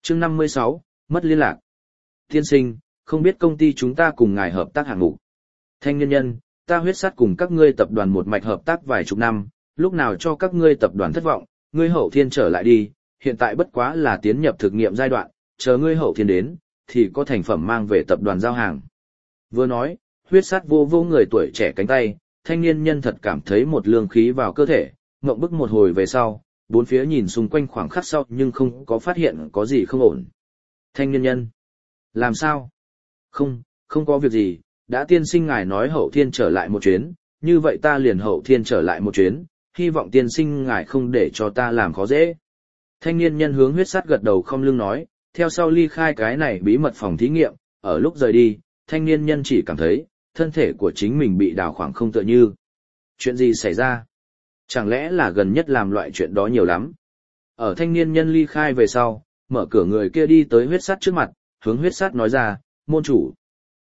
Chương 56, mất liên lạc. Tiên sinh, không biết công ty chúng ta cùng ngài hợp tác hạng mục. Thanh niên nhân, ta huyết sắt cùng các ngươi tập đoàn một mạch hợp tác vài chục năm, lúc nào cho các ngươi tập đoàn thất vọng, ngươi hậu thiên trở lại đi, hiện tại bất quá là tiến nhập thực nghiệm giai đoạn, chờ ngươi hậu thiên đến, thì có thành phẩm mang về tập đoàn giao hàng. Vừa nói, huyết sắt vô vô người tuổi trẻ cánh tay, thanh niên nhân thật cảm thấy một lương khí vào cơ thể, ngậm bức một hồi về sau, bốn phía nhìn xung quanh khoảng khắc sau nhưng không có phát hiện có gì không ổn. Thanh niên nhân, làm sao? Không có việc gì, đã tiên sinh ngài nói hậu thiên trở lại một chuyến, như vậy ta liền hậu thiên trở lại một chuyến, hy vọng tiên sinh ngài không để cho ta làm khó dễ. Thanh niên nhân hướng huyết sắt gật đầu không lưng nói, theo sau ly khai cái này bí mật phòng thí nghiệm, ở lúc rời đi, thanh niên nhân chỉ cảm thấy, thân thể của chính mình bị đào khoảng không tựa như. Chuyện gì xảy ra? Chẳng lẽ là gần nhất làm loại chuyện đó nhiều lắm? Ở thanh niên nhân ly khai về sau, mở cửa người kia đi tới huyết sắt trước mặt, hướng huyết sắt nói ra, môn chủ.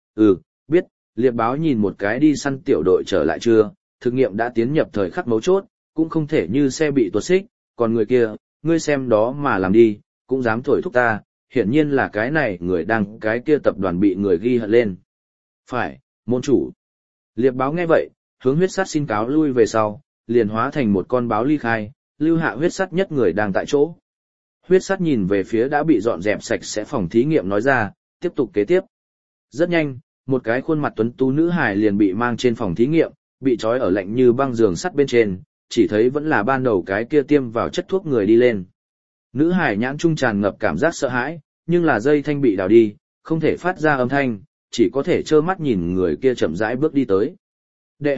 Biết, liệp báo nhìn một cái đi săn tiểu đội trở lại chưa, thực nghiệm đã tiến nhập thời khắc mấu chốt, cũng không thể như xe bị tuột xích, còn người kia, ngươi xem đó mà làm đi, cũng dám thổi thúc ta, hiển nhiên là cái này người đang cái kia tập đoàn bị người ghi hận lên. Phải, môn chủ. Liệp báo nghe vậy, hướng huyết sắt xin cáo lui về sau, liền hóa thành một con báo ly khai, lưu hạ huyết sắt nhất người đang tại chỗ. Huyết sắt nhìn về phía đã bị dọn dẹp sạch sẽ phòng thí nghiệm nói ra, tiếp tục kế tiếp. Rất nhanh, một cái khuôn mặt tuấn tú nữ hài liền bị mang trên phòng thí nghiệm, bị trói ở lạnh như băng giường sắt bên trên, chỉ thấy vẫn là ban đầu cái kia tiêm vào chất thuốc người đi lên. Nữ hài nhãn trung tràn ngập cảm giác sợ hãi, nhưng là dây thanh bị đào đi, không thể phát ra âm thanh, chỉ có thể trơ mắt nhìn người kia chậm rãi bước đi tới. Đệ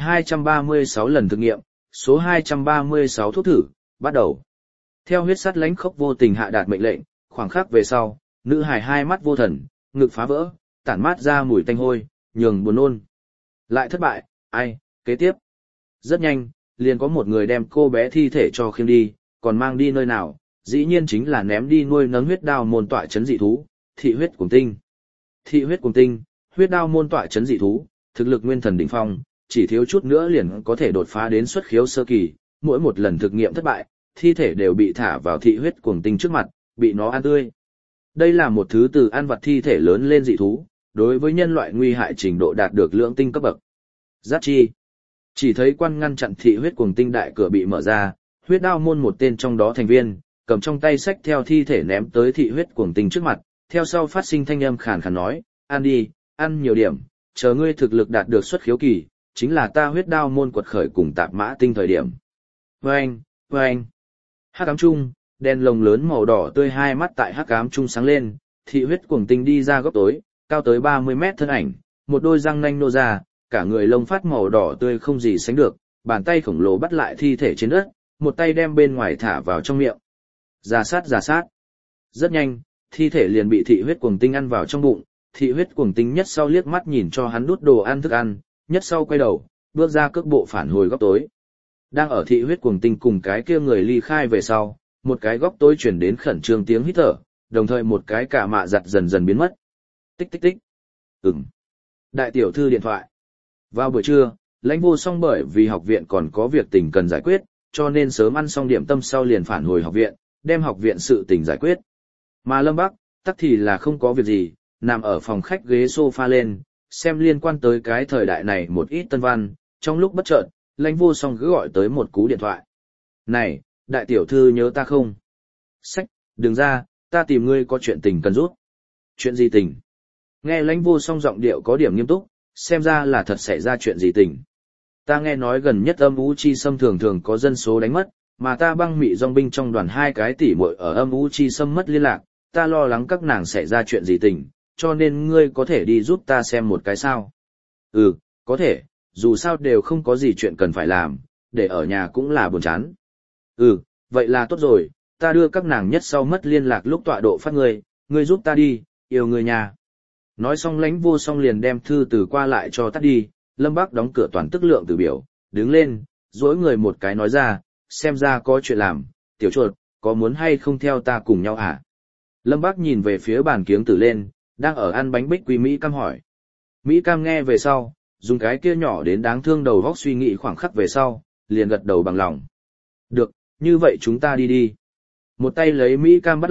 236 lần thực nghiệm, số 236 thuốc thử, bắt đầu. Theo huyết sắt lãnh khốc vô tình hạ đạt mệnh lệnh, khoảng khắc về sau, nữ hài hai mắt vô thần, ngực phá vỡ, tản mát ra mùi tanh hôi, nhường buồn nôn. Lại thất bại, kế tiếp. Rất nhanh, liền có một người đem cô bé thi thể cho khiêng đi, còn mang đi nơi nào, dĩ nhiên chính là ném đi nuôi nấng huyết đao môn tọa chấn dị thú, thị huyết cuồng tinh. Thị huyết cuồng tinh, huyết đao môn tọa chấn dị thú, thực lực nguyên thần đỉnh phong, chỉ thiếu chút nữa liền có thể đột phá đến xuất khiếu sơ kỳ, mỗi một lần thực nghiệm thất bại, thi thể đều bị thả vào thị huyết cuồng tinh trước mặt, bị nó ăn tươi. Đây là một thứ từ ăn vật thi thể lớn lên dị thú, đối với nhân loại nguy hại trình độ đạt được lưỡng tinh cấp bậc. Giác chi. Chỉ thấy quan ngăn chặn thị huyết cuồng tinh đại cửa bị mở ra, huyết đao môn một tên trong đó thành viên, cầm trong tay sách theo thi thể ném tới thị huyết cuồng tinh trước mặt, theo sau phát sinh thanh âm khàn khàn nói, ăn đi, ăn nhiều điểm, chờ ngươi thực lực đạt được xuất khiếu kỳ, chính là ta huyết đao môn quật khởi cùng tạp mã tinh thời điểm. Vâng. Hắc ám trung, đèn lồng lớn màu đỏ tươi hai mắt tại hắc ám trung sáng lên, thị huyết cuồng tinh đi ra góc tối, cao tới 30 mét thân ảnh, một đôi răng nanh nô ra, cả người lông phát màu đỏ tươi không gì sánh được, bàn tay khổng lồ bắt lại thi thể trên đất, một tay đem bên ngoài thả vào trong miệng. Rà sát. Rất nhanh, thi thể liền bị thị huyết cuồng tinh ăn vào trong bụng, thị huyết cuồng tinh nhất sau liếc mắt nhìn cho hắn đút đồ ăn thức ăn, nhất sau quay đầu, bước ra cước bộ phản hồi góc tối. Đang ở thị huyết cuồng tinh cùng cái kia người ly khai về sau, một cái góc tối chuyển đến khẩn trương tiếng hít thở, đồng thời một cái cả mạ giặt dần dần biến mất. Tích. Đại tiểu thư điện thoại. Vào buổi trưa, Lãnh Vô Song bởi vì học viện còn có việc tình cần giải quyết, cho nên sớm ăn xong điểm tâm sau liền phản hồi học viện, đem học viện sự tình giải quyết. Mà Lâm Bắc, tắc thì là không có việc gì, nằm ở phòng khách ghế sofa lên, xem liên quan tới cái thời đại này một ít tân văn, trong lúc bất chợt, Lãnh Vô Song cứ gọi tới một cú điện thoại. Này, đại tiểu thư nhớ ta không? Sách, đừng ra, ta tìm ngươi có chuyện tình cần rút. Chuyện gì tình? Nghe Lãnh Vô Song giọng điệu có điểm nghiêm túc, xem ra là thật xảy ra chuyện gì tình. Ta nghe nói gần nhất âm u chi xâm thường thường có dân số đánh mất, mà ta băng mị dòng binh trong đoàn hai cái tỷ muội ở âm u chi xâm mất liên lạc, ta lo lắng các nàng xảy ra chuyện gì tình, cho nên ngươi có thể đi giúp ta xem một cái sao? Có thể, dù sao đều không có gì chuyện cần phải làm, để ở nhà cũng là buồn chán. Vậy là tốt rồi, ta đưa các nàng nhất sau mất liên lạc lúc tọa độ phát ngươi giúp ta đi, yêu người nhà. Nói xong Lãnh Vô Song liền đem thư từ qua lại cho tắt đi, Lâm Bắc đóng cửa toàn tức lượng từ biểu, đứng lên, dỗi người một cái nói ra, xem ra có chuyện làm, tiểu chuột, có muốn hay không theo ta cùng nhau hả? Lâm Bắc nhìn về phía bàn kiếng tử lên, đang ở ăn bánh bích quy Mỹ Cam hỏi. Mỹ Cam nghe về sau, dùng cái kia nhỏ đến đáng thương đầu góc suy nghĩ khoảng khắc về sau, liền gật đầu bằng lòng. Được, như vậy chúng ta đi. Một tay lấy Mỹ Cam bắt lại,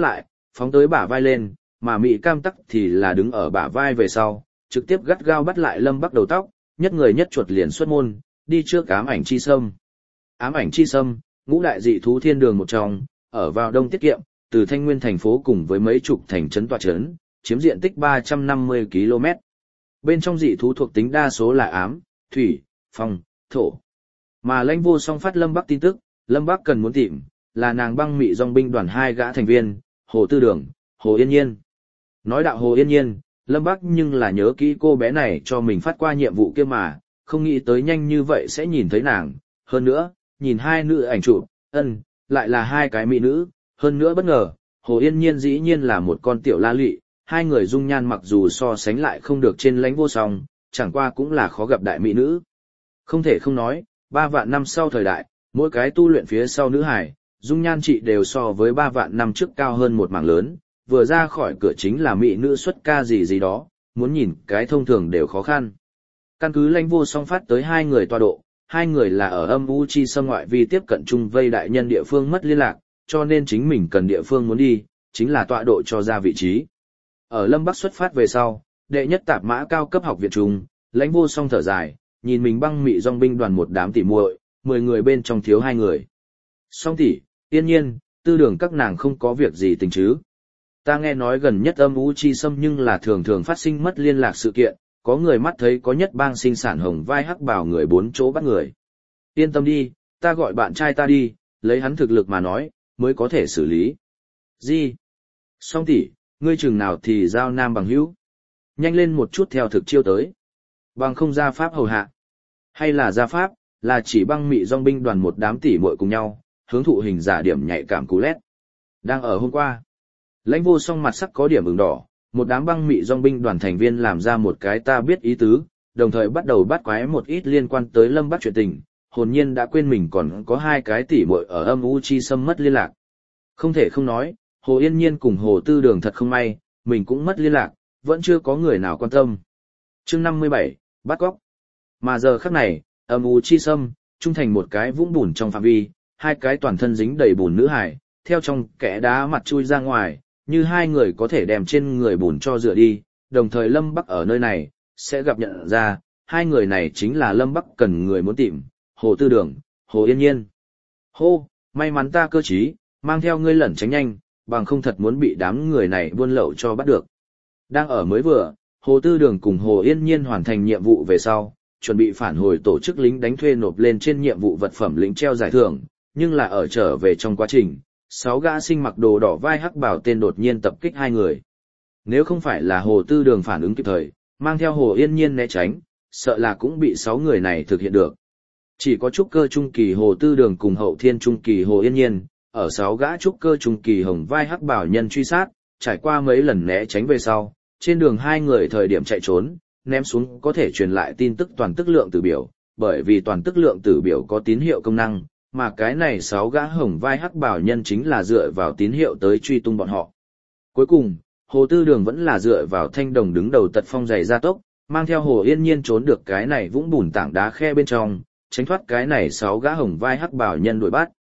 phóng tới bả vai lên, mà Mỹ Cam tắc thì là đứng ở bả vai về sau, trực tiếp gắt gao bắt lại Lâm Bắc đầu tóc, nhất người nhất chuột liền xuất môn, đi trước ám ảnh chi sâm. Ám ảnh chi sâm, ngũ đại dị thú thiên đường một trong, ở vào đông tiết kiệm, từ Thanh Nguyên thành phố cùng với mấy chục thành trấn tọa trấn, chiếm diện tích 350 km. Bên trong dị thú thuộc tính đa số là ám, thủy, phong, thổ. Mà Lãnh Vô Song phát Lâm Bắc tin tức, Lâm Bắc cần muốn tìm, là nàng băng mị dòng binh đoàn 2 gã thành viên, Hồ Tư Đường, Hồ Yên Nhiên. Nói đạo Hồ Yên Nhiên, Lâm Bắc nhưng là nhớ kỹ cô bé này cho mình phát qua nhiệm vụ kia mà, không nghĩ tới nhanh như vậy sẽ nhìn thấy nàng. Hơn nữa, nhìn hai nữ ảnh chụp, lại là hai cái mỹ nữ. Hơn nữa bất ngờ, Hồ Yên Nhiên dĩ nhiên là một con tiểu la lị, hai người dung nhan mặc dù so sánh lại không được trên Lãnh Vô Song, chẳng qua cũng là khó gặp đại mỹ nữ. Không thể không nói, 3 vạn năm sau thời đại, mỗi cái tu luyện phía sau nữ hải, dung nhan trị đều so với 3 vạn năm trước cao hơn một mảng lớn, vừa ra khỏi cửa chính là mỹ nữ xuất ca gì gì đó, muốn nhìn cái thông thường đều khó khăn. Căn cứ Lãnh Vô Song phát tới hai người tọa độ, hai người là ở âm u chi sâm ngoại vi tiếp cận chung vây đại nhân địa phương mất liên lạc, cho nên chính mình cần địa phương muốn đi, chính là tọa độ cho ra vị trí. Ở Lâm Bắc xuất phát về sau, đệ nhất tạp mã cao cấp học viện trung, Lãnh Vô Song thở dài, nhìn mình băng mị dòng binh đoàn một đám tỉ muội, 10 người bên trong thiếu 2 người. Song tỷ, Yên Nhiên, Tư Đường các nàng không có việc gì tình chứ? Ta nghe nói gần nhất âm u chi sâm nhưng là thường thường phát sinh mất liên lạc sự kiện, có người mắt thấy có nhất bang sinh sản hồng vai hắc bào người 4 chỗ bắt người. Yên tâm đi, ta gọi bạn trai ta đi, lấy hắn thực lực mà nói, mới có thể xử lý. Gì? Song tỷ, ngươi chừng nào thì giao nam bằng hữu? Nhanh lên một chút theo thực chiêu tới. Bằng không ra pháp hầu hạ. Hay là ra pháp, là chỉ băng mị dòng binh đoàn một đám tỷ muội cùng nhau, hướng thụ hình giả điểm nhạy cảm cú lét. Đang ở hôm qua, Lãnh Vô Song mặt sắc có điểm ửng đỏ, một đám băng mị dòng binh đoàn thành viên làm ra một cái ta biết ý tứ, đồng thời bắt đầu bắt quái một ít liên quan tới Lâm Bắc chuyện tình, hồn nhiên đã quên mình còn có 2 cái tỷ muội ở âm u chi sâm mất liên lạc. Không thể không nói, Hồ Yên Nhiên cùng Hồ Tư Đường thật không may, mình cũng mất liên lạc, vẫn chưa có người nào quan tâm. Chương 57, bắt cóc. Mà giờ khắc này, âm u chi sâm, trung thành một cái vũng bùn trong phạm vi, 2 cái toàn thân dính đầy bùn nữ hải, theo trong kẽ đá mặt chui ra ngoài, như 2 người có thể đem trên người bùn cho rửa đi, đồng thời Lâm Bắc ở nơi này, sẽ gặp nhận ra, 2 người này chính là Lâm Bắc cần người muốn tìm, Hồ Tư Đường, Hồ Yên Nhiên. Hô, may mắn ta cơ trí, mang theo ngươi lẩn tránh nhanh, bằng không thật muốn bị đám người này buôn lậu cho bắt được. Đang ở mới vừa, Hồ Tư Đường cùng Hồ Yên Nhiên hoàn thành nhiệm vụ về sau, chuẩn bị phản hồi tổ chức lính đánh thuê nộp lên trên nhiệm vụ vật phẩm lính treo giải thưởng, nhưng là ở trở về trong quá trình, 6 gã sinh mặc đồ đỏ vai hắc bảo tên đột nhiên tập kích 2 người. Nếu không phải là Hồ Tư Đường phản ứng kịp thời, mang theo Hồ Yên Nhiên né tránh, sợ là cũng bị 6 người này thực hiện được. Chỉ có trúc cơ trung kỳ Hồ Tư Đường cùng hậu thiên trung kỳ Hồ Yên Nhiên, ở 6 gã trúc cơ trung kỳ hồng vai hắc bảo nhân truy sát, trải qua mấy lần né tránh về sau, trên đường 2 người thời điểm chạy trốn, ném xuống có thể truyền lại tin tức toàn tức lượng tử biểu, bởi vì toàn tức lượng tử biểu có tín hiệu công năng, mà cái này 6 gã hồng vai hắc bảo nhân chính là dựa vào tín hiệu tới truy tung bọn họ. Cuối cùng, Hồ Tư Đường vẫn là dựa vào thanh đồng đứng đầu tật phong dày gia tốc, mang theo Hồ Yên Nhiên trốn được cái này vũng bùn tảng đá khe bên trong, tránh thoát cái này 6 gã hồng vai hắc bảo nhân đuổi bắt.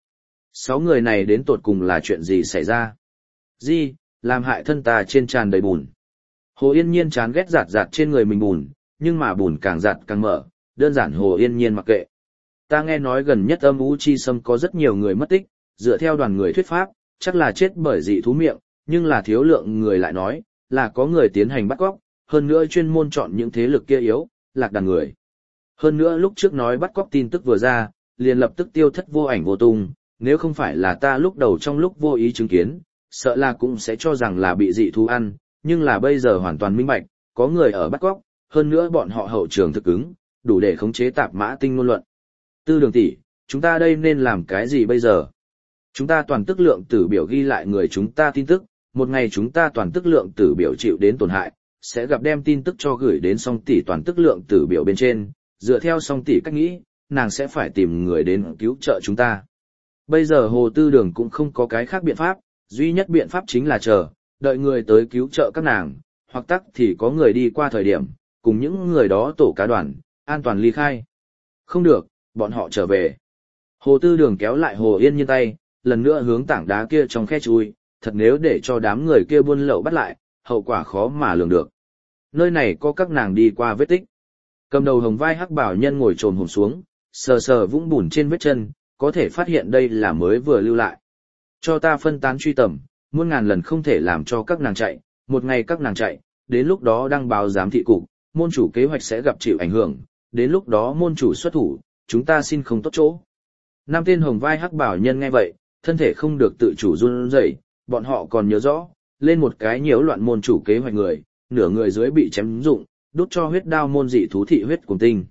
6 người này đến tột cùng là chuyện gì xảy ra? Gì, làm hại thân ta trên tràn đầy bùn. Hồ Yên Nhiên chán ghét giạt giạt trên người mình bùn, nhưng mà bùn càng giạt càng mở, đơn giản Hồ Yên Nhiên mặc kệ. Ta nghe nói gần nhất âm u chi sâm có rất nhiều người mất tích, dựa theo đoàn người thuyết pháp, chắc là chết bởi dị thú miệng, nhưng là thiếu lượng người lại nói, là có người tiến hành bắt cóc, hơn nữa chuyên môn chọn những thế lực kia yếu, lạc đàn người. Hơn nữa lúc trước nói bắt cóc tin tức vừa ra, liền lập tức tiêu thất vô ảnh vô tung, nếu không phải là ta lúc đầu trong lúc vô ý chứng kiến, sợ là cũng sẽ cho rằng là bị dị thú ăn, nhưng là bây giờ hoàn toàn minh bạch, có người ở bắt cóc, hơn nữa bọn họ hậu trường thực ứng, đủ để khống chế tạp mã tinh ngôn luận. Tư Đường tỷ, chúng ta đây nên làm cái gì bây giờ? Chúng ta toàn tức lượng tử biểu ghi lại người chúng ta tin tức, một ngày chúng ta toàn tức lượng tử biểu chịu đến tổn hại, sẽ gặp đem tin tức cho gửi đến song tỷ toàn tức lượng tử biểu bên trên, dựa theo song tỷ cách nghĩ, nàng sẽ phải tìm người đến cứu trợ chúng ta. Bây giờ Hồ Tư Đường cũng không có cái khác biện pháp, duy nhất biện pháp chính là chờ, đợi người tới cứu trợ các nàng, hoặc tắc thì có người đi qua thời điểm, cùng những người đó tổ cá đoàn, an toàn ly khai. Không được, bọn họ trở về. Hồ Tư Đường kéo lại Hồ Yên Nhiên tay, lần nữa hướng tảng đá kia trong khe chui, thật nếu để cho đám người kia buôn lậu bắt lại, hậu quả khó mà lường được. Nơi này có các nàng đi qua vết tích. Cầm đầu hồng vai hắc bảo nhân ngồi trồm hổm xuống, sờ sờ vũng bùn trên vết chân, có thể phát hiện đây là mới vừa lưu lại. Cho ta phân tán truy tầm, muôn ngàn lần không thể làm cho các nàng chạy, một ngày các nàng chạy, đến lúc đó đăng báo giám thị cục, môn chủ kế hoạch sẽ gặp chịu ảnh hưởng, đến lúc đó môn chủ xuất thủ, chúng ta xin không tốt chỗ. Năm tên hồng vai hắc bảo nhân nghe vậy, thân thể không được tự chủ run rẩy, bọn họ còn nhớ rõ, lên một cái nhiễu loạn môn chủ kế hoạch người, nửa người dưới bị chém rụng, đút cho huyết đao môn dị thú thị huyết cùng tinh.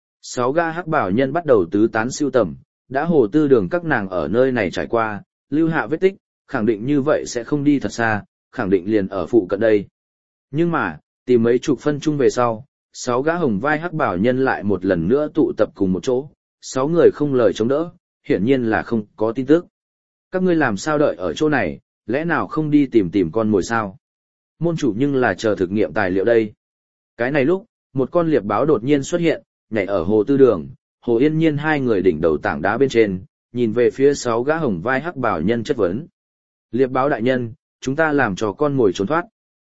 6 ga hắc bảo nhân bắt đầu tứ tán siêu tầm, đã hồ tư đường các nàng ở nơi này trải qua, lưu hạ vết tích, khẳng định như vậy sẽ không đi thật xa, khẳng định liền ở phụ cận đây. Nhưng mà, tìm mấy chục phân chung về sau, 6 gã hồng vai hắc bảo nhân lại một lần nữa tụ tập cùng một chỗ, 6 người không lời chống đỡ, hiển nhiên là không có tin tức. Các ngươi làm sao đợi ở chỗ này, lẽ nào không đi tìm con mồi sao? Môn chủ nhưng là chờ thực nghiệm tài liệu đây. Cái này lúc, một con liệp báo đột nhiên xuất hiện, nhảy ở hồ tư đường, hồ yên nhiên hai người đỉnh đầu tảng đá bên trên, nhìn về phía 6 gã hồng vai hắc bảo nhân chất vấn. Liệp báo đại nhân, chúng ta làm cho con mồi trốn thoát.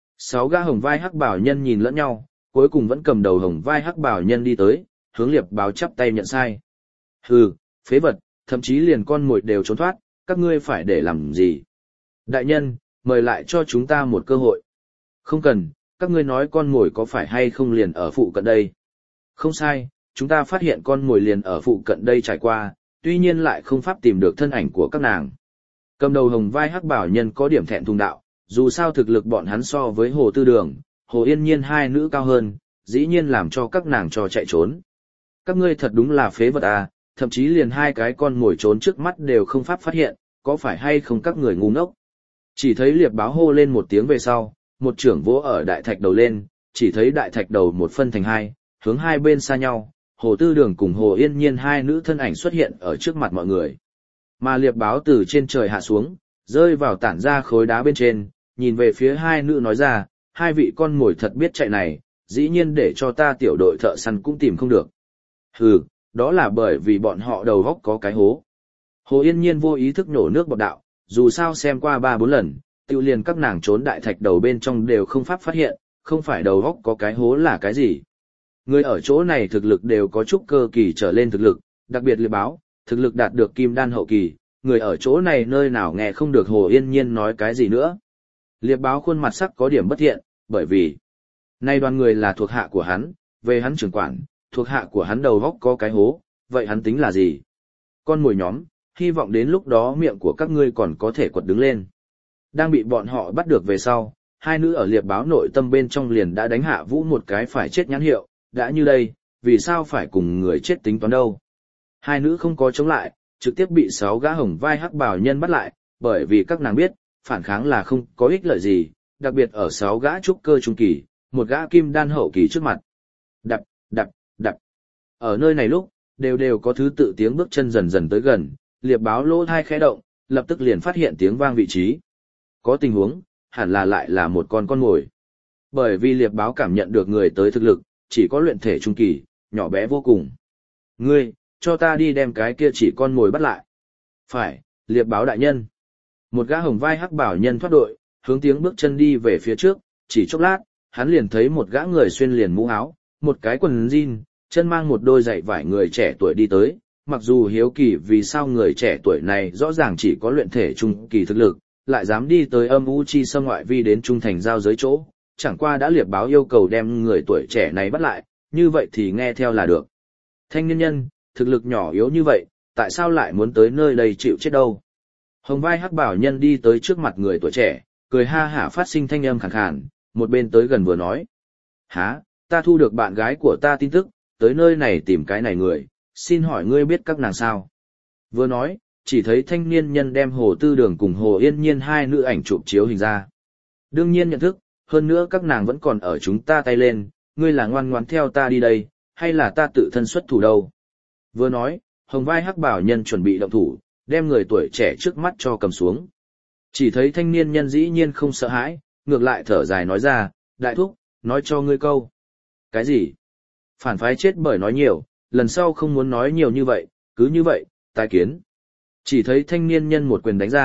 6 gã hồng vai hắc bảo nhân nhìn lẫn nhau, cuối cùng vẫn cầm đầu hồng vai hắc bảo nhân đi tới, hướng liệp báo chắp tay nhận sai. Hừ, phế vật, thậm chí liền con mồi đều trốn thoát, các ngươi phải để làm gì? Đại nhân, mời lại cho chúng ta một cơ hội. Không cần, các ngươi nói con mồi có phải hay không liền ở phụ cận đây? Không sai, chúng ta phát hiện con mồi liền ở phụ cận đây trải qua, tuy nhiên lại không pháp tìm được thân ảnh của các nàng. Cầm đầu hồng vai hắc bảo nhân có điểm thẹn thùng đạo, dù sao thực lực bọn hắn so với hồ tư đường, hồ yên nhiên hai nữ cao hơn, dĩ nhiên làm cho các nàng cho chạy trốn. Các ngươi thật đúng là phế vật à, thậm chí liền hai cái con mồi trốn trước mắt đều không pháp phát hiện, có phải hay không các người ngu ngốc. Chỉ thấy liệp báo hô lên một tiếng về sau, một trưởng vỗ ở đại thạch đầu lên, chỉ thấy đại thạch đầu một phân thành hai, hướng hai bên xa nhau, hồ tư đường cùng hồ yên nhiên hai nữ thân ảnh xuất hiện ở trước mặt mọi người. Mà liệp báo từ trên trời hạ xuống, rơi vào tản ra khối đá bên trên, nhìn về phía hai nữ nói ra, hai vị con mồi thật biết chạy này, dĩ nhiên để cho ta tiểu đội thợ săn cũng tìm không được. Hừ, đó là bởi vì bọn họ đầu góc có cái hố. Hồ Yên Nhiên vô ý thức nổ nước bọt đạo, dù sao xem qua 3-4 lần, tiêu liền các nàng trốn đại thạch đầu bên trong đều không pháp phát hiện, không phải đầu góc có cái hố là cái gì. Người ở chỗ này thực lực đều có chút cơ kỳ trở lên thực lực, đặc biệt liệp báo, thực lực đạt được kim đan hậu kỳ, người ở chỗ này nơi nào nghe không được Hồ Yên Nhiên nói cái gì nữa. Liệp báo khuôn mặt sắc có điểm bất thiện, bởi vì nay đoàn người là thuộc hạ của hắn, về hắn trưởng quản, thuộc hạ của hắn đầu góc có cái hố, vậy hắn tính là gì? Con mồi nhóm, hy vọng đến lúc đó miệng của các ngươi còn có thể quật đứng lên. Đang bị bọn họ bắt được về sau, hai nữ ở liệp báo nội tâm bên trong liền đã đánh hạ Vũ một cái phải chết nhãn hiệu, đã như đây, vì sao phải cùng người chết tính toán đâu? Hai nữ không có chống lại, trực tiếp bị 6 gã hồng vai hắc bảo nhân bắt lại, bởi vì các nàng biết, phản kháng là không có ích lợi gì, đặc biệt ở 6 gã trúc cơ trung kỳ, một gã kim đan hậu kỳ trước mặt. Đập, đập, đập. Ở nơi này lúc, đều có thứ tự tiếng bước chân dần dần tới gần, liệp báo lỗ thai khẽ động, lập tức liền phát hiện tiếng vang vị trí. Có tình huống, hẳn là lại là một con mồi. Bởi vì liệp báo cảm nhận được người tới thực lực, chỉ có luyện thể trung kỳ, nhỏ bé vô cùng. Ngươi, cho ta đi đem cái kia chỉ con mồi bắt lại. Phải, liệp báo đại nhân. Một gã hồng vai hắc bảo nhân thoát đội, hướng tiếng bước chân đi về phía trước, chỉ chốc lát, hắn liền thấy một gã người xuyên liền mũ áo, một cái quần jean, chân mang một đôi giày vải người trẻ tuổi đi tới. Mặc dù hiếu kỳ vì sao người trẻ tuổi này rõ ràng chỉ có luyện thể trung kỳ thực lực, lại dám đi tới âm u chi xâm ngoại vi đến trung thành giao giới chỗ, chẳng qua đã liệp báo yêu cầu đem người tuổi trẻ này bắt lại, như vậy thì nghe theo là được. Thanh niên nhân, thực lực nhỏ yếu như vậy, tại sao lại muốn tới nơi đây chịu chết đâu? Hồng vai hắc bảo nhân đi tới trước mặt người tuổi trẻ, cười ha hả phát sinh thanh âm khàn khàn, một bên tới gần vừa nói. Hả, ta thu được bạn gái của ta tin tức, tới nơi này tìm cái này người, xin hỏi ngươi biết các nàng sao? Vừa nói, chỉ thấy thanh niên nhân đem Hồ Tư Đường cùng Hồ Yên Nhiên hai nữ ảnh chụp chiếu hình ra. Đương nhiên nhận thức, hơn nữa các nàng vẫn còn ở chúng ta tay lên, ngươi là ngoan ngoãn theo ta đi đây, hay là ta tự thân xuất thủ đâu? Vừa nói, hồng vai hắc bảo nhân chuẩn bị động thủ, đem người tuổi trẻ trước mắt cho cầm xuống. Chỉ thấy thanh niên nhân dĩ nhiên không sợ hãi, ngược lại thở dài nói ra, đại thúc, nói cho ngươi câu. Cái gì? Phản phái chết bởi nói nhiều, lần sau không muốn nói nhiều như vậy, cứ như vậy, tái kiến. Chỉ thấy thanh niên nhân một quyền đánh ra,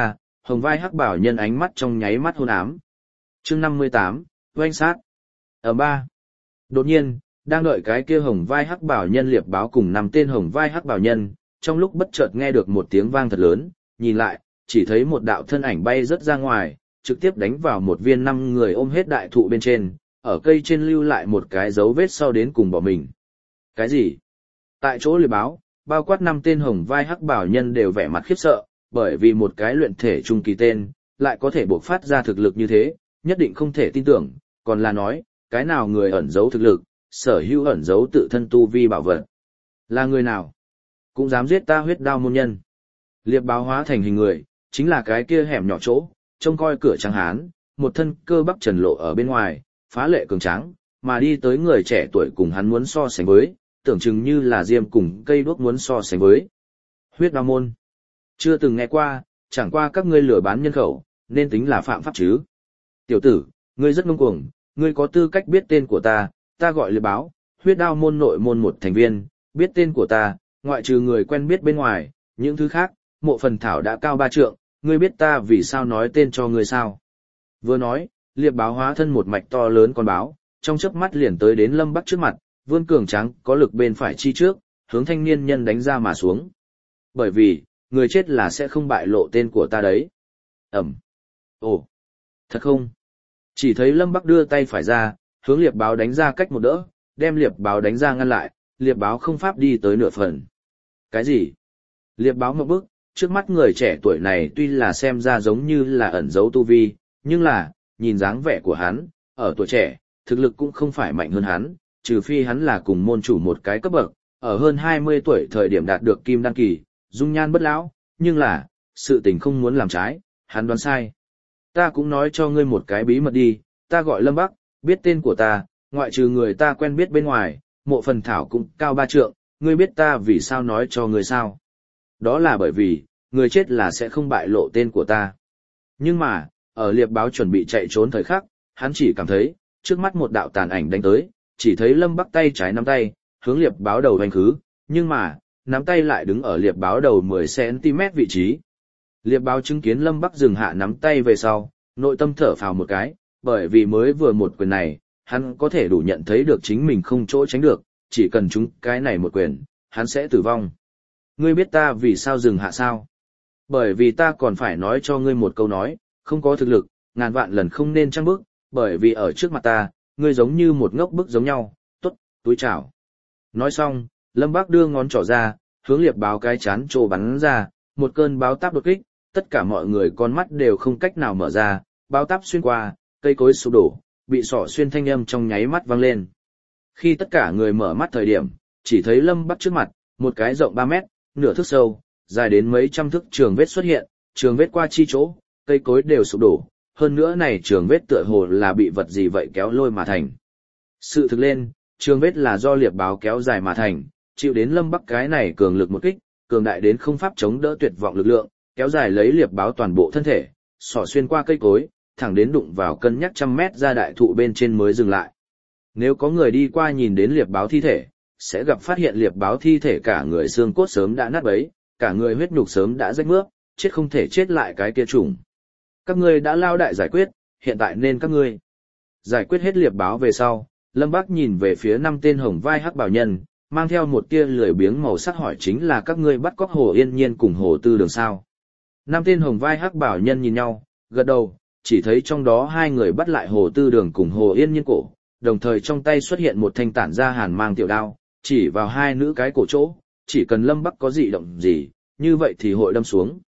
hồng vai hắc bảo nhân ánh mắt trong nháy mắt hôn ám. Chương 58, oanh sát. Ở ba. Đột nhiên, đang đợi cái kia hồng vai hắc bảo nhân liệp báo cùng 5 tên hồng vai hắc bảo nhân, trong lúc bất chợt nghe được một tiếng vang thật lớn, nhìn lại, chỉ thấy một đạo thân ảnh bay rất ra ngoài, trực tiếp đánh vào một viên 5 người ôm hết đại thụ bên trên, ở cây trên lưu lại một cái dấu vết sau đến cùng bỏ mình. Cái gì? Tại chỗ liệp báo, bao quát 5 tên hồng vai hắc bảo nhân đều vẻ mặt khiếp sợ, bởi vì một cái luyện thể trung kỳ tên, lại có thể bộc phát ra thực lực như thế, nhất định không thể tin tưởng, còn là nói, cái nào người ẩn giấu thực lực, sở hữu ẩn giấu tự thân tu vi bảo vật. Là người nào? Cũng dám giết ta huyết đao môn nhân. Liệp báo hóa thành hình người, chính là cái kia hẻm nhỏ chỗ, trông coi cửa trắng hán, một thân cơ bắp trần lộ ở bên ngoài, phá lệ cường tráng, mà đi tới người trẻ tuổi cùng hắn muốn so sánh với, tưởng chừng như là diêm cùng cây đuốc muốn so sánh với. Huyết đao môn. Chưa từng nghe qua, chẳng qua các ngươi lừa bán nhân khẩu, nên tính là phạm pháp chứ. Tiểu tử, ngươi rất ngông cuồng, ngươi có tư cách biết tên của ta gọi liệp báo, huyết đao môn nội môn một thành viên, biết tên của ta, ngoại trừ người quen biết bên ngoài, những thứ khác, mộ phần thảo đã cao 3 trượng, ngươi biết ta vì sao nói tên cho ngươi sao. Vừa nói, liệp báo hóa thân một mạch to lớn con báo, trong chớp mắt liền tới đến Lâm Bắc trước mặt, vươn cường tráng có lực bên phải chi trước, hướng thanh niên nhân đánh ra mà xuống. Bởi vì, người chết là sẽ không bại lộ tên của ta đấy. Ẩm. Ồ. Thật không? Chỉ thấy Lâm Bắc đưa tay phải ra, hướng liệp báo đánh ra cách một đỡ, đem liệp báo đánh ra ngăn lại, liệp báo không pháp đi tới nửa phần. Cái gì? Liệp báo ngậm bức, trước mắt người trẻ tuổi này tuy là xem ra giống như là ẩn giấu tu vi, nhưng là, nhìn dáng vẻ của hắn, ở tuổi trẻ, thực lực cũng không phải mạnh hơn hắn, trừ phi hắn là cùng môn chủ một cái cấp bậc, ở hơn 20 tuổi thời điểm đạt được kim đăng kỳ, dung nhan bất lão, nhưng là, sự tình không muốn làm trái, hắn đoán sai. Ta cũng nói cho ngươi một cái bí mật đi, ta gọi Lâm Bắc, biết tên của ta, ngoại trừ người ta quen biết bên ngoài, mộ phần thảo cũng cao 3 trượng, ngươi biết ta vì sao nói cho ngươi sao? Đó là bởi vì, người chết là sẽ không bại lộ tên của ta. Nhưng mà, ở liệp báo chuẩn bị chạy trốn thời khắc, hắn chỉ cảm thấy, trước mắt một đạo tàn ảnh đánh tới, chỉ thấy Lâm Bắc tay trái nắm tay, hướng liệp báo đầu đánh khứ, nhưng mà, nắm tay lại đứng ở liệp báo đầu 10cm vị trí. Liệp báo chứng kiến Lâm Bắc dừng hạ nắm tay về sau, nội tâm thở phào một cái, bởi vì mới vừa một quyền này, hắn có thể đủ nhận thấy được chính mình không chỗ tránh được, chỉ cần trúng cái này một quyền, hắn sẽ tử vong. Ngươi biết ta vì sao dừng hạ sao? Bởi vì ta còn phải nói cho ngươi một câu nói, không có thực lực, ngàn vạn lần không nên trăng bước, bởi vì ở trước mặt ta, ngươi giống như một ngốc bức giống nhau, tốt, túi chào. Nói xong, Lâm Bác đưa ngón trỏ ra, hướng liệp báo cái chán trồ bắn ra, một cơn báo táp đột kích, tất cả mọi người con mắt đều không cách nào mở ra, báo táp xuyên qua, cây cối sụp đổ, bị sỏ xuyên thanh âm trong nháy mắt vang lên. Khi tất cả người mở mắt thời điểm, chỉ thấy Lâm Bắc trước mặt, một cái rộng 3 mét, nửa thước sâu, dài đến mấy trăm thước trường vết xuất hiện, trường vết qua chi chỗ, cây cối đều sụp đổ, hơn nữa này trường vết tựa hồ là bị vật gì vậy kéo lôi mà thành. Sự thực lên, trường vết là do liệp báo kéo dài mà thành, chịu đến Lâm Bắc cái này cường lực một kích, cường đại đến không pháp chống đỡ tuyệt vọng lực lượng, kéo dài lấy liệp báo toàn bộ thân thể, xỏ xuyên qua cây cối, thẳng đến đụng vào cân nhắc 100 mét ra đại thụ bên trên mới dừng lại. Nếu có người đi qua nhìn đến liệp báo thi thể, sẽ gặp phát hiện liệp báo thi thể cả người xương cốt sớm đã nát bấy, cả người huyết nhục sớm đã rách mướp, chết không thể chết lại cái kia trùng. Các ngươi đã lao đại giải quyết, hiện tại nên các ngươi giải quyết hết liệp báo về sau. Lâm Bắc nhìn về phía 5 tên hồng vai hắc bảo nhân, mang theo một tia lười biếng màu sắc hỏi chính là các ngươi bắt cóc Hồ Yên Nhiên cùng Hồ Tư Đường sao? 5 tên hồng vai hắc bảo nhân nhìn nhau, gật đầu, chỉ thấy trong đó 2 người bắt lại Hồ Tư Đường cùng Hồ Yên Nhiên cổ, đồng thời trong tay xuất hiện một thanh tản ra hàn mang tiểu đao, chỉ vào 2 nữ cái cổ chỗ, chỉ cần Lâm Bắc có dị động gì, như vậy thì hội đâm xuống.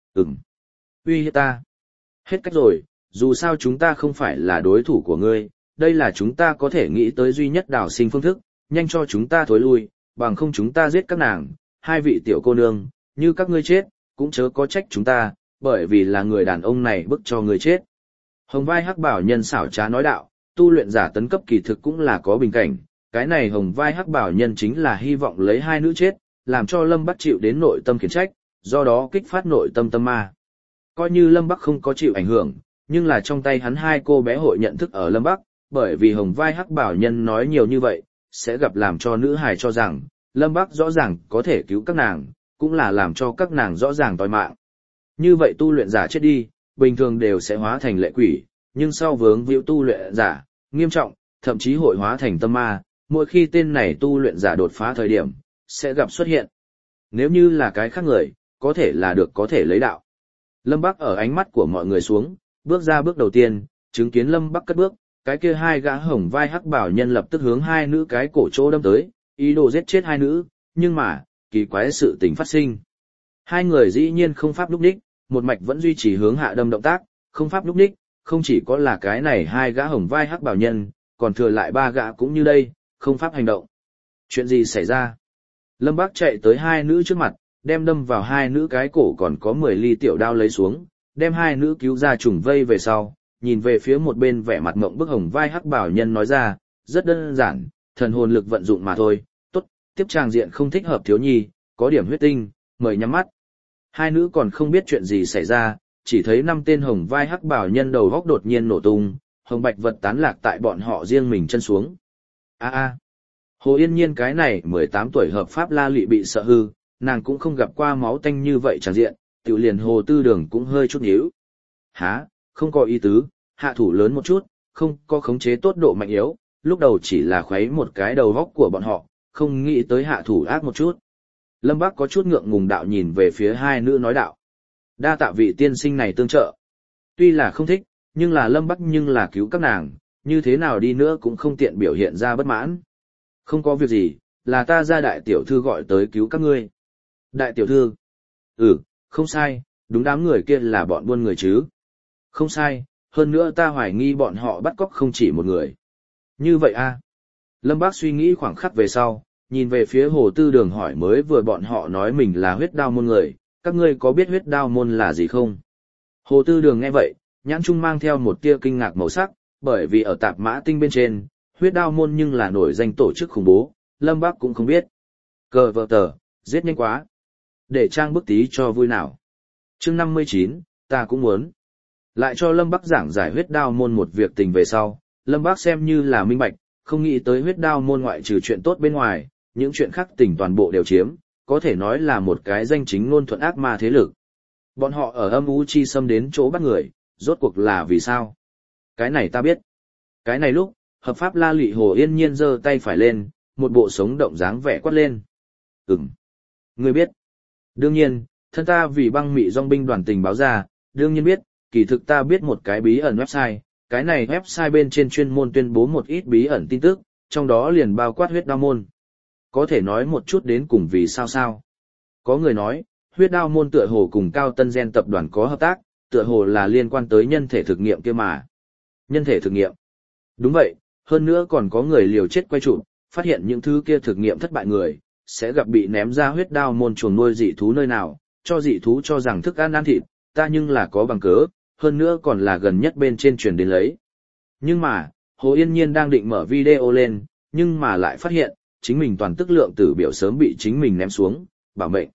Uy hiếp ta. Hết cách rồi, dù sao chúng ta không phải là đối thủ của ngươi, đây là chúng ta có thể nghĩ tới duy nhất đào sinh phương thức, nhanh cho chúng ta thối lui, bằng không chúng ta giết các nàng, 2 vị tiểu cô nương, như các ngươi chết, cũng chớ có trách chúng ta, bởi vì là người đàn ông này bức cho ngươi chết. Hồng vai hắc bảo nhân xảo trá nói đạo, tu luyện giả tấn cấp kỳ thực cũng là có bình cảnh, cái này hồng vai hắc bảo nhân chính là hy vọng lấy 2 nữ chết, làm cho Lâm Bắc chịu đến nội tâm khiển trách, do đó kích phát nội tâm tâm ma. Coi như Lâm Bắc không có chịu ảnh hưởng, nhưng là trong tay hắn 2 cô bé hội nhận thức ở Lâm Bắc, bởi vì hồng vai hắc bảo nhân nói nhiều như vậy, sẽ gặp làm cho nữ hài cho rằng, Lâm Bắc rõ ràng có thể cứu các nàng, cũng là làm cho các nàng rõ ràng toi mạng. Như vậy tu luyện giả chết đi, bình thường đều sẽ hóa thành lệ quỷ, nhưng sau vướng víu tu luyện giả, nghiêm trọng, thậm chí hội hóa thành tâm ma, mỗi khi tên này tu luyện giả đột phá thời điểm, sẽ gặp xuất hiện. Nếu như là cái khác người, có thể là được có thể lấy đạo. Lâm Bắc ở ánh mắt của mọi người xuống, bước ra bước đầu tiên, chứng kiến Lâm Bắc cất bước, cái kia hai gã hồng vai hắc bảo nhân lập tức hướng hai nữ cái cổ chỗ đâm tới, ý đồ giết chết hai nữ, nhưng mà, kỳ quái sự tình phát sinh. Hai người dĩ nhiên không pháp lúc đích, một mạch vẫn duy trì hướng hạ đâm động tác, không pháp lúc đích, không chỉ có là cái này hai gã hồng vai hắc bảo nhân, còn thừa lại ba gã cũng như đây, không pháp hành động. Chuyện gì xảy ra? Lâm Bác chạy tới hai nữ trước mặt, đem đâm vào hai nữ cái cổ còn có 10 ly tiểu đao lấy xuống, đem hai nữ cứu ra trùng vây về sau, nhìn về phía một bên vẻ mặt ngộng bức hồng vai hắc bảo nhân nói ra, rất đơn giản, thần hồn lực vận dụng mà thôi, tốt, tiếp tràng diện không thích hợp thiếu nhi, có điểm huyết tinh, mời nhắm mắt. Hai nữ còn không biết chuyện gì xảy ra, chỉ thấy 5 tên hồng vai hắc bảo nhân đầu góc đột nhiên nổ tung, hồng bạch vật tán lạc tại bọn họ riêng mình chân xuống. Hồ Yên Nhiên cái này 18 tuổi hợp pháp la lị bị sợ hư, nàng cũng không gặp qua máu tanh như vậy tràn diện, tiểu liền Hồ Tư Đường cũng hơi chút nhíu. Hả, không có ý tứ, hạ thủ lớn một chút, không có khống chế tốt độ mạnh yếu, lúc đầu chỉ là khuấy một cái đầu góc của bọn họ, không nghĩ tới hạ thủ ác một chút. Lâm Bác có chút ngượng ngùng đạo nhìn về phía hai nữ nói đạo. Đa tạ vị tiên sinh này tương trợ. Tuy là không thích, nhưng là Lâm Bắc nhưng là cứu các nàng, như thế nào đi nữa cũng không tiện biểu hiện ra bất mãn. Không có việc gì, là ta ra đại tiểu thư gọi tới cứu các ngươi. Đại tiểu thư? Không sai, đúng đám người kia là bọn buôn người chứ. Không sai, hơn nữa ta hoài nghi bọn họ bắt cóc không chỉ một người. Như vậy a? Lâm Bác suy nghĩ khoảng khắc về sau, nhìn về phía Hồ Tư Đường hỏi mới vừa bọn họ nói mình là huyết đao môn người, các ngươi có biết huyết đao môn là gì không? Hồ Tư Đường nghe vậy, nhãn trung mang theo một tia kinh ngạc màu sắc, bởi vì ở tạp mã tinh bên trên, huyết đao môn nhưng là nổi danh tổ chức khủng bố, Lâm Bác cũng không biết. Cờ vợ tờ, giết nhanh quá. Để trang bức tí cho vui nào. Chương 59, ta cũng muốn. Lại cho Lâm Bác giảng giải huyết đao môn một việc tình về sau, Lâm Bác xem như là minh bạch, không nghĩ tới huyết đao môn ngoại trừ chuyện tốt bên ngoài, những chuyện khác tình toàn bộ đều chiếm, có thể nói là một cái danh chính ngôn thuận ác ma thế lực. Bọn họ ở âm u chi xâm đến chỗ bắt người, rốt cuộc là vì sao? Cái này ta biết. Cái này lúc, hợp pháp la lị Hồ Yên Nhiên giơ tay phải lên, một bộ sống động dáng vẻ quát lên. Ngươi biết. Đương nhiên, thân ta vì băng mị dòng binh đoàn tình báo ra, đương nhiên biết, kỳ thực ta biết một cái bí ẩn website, cái này website bên trên chuyên môn tuyên bố một ít bí ẩn tin tức, trong đó liền bao quát huyết đao môn. Có thể nói một chút đến cùng vì sao? Có người nói, huyết đao môn tựa hồ cùng Cao Tân Gen tập đoàn có hợp tác, tựa hồ là liên quan tới nhân thể thực nghiệm kia mà. Nhân thể thực nghiệm? Đúng vậy, hơn nữa còn có người liều chết quay trụ, phát hiện những thứ kia thực nghiệm thất bại người, sẽ gặp bị ném ra huyết đao môn chuồng nuôi dị thú nơi nào, cho dị thú cho rằng thức ăn thịt, ta nhưng là có bằng cớ, hơn nữa còn là gần nhất bên trên truyền đến lấy. Nhưng mà, Hồ Yên Nhiên đang định mở video lên, nhưng mà lại phát hiện, chính mình toàn tức lượng tử biểu sớm bị chính mình ném xuống, bảo mệnh.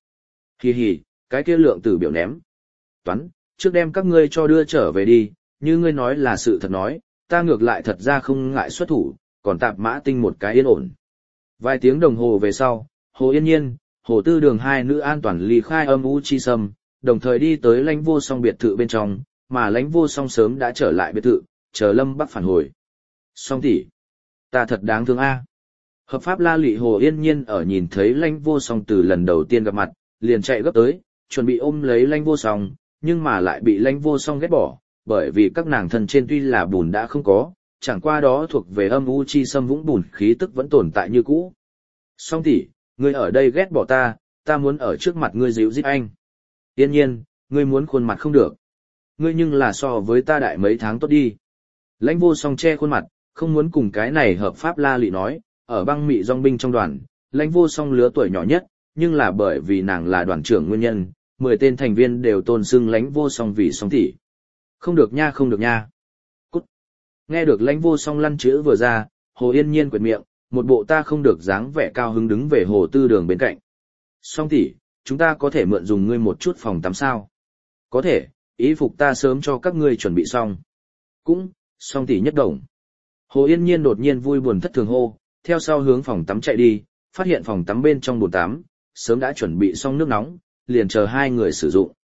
Cái kia lượng tử biểu ném. Toán, trước đem các ngươi cho đưa trở về đi, như ngươi nói là sự thật nói, ta ngược lại thật ra không ngại xuất thủ, còn tạp mã tinh một cái yên ổn. Vài tiếng đồng hồ về sau, Hồ Yên Nhiên, Hồ Tư Đường hai nữ an toàn ly khai âm u chi sâm, đồng thời đi tới Lãnh Vô Song biệt thự bên trong, mà Lãnh Vô Song sớm đã trở lại biệt thự, chờ Lâm Bắc phản hồi. Song tỷ, ta thật đáng thương a. Hợp pháp la lị Hồ Yên Nhiên ở nhìn thấy Lãnh Vô Song từ lần đầu tiên gặp mặt, liền chạy gấp tới, chuẩn bị ôm lấy Lãnh Vô Song, nhưng mà lại bị Lãnh Vô Song ghét bỏ, bởi vì các nàng thân trên tuy là bùn đã không có, chẳng qua đó thuộc về âm u chi xâm vũng bùn khí tức vẫn tồn tại như cũ. Song tỷ, ngươi ở đây ghét bỏ ta, ta muốn ở trước mặt ngươi dịu dít anh. Yên Nhiên, ngươi muốn khuôn mặt không được. Ngươi nhưng là so với ta đại mấy tháng tốt đi. Lãnh Vô Song che khuôn mặt, không muốn cùng cái này hợp pháp la lị nói, ở băng mị dòng binh trong đoàn, Lãnh Vô Song lứa tuổi nhỏ nhất, nhưng là bởi vì nàng là đoàn trưởng nguyên nhân, 10 tên thành viên đều tôn xưng Lãnh Vô Song vì Song tỷ. Không được nha. Cút. Nghe được Lãnh Vô Song lăn chữ vừa ra, Hồ Yên Nhiên quệt miệng, một bộ ta không được dáng vẻ cao hứng đứng về Hồ Tư Đường bên cạnh. Song tỷ, chúng ta có thể mượn dùng ngươi một chút phòng tắm sao? Có thể, y phục ta sớm cho các ngươi chuẩn bị xong. Cũng, Song tỷ nhất đồng. Hồ Yên Nhiên đột nhiên vui buồn thất thường hô, theo sau hướng phòng tắm chạy đi, phát hiện phòng tắm bên trong bồn tắm, sớm đã chuẩn bị xong nước nóng, liền chờ hai người sử dụng.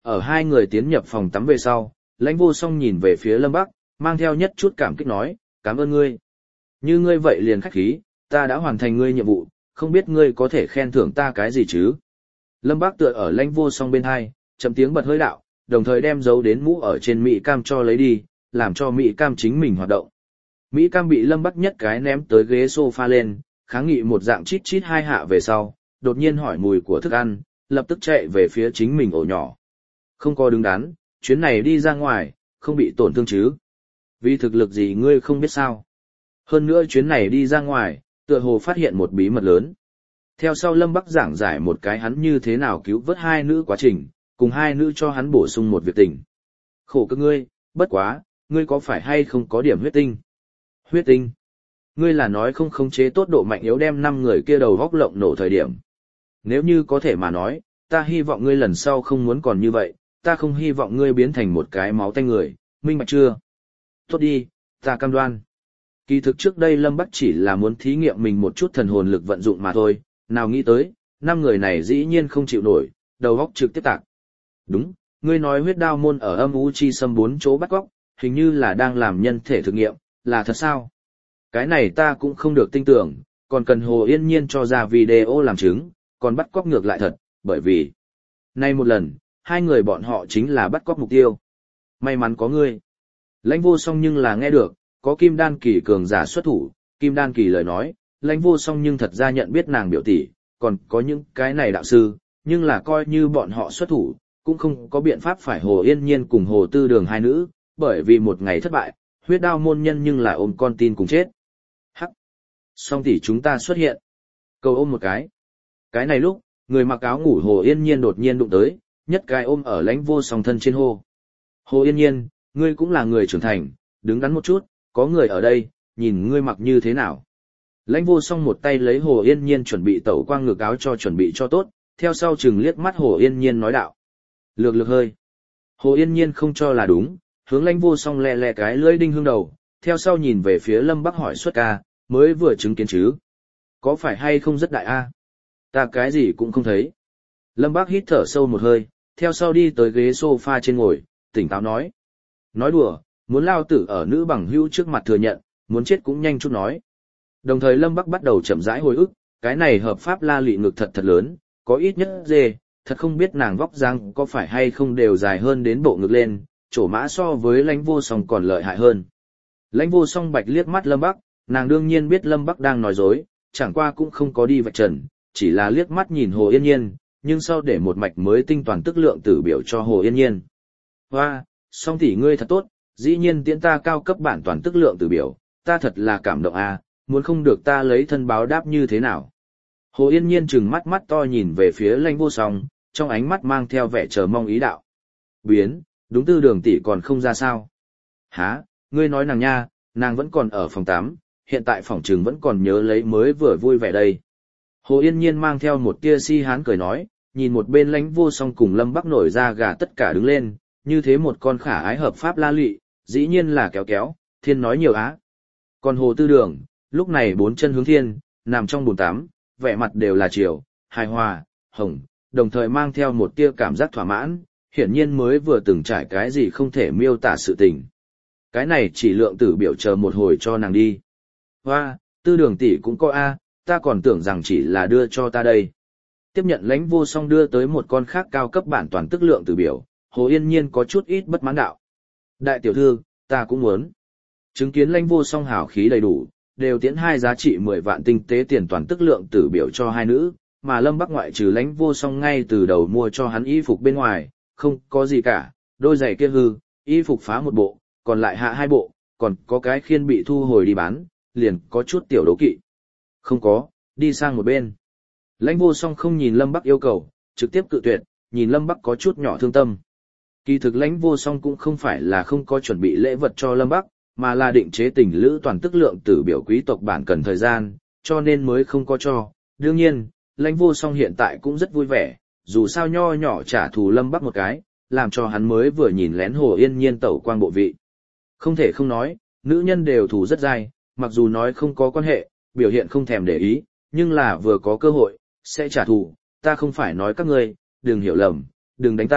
Ở hai người tiến nhập phòng tắm về sau, Lãnh Vô Song nhìn về phía Lâm Bắc, mang theo nhất chút cảm kích nói, cảm ơn ngươi. Như ngươi vậy liền khách khí, ta đã hoàn thành ngươi nhiệm vụ, không biết ngươi có thể khen thưởng ta cái gì chứ? Lâm Bác tựa ở Lãnh Vô Song bên hai, chậm tiếng bật hơi đạo, đồng thời đem dấu đến mũ ở trên Mỹ Cam cho lấy đi, làm cho Mỹ Cam chính mình hoạt động. Mỹ Cam bị Lâm Bắc nhất cái ném tới ghế sofa lên, kháng nghị một dạng chít chít hai hạ về sau, đột nhiên hỏi mùi của thức ăn, lập tức chạy về phía chính mình ổ nhỏ. Không có đứng đắn, chuyến này đi ra ngoài, không bị tổn thương chứ? Vì thực lực gì ngươi không biết sao? Hơn nữa chuyến này đi ra ngoài, tựa hồ phát hiện một bí mật lớn. Theo sau Lâm Bắc giảng giải một cái hắn như thế nào cứu vớt hai nữ quá trình, cùng hai nữ cho hắn bổ sung một việc tình. Khổ cực ngươi, bất quá, ngươi có phải hay không có điểm huyết tinh? Huyết tinh? Ngươi là nói không khống chế tốt độ mạnh yếu đem 5 người kia đầu góc lộng nổ thời điểm. Nếu như có thể mà nói, ta hy vọng ngươi lần sau không muốn còn như vậy, ta không hy vọng ngươi biến thành một cái máu tanh người, minh bạch chưa? Tốt đi, ta cam đoan. Kỳ thực trước đây Lâm Bắc chỉ là muốn thí nghiệm mình một chút thần hồn lực vận dụng mà thôi, nào nghĩ tới, 5 người này dĩ nhiên không chịu nổi, đầu óc trực tiếp tạc. Đúng, ngươi nói huyết đao môn ở âm u chi xâm 4 chỗ bắt góc, hình như là đang làm nhân thể thực nghiệm, là thật sao? Cái này ta cũng không được tin tưởng, còn cần Hồ Yên Nhiên cho ra video làm chứng, còn bắt cóc ngược lại thật, bởi vì nay một lần, hai người bọn họ chính là bắt cóc mục tiêu. May mắn có ngươi. Lãnh Vô Song nhưng là nghe được, có Kim Đan kỳ cường giả xuất thủ, Kim Đan kỳ lời nói, Lãnh Vô Song nhưng thật ra nhận biết nàng biểu tỷ, còn có những cái này đạo sư, nhưng là coi như bọn họ xuất thủ, cũng không có biện pháp phải Hồ Yên Nhiên cùng Hồ Tư Đường hai nữ, bởi vì một ngày thất bại, huyết đao môn nhân nhưng là ôm con tin cùng chết. Hắc! Song tỷ chúng ta xuất hiện. Cầu ôm một cái. Cái này lúc, người mặc áo ngủ Hồ Yên Nhiên đột nhiên đụng tới, nhất cái ôm ở Lãnh Vô Song thân trên hô. Hồ Yên Nhiên, ngươi cũng là người trưởng thành, đứng đắn một chút, có người ở đây, nhìn ngươi mặc như thế nào. Lãnh Vô Song một tay lấy Hồ Yên Nhiên chuẩn bị tẩu quang ngược áo cho chuẩn bị cho tốt, theo sau chừng liếc mắt Hồ Yên Nhiên nói đạo. Lược lược hơi. Hồ Yên Nhiên không cho là đúng, hướng Lãnh Vô Song lẹ lẹ cái lưỡi đinh hương đầu, theo sau nhìn về phía Lâm Bắc hỏi xuất ca, mới vừa chứng kiến chứ. Có phải hay không rất đại a? Ta cái gì cũng không thấy. Lâm Bắc hít thở sâu một hơi, theo sau đi tới ghế sofa trên ngồi, tỉnh táo nói. Nói đùa, muốn lao tử ở nữ bằng hữu trước mặt thừa nhận, muốn chết cũng nhanh chút nói. Đồng thời Lâm Bắc bắt đầu chậm rãi hồi ức, cái này hợp pháp la lị ngực thật thật lớn, có ít nhất dê, thật không biết nàng vóc dáng có phải hay không đều dài hơn đến bộ ngực lên, trổ mã so với Lãnh Vô Song còn lợi hại hơn. Lãnh Vô Song bạch liếc mắt Lâm Bắc, nàng đương nhiên biết Lâm Bắc đang nói dối, chẳng qua cũng không có đi vạch trần, chỉ là liếc mắt nhìn Hồ Yên Nhiên, nhưng sau để một mạch mới tinh toàn tức lượng tử biểu cho Hồ Yên Nhiên. Hoa, Song tỷ ngươi thật tốt, dĩ nhiên tiễn ta cao cấp bản toàn tức lượng tử biểu, ta thật là cảm động a, muốn không được ta lấy thân báo đáp như thế nào. Hồ Yên Nhiên trừng mắt mắt to nhìn về phía Lãnh Vô Song, trong ánh mắt mang theo vẻ chờ mong ý đạo. Biến, đúng Tư Đường tỷ còn không ra sao? Hả, ngươi nói nàng nha, nàng vẫn còn ở phòng 8, hiện tại phòng trường vẫn còn nhớ lấy mới vừa vui vẻ đây. Hồ Yên Nhiên mang theo một tia si hán cười nói, nhìn một bên Lãnh Vô Song cùng Lâm Bắc nổi ra gà tất cả đứng lên, như thế một con khả ái hợp pháp la lị, dĩ nhiên là kéo kéo, thiên nói nhiều á. Còn Hồ Tư Đường, lúc này 4 chân hướng thiên, nằm trong bồn tắm, vẻ mặt đều là chiều, hài hòa, hồng, đồng thời mang theo một tia cảm giác thỏa mãn, hiển nhiên mới vừa từng trải cái gì không thể miêu tả sự tình. Cái này chỉ lượng tử biểu chờ một hồi cho nàng đi. Hoa, Tư Đường tỷ cũng có a, ta còn tưởng rằng chỉ là đưa cho ta đây. Tiếp nhận Lãnh Vô Song đưa tới một con khác cao cấp bản toàn tức lượng tử biểu, Hồ Yên Nhiên có chút ít bất mãn đạo. Đại tiểu thư, ta cũng muốn. Chứng kiến Lãnh Vô Song hảo khí đầy đủ, đều tiễn hai giá trị 10 vạn tinh tế tiền toàn tức lượng tử biểu cho hai nữ, mà Lâm Bắc ngoại trừ Lãnh Vô Song ngay từ đầu mua cho hắn y phục bên ngoài, không có gì cả, đôi giày kia hư, y phục phá một bộ, còn lại hạ 2 bộ, còn có cái khiên bị thu hồi đi bán, liền có chút tiểu đố kỵ. Không có, đi sang một bên. Lãnh Vô Song không nhìn Lâm Bắc yêu cầu, trực tiếp cự tuyệt, nhìn Lâm Bắc có chút nhỏ thương tâm. Kỳ thực Lãnh Vô Song cũng không phải là không có chuẩn bị lễ vật cho Lâm Bắc, mà là định chế tình lữ toàn tức lượng tử biểu quý tộc bản cần thời gian, cho nên mới không có cho. Đương nhiên, Lãnh Vô Song hiện tại cũng rất vui vẻ, dù sao nho nhỏ trả thù Lâm Bắc một cái, làm cho hắn mới vừa nhìn lén Hồ Yên Nhiên tẩu quang bộ vị. Không thể không nói, nữ nhân đều thù rất dai, mặc dù nói không có quan hệ, biểu hiện không thèm để ý, nhưng là vừa có cơ hội, sẽ trả thù. Ta không phải nói các ngươi, đừng hiểu lầm, đừng đánh ta,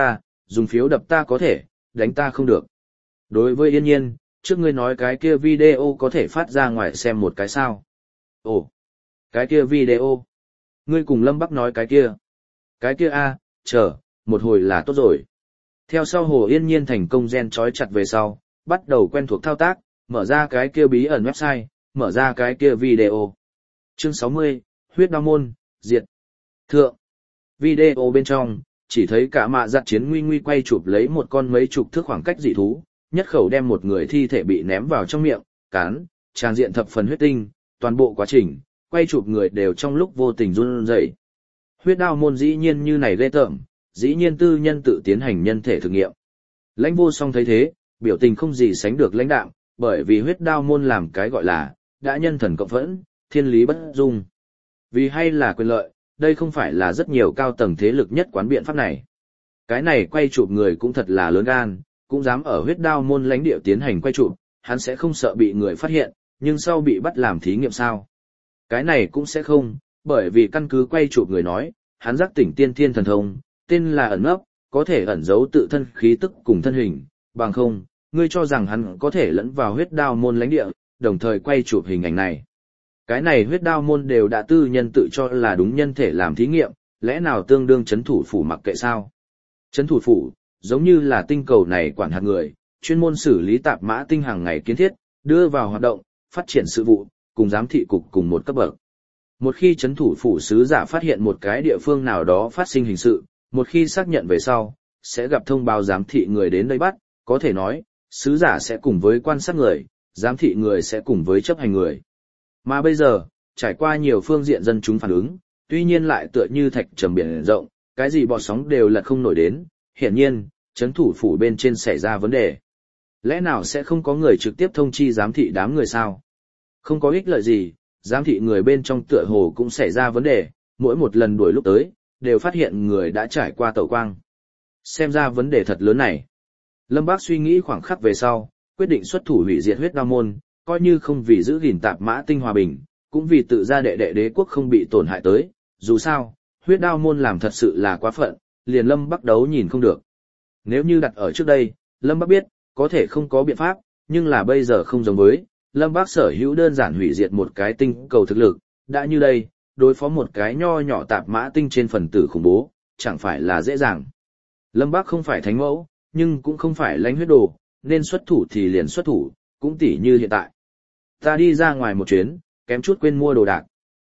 dùng phiếu đập ta có thể, đánh ta không được. Đối với Yên Nhiên, trước ngươi nói cái kia video có thể phát ra ngoài xem một cái sao. Ồ, cái kia video. Ngươi cùng Lâm Bắc nói cái kia. Cái kia a, chờ, một hồi là tốt rồi. Theo sau Hồ Yên Nhiên thành công gen trói chặt về sau, bắt đầu quen thuộc thao tác, mở ra cái kia bí ẩn website, mở ra cái kia video. Chương 60, huyết đao môn, diệt. Thượng. Video bên trong, chỉ thấy cả mạ giặt chiến nguy nguy quay chụp lấy một con mấy chục thước khoảng cách dị thú, nhất khẩu đem một người thi thể bị ném vào trong miệng, cắn, tràn diện thập phần huyết tinh, toàn bộ quá trình, quay chụp người đều trong lúc vô tình run rẩy. Huyết đao môn dĩ nhiên như này ghê tởm, dĩ nhiên tư nhân tự tiến hành nhân thể thực nghiệm. Lãnh Vô Song thấy thế, biểu tình không gì sánh được lãnh đạm, bởi vì huyết đao môn làm cái gọi là, đã nhân thần cộng phẫn, thiên lý bất dung. Vì hay là quyền lợi, đây không phải là rất nhiều cao tầng thế lực nhất quán biện pháp này. Cái này quay chụp người cũng thật là lớn gan, cũng dám ở huyết đao môn lãnh địa tiến hành quay chụp, hắn sẽ không sợ bị người phát hiện, nhưng sau bị bắt làm thí nghiệm sao? Cái này cũng sẽ không, bởi vì căn cứ quay chụp người nói, hắn giác tỉnh tiên thiên thần thông, tên là ẩn nấp, có thể ẩn giấu tự thân khí tức cùng thân hình, bằng không, ngươi cho rằng hắn có thể lẫn vào huyết đao môn lãnh địa, đồng thời quay chụp hình ảnh này. Cái này huyết đao môn đều đã tư nhân tự cho là đúng nhân thể làm thí nghiệm, lẽ nào tương đương chấn thủ phủ mặc kệ sao? Chấn thủ phủ, giống như là tinh cầu này quản hạt người, chuyên môn xử lý tạp mã tinh hàng ngày kiến thiết, đưa vào hoạt động, phát triển sự vụ, cùng giám thị cục cùng một cấp bậc. Một khi chấn thủ phủ sứ giả phát hiện một cái địa phương nào đó phát sinh hình sự, một khi xác nhận về sau, sẽ gặp thông báo giám thị người đến đây bắt, có thể nói, sứ giả sẽ cùng với quan sát người, giám thị người sẽ cùng với chấp hành người. Mà bây giờ, trải qua nhiều phương diện dân chúng phản ứng, tuy nhiên lại tựa như thạch trầm biển rộng, cái gì bọt sóng đều lật không nổi đến, hiển nhiên, chấn thủ phủ bên trên xảy ra vấn đề. Lẽ nào sẽ không có người trực tiếp thông chi giám thị đám người sao? Không có ích lợi gì, giám thị người bên trong tựa hồ cũng xảy ra vấn đề, mỗi một lần đuổi lúc tới, đều phát hiện người đã trải qua tẩu quang. Xem ra vấn đề thật lớn này. Lâm Bác suy nghĩ khoảng khắc về sau, quyết định xuất thủ hủy diệt huyết đao môn, coi như không vì giữ gìn tạp mã tinh hòa bình, cũng vì tự gia đệ đệ đế quốc không bị tổn hại tới, dù sao, huyết đao môn làm thật sự là quá phận, liền Lâm Bắc đấu nhìn không được. Nếu như đặt ở trước đây, Lâm Bắc biết, có thể không có biện pháp, nhưng là bây giờ không giống với, Lâm Bắc sở hữu đơn giản hủy diệt một cái tinh cầu thực lực, đã như đây, đối phó một cái nho nhỏ tạp mã tinh trên phần tử khủng bố, chẳng phải là dễ dàng. Lâm Bắc không phải thánh mẫu, nhưng cũng không phải lãnh huyết đồ, nên xuất thủ thì liền xuất thủ, cũng tỉ như hiện tại. Ta đi ra ngoài một chuyến, kém chút quên mua đồ đạc.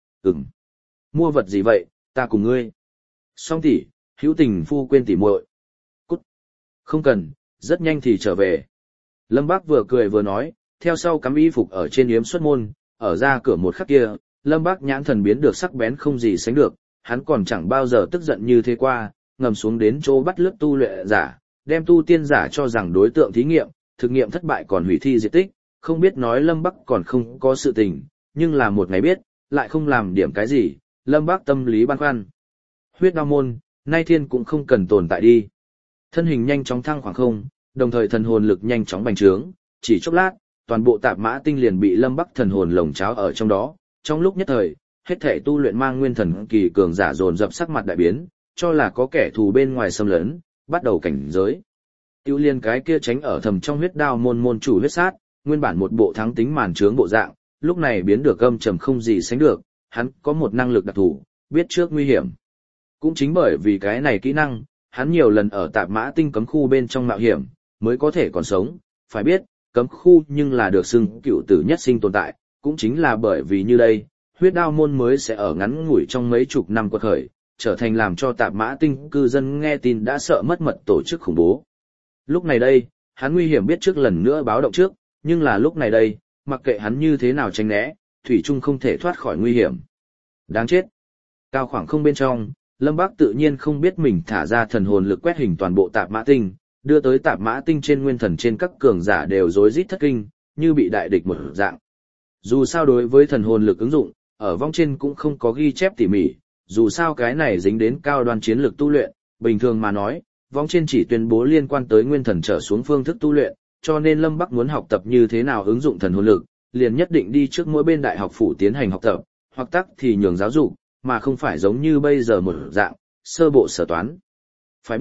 Mua vật gì vậy, ta cùng ngươi. Song tỷ, hữu tình phu quên tỉ muội. Cút. Không cần, rất nhanh thì trở về. Lâm Bác vừa cười vừa nói, theo sau cắm y phục ở trên yếm xuất môn, ở ra cửa một khắc kia, Lâm Bác nhãn thần biến được sắc bén không gì sánh được, hắn còn chẳng bao giờ tức giận như thế qua, ngầm xuống đến chỗ bắt lướt tu luyện giả, đem tu tiên giả cho rằng đối tượng thí nghiệm, thực nghiệm thất bại còn hủy thi diệt tích, không biết nói Lâm Bắc còn không có sự tình, nhưng là một ngày biết, lại không làm điểm cái gì, Lâm Bắc tâm lý băn khoăn. Huyết đao môn, nay thiên cũng không cần tồn tại đi. Thân hình nhanh chóng thăng khoảng không, đồng thời thần hồn lực nhanh chóng bành trướng, chỉ chốc lát, toàn bộ tạp mã tinh liền bị Lâm Bắc thần hồn lồng cháo ở trong đó, trong lúc nhất thời, hết thể tu luyện mang nguyên thần kỳ cường giả dồn dập sắc mặt đại biến, cho là có kẻ thù bên ngoài xâm lấn, bắt đầu cảnh giới. Tiêu liên cái kia tránh ở thầm trong huyết đao môn môn chủ huyết sát, nguyên bản một bộ thắng tính màn trướng bộ dạng, lúc này biến được âm trầm không gì sánh được, hắn có một năng lực đặc thù, biết trước nguy hiểm. Cũng chính bởi vì cái này kỹ năng, hắn nhiều lần ở tạp mã tinh cấm khu bên trong mạo hiểm, mới có thể còn sống, phải biết, cấm khu nhưng là được xưng cựu tử nhất sinh tồn tại, cũng chính là bởi vì như đây, huyết đao môn mới sẽ ở ngắn ngủi trong mấy chục năm quật khởi, trở thành làm cho tạp mã tinh cư dân nghe tin đã sợ mất mật tổ chức khủng bố. Lúc này đây, hắn nguy hiểm biết trước lần nữa báo động trước, nhưng là lúc này đây, mặc kệ hắn như thế nào tránh né, thủy chung không thể thoát khỏi nguy hiểm. Đáng chết. Cao khoảng không bên trong, Lâm Bác tự nhiên không biết mình thả ra thần hồn lực quét hình toàn bộ tạp mã tinh, đưa tới tạp mã tinh trên nguyên thần trên các cường giả đều rối rít thất kinh, như bị đại địch một dạng. Dù sao đối với thần hồn lực ứng dụng, ở vong trên cũng không có ghi chép tỉ mỉ, dù sao cái này dính đến cao đoan chiến lược tu luyện, bình thường mà nói, vong trên chỉ tuyên bố liên quan tới nguyên thần trở xuống phương thức tu luyện, cho nên Lâm Bắc muốn học tập như thế nào ứng dụng thần hồn lực, liền nhất định đi trước mỗi bên đại học phủ tiến hành học tập, hoặc tắc thì nhường giáo dục, mà không phải giống như bây giờ một dạng, sơ bộ sở toán. Phải biết,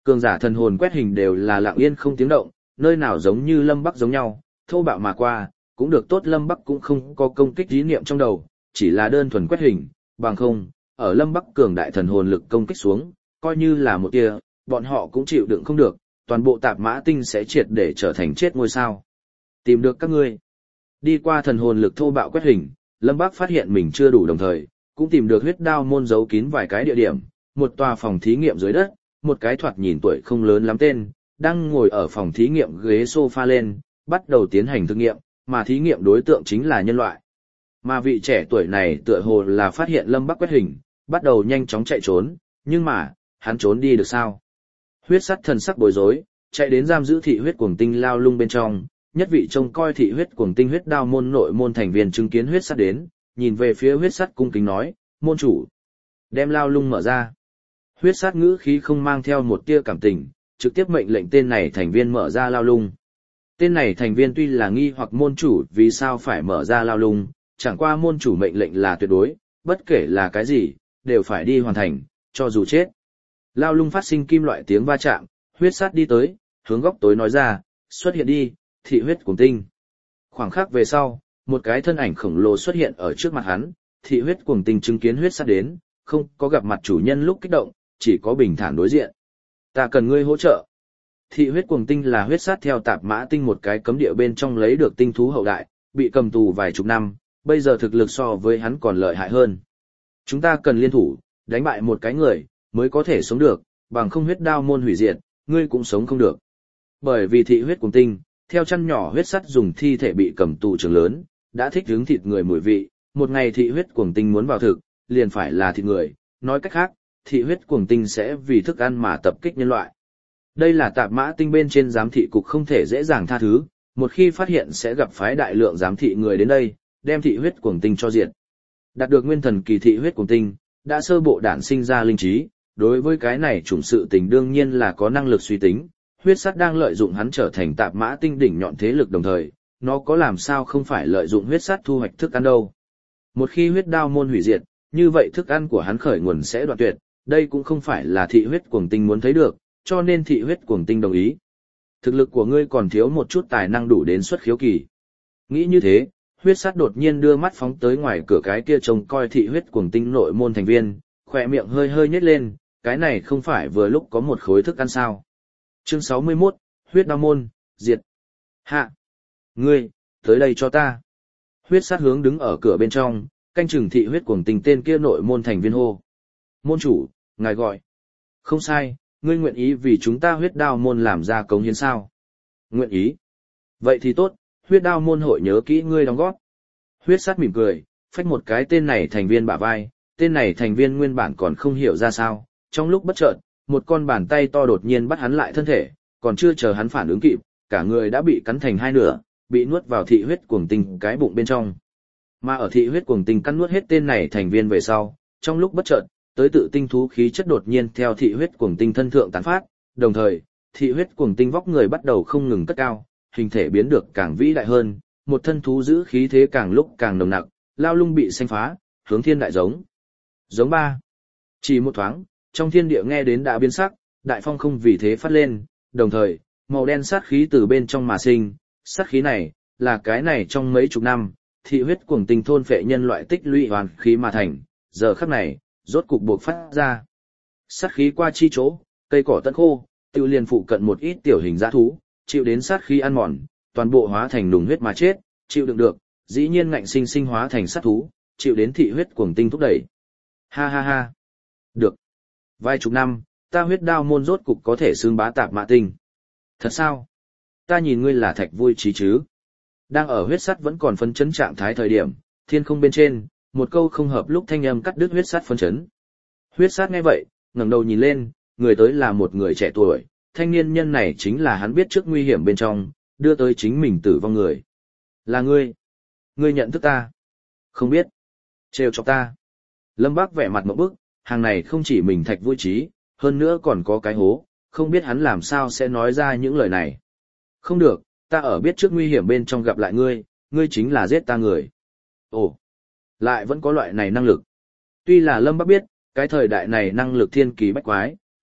Cường giả thần hồn quét hình đều là lặng yên không tiếng động, nơi nào giống như Lâm Bắc giống nhau, thô bạo mà qua, cũng được tốt Lâm Bắc cũng không có công kích ý niệm trong đầu, chỉ là đơn thuần quét hình, bằng không, ở Lâm Bắc cường đại thần hồn lực công kích xuống, coi như là một tia, bọn họ cũng chịu đựng không được, toàn bộ tạp mã tinh sẽ triệt để trở thành chết ngôi sao. Tìm được các ngươi. Đi qua thần hồn lực thô bạo quét hình, Lâm Bắc phát hiện mình chưa đủ đồng thời, cũng tìm được huyết đao môn giấu kín vài cái địa điểm, một tòa phòng thí nghiệm dưới đất, một cái thoạt nhìn tuổi không lớn lắm tên, đang ngồi ở phòng thí nghiệm ghế sofa lên, bắt đầu tiến hành thử nghiệm, mà thí nghiệm đối tượng chính là nhân loại. Mà vị trẻ tuổi này tựa hồ là phát hiện Lâm Bắc quét hình, bắt đầu nhanh chóng chạy trốn, nhưng mà, hắn trốn đi được sao? Huyết sắt thần sắc bối rối, chạy đến giam giữ thị huyết cuồng tinh lao lung bên trong, nhất vị trông coi thị huyết cuồng tinh huyết đao môn nội môn thành viên chứng kiến huyết sắt đến, nhìn về phía huyết sắt cung kính nói, môn chủ, đem lao lung mở ra. Huyết sắt ngữ khí không mang theo một tia cảm tình, trực tiếp mệnh lệnh tên này thành viên mở ra lao lung. Tên này thành viên tuy là nghi hoặc môn chủ vì sao phải mở ra lao lung, chẳng qua môn chủ mệnh lệnh là tuyệt đối, bất kể là cái gì, đều phải đi hoàn thành, cho dù chết. Lao lung phát sinh kim loại tiếng va chạm, huyết sắt đi tới, hướng góc tối nói ra, xuất hiện đi, thị huyết cuồng tinh. Khoảng khắc về sau, một cái thân ảnh khổng lồ xuất hiện ở trước mặt hắn, thị huyết cuồng tinh chứng kiến huyết sắt đến, không có gặp mặt chủ nhân lúc kích động, chỉ có bình thản đối diện. Ta cần ngươi hỗ trợ. Thị huyết cuồng tinh là huyết sát theo tạp mã tinh một cái cấm địa bên trong lấy được tinh thú hậu đại, bị cầm tù vài chục năm, bây giờ thực lực so với hắn còn lợi hại hơn. Chúng ta cần liên thủ, đánh bại một cái người, mới có thể sống được, bằng không huyết đao môn hủy diệt, ngươi cũng sống không được. Bởi vì thị huyết cuồng tinh, theo chăn nhỏ huyết sắt dùng thi thể bị cầm tù trường lớn, đã thích hướng thịt người mùi vị, một ngày thị huyết cuồng tinh muốn vào thực, liền phải là thịt người, nói cách khác, thị huyết cuồng tinh sẽ vì thức ăn mà tập kích nhân loại. Đây là tạp mã tinh bên trên giám thị cục không thể dễ dàng tha thứ, một khi phát hiện sẽ gặp phái đại lượng giám thị người đến đây, đem thị huyết cuồng tinh cho diệt. Đạt được nguyên thần kỳ thị huyết cuồng tinh, đã sơ bộ đản sinh ra linh trí, đối với cái này chủng sự tình đương nhiên là có năng lực suy tính, huyết sắt đang lợi dụng hắn trở thành tạp mã tinh đỉnh nhọn thế lực đồng thời, nó có làm sao không phải lợi dụng huyết sắt thu hoạch thức ăn đâu. Một khi huyết đao môn hủy diệt, như vậy thức ăn của hắn khởi nguồn sẽ đoạn tuyệt, đây cũng không phải là thị huyết cuồng tinh muốn thấy được, cho nên thị huyết cuồng tinh đồng ý. Thực lực của ngươi còn thiếu một chút tài năng đủ đến xuất khiếu kỳ. Nghĩ như thế, huyết sắt đột nhiên đưa mắt phóng tới ngoài cửa cái kia trông coi thị huyết cuồng tinh nội môn thành viên, khỏe miệng hơi hơi nhếch lên, cái này không phải vừa lúc có một khối thức ăn sao. Chương 61, huyết đao môn, diệt. Hạ! Ngươi, tới đây cho ta. Huyết sắt hướng đứng ở cửa bên trong, canh chừng thị huyết cuồng tinh tên kia nội môn thành viên hô. Môn chủ, ngài gọi. Không sai, ngươi nguyện ý vì chúng ta huyết đao môn làm ra cống hiến sao? Nguyện ý. Vậy thì tốt, huyết đao môn hội nhớ kỹ ngươi đóng góp. Huyết sắt mỉm cười, phách một cái tên này thành viên bả vai, tên này thành viên nguyên bản còn không hiểu ra sao, trong lúc bất chợt, một con bàn tay to đột nhiên bắt hắn lại thân thể, còn chưa chờ hắn phản ứng kịp, cả người đã bị cắn thành hai nửa, bị nuốt vào thị huyết cuồng tinh cái bụng bên trong. Mà ở thị huyết cuồng tinh cắn nuốt hết tên này thành viên về sau, trong lúc bất chợt, tới tự tinh thú khí chất đột nhiên theo thị huyết cuồng tinh thân thượng tán phát, đồng thời, thị huyết cuồng tinh vóc người bắt đầu không ngừng cất cao, hình thể biến được càng vĩ đại hơn, một thân thú giữ khí thế càng lúc càng nồng nặc, lao lung bị xanh phá, hướng thiên đại giống. Giống ba. Chỉ một thoáng, trong thiên địa nghe đến đã biến sắc, đại phong không vì thế phát lên, đồng thời, màu đen sát khí từ bên trong mà sinh, sát khí này, là cái này trong mấy chục năm, thị huyết cuồng tinh thôn phệ nhân loại tích lũy hoàn khí mà thành, giờ khắc này, rốt cục buộc phát ra. Sát khí qua chi chỗ, cây cỏ tận khô, tiêu liền phụ cận một ít tiểu hình dã thú, chịu đến sát khí ăn mòn, toàn bộ hóa thành nùng huyết mà chết, chịu đựng được, dĩ nhiên ngạnh sinh sinh hóa thành sát thú, chịu đến thị huyết cuồng tinh thúc đẩy. Ha ha ha. Được. Vài chục năm, ta huyết đao môn rốt cục có thể xương bá tạp mã tinh. Thật sao? Ta nhìn ngươi là thạch vui trí chứ. Đang ở huyết sắt vẫn còn phấn chấn trạng thái thời điểm, thiên không bên trên, một câu không hợp lúc thanh âm cắt đứt huyết sắt phấn chấn. Huyết sắt nghe vậy, ngẩng đầu nhìn lên, người tới là một người trẻ tuổi, thanh niên nhân này chính là hắn biết trước nguy hiểm bên trong, đưa tới chính mình tử vong người. Là ngươi. Ngươi nhận thức ta. Không biết. Trêu chọc ta. Lâm Bác vẻ mặt ngộp bức, hàng này không chỉ mình thạch vui trí, hơn nữa còn có cái hố, không biết hắn làm sao sẽ nói ra những lời này. Không được, ta ở biết trước nguy hiểm bên trong gặp lại ngươi, ngươi chính là giết ta người. Ồ, lại vẫn có loại này năng lực. Tuy là Lâm Bác biết, cái thời đại này năng lực thiên kỳ bách quái,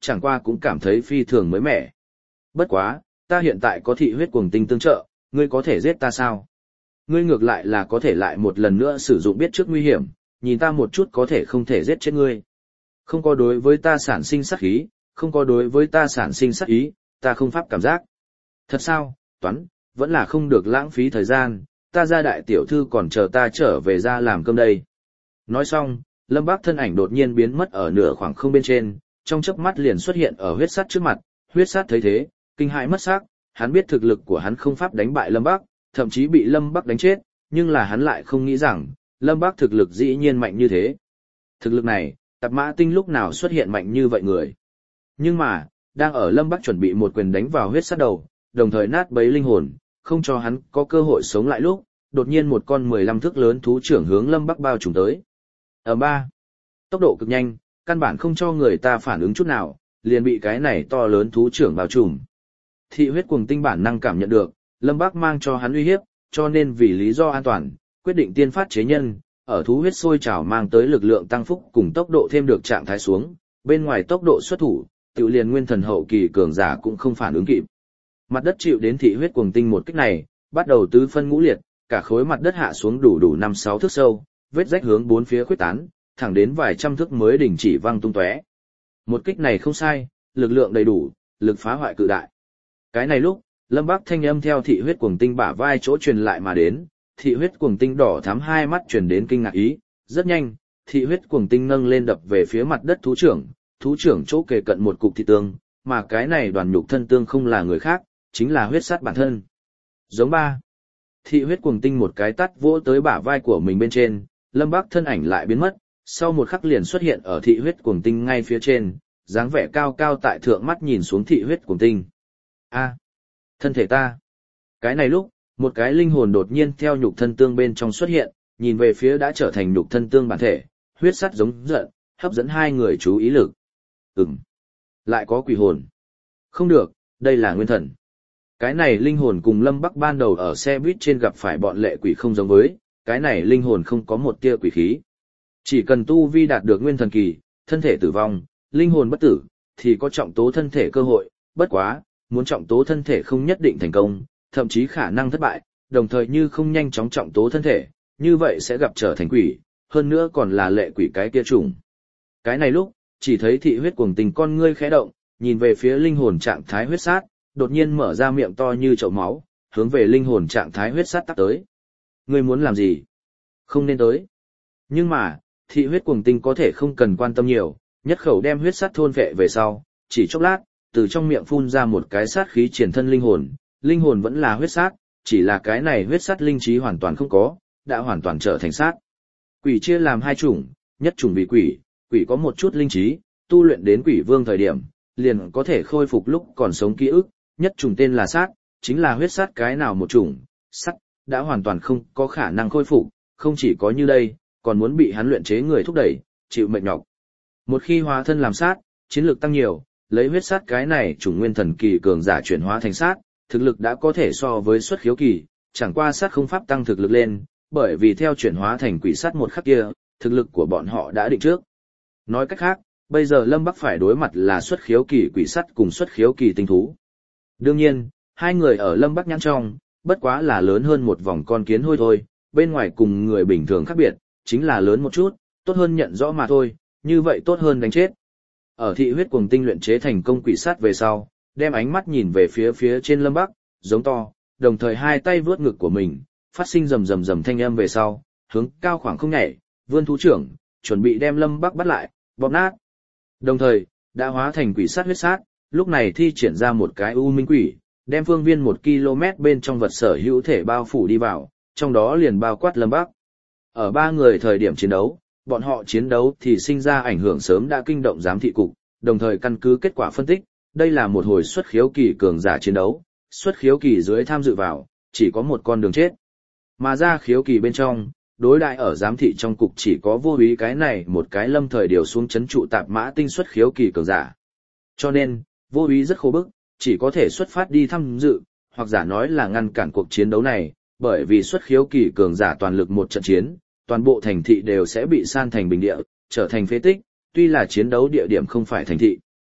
chẳng qua cũng cảm thấy phi thường mới mẻ. Bất quá, ta hiện tại có thị huyết cuồng tinh tương trợ, ngươi có thể giết ta sao? Ngươi ngược lại là có thể lại một lần nữa sử dụng biết trước nguy hiểm, nhìn ta một chút có thể không thể giết chết ngươi. Không có đối với ta sản sinh sát khí, không có đối với ta sản sinh sát ý, ta không pháp cảm giác. Thật sao, Toán, vẫn là không được lãng phí thời gian, ta ra đại tiểu thư còn chờ ta trở về ra làm cơm đây. Nói xong, Lâm Bác thân ảnh đột nhiên biến mất ở nửa khoảng không bên trên, trong chớp mắt liền xuất hiện ở huyết sát trước mặt, huyết sát thấy thế, kinh hãi mất xác, hắn biết thực lực của hắn không pháp đánh bại Lâm Bác, thậm chí bị Lâm Bác đánh chết, nhưng là hắn lại không nghĩ rằng, Lâm Bác thực lực dĩ nhiên mạnh như thế. Thực lực này, Tạp Mã Tinh lúc nào xuất hiện mạnh như vậy người. Nhưng mà, đang ở Lâm Bác chuẩn bị một quyền đánh vào huyết sát đầu, đồng thời nát bấy linh hồn, không cho hắn có cơ hội sống lại lúc, đột nhiên một con 15 thước lớn thú trưởng hướng Lâm Bác bao trùm tới. Ở ba, tốc độ cực nhanh, căn bản không cho người ta phản ứng chút nào, liền bị cái này to lớn thú trưởng bao trùm. Thị huyết cuồng tinh bản năng cảm nhận được, Lâm Bác mang cho hắn uy hiếp, cho nên vì lý do an toàn, quyết định tiên phát chế nhân, ở thú huyết sôi trào mang tới lực lượng tăng phúc cùng tốc độ thêm được trạng thái xuống, bên ngoài tốc độ xuất thủ, tự liền nguyên thần hậu kỳ cường giả cũng không phản ứng kịp. Mặt đất chịu đến thị huyết cuồng tinh một kích này, bắt đầu tứ phân ngũ liệt, cả khối mặt đất hạ xuống đủ 5-6 thước sâu, vết rách hướng bốn phía khuếch tán, thẳng đến vài trăm thước mới đình chỉ văng tung tóe. Một kích này không sai, lực lượng đầy đủ, lực phá hoại cự đại. Cái này lúc, Lâm Bác thanh âm theo thị huyết cuồng tinh bả vai chỗ truyền lại mà đến, thị huyết cuồng tinh đỏ thắm hai mắt truyền đến kinh ngạc ý, rất nhanh, thị huyết cuồng tinh nâng lên đập về phía mặt đất thú trưởng chỗ kề cận một cục thịt tương, mà cái này đoàn nhục thân tương không là người khác, chính là huyết sát bản thân. Giống ba. Thị huyết cuồng tinh một cái tát vỗ tới bả vai của mình bên trên, Lâm Bác thân ảnh lại biến mất, sau một khắc liền xuất hiện ở thị huyết cuồng tinh ngay phía trên, dáng vẻ cao cao tại thượng mắt nhìn xuống thị huyết cuồng tinh. A, thân thể ta. Cái này lúc, một cái linh hồn đột nhiên theo nhục thân tương bên trong xuất hiện, nhìn về phía đã trở thành nhục thân tương bản thể, huyết sắt giống giận, hấp dẫn hai người chú ý lực. Lại có quỷ hồn. Không được, đây là nguyên thần. Cái này linh hồn cùng Lâm Bắc ban đầu ở xe buýt trên gặp phải bọn lệ quỷ không giống với, cái này linh hồn không có một tia quỷ khí. Chỉ cần tu vi đạt được nguyên thần kỳ, thân thể tử vong, linh hồn bất tử, thì có trọng tố thân thể cơ hội, bất quá, muốn trọng tố thân thể không nhất định thành công, thậm chí khả năng thất bại, đồng thời như không nhanh chóng trọng tố thân thể, như vậy sẽ gặp trở thành quỷ, hơn nữa còn là lệ quỷ cái kia trùng. Cái này lúc, chỉ thấy thị huyết cuồng tình con ngươi khẽ động, nhìn về phía linh hồn trạng thái huyết sát, đột nhiên mở ra miệng to như chậu máu, hướng về linh hồn trạng thái huyết sát tắt tới. Ngươi muốn làm gì? Không nên tới. Nhưng mà, thị huyết cuồng tinh có thể không cần quan tâm nhiều, nhất khẩu đem huyết sát thôn vệ về sau, chỉ chốc lát, từ trong miệng phun ra một cái sát khí triển thân linh hồn vẫn là huyết sát, chỉ là cái này huyết sát linh trí hoàn toàn không có, đã hoàn toàn trở thành sát. Quỷ chia làm hai chủng, nhất chủng vì quỷ, quỷ có một chút linh trí, tu luyện đến quỷ vương thời điểm, liền có thể khôi phục lúc còn sống ký ức, nhất chủng tên là sát, chính là huyết sát cái nào một chủng, sát, đã hoàn toàn không có khả năng khôi phục, không chỉ có như đây, còn muốn bị hắn luyện chế người thúc đẩy, chịu mệt nhọc. Một khi hóa thân làm sát, chiến lược tăng nhiều, lấy huyết sát cái này chủng nguyên thần kỳ cường giả chuyển hóa thành sát, thực lực đã có thể so với xuất khiếu kỳ, chẳng qua sát không pháp tăng thực lực lên, bởi vì theo chuyển hóa thành quỷ sát một khắc kia, thực lực của bọn họ đã định trước. Nói cách khác, bây giờ Lâm Bắc phải đối mặt là xuất khiếu kỳ quỷ sát cùng xuất khiếu kỳ tinh thú. Đương nhiên, hai người ở Lâm Bắc nhãn trong, bất quá là lớn hơn một vòng con kiến hôi thôi, bên ngoài cùng người bình thường khác biệt, chính là lớn một chút, tốt hơn nhận rõ mà thôi, như vậy tốt hơn đánh chết. Ở thị huyết cuồng tinh luyện chế thành công quỷ sát về sau, đem ánh mắt nhìn về phía trên Lâm Bắc, giống to, đồng thời hai tay vướt ngực của mình, phát sinh rầm rầm rầm thanh âm về sau, hướng cao khoảng không nhảy, vươn thú trưởng, chuẩn bị đem Lâm Bắc bắt lại, bóp nát. Đồng thời, đã hóa thành quỷ sát huyết sát, lúc này thi triển ra một cái u minh quỷ, đem phương viên 1 km bên trong vật sở hữu thể bao phủ đi vào, trong đó liền bao quát Lâm Bắc. Ở ba người thời điểm chiến đấu, bọn họ chiến đấu thì sinh ra ảnh hưởng sớm đã kinh động giám thị cục, đồng thời căn cứ kết quả phân tích, đây là một hồi xuất khiếu kỳ cường giả chiến đấu, xuất khiếu kỳ dưới tham dự vào, chỉ có một con đường chết. Mà ra khiếu kỳ bên trong, đối đại ở giám thị trong cục chỉ có vô úy cái này một cái lâm thời điều xuống chấn trụ Tạp Mã Tinh xuất khiếu kỳ cường giả. Cho nên, vô úy rất khô bức, chỉ có thể xuất phát đi tham dự, hoặc giả nói là ngăn cản cuộc chiến đấu này, bởi vì xuất khiếu kỳ cường giả toàn lực một trận chiến, toàn bộ thành thị đều sẽ bị san thành bình địa, trở thành phế tích, tuy là chiến đấu địa điểm không phải thành thị.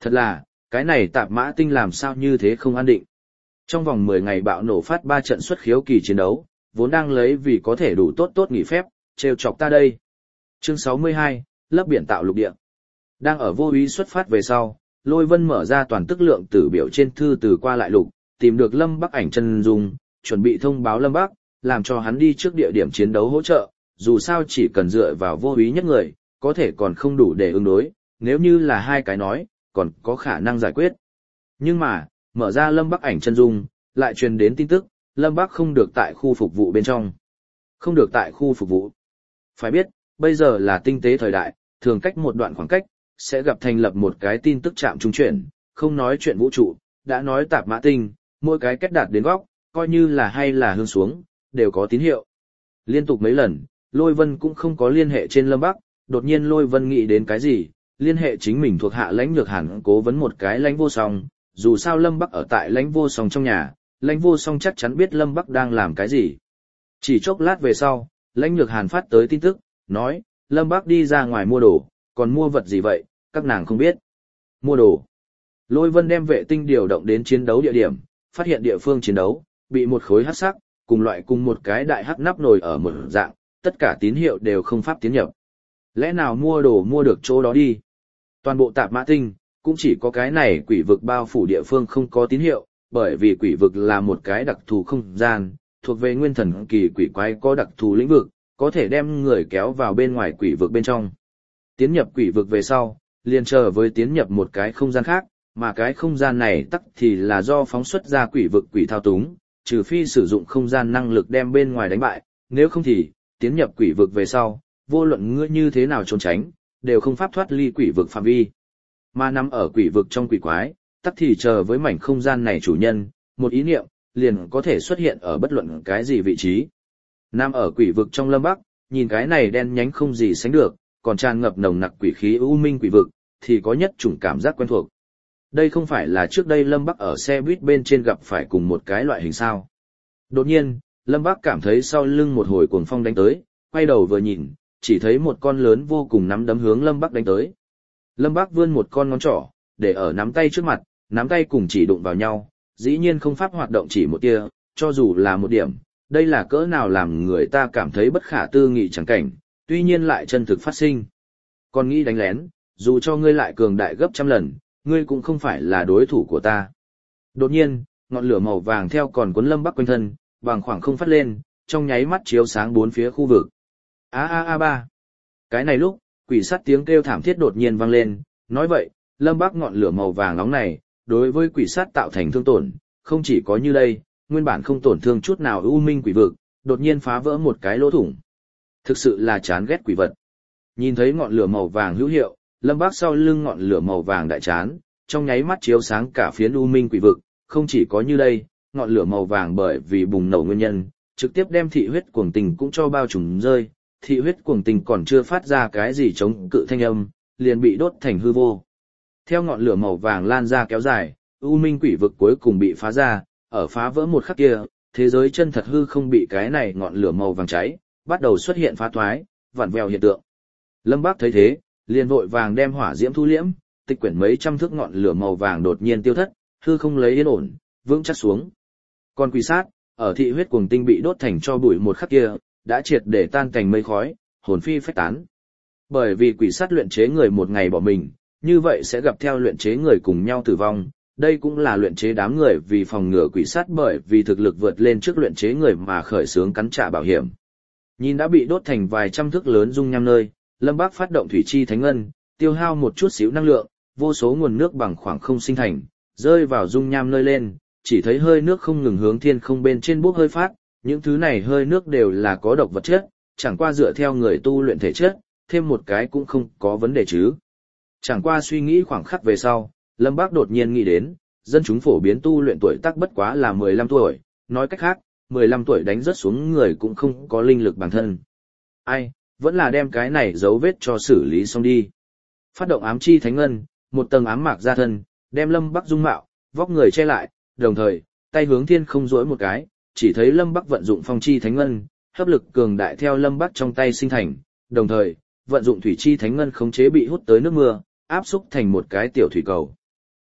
Thật là, cái này tạp mã tinh làm sao như thế không an định. Trong vòng 10 ngày bạo nổ phát 3 trận xuất khiếu kỳ chiến đấu, vốn đang lấy vì có thể đủ tốt nghỉ phép, trêu chọc ta đây. Chương 62, lấp biển tạo lục địa. Đang ở vô ý xuất phát về sau, Lôi Vân mở ra toàn tức lượng tử biểu trên thư từ qua lại lục, tìm được Lâm Bắc ảnh chân dung, chuẩn bị thông báo Lâm Bắc, làm cho hắn đi trước địa điểm chiến đấu hỗ trợ, dù sao chỉ cần dựa vào vô ý nhất người, có thể còn không đủ để ứng đối, nếu như là hai cái nói, còn có khả năng giải quyết. Nhưng mà, mở ra Lâm Bắc ảnh chân dung, lại truyền đến tin tức, Lâm Bắc không được tại khu phục vụ bên trong. Không được tại khu phục vụ. Phải biết, bây giờ là tinh tế thời đại, thường cách một đoạn khoảng cách, sẽ gặp thành lập một cái tin tức trạm trung chuyển, không nói chuyện vũ trụ, đã nói tạp mã tinh, mỗi cái cách đạt đến góc, coi như là hay là hướng xuống, đều có tín hiệu. Liên tục mấy lần, Lôi Vân cũng không có liên hệ trên Lâm Bắc, đột nhiên Lôi Vân nghĩ đến cái gì, liên hệ chính mình thuộc hạ Lãnh Nhược Hàn cố vấn một cái Lãnh Vô Song, dù sao Lâm Bắc ở tại Lãnh Vô Song trong nhà, Lãnh Vô Song chắc chắn biết Lâm Bắc đang làm cái gì. Chỉ chốc lát về sau, Lãnh Nhược Hàn phát tới tin tức, nói, Lâm Bắc đi ra ngoài mua đồ, còn mua vật gì vậy, các nàng không biết. Mua đồ. Lôi Vân đem vệ tinh điều động đến chiến đấu địa điểm, phát hiện địa phương chiến đấu, bị một khối hắc sắc, cùng một cái đại hắc nắp nồi ở một dạng, tất cả tín hiệu đều không pháp tiến nhập. Lẽ nào mua đồ mua được chỗ đó đi? Toàn bộ tạp mã tinh, cũng chỉ có cái này quỷ vực bao phủ địa phương không có tín hiệu, bởi vì quỷ vực là một cái đặc thù không gian, thuộc về nguyên thần kỳ quỷ quái có đặc thù lĩnh vực, có thể đem người kéo vào bên ngoài quỷ vực bên trong. Tiến nhập quỷ vực về sau, liền chờ với tiến nhập một cái không gian khác, mà cái không gian này tắc thì là do phóng xuất ra quỷ vực quỷ thao túng, trừ phi sử dụng không gian năng lực đem bên ngoài đánh bại, nếu không thì, tiến nhập quỷ vực về sau, vô luận ngươi như thế nào trốn tránh, đều không pháp thoát ly quỷ vực phạm vi. Mà nằm ở quỷ vực trong quỷ quái, tắc thì chờ với mảnh không gian này chủ nhân, một ý niệm, liền có thể xuất hiện ở bất luận cái gì vị trí. Nằm ở quỷ vực trong Lâm Bắc, nhìn cái này đen nhánh không gì sánh được, còn tràn ngập nồng nặc quỷ khí u minh quỷ vực, thì có nhất chủng cảm giác quen thuộc. Đây không phải là trước đây Lâm Bắc ở xe buýt bên trên gặp phải cùng một cái loại hình sao. Đột nhiên, Lâm Bắc cảm thấy sau lưng một hồi cuồng phong đánh tới, quay đầu vừa nhìn, chỉ thấy một con lớn vô cùng nắm đấm hướng Lâm Bắc đánh tới. Lâm Bắc vươn một con ngón trỏ, để ở nắm tay trước mặt, nắm tay cùng chỉ đụng vào nhau, dĩ nhiên không pháp hoạt động chỉ một tia, cho dù là một điểm, đây là cỡ nào làm người ta cảm thấy bất khả tư nghị chẳng cảnh, tuy nhiên lại chân thực phát sinh. Còn nghĩ đánh lén, dù cho ngươi lại cường đại gấp trăm lần, ngươi cũng không phải là đối thủ của ta. Đột nhiên, ngọn lửa màu vàng theo còn cuốn Lâm Bắc quanh thân, bằng khoảng không phát lên, trong nháy mắt chiếu sáng bốn phía khu vực. Ba. Cái này lúc, quỷ sắt tiếng kêu thảm thiết đột nhiên vang lên, nói vậy, Lâm Bắc ngọn lửa màu vàng nóng này, đối với quỷ sắt tạo thành thương tổn, không chỉ có như đây, nguyên bản không tổn thương chút nào u minh quỷ vực, đột nhiên phá vỡ một cái lỗ thủng. Thực sự là chán ghét quỷ vật. Nhìn thấy ngọn lửa màu vàng hữu hiệu, Lâm Bắc sau lưng ngọn lửa màu vàng đại chán, trong nháy mắt chiếu sáng cả phiến u minh quỷ vực, không chỉ có như đây, ngọn lửa màu vàng bởi vì bùng nổ nguyên nhân, trực tiếp đem thị huyết cuồng tình cũng cho bao trùm rơi, thị huyết cuồng tình còn chưa phát ra cái gì chống cự thanh âm, liền bị đốt thành hư vô. Theo ngọn lửa màu vàng lan ra kéo dài, u minh quỷ vực cuối cùng bị phá ra, ở phá vỡ một khắc kia, thế giới chân thật hư không bị cái này ngọn lửa màu vàng cháy, bắt đầu xuất hiện phá thoái, vặn vẹo hiện tượng. Lâm Bắc thấy thế, liền vội vàng đem hỏa diễm thu liễm, tịch quyển mấy trăm thước ngọn lửa màu vàng đột nhiên tiêu thất, hư không lấy yên ổn, vững chắc xuống. Còn quỷ sát, ở thị huyết cuồng tinh bị đốt thành cho bụi một khắc kia, đã triệt để tan thành mây khói, hồn phi phách tán. Bởi vì quỷ sát luyện chế người một ngày bỏ mình, như vậy sẽ gặp theo luyện chế người cùng nhau tử vong. Đây cũng là luyện chế đám người vì phòng ngừa quỷ sát bởi vì thực lực vượt lên trước luyện chế người mà khởi xướng cắn trả bảo hiểm. Nhìn đã bị đốt thành vài trăm thước lớn dung nham nơi, Lâm Bắc phát động thủy chi thánh ngân, tiêu hao một chút xíu năng lượng, vô số nguồn nước bằng khoảng không sinh thành, rơi vào dung nham nơi lên, chỉ thấy hơi nước không ngừng hướng thiên không bên trên bốc hơi phát, những thứ này hơi nước đều là có độc vật chất, chẳng qua dựa theo người tu luyện thể chất, thêm một cái cũng không có vấn đề chứ. Chẳng qua suy nghĩ khoảng khắc về sau, Lâm Bắc đột nhiên nghĩ đến, dân chúng phổ biến tu luyện tuổi tác bất quá là 15 tuổi, nói cách khác, 15 tuổi đánh rớt xuống người cũng không có linh lực bản thân. Ai, vẫn là đem cái này dấu vết cho xử lý xong đi. Phát động ám chi thánh ngân, một tầng ám mạc ra thân, đem Lâm Bắc dung mạo, vóc người che lại, đồng thời, tay hướng thiên không duỗi một cái, chỉ thấy Lâm Bắc vận dụng phong chi thánh ngân, hấp lực cường đại theo Lâm Bắc trong tay sinh thành, đồng thời, vận dụng thủy chi thánh ngân khống chế bị hút tới nước mưa, áp xúc thành một cái tiểu thủy cầu.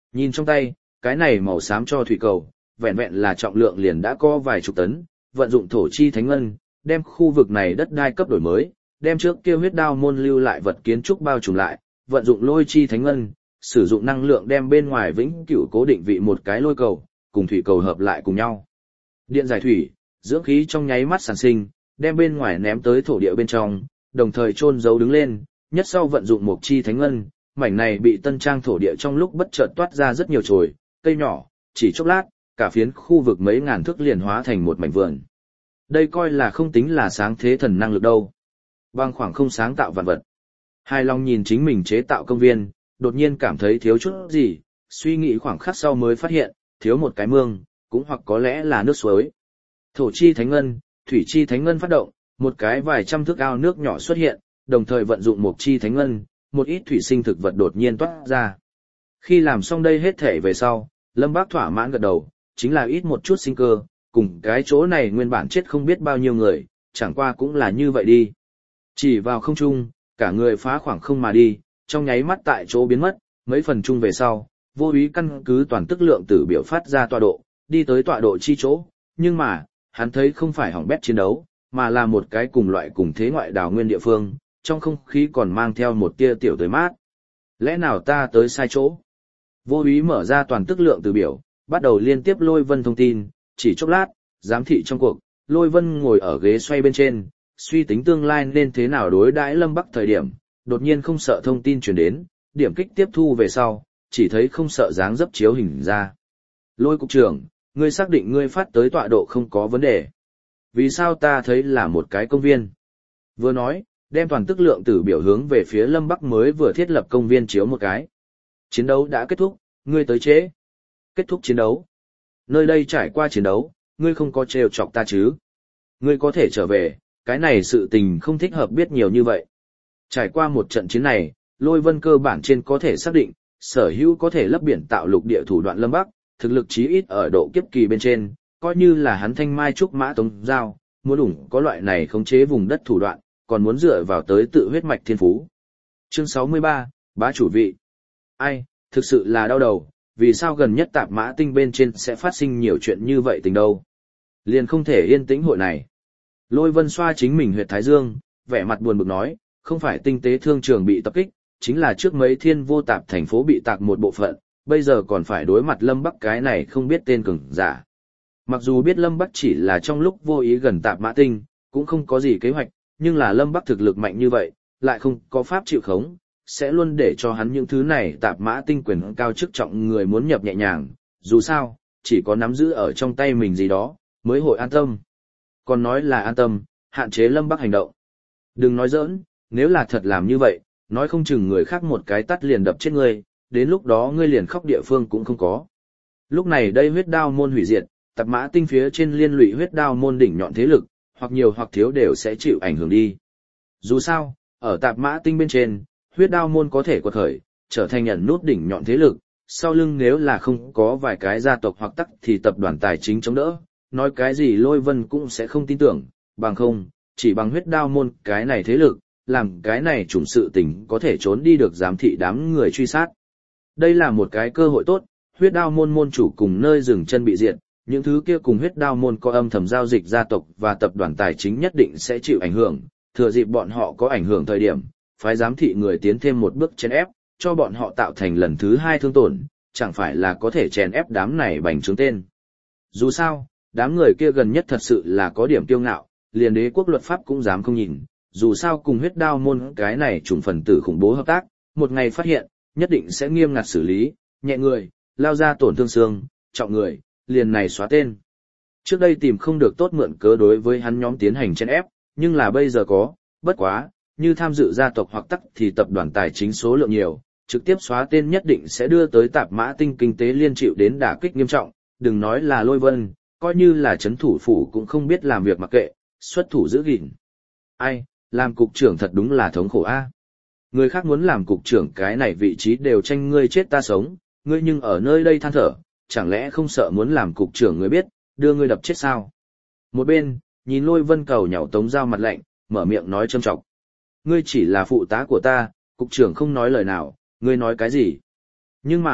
Nhìn trong tay, cái này màu xám cho thủy cầu, vẹn vẹn là trọng lượng liền đã có vài chục tấn, vận dụng thổ chi thánh ngân, đem khu vực này đất đai cấp đổi mới, đem trước kia huyết đao môn lưu lại vật kiến trúc bao trùm lại, vận dụng lôi chi thánh ngân, sử dụng năng lượng đem bên ngoài vĩnh cửu cố định vị một cái lôi cầu, cùng thủy cầu hợp lại cùng nhau. Điện giải thủy, dưỡng khí trong nháy mắt sản sinh, đem bên ngoài ném tới thổ địa bên trong, đồng thời chôn giấu đứng lên, nhất sau vận dụng một chi thánh ngân, mảnh này bị tân trang thổ địa trong lúc bất chợt toát ra rất nhiều chồi, cây nhỏ, chỉ chốc lát, cả phiến khu vực mấy ngàn thước liền hóa thành một mảnh vườn. Đây coi là không tính là sáng thế thần năng lực đâu. Bằng khoảng không sáng tạo vạn vật. Hài lòng nhìn chính mình chế tạo công viên, đột nhiên cảm thấy thiếu chút gì, suy nghĩ khoảng khắc sau mới phát hiện, thiếu một cái mương, cũng hoặc có lẽ là nước suối. Thổ chi thánh ngân, thủy chi thánh ngân phát động, một cái vài trăm thước ao nước nhỏ xuất hiện, đồng thời vận dụng một chi thánh ngân, một ít thủy sinh thực vật đột nhiên toát ra. Khi làm xong đây hết thể về sau, Lâm Bác thỏa mãn gật đầu, chính là ít một chút sinh cơ, cùng cái chỗ này nguyên bản chết không biết bao nhiêu người, chẳng qua cũng là như vậy đi. Chỉ vào không trung, cả người phá khoảng không mà đi, trong nháy mắt tại chỗ biến mất, mấy phần chung về sau, vô úy căn cứ toàn tức lượng tử biểu phát ra tọa độ, đi tới tọa độ chi chỗ, nhưng mà, hắn thấy không phải hỏng bét chiến đấu, mà là một cái cùng loại cùng thế ngoại đảo nguyên địa phương, trong không khí còn mang theo một tia tiểu tới mát. Lẽ nào ta tới sai chỗ? Vô úy mở ra toàn tức lượng tử biểu, bắt đầu liên tiếp Lôi Vân thông tin, chỉ chốc lát, giám thị trong cuộc, Lôi Vân ngồi ở ghế xoay bên trên, suy tính tương lai nên thế nào đối đãi Lâm Bắc thời điểm, đột nhiên không sợ thông tin truyền đến, điểm kích tiếp thu về sau, chỉ thấy không sợ dáng dấp chiếu hình ra. Lôi cục trưởng, ngươi xác định ngươi phát tới tọa độ không có vấn đề. Vì sao ta thấy là một cái công viên? Vừa nói, đem toàn tức lượng tử biểu hướng về phía Lâm Bắc mới vừa thiết lập công viên chiếu một cái. Chiến đấu đã kết thúc, ngươi tới chế. Kết thúc chiến đấu. Nơi đây trải qua chiến đấu, ngươi không có trêu chọc ta chứ. Ngươi có thể trở về, cái này sự tình không thích hợp biết nhiều như vậy. Trải qua một trận chiến này, Lôi Vân cơ bản trên có thể xác định, sở hữu có thể lấp biển tạo lục địa thủ đoạn Lâm Bắc, thực lực chí ít ở độ kiếp kỳ bên trên, coi như là hắn thanh mai trúc mã tống giao, muốn ủng có loại này khống chế vùng đất thủ đoạn, còn muốn dựa vào tới tự huyết mạch thiên phú. Chương 63, bá chủ vị. Ai, thực sự là đau đầu, vì sao gần nhất tạp mã tinh bên trên sẽ phát sinh nhiều chuyện như vậy tình đâu. Liền không thể yên tĩnh hội này. Lôi Vân xoa chính mình huyệt thái dương, vẻ mặt buồn bực nói, không phải tinh tế thương trường bị tập kích, chính là trước mấy thiên vô tạp thành phố bị tạc một bộ phận, bây giờ còn phải đối mặt Lâm Bắc cái này không biết tên cường giả. Mặc dù biết Lâm Bắc chỉ là trong lúc vô ý gần tạp mã tinh, cũng không có gì kế hoạch, nhưng là Lâm Bắc thực lực mạnh như vậy, lại không có pháp chịu khống, sẽ luôn để cho hắn những thứ này tạp mã tinh quyền cao chức trọng người muốn nhập nhẹ nhàng, dù sao, chỉ có nắm giữ ở trong tay mình gì đó, mới hội an tâm. Còn nói là an tâm, hạn chế Lâm Bắc hành động. Đừng nói giỡn, nếu là thật làm như vậy, nói không chừng người khác một cái tắt liền đập chết ngươi, đến lúc đó ngươi liền khóc địa phương cũng không có. Lúc này đây huyết đao môn hủy diệt, tạp mã tinh phía trên liên lụy huyết đao môn đỉnh nhọn thế lực, hoặc nhiều hoặc thiếu đều sẽ chịu ảnh hưởng đi. Dù sao, ở tạp mã tinh bên trên, huyết đao môn có thể quật khởi, trở thành nhận nút đỉnh nhọn thế lực, sau lưng nếu là không có vài cái gia tộc hoặc tắc thì tập đoàn tài chính chống đỡ, nói cái gì Lôi Vân cũng sẽ không tin tưởng, bằng không, chỉ bằng huyết đao môn cái này thế lực, làm cái này trùng sự tình có thể trốn đi được giám thị đám người truy sát. Đây là một cái cơ hội tốt, huyết đao môn môn chủ cùng nơi dừng chân bị diệt, những thứ kia cùng huyết đao môn có âm thầm giao dịch gia tộc và tập đoàn tài chính nhất định sẽ chịu ảnh hưởng, thừa dịp bọn họ có ảnh hưởng thời điểm, phái giám thị người tiến thêm một bước chèn ép, cho bọn họ tạo thành lần thứ hai thương tổn, chẳng phải là có thể chèn ép đám này bành trướng tên. Dù sao, đám người kia gần nhất thật sự là có điểm kiêu ngạo, liền đế quốc luật pháp cũng dám không nhìn, dù sao cùng huyết đao môn cái này chủng phần tử khủng bố hợp tác, một ngày phát hiện, nhất định sẽ nghiêm ngặt xử lý, nhẹ người, lao ra tổn thương xương, trọng người, liền này xóa tên. Trước đây tìm không được tốt mượn cớ đối với hắn nhóm tiến hành chèn ép, nhưng là bây giờ có, bất quá, như tham dự gia tộc hoặc tắc thì tập đoàn tài chính số lượng nhiều, trực tiếp xóa tên nhất định sẽ đưa tới tạp mã tinh kinh tế liên chịu đến đả kích nghiêm trọng, đừng nói là Lôi Vân, coi như là chấn thủ phủ cũng không biết làm việc mặc kệ, xuất thủ giữ gìn. Ai, làm cục trưởng thật đúng là thống khổ a. Người khác muốn làm cục trưởng cái này vị trí đều tranh ngươi chết ta sống, ngươi nhưng ở nơi đây than thở, chẳng lẽ không sợ muốn làm cục trưởng người biết, đưa ngươi đập chết sao? Một bên, nhìn Lôi Vân cầu nhàu Tống Giao mặt lạnh, mở miệng nói châm chọc. Ngươi chỉ là phụ tá của ta, cục trưởng không nói lời nào, ngươi nói cái gì? Nhưng mà,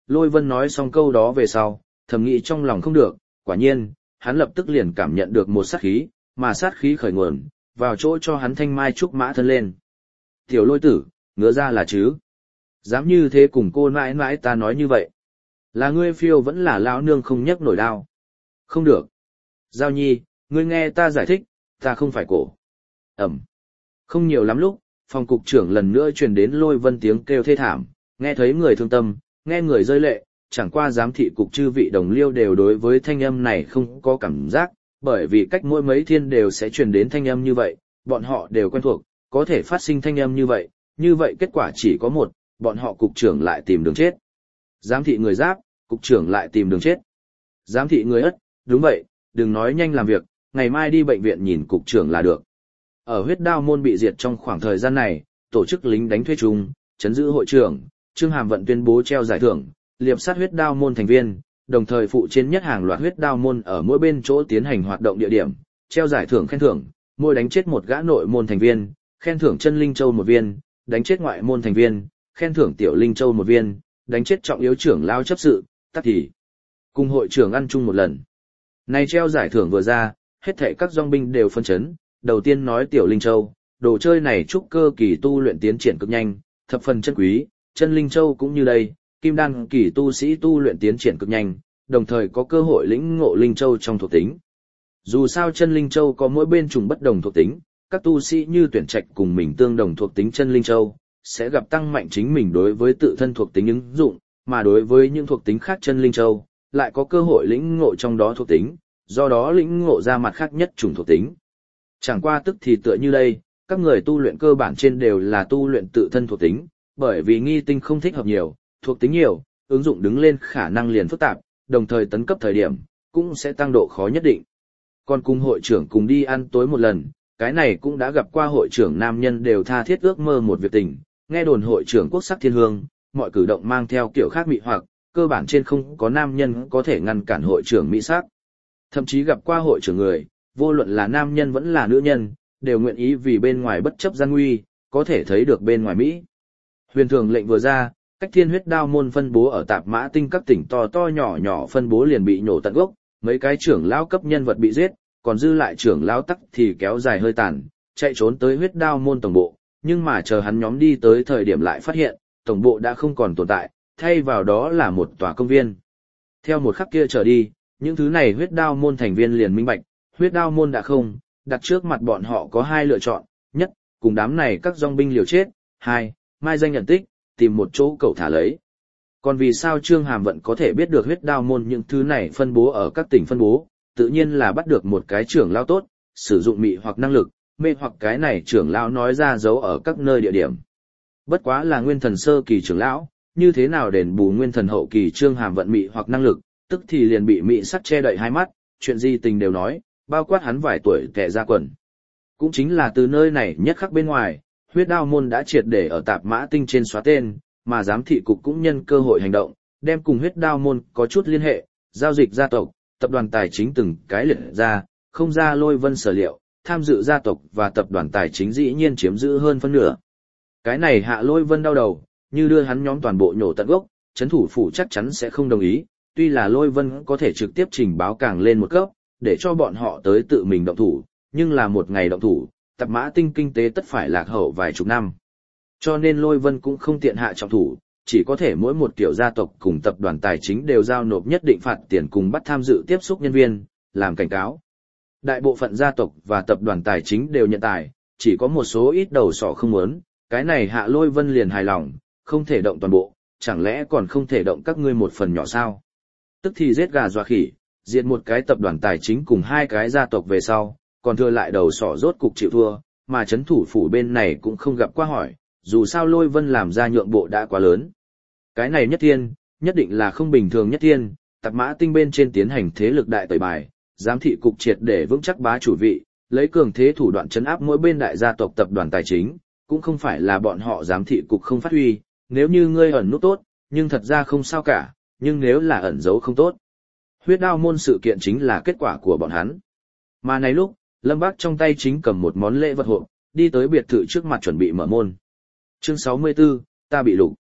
Lôi Vân nói xong câu đó về sau, thầm nghĩ trong lòng không được, quả nhiên, hắn lập tức liền cảm nhận được một sát khí, mà sát khí khởi nguồn, vào chỗ cho hắn thanh mai trúc mã thân lên. Tiểu Lôi tử, ngứa ra là chứ? Dám như thế cùng cô nãi nãi ta nói như vậy. Là ngươi phiêu vẫn là lão nương không nhấc nổi đao. Không được. Giao nhi, ngươi nghe ta giải thích, ta không phải cổ. Ẩm. Không nhiều lắm lúc, phòng cục trưởng lần nữa truyền đến Lôi Vân tiếng kêu thê thảm, nghe thấy người thương tâm, nghe người rơi lệ, chẳng qua giám thị cục chư vị đồng liêu đều đối với thanh âm này không có cảm giác, bởi vì cách mỗi mấy thiên đều sẽ truyền đến thanh âm như vậy, bọn họ đều quen thuộc, có thể phát sinh thanh âm như vậy kết quả chỉ có một, bọn họ cục trưởng lại tìm đường chết. Giám thị người giáp, cục trưởng lại tìm đường chết. Giám thị người ất, đúng vậy, đừng nói nhanh làm việc, ngày mai đi bệnh viện nhìn cục trưởng là được. Ở huyết đao môn bị diệt trong khoảng thời gian này, tổ chức lính đánh thuê chung, chấn giữ hội trưởng, Trương Hàm Vận tuyên bố treo giải thưởng, liệp sát huyết đao môn thành viên, đồng thời phụ trên nhất hàng loạt huyết đao môn ở mỗi bên chỗ tiến hành hoạt động địa điểm, treo giải thưởng khen thưởng, mỗi đánh chết một gã nội môn thành viên, khen thưởng chân linh châu một viên, đánh chết ngoại môn thành viên, khen thưởng tiểu linh châu một viên, đánh chết trọng yếu trưởng lao chấp sự, tắc thì cùng hội trưởng ăn chung một lần. Này treo giải thưởng vừa ra, hết thảy các dòng binh đều phân chấn, đầu tiên nói tiểu linh châu, đồ chơi này trúc cơ kỳ tu luyện tiến triển cực nhanh, thập phần chân quý, chân linh châu cũng như đây, kim đan kỳ tu sĩ tu luyện tiến triển cực nhanh, đồng thời có cơ hội lĩnh ngộ linh châu trong thuộc tính. Dù sao chân linh châu có mỗi bên trùng bất đồng thuộc tính, các tu sĩ như tuyển trạch cùng mình tương đồng thuộc tính chân linh châu, sẽ gặp tăng mạnh chính mình đối với tự thân thuộc tính ứng dụng, mà đối với những thuộc tính khác chân linh châu, lại có cơ hội lĩnh ngộ trong đó thuộc tính, do đó lĩnh ngộ ra mặt khác nhất chủng thuộc tính. Chẳng qua tức thì tựa như đây, các người tu luyện cơ bản trên đều là tu luyện tự thân thuộc tính, bởi vì nghi tinh không thích hợp nhiều, thuộc tính nhiều, ứng dụng đứng lên khả năng liền phức tạp, đồng thời tấn cấp thời điểm, cũng sẽ tăng độ khó nhất định. Còn cùng hội trưởng cùng đi ăn tối một lần, cái này cũng đã gặp qua hội trưởng nam nhân đều tha thiết ước mơ một việc tình, nghe đồn hội trưởng quốc sắc thiên hương, mọi cử động mang theo kiểu khác mị hoặc, cơ bản trên không có nam nhân có thể ngăn cản hội trưởng mỹ sắc. Thậm chí gặp qua hội trưởng người, vô luận là nam nhân vẫn là nữ nhân, đều nguyện ý vì bên ngoài bất chấp gian nguy, có thể thấy được bên ngoài Mỹ. Huyền thường lệnh vừa ra, cách thiên huyết đao môn phân bố ở tạp mã tinh các tỉnh to to nhỏ nhỏ phân bố liền bị nhổ tận gốc, mấy cái trưởng lão cấp nhân vật bị giết, còn dư lại trưởng lão tắc thì kéo dài hơi tàn, chạy trốn tới huyết đao môn tổng bộ, nhưng mà chờ hắn nhóm đi tới thời điểm lại phát hiện, tổng bộ đã không còn tồn tại, thay vào đó là một tòa công viên. Theo một khắc kia trở đi, những thứ này huyết đao môn thành viên liền minh bạch, huyết đao môn đã không, đặt trước mặt bọn họ có hai lựa chọn, nhất, cùng đám này các dòng binh liều chết, hai, mai danh nhận tích, tìm một chỗ cậu thả lấy. Còn vì sao Trương Hàm Vận có thể biết được huyết đao môn những thứ này phân bố ở các tỉnh phân bố, tự nhiên là bắt được một cái trưởng lao tốt, sử dụng mị hoặc năng lực, mê hoặc cái này trưởng lão nói ra giấu ở các nơi địa điểm. Bất quá là nguyên thần sơ kỳ trưởng lão, như thế nào đền bù nguyên thần hậu kỳ Trương Hàm Vận mị hoặc năng lực, tức thì liền bị mị sắc che đậy hai mắt, chuyện gì tình đều nói, bao quát hắn vài tuổi tệ ra quần. Cũng chính là từ nơi này nhất khắc bên ngoài, huyết đao môn đã triệt để ở tạp mã tinh trên xóa tên, mà giám thị cục cũng nhân cơ hội hành động, đem cùng huyết đao môn có chút liên hệ, giao dịch gia tộc, tập đoàn tài chính từng cái liệt ra, không ra Lôi Vân sở liệu, tham dự gia tộc và tập đoàn tài chính dĩ nhiên chiếm giữ hơn phân nửa. Cái này hạ Lôi Vân đau đầu, như đưa hắn nhóm toàn bộ nhổ tận gốc, chấn thủ phủ chắc chắn sẽ không đồng ý, tuy là Lôi Vân có thể trực tiếp trình báo càng lên một cấp, để cho bọn họ tới tự mình động thủ, nhưng là một ngày động thủ, tập mã tinh kinh tế tất phải lạc hậu vài chục năm. Cho nên Lôi Vân cũng không tiện hạ trọng thủ, chỉ có thể mỗi một kiểu gia tộc cùng tập đoàn tài chính đều giao nộp nhất định phạt tiền cùng bắt tham dự tiếp xúc nhân viên, làm cảnh cáo. Đại bộ phận gia tộc và tập đoàn tài chính đều nhận tài, chỉ có một số ít đầu sỏ không muốn, cái này hạ Lôi Vân liền hài lòng, không thể động toàn bộ, chẳng lẽ còn không thể động các ngươi một phần nhỏ sao? Tức thì giết gà dọa khỉ, diệt một cái tập đoàn tài chính cùng hai cái gia tộc về sau, còn thừa lại đầu sỏ rốt cục chịu thua, mà chấn thủ phủ bên này cũng không gặp qua hỏi, dù sao Lôi Vân làm ra nhượng bộ đã quá lớn. Cái này nhất thiên, nhất định là không bình thường nhất thiên, tạp mã tinh bên trên tiến hành thế lực đại tẩy bài, giám thị cục triệt để vững chắc bá chủ vị, lấy cường thế thủ đoạn chấn áp mỗi bên đại gia tộc tập đoàn tài chính, cũng không phải là bọn họ giám thị cục không phát huy, nếu như ngươi ẩn nút tốt, nhưng thật ra không sao cả, nhưng nếu là ẩn giấu không tốt. Huyết đao môn sự kiện chính là kết quả của bọn hắn. Mà này lúc, Lâm Bác trong tay chính cầm một món lễ vật hộp, đi tới biệt thự trước mặt chuẩn bị mở môn. Chương 64, ta bị lục.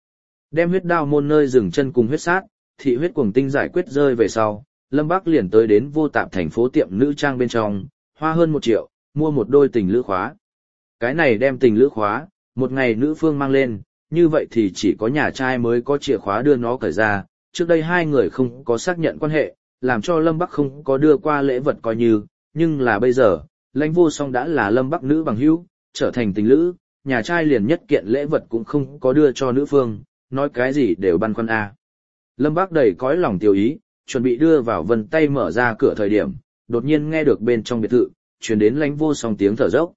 Đem huyết đao môn nơi dừng chân cùng huyết sát, thị huyết cuồng tinh giải quyết rơi về sau, Lâm Bắc liền tới đến Vô Tạp thành phố tiệm nữ trang bên trong, hoa hơn 1 triệu, mua một đôi tình lữ khóa. Cái này đem tình lữ khóa, một ngày nữ phương mang lên, như vậy thì chỉ có nhà trai mới có chìa khóa đưa nó cởi ra, trước đây hai người không có xác nhận quan hệ, làm cho Lâm Bắc không có đưa qua lễ vật coi như, nhưng là bây giờ, Lãnh Vô Song đã là Lâm Bắc nữ bằng hữu, trở thành tình lữ, nhà trai liền nhất kiện lễ vật cũng không có đưa cho nữ phương, nói cái gì đều băn khoăn a. Lâm Bắc đầy cõi lòng tiêu ý, chuẩn bị đưa vào vân tay mở ra cửa thời điểm, đột nhiên nghe được bên trong biệt thự, truyền đến Lãnh Vô Song tiếng thở dốc.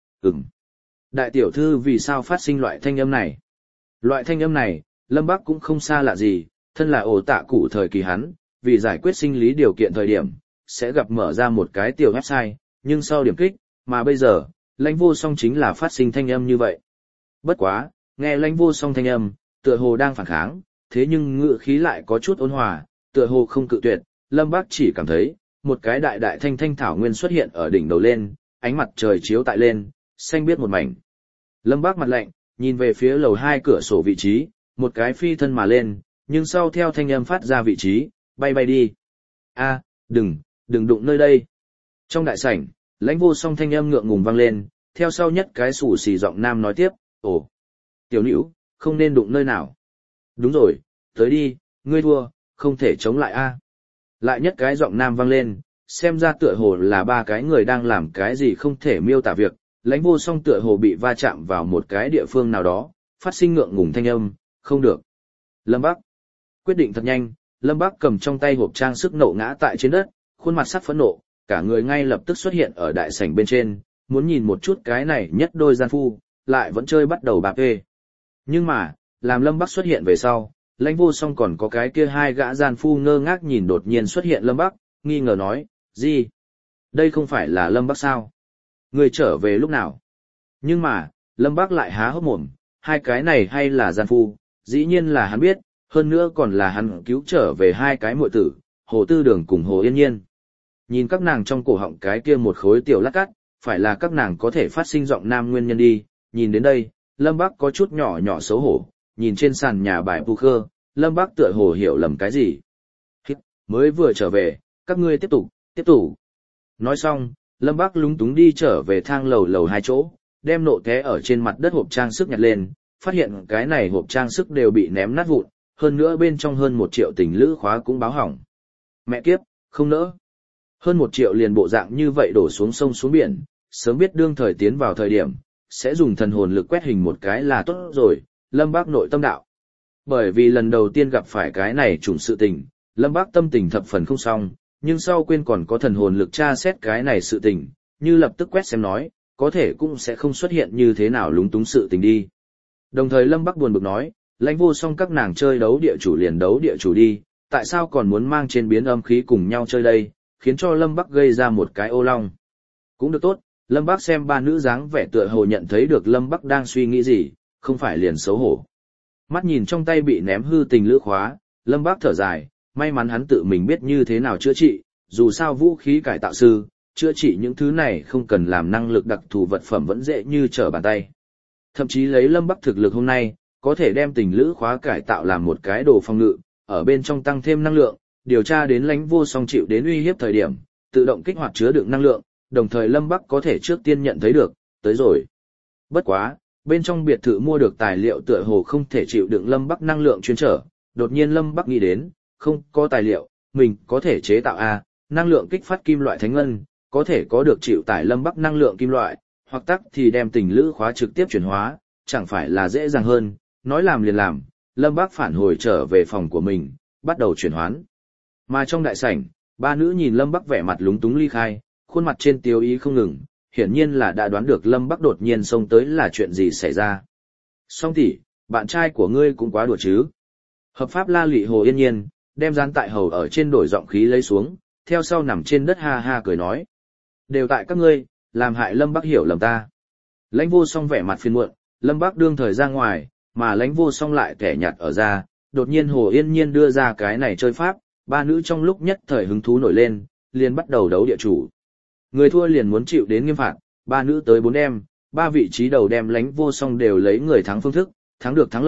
Đại tiểu thư vì sao phát sinh loại thanh âm này? Loại thanh âm này, Lâm Bắc cũng không xa lạ gì, thân là ổ tạ cụ thời kỳ hắn, vì giải quyết sinh lý điều kiện thời điểm, sẽ gặp mở ra một cái tiểu website, nhưng sau điểm kích, mà bây giờ, Lãnh Vô Song chính là phát sinh thanh âm như vậy. Bất quá, nghe Lãnh Vô Song thanh âm, tựa hồ đang phản kháng, thế nhưng ngữ khí lại có chút ôn hòa, tựa hồ không cự tuyệt, Lâm Bắc chỉ cảm thấy, một cái đại đại thanh thanh thảo nguyên xuất hiện ở đỉnh đầu lên, ánh mặt trời chiếu tại lên, xanh biếc một mảnh. Lâm Bắc mặt lạnh, nhìn về phía lầu 2 cửa sổ vị trí, một cái phi thân mà lên, nhưng sau theo thanh âm phát ra vị trí, bay bay đi. A, đừng đụng nơi đây. Trong đại sảnh, Lãnh Vô Song thanh âm ngượng ngùng vang lên, theo sau nhất cái xù xì giọng nam nói tiếp, ồ, tiểu nữ, không nên đụng nơi nào. Đúng rồi, tới đi, ngươi thua, không thể chống lại a. Lại nhất cái giọng nam vang lên, xem ra tựa hồ là 3 cái người đang làm cái gì không thể miêu tả việc, Lãnh Vô Song tựa hồ bị va chạm vào một cái địa phương nào đó, phát sinh ngượng ngùng thanh âm, không được. Lâm Bắc quyết định thật nhanh, Lâm Bắc cầm trong tay hộp trang sức nổ ngã tại trên đất, khuôn mặt sắc phẫn nộ, cả người ngay lập tức xuất hiện ở đại sảnh bên trên, muốn nhìn một chút cái này nhất đôi gian phu, lại vẫn chơi bắt đầu bạp ê. Nhưng mà, làm Lâm Bắc xuất hiện về sau, Lãnh Vô Song còn có cái kia 2 gã gian phu ngơ ngác nhìn đột nhiên xuất hiện Lâm Bắc, nghi ngờ nói, gì? Đây không phải là Lâm Bắc sao? Người trở về lúc nào? Nhưng mà, Lâm Bắc lại há hốc mồm, 2 cái này hay là gian phu, dĩ nhiên là hắn biết, hơn nữa còn là hắn cứu trở về 2 cái muội tử, Hồ Tư Đường cùng Hồ Yên Nhiên. Nhìn các nàng trong cổ họng cái kia một khối tiểu lát cắt, phải là các nàng có thể phát sinh giọng nam nguyên nhân đi, nhìn đến đây, Lâm Bắc có chút nhỏ nhỏ xấu hổ, nhìn trên sàn nhà bài poker, Lâm Bắc tựa hồ hiểu lầm cái gì. Mới vừa trở về, các ngươi tiếp tục. Nói xong, Lâm Bắc lúng túng đi trở về thang lầu 2 chỗ, đem nộ té ở trên mặt đất hộp trang sức nhặt lên, phát hiện cái này hộp trang sức đều bị ném nát vụn, hơn nữa bên trong hơn 1 triệu tình lữ khóa cũng báo hỏng. Mẹ kiếp, không nỡ. Hơn 1 triệu liền bộ dạng như vậy đổ xuống sông xuống biển, sớm biết đương thời tiến vào thời điểm, sẽ dùng thần hồn lực quét hình một cái là tốt rồi, Lâm Bác nội tâm đạo. Bởi vì lần đầu tiên gặp phải cái này trùng sự tình, Lâm Bác tâm tình thập phần không xong, nhưng sau quên còn có thần hồn lực tra xét cái này sự tình, như lập tức quét xem nói, có thể cũng sẽ không xuất hiện như thế nào lúng túng sự tình đi. Đồng thời Lâm Bác buồn bực nói, Lãnh Vô Song các nàng chơi đấu địa chủ liền đấu địa chủ đi, tại sao còn muốn mang trên biến âm khí cùng nhau chơi đây, khiến cho Lâm Bắc gây ra một cái ô long. Cũng được tốt, Lâm Bắc xem 3 nữ dáng vẻ tựa hồ nhận thấy được Lâm Bắc đang suy nghĩ gì, không phải liền xấu hổ. Mắt nhìn trong tay bị ném hư tình lữ khóa, Lâm Bắc thở dài, may mắn hắn tự mình biết như thế nào chữa trị, dù sao vũ khí cải tạo sư, chữa trị những thứ này không cần làm năng lực đặc thù vật phẩm vẫn dễ như trở bàn tay. Thậm chí lấy Lâm Bắc thực lực hôm nay, có thể đem tình lữ khóa cải tạo làm một cái đồ phòng ngự, ở bên trong tăng thêm năng lượng, điều tra đến Lãnh Vô Song chịu đến uy hiếp thời điểm, tự động kích hoạt chứa đựng năng lượng, đồng thời Lâm Bắc có thể trước tiên nhận thấy được, tới rồi. Bất quá, bên trong biệt thự mua được tài liệu tựa hồ không thể chịu đựng Lâm Bắc năng lượng chuyên trở, đột nhiên Lâm Bắc nghĩ đến, không có tài liệu, mình có thể chế tạo năng lượng kích phát kim loại thánh ngân, có thể có được chịu tải Lâm Bắc năng lượng kim loại, hoặc tắc thì đem tình lữ khóa trực tiếp chuyển hóa, chẳng phải là dễ dàng hơn, nói làm liền làm, Lâm Bắc phản hồi trở về phòng của mình, bắt đầu chuyển hoán. Mà trong đại sảnh, 3 nữ nhìn Lâm Bắc vẻ mặt lúng túng ly khai, khuôn mặt trên tiêu ý không ngừng, hiển nhiên là đã đoán được Lâm Bắc đột nhiên xông tới là chuyện gì xảy ra. Song tỷ, bạn trai của ngươi cũng quá đùa chứ. Hợp pháp la lụy Hồ Yên Nhiên, đem dán tại hầu ở trên đổi giọng khí lấy xuống, theo sau nằm trên đất ha ha cười nói. Đều tại các ngươi, làm hại Lâm Bắc hiểu lầm ta. Lãnh Vô Song vẻ mặt phiền muộn, Lâm Bắc đương thời ra ngoài, mà Lãnh Vô Song lại kẻ nhạt ở ra, đột nhiên Hồ Yên Nhiên đưa ra cái này chơi pháp, 3 nữ trong lúc nhất thời hứng thú nổi lên, liền bắt đầu đấu địa chủ. Người thua liền muốn chịu đến nghiêm phạt, 3 nữ tới 4 đem, 3 vị trí đầu đem Lãnh Vô Song đều lấy người thắng phương thức, thắng được thắng lợi,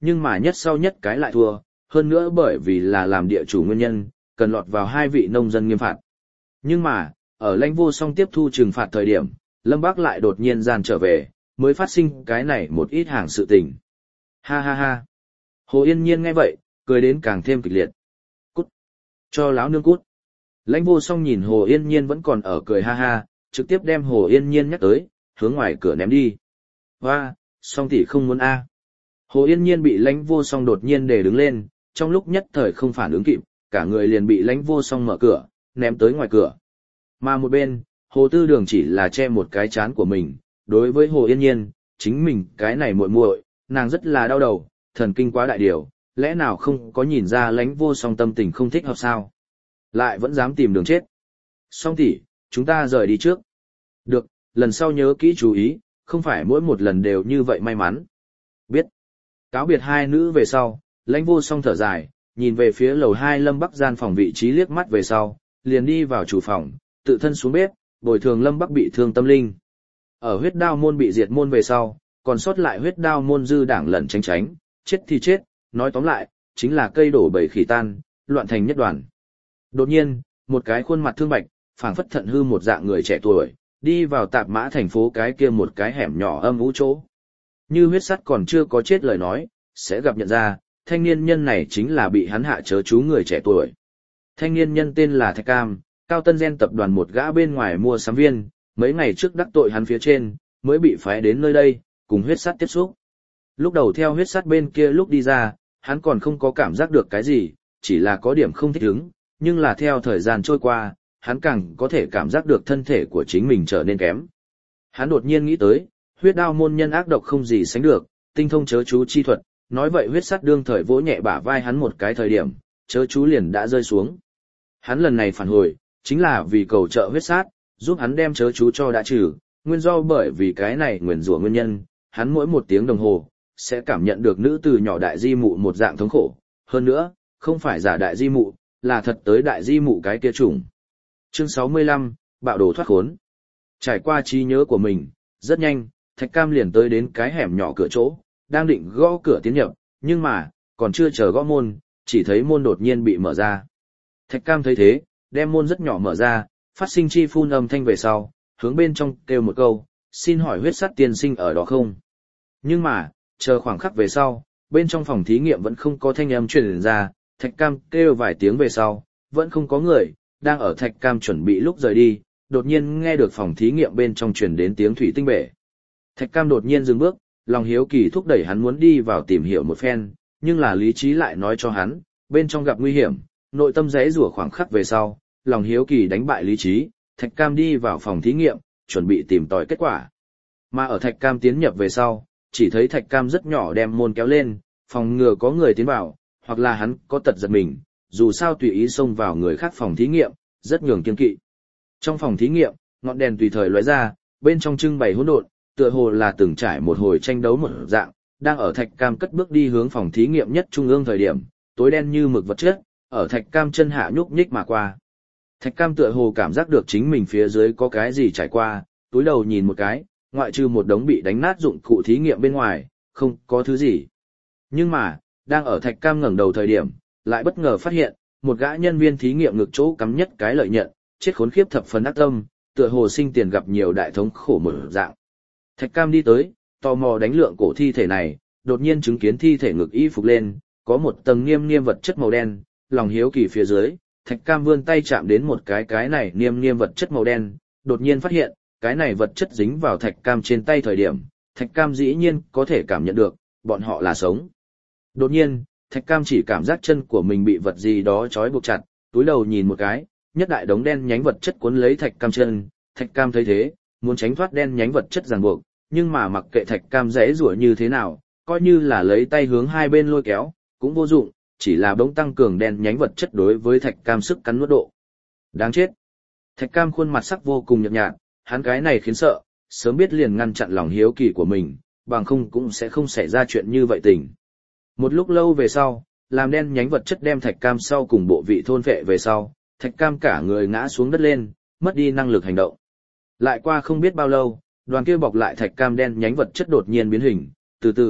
nhưng mà nhất sau nhất cái lại thua, hơn nữa bởi vì là làm địa chủ nguyên nhân, cần lọt vào hai vị nông dân nghiêm phạt. Nhưng mà, ở Lãnh Vô Song tiếp thu trừng phạt thời điểm, Lâm Bác lại đột nhiên gian trở về, mới phát sinh cái này một ít hàng sự tình. Ha ha ha. Hồ Yên Nhiên nghe vậy, cười đến càng thêm kịch liệt. Cút. Cho láo nương cút. Lãnh Vô Song nhìn Hồ Yên Nhiên vẫn còn ở cười ha ha, trực tiếp đem Hồ Yên Nhiên nhắc tới, hướng ngoài cửa ném đi. Hoa, Song tỷ không muốn a. Hồ Yên Nhiên bị Lãnh Vô Song đột nhiên để đứng lên, trong lúc nhất thời không phản ứng kịp, cả người liền bị Lãnh Vô Song mở cửa, ném tới ngoài cửa. Mà một bên, Hồ Tư Đường chỉ là che một cái chán của mình, đối với Hồ Yên Nhiên, chính mình cái này muội muội, nàng rất là đau đầu, thần kinh quá đại điều, lẽ nào không có nhìn ra Lãnh Vô Song tâm tình không thích hợp sao? Lại vẫn dám tìm đường chết. Song tỷ, chúng ta rời đi trước. Được, lần sau nhớ kỹ chú ý, không phải mỗi một lần đều như vậy may mắn. Biết. Cáo biệt hai nữ về sau, Lãnh Vô Song thở dài, nhìn về phía lầu 2 Lâm Bắc gian phòng vị trí liếc mắt về sau, liền đi vào chủ phòng, tự thân xuống bếp, bồi thường Lâm Bắc bị thương tâm linh. Ở huyết đao môn bị diệt môn về sau, còn sót lại huyết đao môn dư đảng lẩn tránh tránh, chết thì chết, nói tóm lại, chính là cây đổ bầy khỉ tan, loạn thành nhất đoàn. Đột nhiên, một cái khuôn mặt thương bạch, phảng phất thận hư một dạng người trẻ tuổi, đi vào tạp mã thành phố cái kia một cái hẻm nhỏ âm u chỗ. Như huyết sắt còn chưa có chết lời nói, sẽ gặp nhận ra, thanh niên nhân này chính là bị hắn hạ chớ chú người trẻ tuổi. Thanh niên nhân tên là Thạch Cam, Cao Tân Gen tập đoàn một gã bên ngoài mua sắm viên, mấy ngày trước đắc tội hắn phía trên, mới bị phái đến nơi đây, cùng huyết sắt tiếp xúc. Lúc đầu theo huyết sắt bên kia lúc đi ra, hắn còn không có cảm giác được cái gì, chỉ là có điểm không thích ứng, nhưng là theo thời gian trôi qua, hắn càng có thể cảm giác được thân thể của chính mình trở nên kém. Hắn đột nhiên nghĩ tới, huyết đao môn nhân ác độc không gì sánh được, tinh thông chớ chú chi thuật, nói vậy huyết sắt đương thời vỗ nhẹ bả vai hắn một cái thời điểm, chớ chú liền đã rơi xuống. Hắn lần này phản hồi, chính là vì cầu trợ huyết sát, giúp hắn đem chớ chú cho đã trừ, nguyên do bởi vì cái này nguyền rủa nguyên nhân, hắn mỗi 1 tiếng đồng hồ, sẽ cảm nhận được nữ từ nhỏ đại di mụ một dạng thống khổ, hơn nữa, không phải giả đại di mụ, là thật tới đại di mụ cái kia chủng. Chương 65, bạo đồ thoát khốn. Trải qua trí nhớ của mình, rất nhanh, Thạch Cam liền tới đến cái hẻm nhỏ cửa chỗ, đang định gõ cửa tiến nhập, nhưng mà, còn chưa chờ gõ môn, chỉ thấy môn đột nhiên bị mở ra. Thạch Cam thấy thế, đem môn rất nhỏ mở ra, phát sinh chi phun âm thanh về sau, hướng bên trong kêu một câu, xin hỏi huyết sắt tiên sinh ở đó không? Nhưng mà, chờ khoảng khắc về sau, bên trong phòng thí nghiệm vẫn không có thanh âm truyền ra, Thạch Cam kêu vài tiếng về sau, vẫn không có người, đang ở Thạch Cam chuẩn bị lúc rời đi, đột nhiên nghe được phòng thí nghiệm bên trong truyền đến tiếng thủy tinh bể. Thạch Cam đột nhiên dừng bước, lòng hiếu kỳ thúc đẩy hắn muốn đi vào tìm hiểu một phen, nhưng là lý trí lại nói cho hắn, bên trong gặp nguy hiểm, nội tâm rẽ rủa khoảng khắc về sau, lòng hiếu kỳ đánh bại lý trí, Thạch Cam đi vào phòng thí nghiệm, chuẩn bị tìm tòi kết quả. Mà ở Thạch Cam tiến nhập về sau, chỉ thấy Thạch Cam rất nhỏ đem môn kéo lên, phòng ngừa có người tiến vào, hoặc là hắn có tật giật mình, dù sao tùy ý xông vào người khác phòng thí nghiệm, rất nhường kiên kỵ. Trong phòng thí nghiệm, ngọn đèn tùy thời lóe ra, bên trong trưng bày hỗn độn, tựa hồ là từng trải một hồi tranh đấu một dạng, đang ở Thạch Cam cất bước đi hướng phòng thí nghiệm nhất trung ương thời điểm, tối đen như mực vật chất, ở Thạch Cam chân hạ nhúc nhích mà qua. Thạch Cam tựa hồ cảm giác được chính mình phía dưới có cái gì trải qua, túi đầu nhìn một cái, ngoại trừ một đống bị đánh nát dụng cụ thí nghiệm bên ngoài, không có thứ gì. Nhưng mà, đang ở Thạch Cam ngẩng đầu thời điểm, lại bất ngờ phát hiện, một gã nhân viên thí nghiệm ngực chỗ cắm nhất cái lợi nhận, chết khốn khiếp thập phần ác tâm, tựa hồ sinh tiền gặp nhiều đại thống khổ một dạng. Thạch Cam đi tới, tò mò đánh lượng cổ thi thể này, đột nhiên chứng kiến thi thể ngực y phục lên, có một tầng niêm niêm vật chất màu đen, lòng hiếu kỳ phía dưới, Thạch Cam vươn tay chạm đến một cái này niêm niêm vật chất màu đen, đột nhiên phát hiện, cái này vật chất dính vào Thạch Cam trên tay thời điểm, Thạch Cam dĩ nhiên có thể cảm nhận được, bọn họ là sống. Đột nhiên, Thạch Cam chỉ cảm giác chân của mình bị vật gì đó trói buộc chặt, túi đầu nhìn một cái, nhất đại đống đen nhánh vật chất cuốn lấy Thạch Cam chân, Thạch Cam thấy thế, muốn tránh thoát đen nhánh vật chất ràng buộc, nhưng mà mặc kệ Thạch Cam giãy giụa như thế nào, coi như là lấy tay hướng hai bên lôi kéo, cũng vô dụng, chỉ là bỗng tăng cường đen nhánh vật chất đối với Thạch Cam sức cắn nuốt độ. Đáng chết. Thạch Cam khuôn mặt sắc vô cùng nhợt nhạt, hắn cái này khiến sợ, sớm biết liền ngăn chặn lòng hiếu kỳ của mình, bằng không cũng sẽ không xảy ra chuyện như vậy tình. Một lúc lâu về sau, làm đen nhánh vật chất đem Thạch Cam sau cùng bộ vị thôn phệ về sau, Thạch Cam cả người ngã xuống đất lên, mất đi năng lực hành động. Lại qua không biết bao lâu, đoàn kia bọc lại Thạch Cam đen nhánh vật chất đột nhiên biến hình, từ từ,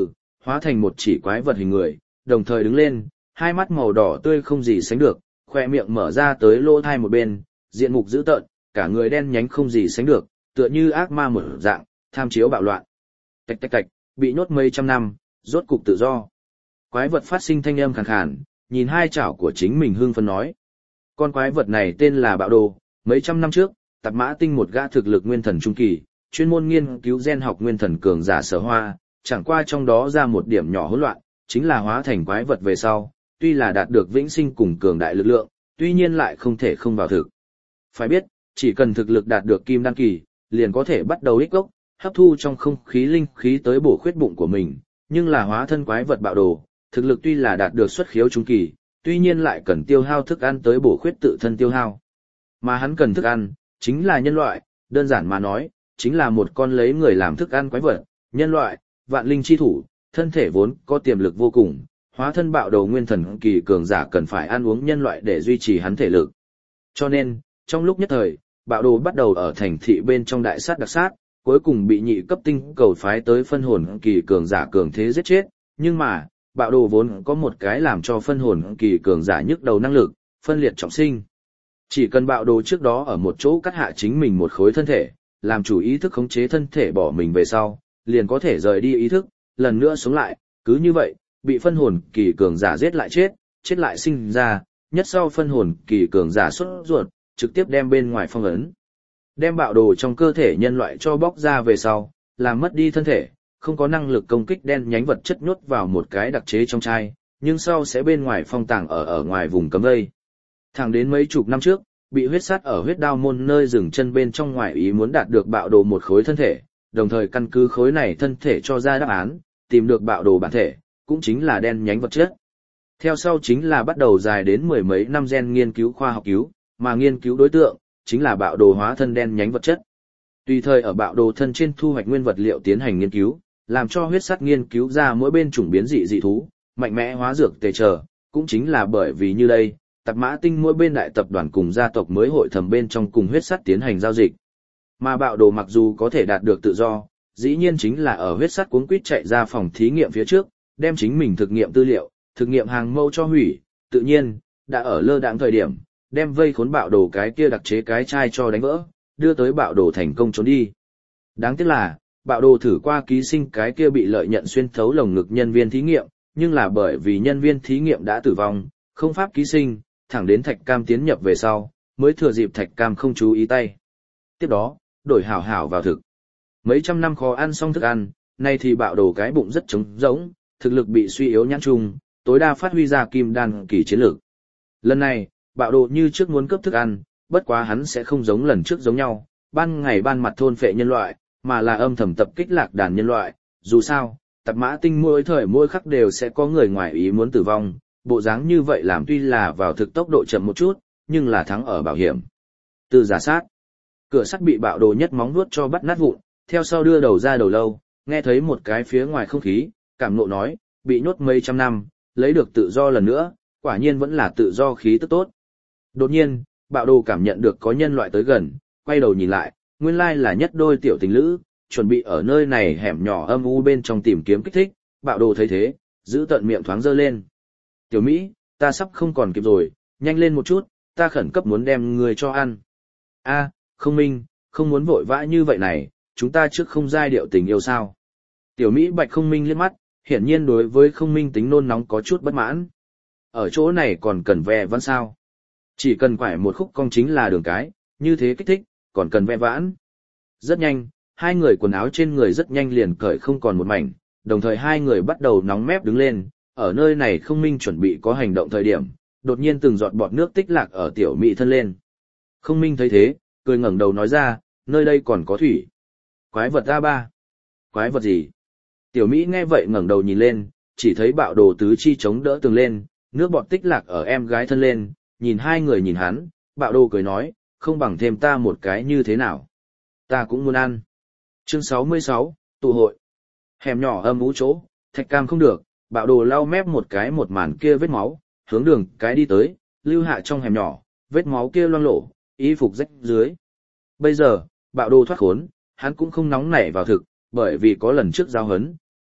hóa thành một chỉ quái vật hình người, đồng thời đứng lên, hai mắt màu đỏ tươi không gì sánh được, khoe miệng mở ra tới lỗ thai một bên, diện mục dữ tợn, cả người đen nhánh không gì sánh được, tựa như ác ma một dạng, tham chiếu bạo loạn. Tạch tạch tạch, bị nhốt mấy trăm năm, rốt cục tự do. Quái vật phát sinh thanh âm khàn khàn, nhìn hai chảo của chính mình hưng phấn nói. Con quái vật này tên là Bạo Đồ, mấy trăm năm trước, Tạp Mã Tinh một gã thực lực nguyên thần trung kỳ, chuyên môn nghiên cứu gen học nguyên thần cường giả Sở Hoa, chẳng qua trong đó ra một điểm nhỏ hỗn loạn, chính là hóa thành quái vật về sau, tuy là đạt được vĩnh sinh cùng cường đại lực lượng, tuy nhiên lại không thể không vào thực. Phải biết, chỉ cần thực lực đạt được kim đan kỳ, liền có thể bắt đầu ích gốc, hấp thu trong không khí linh khí tới bổ khuyết bụng của mình, nhưng là hóa thân quái vật Bạo Đồ, thực lực tuy là đạt được xuất khiếu trung kỳ, tuy nhiên lại cần tiêu hao thức ăn tới bổ khuyết tự thân tiêu hao. Mà hắn cần thức ăn, chính là nhân loại, đơn giản mà nói, chính là một con lấy người làm thức ăn quái vật, nhân loại, vạn linh chi thủ, thân thể vốn có tiềm lực vô cùng, hóa thân Bạo Đồ nguyên thần kỳ cường giả cần phải ăn uống nhân loại để duy trì hắn thể lực. Cho nên, trong lúc nhất thời, Bạo Đồ bắt đầu ở thành thị bên trong đại sát đặc sát, cuối cùng bị nhị cấp tinh cầu phái tới phân hồn kỳ cường giả cường thế giết chết, nhưng mà, Bạo Đồ vốn có một cái làm cho phân hồn kỳ cường giả nhức đầu năng lực, phân liệt trọng sinh. Chỉ cần Bạo Đồ trước đó ở một chỗ cắt hạ chính mình một khối thân thể, làm chủ ý thức khống chế thân thể bỏ mình về sau, liền có thể rời đi ý thức, lần nữa sống lại, cứ như vậy, bị phân hồn kỳ cường giả giết lại chết lại sinh ra, nhất sau phân hồn kỳ cường giả xuất ruột, trực tiếp đem bên ngoài phong ấn. Đem Bạo Đồ trong cơ thể nhân loại cho bóc ra về sau, làm mất đi thân thể, không có năng lực công kích đen nhánh vật chất nhốt vào một cái đặc chế trong chai, nhưng sau sẽ bên ngoài phong tàng ở ngoài vùng cấm vây. Thẳng đến mấy chục năm trước, bị huyết sát ở huyết đao môn nơi dừng chân bên trong ngoài ý muốn đạt được Bạo Đồ một khối thân thể, đồng thời căn cứ khối này thân thể cho ra đáp án, tìm được Bạo Đồ bản thể, cũng chính là đen nhánh vật chất. Theo sau chính là bắt đầu dài đến mười mấy năm gen nghiên cứu khoa học cứu, mà nghiên cứu đối tượng chính là Bạo Đồ hóa thân đen nhánh vật chất. Tùy thời ở Bạo Đồ thân trên thu hoạch nguyên vật liệu tiến hành nghiên cứu, làm cho huyết sắt nghiên cứu ra mỗi bên chủng biến dị dị thú, mạnh mẽ hóa dược tề trở, cũng chính là bởi vì như đây, Tạp Mã Tinh mỗi bên đại tập đoàn cùng gia tộc mới hội thẩm bên trong cùng huyết sắt tiến hành giao dịch. Mà Bạo Đồ mặc dù có thể đạt được tự do, dĩ nhiên chính là ở huyết sắt cuống quýt chạy ra phòng thí nghiệm phía trước, đem chính mình thực nghiệm tư liệu, thực nghiệm hàng mẫu cho hủy, tự nhiên, đã ở lơ đãng thời điểm, đem vây khốn Bạo Đồ cái kia đặc chế cái chai cho đánh vỡ, đưa tới Bạo Đồ thành công trốn đi. Đáng tiếc là, Bạo Đồ thử qua ký sinh cái kia bị lợi nhận xuyên thấu lồng ngực nhân viên thí nghiệm, nhưng là bởi vì nhân viên thí nghiệm đã tử vong, không pháp ký sinh, thẳng đến Thạch Cam tiến nhập về sau, mới thừa dịp Thạch Cam không chú ý tay. Tiếp đó, đổi hảo hảo vào thực. Mấy trăm năm khó ăn xong thức ăn, nay thì Bạo Đồ cái bụng rất trống rỗng, thực lực bị suy yếu nhãn trung, tối đa phát huy ra kim đan kỳ chiến lược. Lần này, Bạo Đồ như trước muốn cướp thức ăn, bất quá hắn sẽ không giống lần trước giống nhau, ban ngày ban mặt thôn phệ nhân loại, mà là âm thầm tập kích lạc đàn nhân loại. Dù sao, Tạp Mã Tinh mỗi thời mỗi khắc đều sẽ có người ngoài ý muốn tử vong, bộ dáng như vậy làm tuy là vào thực tốc độ chậm một chút, nhưng là thắng ở bảo hiểm. Từ giả sát, cửa sắt bị Bạo Đồ nhất móng vuốt cho bắt nát vụn, theo sau đưa đầu ra đầu lâu, nghe thấy một cái phía ngoài không khí, cảm nộ nói, bị nhốt mấy trăm năm, lấy được tự do lần nữa, quả nhiên vẫn là tự do khí tức tốt. Đột nhiên, Bạo Đồ cảm nhận được có nhân loại tới gần, quay đầu nhìn lại, nguyên lai là nhất đôi tiểu tình lữ, chuẩn bị ở nơi này hẻm nhỏ âm u bên trong tìm kiếm kích thích. Bạo Đồ thấy thế, giữ tận miệng thoáng dơ lên. Tiểu Mỹ, ta sắp không còn kịp rồi, nhanh lên một chút, ta khẩn cấp muốn đem người cho ăn. A, Không Minh, không muốn vội vã như vậy này, chúng ta trước không giai điệu tình yêu sao. Tiểu Mỹ bạch Không Minh liếc mắt, hiển nhiên đối với Không Minh tính nôn nóng có chút bất mãn. Ở chỗ này còn cần ve vãn sao? Chỉ cần quải một khúc cong chính là đường cái, như thế kích thích, còn cần ve vãn. Rất nhanh, hai người quần áo trên người rất nhanh liền cởi không còn một mảnh, đồng thời hai người bắt đầu nóng mép đứng lên, ở nơi này Không Minh chuẩn bị có hành động thời điểm, đột nhiên từng giọt bọt nước tích lạc ở Tiểu Mỹ thân lên. Không Minh thấy thế, cười ngẩng đầu nói ra, nơi đây còn có thủy. Quái vật A3. Quái vật gì? Tiểu Mỹ nghe vậy ngẩng đầu nhìn lên, chỉ thấy Bạo Đồ tứ chi chống đỡ tường lên, nước bọt tích lạc ở em gái thân lên, nhìn hai người nhìn hắn, Bạo Đồ cười nói, không bằng thêm ta một cái như thế nào. Ta cũng muốn ăn. Chương 66, tụ hội. Hẻm nhỏ âm u chỗ, Thạch Cam không được, Bạo Đồ lau mép một cái một màn kia vết máu, hướng đường cái đi tới, lưu hạ trong hẻm nhỏ, vết máu kia loang lổ, y phục rách dưới. Bây giờ, Bạo Đồ thoát khốn, hắn cũng không nóng nảy vào thực, bởi vì có lần trước giao hấn,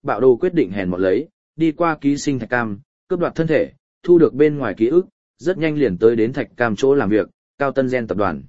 bạo đồ quyết định hèn mọn lấy, đi qua ký sinh Thạch Cam, cướp đoạt thân thể, thu được bên ngoài ký ức, rất nhanh liền tới đến Thạch Cam chỗ làm việc, Cao Tân Gen tập đoàn.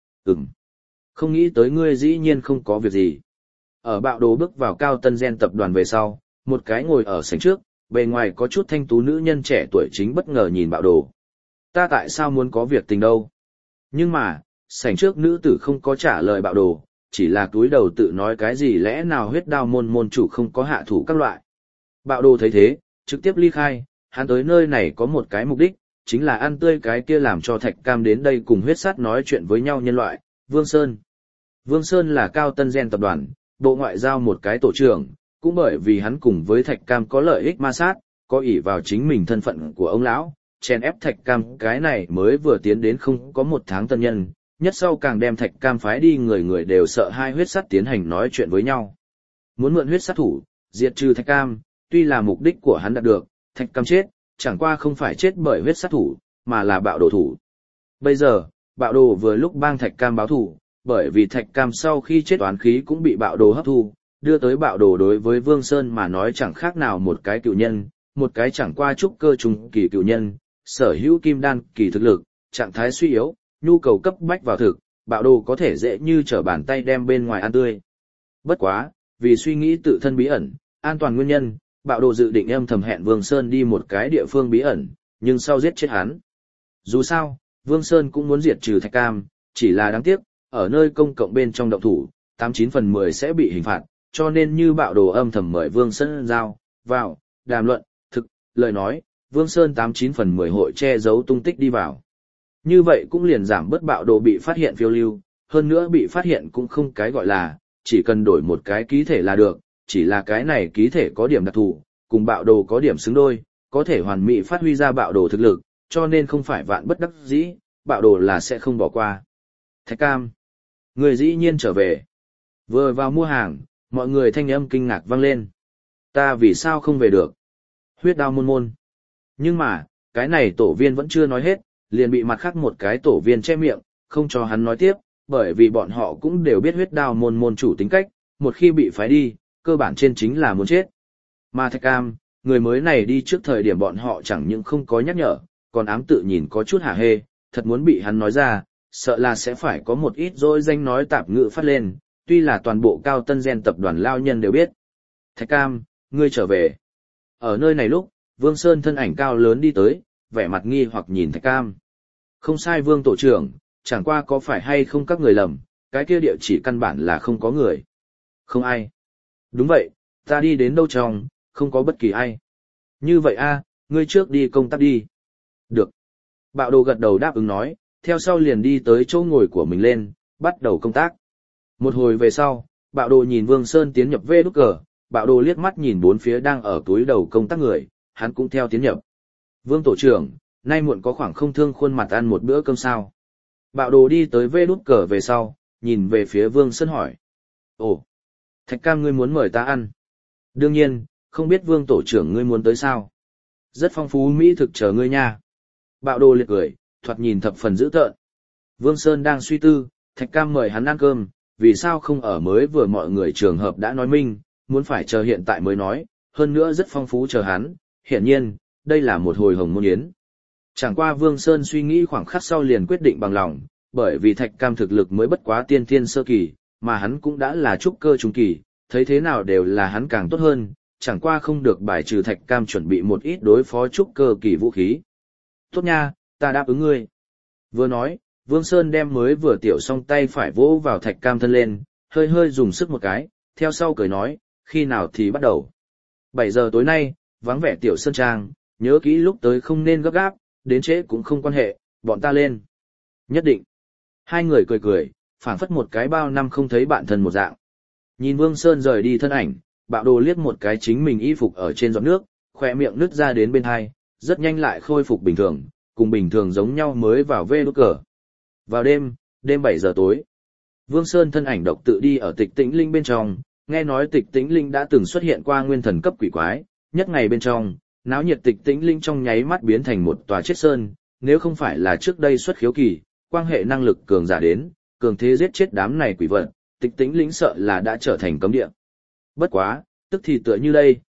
Không nghĩ tới ngươi dĩ nhiên không có việc gì. Ở bạo đồ bước vào Cao Tân Gen tập đoàn về sau, một cái ngồi ở sảnh trước, bề ngoài có chút thanh tú nữ nhân trẻ tuổi chính bất ngờ nhìn bạo đồ. Ta tại sao muốn có việc tình đâu? Nhưng mà, sảnh trước nữ tử không có trả lời bạo đồ, chỉ là túi đầu tự nói cái gì lẽ nào huyết đao môn môn chủ không có hạ thủ các loại. Bạo đồ thấy thế, trực tiếp ly khai, hắn tới nơi này có một cái mục đích, chính là ăn tươi cái kia làm cho Thạch Cam đến đây cùng huyết sát nói chuyện với nhau nhân loại, Vương Sơn. Vương Sơn là Cao Tân Gen tập đoàn, bộ ngoại giao một cái tổ trưởng, cũng bởi vì hắn cùng với Thạch Cam có lợi ích ma sát, có ỷ vào chính mình thân phận của ông lão, chèn ép Thạch Cam cái này mới vừa tiến đến không có một tháng tân nhân, nhất sau càng đem Thạch Cam phái đi người người đều sợ hai huyết sát tiến hành nói chuyện với nhau. Muốn mượn huyết sát thủ, diệt trừ Thạch Cam, tuy là mục đích của hắn đạt được, Thạch Cam chết, chẳng qua không phải chết bởi huyết sát thủ, mà là bạo đồ thủ. Bây giờ, bạo đồ vừa lúc bang Thạch Cam báo thù, bởi vì Thạch Cam sau khi chết oán khí cũng bị bạo đồ hấp thu, đưa tới bạo đồ đối với Vương Sơn mà nói chẳng khác nào một cái cựu nhân, một cái chẳng qua trúc cơ trùng kỳ cựu nhân, sở hữu kim đan kỳ thực lực, trạng thái suy yếu, nhu cầu cấp bách vào thực, bạo đồ có thể dễ như trở bàn tay đem bên ngoài ăn tươi. Bất quá, vì suy nghĩ tự thân bí ẩn, an toàn nguyên nhân, bạo đồ dự định âm thầm hẹn Vương Sơn đi một cái địa phương bí ẩn, nhưng sau giết chết hắn. Dù sao, Vương Sơn cũng muốn diệt trừ Thạch Cam, chỉ là đáng tiếc, ở nơi công cộng bên trong động thủ, 89/10 sẽ bị hình phạt, cho nên như bạo đồ âm thầm mời Vương Sơn giao vào, đàm luận, thực, lời nói, Vương Sơn 89/10 hội che giấu tung tích đi vào. Như vậy cũng liền giảm bớt bạo đồ bị phát hiện phiêu lưu, hơn nữa bị phát hiện cũng không cái gọi là, chỉ cần đổi một cái ký thể là được, chỉ là cái này ký thể có điểm đặc thù, cùng bạo đồ có điểm xứng đôi, có thể hoàn mỹ phát huy ra bạo đồ thực lực, cho nên không phải vạn bất đắc dĩ, bạo đồ là sẽ không bỏ qua. Thạch Cam, người dĩ nhiên trở về. Vừa vào mua hàng, mọi người thanh âm kinh ngạc vang lên. Ta vì sao không về được? Huyết đao môn môn. Nhưng mà, cái này tổ viên vẫn chưa nói hết, liền bị mặt khác một cái tổ viên che miệng, không cho hắn nói tiếp, bởi vì bọn họ cũng đều biết huyết đao môn môn chủ tính cách, một khi bị phái đi, cơ bản trên chính là muốn chết. Mà Thạch Cam, người mới này đi trước thời điểm bọn họ chẳng những không có nhắc nhở, còn ám tự nhìn có chút hả hê, thật muốn bị hắn nói ra, sợ là sẽ phải có một ít dối danh nói tạp ngữ phát lên, tuy là toàn bộ Cao Tân Gen tập đoàn lao nhân đều biết. Thạch Cam, ngươi trở về. Ở nơi này lúc, Vương Sơn thân ảnh cao lớn đi tới, vẻ mặt nghi hoặc nhìn Thạch Cam. Không sai Vương tổ trưởng, chẳng qua có phải hay không các người lầm, cái kia địa chỉ căn bản là không có người. Không ai. Đúng vậy, ta đi đến đâu trong, không có bất kỳ ai. Như vậy a, ngươi trước đi công tác đi. Được. Bạo đồ gật đầu đáp ứng nói, theo sau liền đi tới chỗ ngồi của mình lên, bắt đầu công tác. Một hồi về sau, bạo đồ nhìn Vương Sơn tiến nhập vê đút cờ, bạo đồ liếc mắt nhìn bốn phía đang ở túi đầu công tác người, hắn cũng theo tiến nhập. Vương tổ trưởng, nay muộn có khoảng không thương khuôn mặt ăn một bữa cơm sao. Bạo đồ đi tới vê đút cờ về sau, nhìn về phía Vương Sơn hỏi. Ồ, Thạch Cam ngươi muốn mời ta ăn. Đương nhiên, không biết Vương tổ trưởng ngươi muốn tới sao. Rất phong phú mỹ thực chờ ngươi nha. Bạo đồ liệt cười, thoạt nhìn thập phần dữ tợn. Vương Sơn đang suy tư, Thạch Cam mời hắn ăn cơm, vì sao không ở mới vừa mọi người trường hợp đã nói minh, muốn phải chờ hiện tại mới nói, hơn nữa rất phong phú chờ hắn, hiển nhiên, đây là một hồi hồng môn yến. Chẳng qua Vương Sơn suy nghĩ khoảng khắc sau liền quyết định bằng lòng, bởi vì Thạch Cam thực lực mới bất quá tiên thiên sơ kỳ, mà hắn cũng đã là trúc cơ trung kỳ, thấy thế nào đều là hắn càng tốt hơn, chẳng qua không được bài trừ Thạch Cam chuẩn bị một ít đối phó trúc cơ kỳ vũ khí. Tốt nha, ta đáp ứng ngươi. Vừa nói, Vương Sơn đem mới vừa tiểu xong tay phải vỗ vào Thạch Cam thân lên, hơi hơi dùng sức một cái, theo sau cười nói, khi nào thì bắt đầu. 7 giờ tối nay, vắng vẻ tiểu Sơn Trang, nhớ kỹ lúc tới không nên gấp gáp, đến trễ cũng không quan hệ, bọn ta lên. Nhất định. Hai người cười cười, phảng phất một cái bao năm không thấy bạn thân một dạng. Nhìn Vương Sơn rời đi thân ảnh, bạo đồ liếc một cái chính mình y phục ở trên giọt nước, khỏe miệng nứt ra đến bên hai, rất nhanh lại khôi phục bình thường, cùng bình thường giống nhau mới vào vê đút cờ. Vào đêm 7 giờ tối, Vương Sơn thân ảnh độc tự đi ở Tịch Tĩnh Linh bên trong, nghe nói Tịch Tĩnh Linh đã từng xuất hiện qua nguyên thần cấp quỷ quái, nhất ngày bên trong, náo nhiệt Tịch Tĩnh Linh trong nháy mắt biến thành một tòa chết sơn, nếu không phải là trước đây xuất khiếu kỳ, quan hệ năng lực cường giả đến, cường thế giết chết đám này quỷ vật, Tịch Tĩnh Linh sợ là đã trở thành cấm địa. Bất quá, tức thì tựa như đây,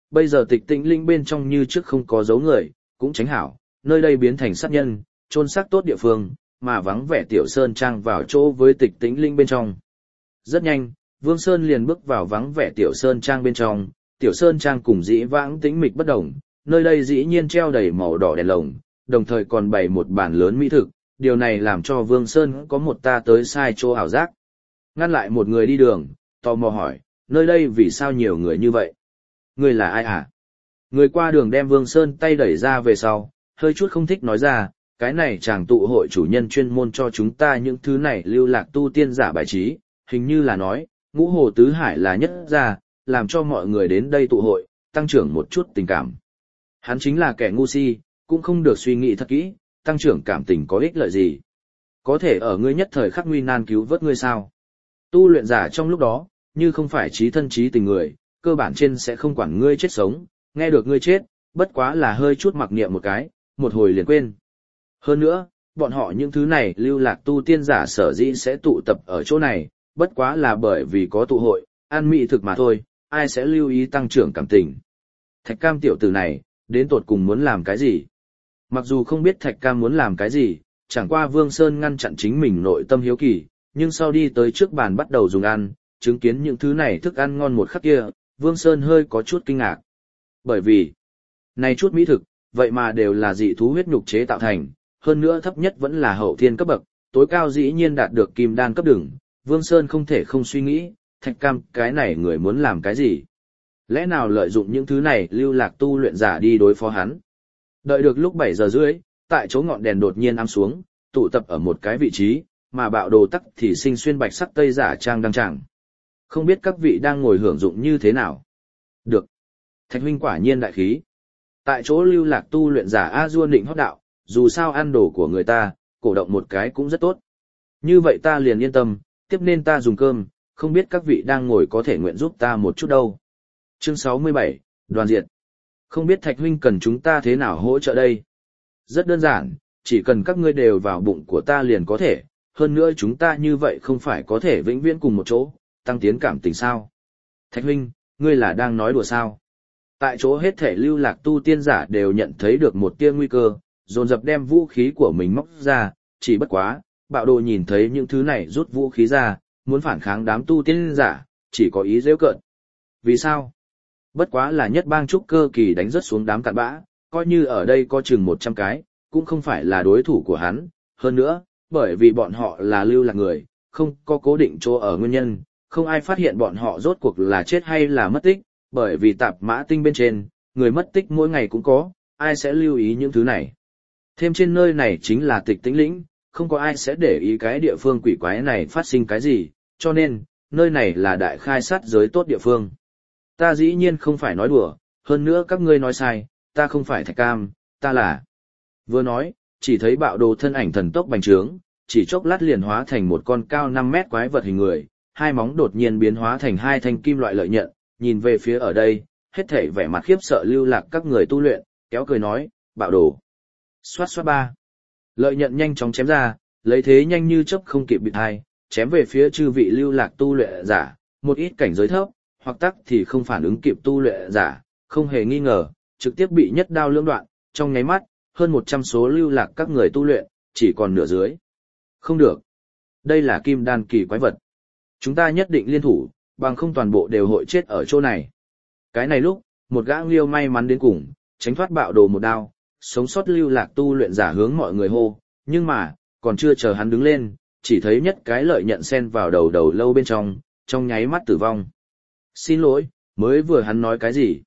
bây giờ Tịch Tĩnh Linh bên trong như trước không có dấu người, cũng tránh hảo, nơi đây biến thành sát nhân, chôn xác tốt địa phương, mà vắng vẻ Tiểu Sơn Trang vào chỗ với Tịch Tĩnh Linh bên trong. Rất nhanh, Vương Sơn liền bước vào vắng vẻ Tiểu Sơn Trang bên trong, Tiểu Sơn Trang cùng dĩ vãng tĩnh mịch bất đồng, nơi đây dĩ nhiên treo đầy màu đỏ đèn lồng, đồng thời còn bày một bàn lớn mỹ thực, điều này làm cho Vương Sơn có một ta tới sai chỗ ảo giác. Ngăn lại một người đi đường, tò mò hỏi, nơi đây vì sao nhiều người như vậy? Người là ai hả? Người qua đường đem Vương Sơn tay đẩy ra về sau, hơi chút không thích nói ra, cái này chàng tụ hội chủ nhân chuyên môn cho chúng ta những thứ này lưu lạc tu tiên giả bài trí, hình như là nói, Ngũ Hồ Tứ Hải là nhất gia, làm cho mọi người đến đây tụ hội, tăng trưởng một chút tình cảm. Hắn chính là kẻ ngu si, cũng không được suy nghĩ thật kỹ, tăng trưởng cảm tình có ích lợi gì. Có thể ở ngươi nhất thời khắc nguy nan cứu vớt ngươi sao? Tu luyện giả trong lúc đó, như không phải trí thân trí tình người, cơ bản trên sẽ không quản ngươi chết sống, nghe được ngươi chết, bất quá là hơi chút mặc niệm một cái, một hồi liền quên. Hơn nữa, bọn họ những thứ này lưu lạc tu tiên giả sở dĩ sẽ tụ tập ở chỗ này, bất quá là bởi vì có tụ hội, ăn mỹ thực mà thôi, ai sẽ lưu ý tăng trưởng cảm tình. Thạch Cam tiểu tử này, đến tột cùng muốn làm cái gì? Mặc dù không biết Thạch Cam muốn làm cái gì, chẳng qua Vương Sơn ngăn chặn chính mình nội tâm hiếu kỳ, nhưng sau đi tới trước bàn bắt đầu dùng ăn, chứng kiến những thứ này thức ăn ngon một khắc kia, Vương Sơn hơi có chút kinh ngạc. Bởi vì, này chút mỹ thực, vậy mà đều là dị thú huyết nhục chế tạo thành, hơn nữa thấp nhất vẫn là hậu thiên cấp bậc, tối cao dĩ nhiên đạt được kim đan cấp đường. Vương Sơn không thể không suy nghĩ, Thạch Cam cái này người muốn làm cái gì? Lẽ nào lợi dụng những thứ này lưu lạc tu luyện giả đi đối phó hắn? Đợi được lúc 7 giờ rưỡi, tại chỗ ngọn đèn đột nhiên ám xuống, tụ tập ở một cái vị trí, mà bạo đồ tắc thì sinh xuyên bạch sắc tây giả trang đăng tràng. Không biết các vị đang ngồi hưởng dụng như thế nào? Được. Thạch huynh quả nhiên đại khí. Tại chỗ lưu lạc tu luyện giả A Du định hót đạo, dù sao ăn đồ của người ta, cổ động một cái cũng rất tốt. Như vậy ta liền yên tâm, tiếp nên ta dùng cơm, không biết các vị đang ngồi có thể nguyện giúp ta một chút đâu. Chương 67, đoàn diệt. Không biết Thạch huynh cần chúng ta thế nào hỗ trợ đây? Rất đơn giản, chỉ cần các ngươi đều vào bụng của ta liền có thể, hơn nữa chúng ta như vậy không phải có thể vĩnh viễn cùng một chỗ, tăng tiến cảm tình sao? Thạch huynh, ngươi là đang nói đùa sao? Tại chỗ hết thể lưu lạc tu tiên giả đều nhận thấy được một tia nguy cơ, dồn dập đem vũ khí của mình móc ra, chỉ bất quá, bạo đồ nhìn thấy những thứ này rút vũ khí ra, muốn phản kháng đám tu tiên giả, chỉ có ý giễu cợt. Vì sao? Bất quá là nhất bang trúc cơ kỳ đánh rớt xuống đám cặn bã, coi như ở đây có chừng 100 cái, cũng không phải là đối thủ của hắn. Hơn nữa, bởi vì bọn họ là lưu lạc người, không có cố định chỗ ở nguyên nhân, không ai phát hiện bọn họ rốt cuộc là chết hay là mất tích, bởi vì tạp mã tinh bên trên, người mất tích mỗi ngày cũng có, ai sẽ lưu ý những thứ này. Thêm trên nơi này chính là Tịch Tĩnh Lĩnh, không có ai sẽ để ý cái địa phương quỷ quái này phát sinh cái gì, cho nên, nơi này là đại khai sát giới tốt địa phương. Ta dĩ nhiên không phải nói đùa, hơn nữa các ngươi nói sai, ta không phải Thạch Cam, ta là... Vừa nói, chỉ thấy bạo đồ thân ảnh thần tốc bành trướng, chỉ chốc lát liền hóa thành một con cao 5 mét quái vật hình người, hai móng đột nhiên biến hóa thành hai thanh kim loại lợi nhận, nhìn về phía ở đây, hết thảy vẻ mặt khiếp sợ lưu lạc các người tu luyện, kéo cười nói, bạo đồ. Xoát xoát ba. Lợi nhận nhanh chóng chém ra, lấy thế nhanh như chớp không kịp bịt hai, chém về phía chư vị lưu lạc tu luyện giả, một ít cảnh giới thấp, hoặc tắc thì không phản ứng kịp tu luyện giả, không hề nghi ngờ, trực tiếp bị nhất đao lưỡng đoạn, trong nháy mắt, hơn 100 số lưu lạc các người tu luyện, chỉ còn nửa dưới. Không được. Đây là kim đan kỳ quái vật. Chúng ta nhất định liên thủ, bằng không toàn bộ đều hội chết ở chỗ này. Cái này lúc, một gã liêu may mắn đến cùng, tránh thoát bạo đồ một đao, sống sót lưu lạc tu luyện giả hướng mọi người hô, nhưng mà, còn chưa chờ hắn đứng lên, chỉ thấy nhất cái lợi nhận xen vào đầu lâu bên trong nháy mắt tử vong. Xin lỗi, mới vừa hắn nói cái gì?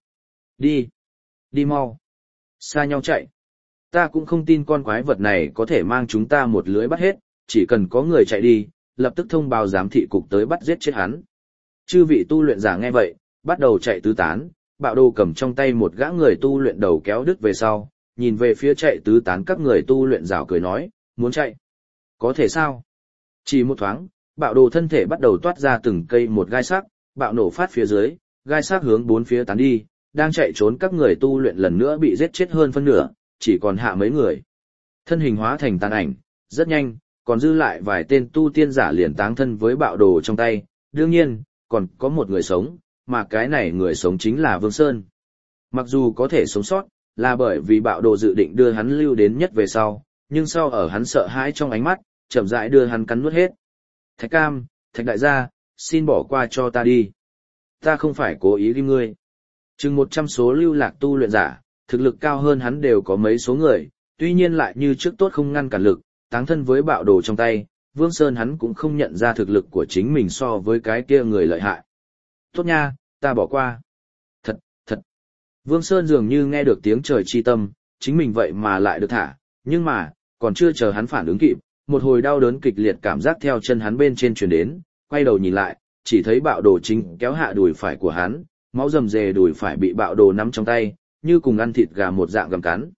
Đi mau. Xa nhau chạy. Ta cũng không tin con quái vật này có thể mang chúng ta một lưới bắt hết, chỉ cần có người chạy đi, lập tức thông báo giám thị cục tới bắt giết chết hắn. Chư vị tu luyện giả nghe vậy, bắt đầu chạy tứ tán, bạo đồ cầm trong tay một gã người tu luyện đầu kéo đứt về sau, nhìn về phía chạy tứ tán các người tu luyện rào cười nói, muốn chạy. Có thể sao? Chỉ một thoáng, bạo đồ thân thể bắt đầu toát ra từng cây một gai sắc, bạo nổ phát phía dưới, gai sắc hướng bốn phía tán đi, đang chạy trốn các người tu luyện lần nữa bị giết chết hơn phân nửa, chỉ còn hạ mấy người. Thân hình hóa thành tàn ảnh, rất nhanh, còn dư lại vài tên tu tiên giả liền táng thân với bạo đồ trong tay, đương nhiên, còn có một người sống, mà cái này người sống chính là Vương Sơn. Mặc dù có thể sống sót, là bởi vì bạo đồ dự định đưa hắn lưu đến nhất về sau, nhưng sau ở hắn sợ hãi trong ánh mắt, chậm rãi đưa hắn cắn nuốt hết. Thạch Cam, Thạch đại gia, xin bỏ qua cho ta đi. Ta không phải cố ý ghim ngươi. Chừng 100 số lưu lạc tu luyện giả, thực lực cao hơn hắn đều có mấy số người, tuy nhiên lại như trước tốt không ngăn cản lực, táng thân với bạo đồ trong tay, Vương Sơn hắn cũng không nhận ra thực lực của chính mình so với cái kia người lợi hại. Tốt nha, ta bỏ qua. Thật, thật. Vương Sơn dường như nghe được tiếng trời chi tâm, chính mình vậy mà lại được thả, nhưng mà, còn chưa chờ hắn phản ứng kịp, một hồi đau đớn kịch liệt cảm giác theo chân hắn bên trên truyền đến, quay đầu nhìn lại, chỉ thấy bạo đồ chính kéo hạ đùi phải của hắn, máu rầm rề đùi phải bị bạo đồ nắm trong tay, như cùng ăn thịt gà một dạng gầm cắn.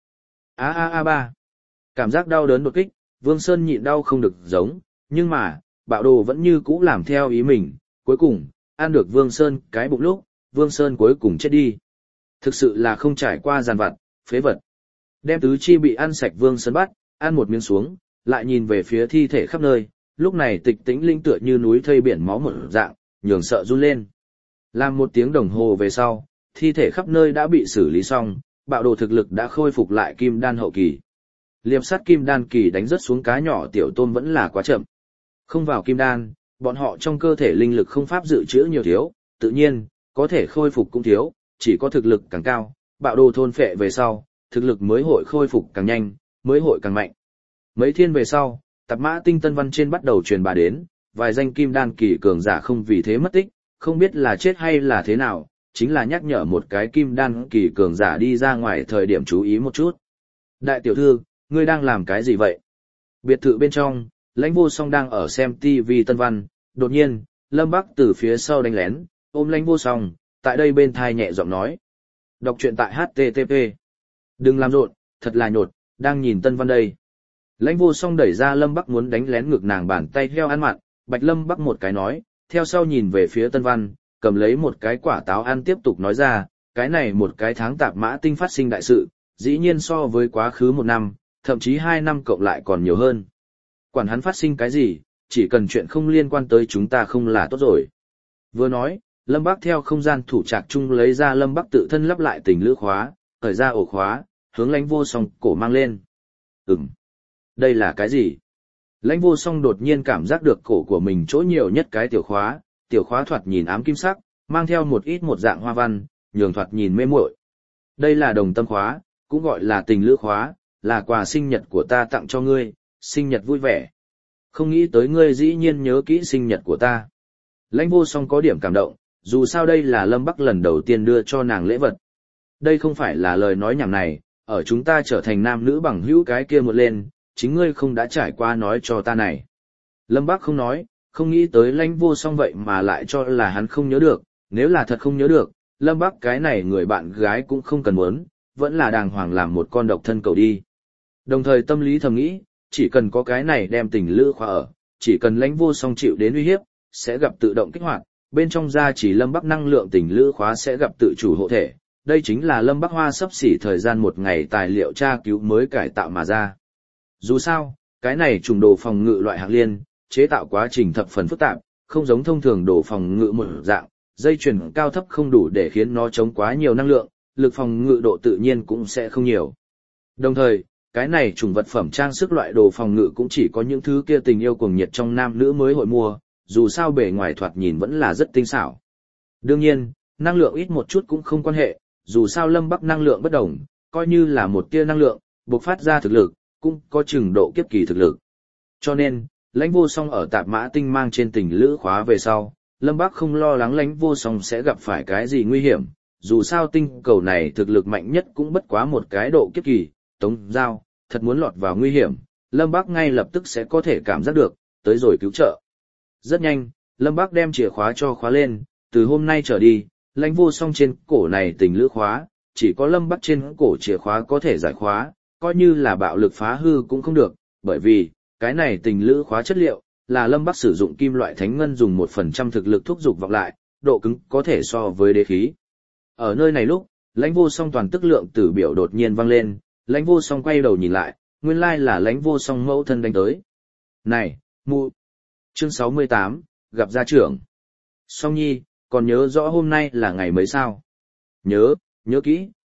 Ba. Cảm giác đau đớn đột kích, Vương Sơn nhịn đau không được giống, nhưng mà, bạo đồ vẫn như cũ làm theo ý mình, cuối cùng, ăn được Vương Sơn cái bụng lúc, Vương Sơn cuối cùng chết đi. Thực sự là không trải qua giàn vặt, phế vật. Đem tứ chi bị ăn sạch Vương Sơn bắt, ăn một miếng xuống, lại nhìn về phía thi thể khắp nơi, lúc này tịch tĩnh linh tựa như núi thây biển máu một dạng, nhường sợ run lên. Làm một tiếng đồng hồ về sau, thi thể khắp nơi đã bị xử lý xong, bạo đồ thực lực đã khôi phục lại kim đan hậu kỳ. Liệp sắt kim đan kỳ đánh rớt xuống cá nhỏ tiểu tôm vẫn là quá chậm. Không vào kim đan, bọn họ trong cơ thể linh lực không pháp dự trữ nhiều thiếu, tự nhiên, có thể khôi phục cũng thiếu, chỉ có thực lực càng cao, bạo đồ thôn phệ về sau, thực lực mới hội khôi phục càng nhanh, mới hội càng mạnh. Mấy thiên về sau, Tạp Mã Tinh Tân Văn trên bắt đầu truyền bá đến, vài danh kim đan kỳ cường giả không vì thế mất tích, không biết là chết hay là thế nào, chính là nhắc nhở một cái kim đan kỳ cường giả đi ra ngoài thời điểm chú ý một chút. Đại tiểu thư, ngươi đang làm cái gì vậy? Biệt thự bên trong, Lãnh Vô Song đang ở xem TV Tân Văn, đột nhiên, Lâm Bắc từ phía sau đánh lén, ôm Lãnh Vô Song, tại đây bên thai nhẹ giọng nói. Đọc truyện tại HTTP. Đừng làm rộn, thật là nhột, đang nhìn Tân Văn đây. Lãnh Vô Song đẩy ra Lâm Bắc muốn đánh lén ngực nàng bàn tay heo ăn mặn, Bạch Lâm Bắc một cái nói, theo sau nhìn về phía Tân Văn, cầm lấy một cái quả táo ăn tiếp tục nói ra, cái này một cái tháng Tạp Mã Tinh phát sinh đại sự, dĩ nhiên so với quá khứ 1 năm, thậm chí 2 năm cộng lại còn nhiều hơn. Quản hắn phát sinh cái gì, chỉ cần chuyện không liên quan tới chúng ta không là tốt rồi. Vừa nói, Lâm Bắc theo không gian thủ trạc chung lấy ra Lâm Bắc tự thân lắp lại tình lữ khóa, khởi ra ổ khóa, hướng Lãnh Vô Song cổ mang lên. Đây là cái gì? Lãnh Vô Song đột nhiên cảm giác được cổ của mình chỗ nhiều nhất cái tiểu khóa thoạt nhìn ám kim sắc, mang theo một ít một dạng hoa văn, nhường thoạt nhìn mê muội. Đây là đồng tâm khóa, cũng gọi là tình lữ khóa, là quà sinh nhật của ta tặng cho ngươi, sinh nhật vui vẻ. Không nghĩ tới ngươi dĩ nhiên nhớ kỹ sinh nhật của ta. Lãnh Vô Song có điểm cảm động, dù sao đây là Lâm Bắc lần đầu tiên đưa cho nàng lễ vật. Đây không phải là lời nói nhảm này, ở chúng ta trở thành nam nữ bằng hữu cái kia một lên, chính ngươi không đã trải qua nói cho ta này. Lâm Bắc không nói, không nghĩ tới Lãnh Vô Song vậy mà lại cho là hắn không nhớ được, nếu là thật không nhớ được, Lâm Bắc cái này người bạn gái cũng không cần muốn, vẫn là đàng hoàng làm một con độc thân cầu đi. Đồng thời tâm lý thầm nghĩ, chỉ cần có cái này đem tình lữ khóa ở, chỉ cần Lãnh Vô Song chịu đến uy hiếp, sẽ gặp tự động kích hoạt, bên trong gia chỉ Lâm Bắc năng lượng tình lữ khóa sẽ gặp tự chủ hộ thể. Đây chính là Lâm Bắc Hoa sắp xỉ thời gian 1 ngày tài liệu tra cứu mới cải tạo mà ra. Dù sao, cái này trùng đồ phòng ngự loại hạng liên, chế tạo quá trình thập phần phức tạp, không giống thông thường đồ phòng ngự một dạng, dây chuyền cao thấp không đủ để khiến nó chống quá nhiều năng lượng, lực phòng ngự độ tự nhiên cũng sẽ không nhiều. Đồng thời, cái này trùng vật phẩm trang sức loại đồ phòng ngự cũng chỉ có những thứ kia tình yêu cuồng nhiệt trong nam nữ mới hội mua, dù sao bề ngoài thoạt nhìn vẫn là rất tinh xảo. Đương nhiên, năng lượng ít một chút cũng không quan hệ, dù sao Lâm Bắc năng lượng bất đồng, coi như là một tia năng lượng, bộc phát ra thực lực, cũng có chừng độ kiếp kỳ thực lực. Cho nên, Lãnh Vô Song ở Tạp Mã Tinh mang trên tình lữ khóa về sau, Lâm Bắc không lo lắng Lãnh Vô Song sẽ gặp phải cái gì nguy hiểm, dù sao tinh cầu này thực lực mạnh nhất cũng bất quá một cái độ kiếp kỳ, Tống Giao, thật muốn lọt vào nguy hiểm, Lâm Bắc ngay lập tức sẽ có thể cảm giác được, tới rồi cứu trợ. Rất nhanh, Lâm Bắc đem chìa khóa cho khóa lên, từ hôm nay trở đi, Lãnh Vô Song trên cổ này tình lữ khóa, chỉ có Lâm Bắc trên cổ chìa khóa có thể giải khóa, coi như là bạo lực phá hư cũng không được, bởi vì, cái này tình lữ khóa chất liệu, là Lâm Bắc sử dụng kim loại thánh ngân dùng 1% thực lực thúc dục vọng lại, độ cứng có thể so với đế khí. Ở nơi này lúc, Lãnh Vô Song toàn tức lượng tử biểu đột nhiên vang lên, Lãnh Vô Song quay đầu nhìn lại, nguyên lai là Lãnh Vô Song mẫu thân đánh tới. Này, mụ! Chương 68, gặp gia trưởng. Song Nhi, còn nhớ rõ hôm nay là ngày mấy sao? Nhớ kỹ,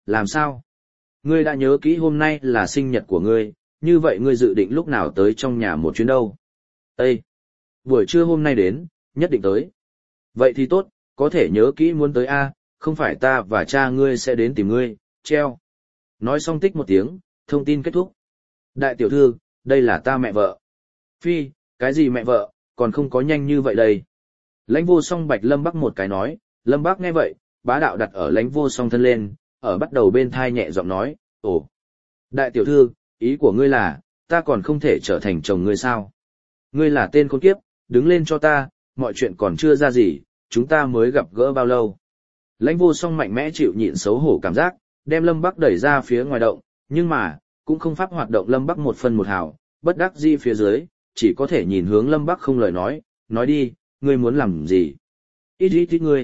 làm sao? Ngươi đã nhớ kỹ hôm nay là sinh nhật của ngươi, như vậy ngươi dự định lúc nào tới trong nhà một chuyến đâu? Ê! Buổi trưa hôm nay đến, nhất định tới. Vậy thì tốt, có thể nhớ kỹ muốn tới A, không phải ta và cha ngươi sẽ đến tìm ngươi, treo. Nói xong tích một tiếng, thông tin kết thúc. Đại tiểu thư, đây là ta mẹ vợ. Phi, cái gì mẹ vợ, còn không có nhanh như vậy đây. Lãnh vô song bạch Lâm Bắc một cái nói, Lâm Bắc nghe vậy, bá đạo đặt ở lãnh vô song thân lên, ở bắt đầu bên thai nhẹ giọng nói, ồ. Đại tiểu thư, ý của ngươi là, ta còn không thể trở thành chồng ngươi sao? Ngươi là tên khốn kiếp, đứng lên cho ta, mọi chuyện còn chưa ra gì, chúng ta mới gặp gỡ bao lâu. Lãnh vô song mạnh mẽ chịu nhịn xấu hổ cảm giác, đem Lâm Bắc đẩy ra phía ngoài động, nhưng mà, cũng không pháp hoạt động Lâm Bắc một phân một hào, bất đắc dĩ phía dưới, chỉ có thể nhìn hướng Lâm Bắc không lời nói đi, ngươi muốn làm gì? Ít ngươi.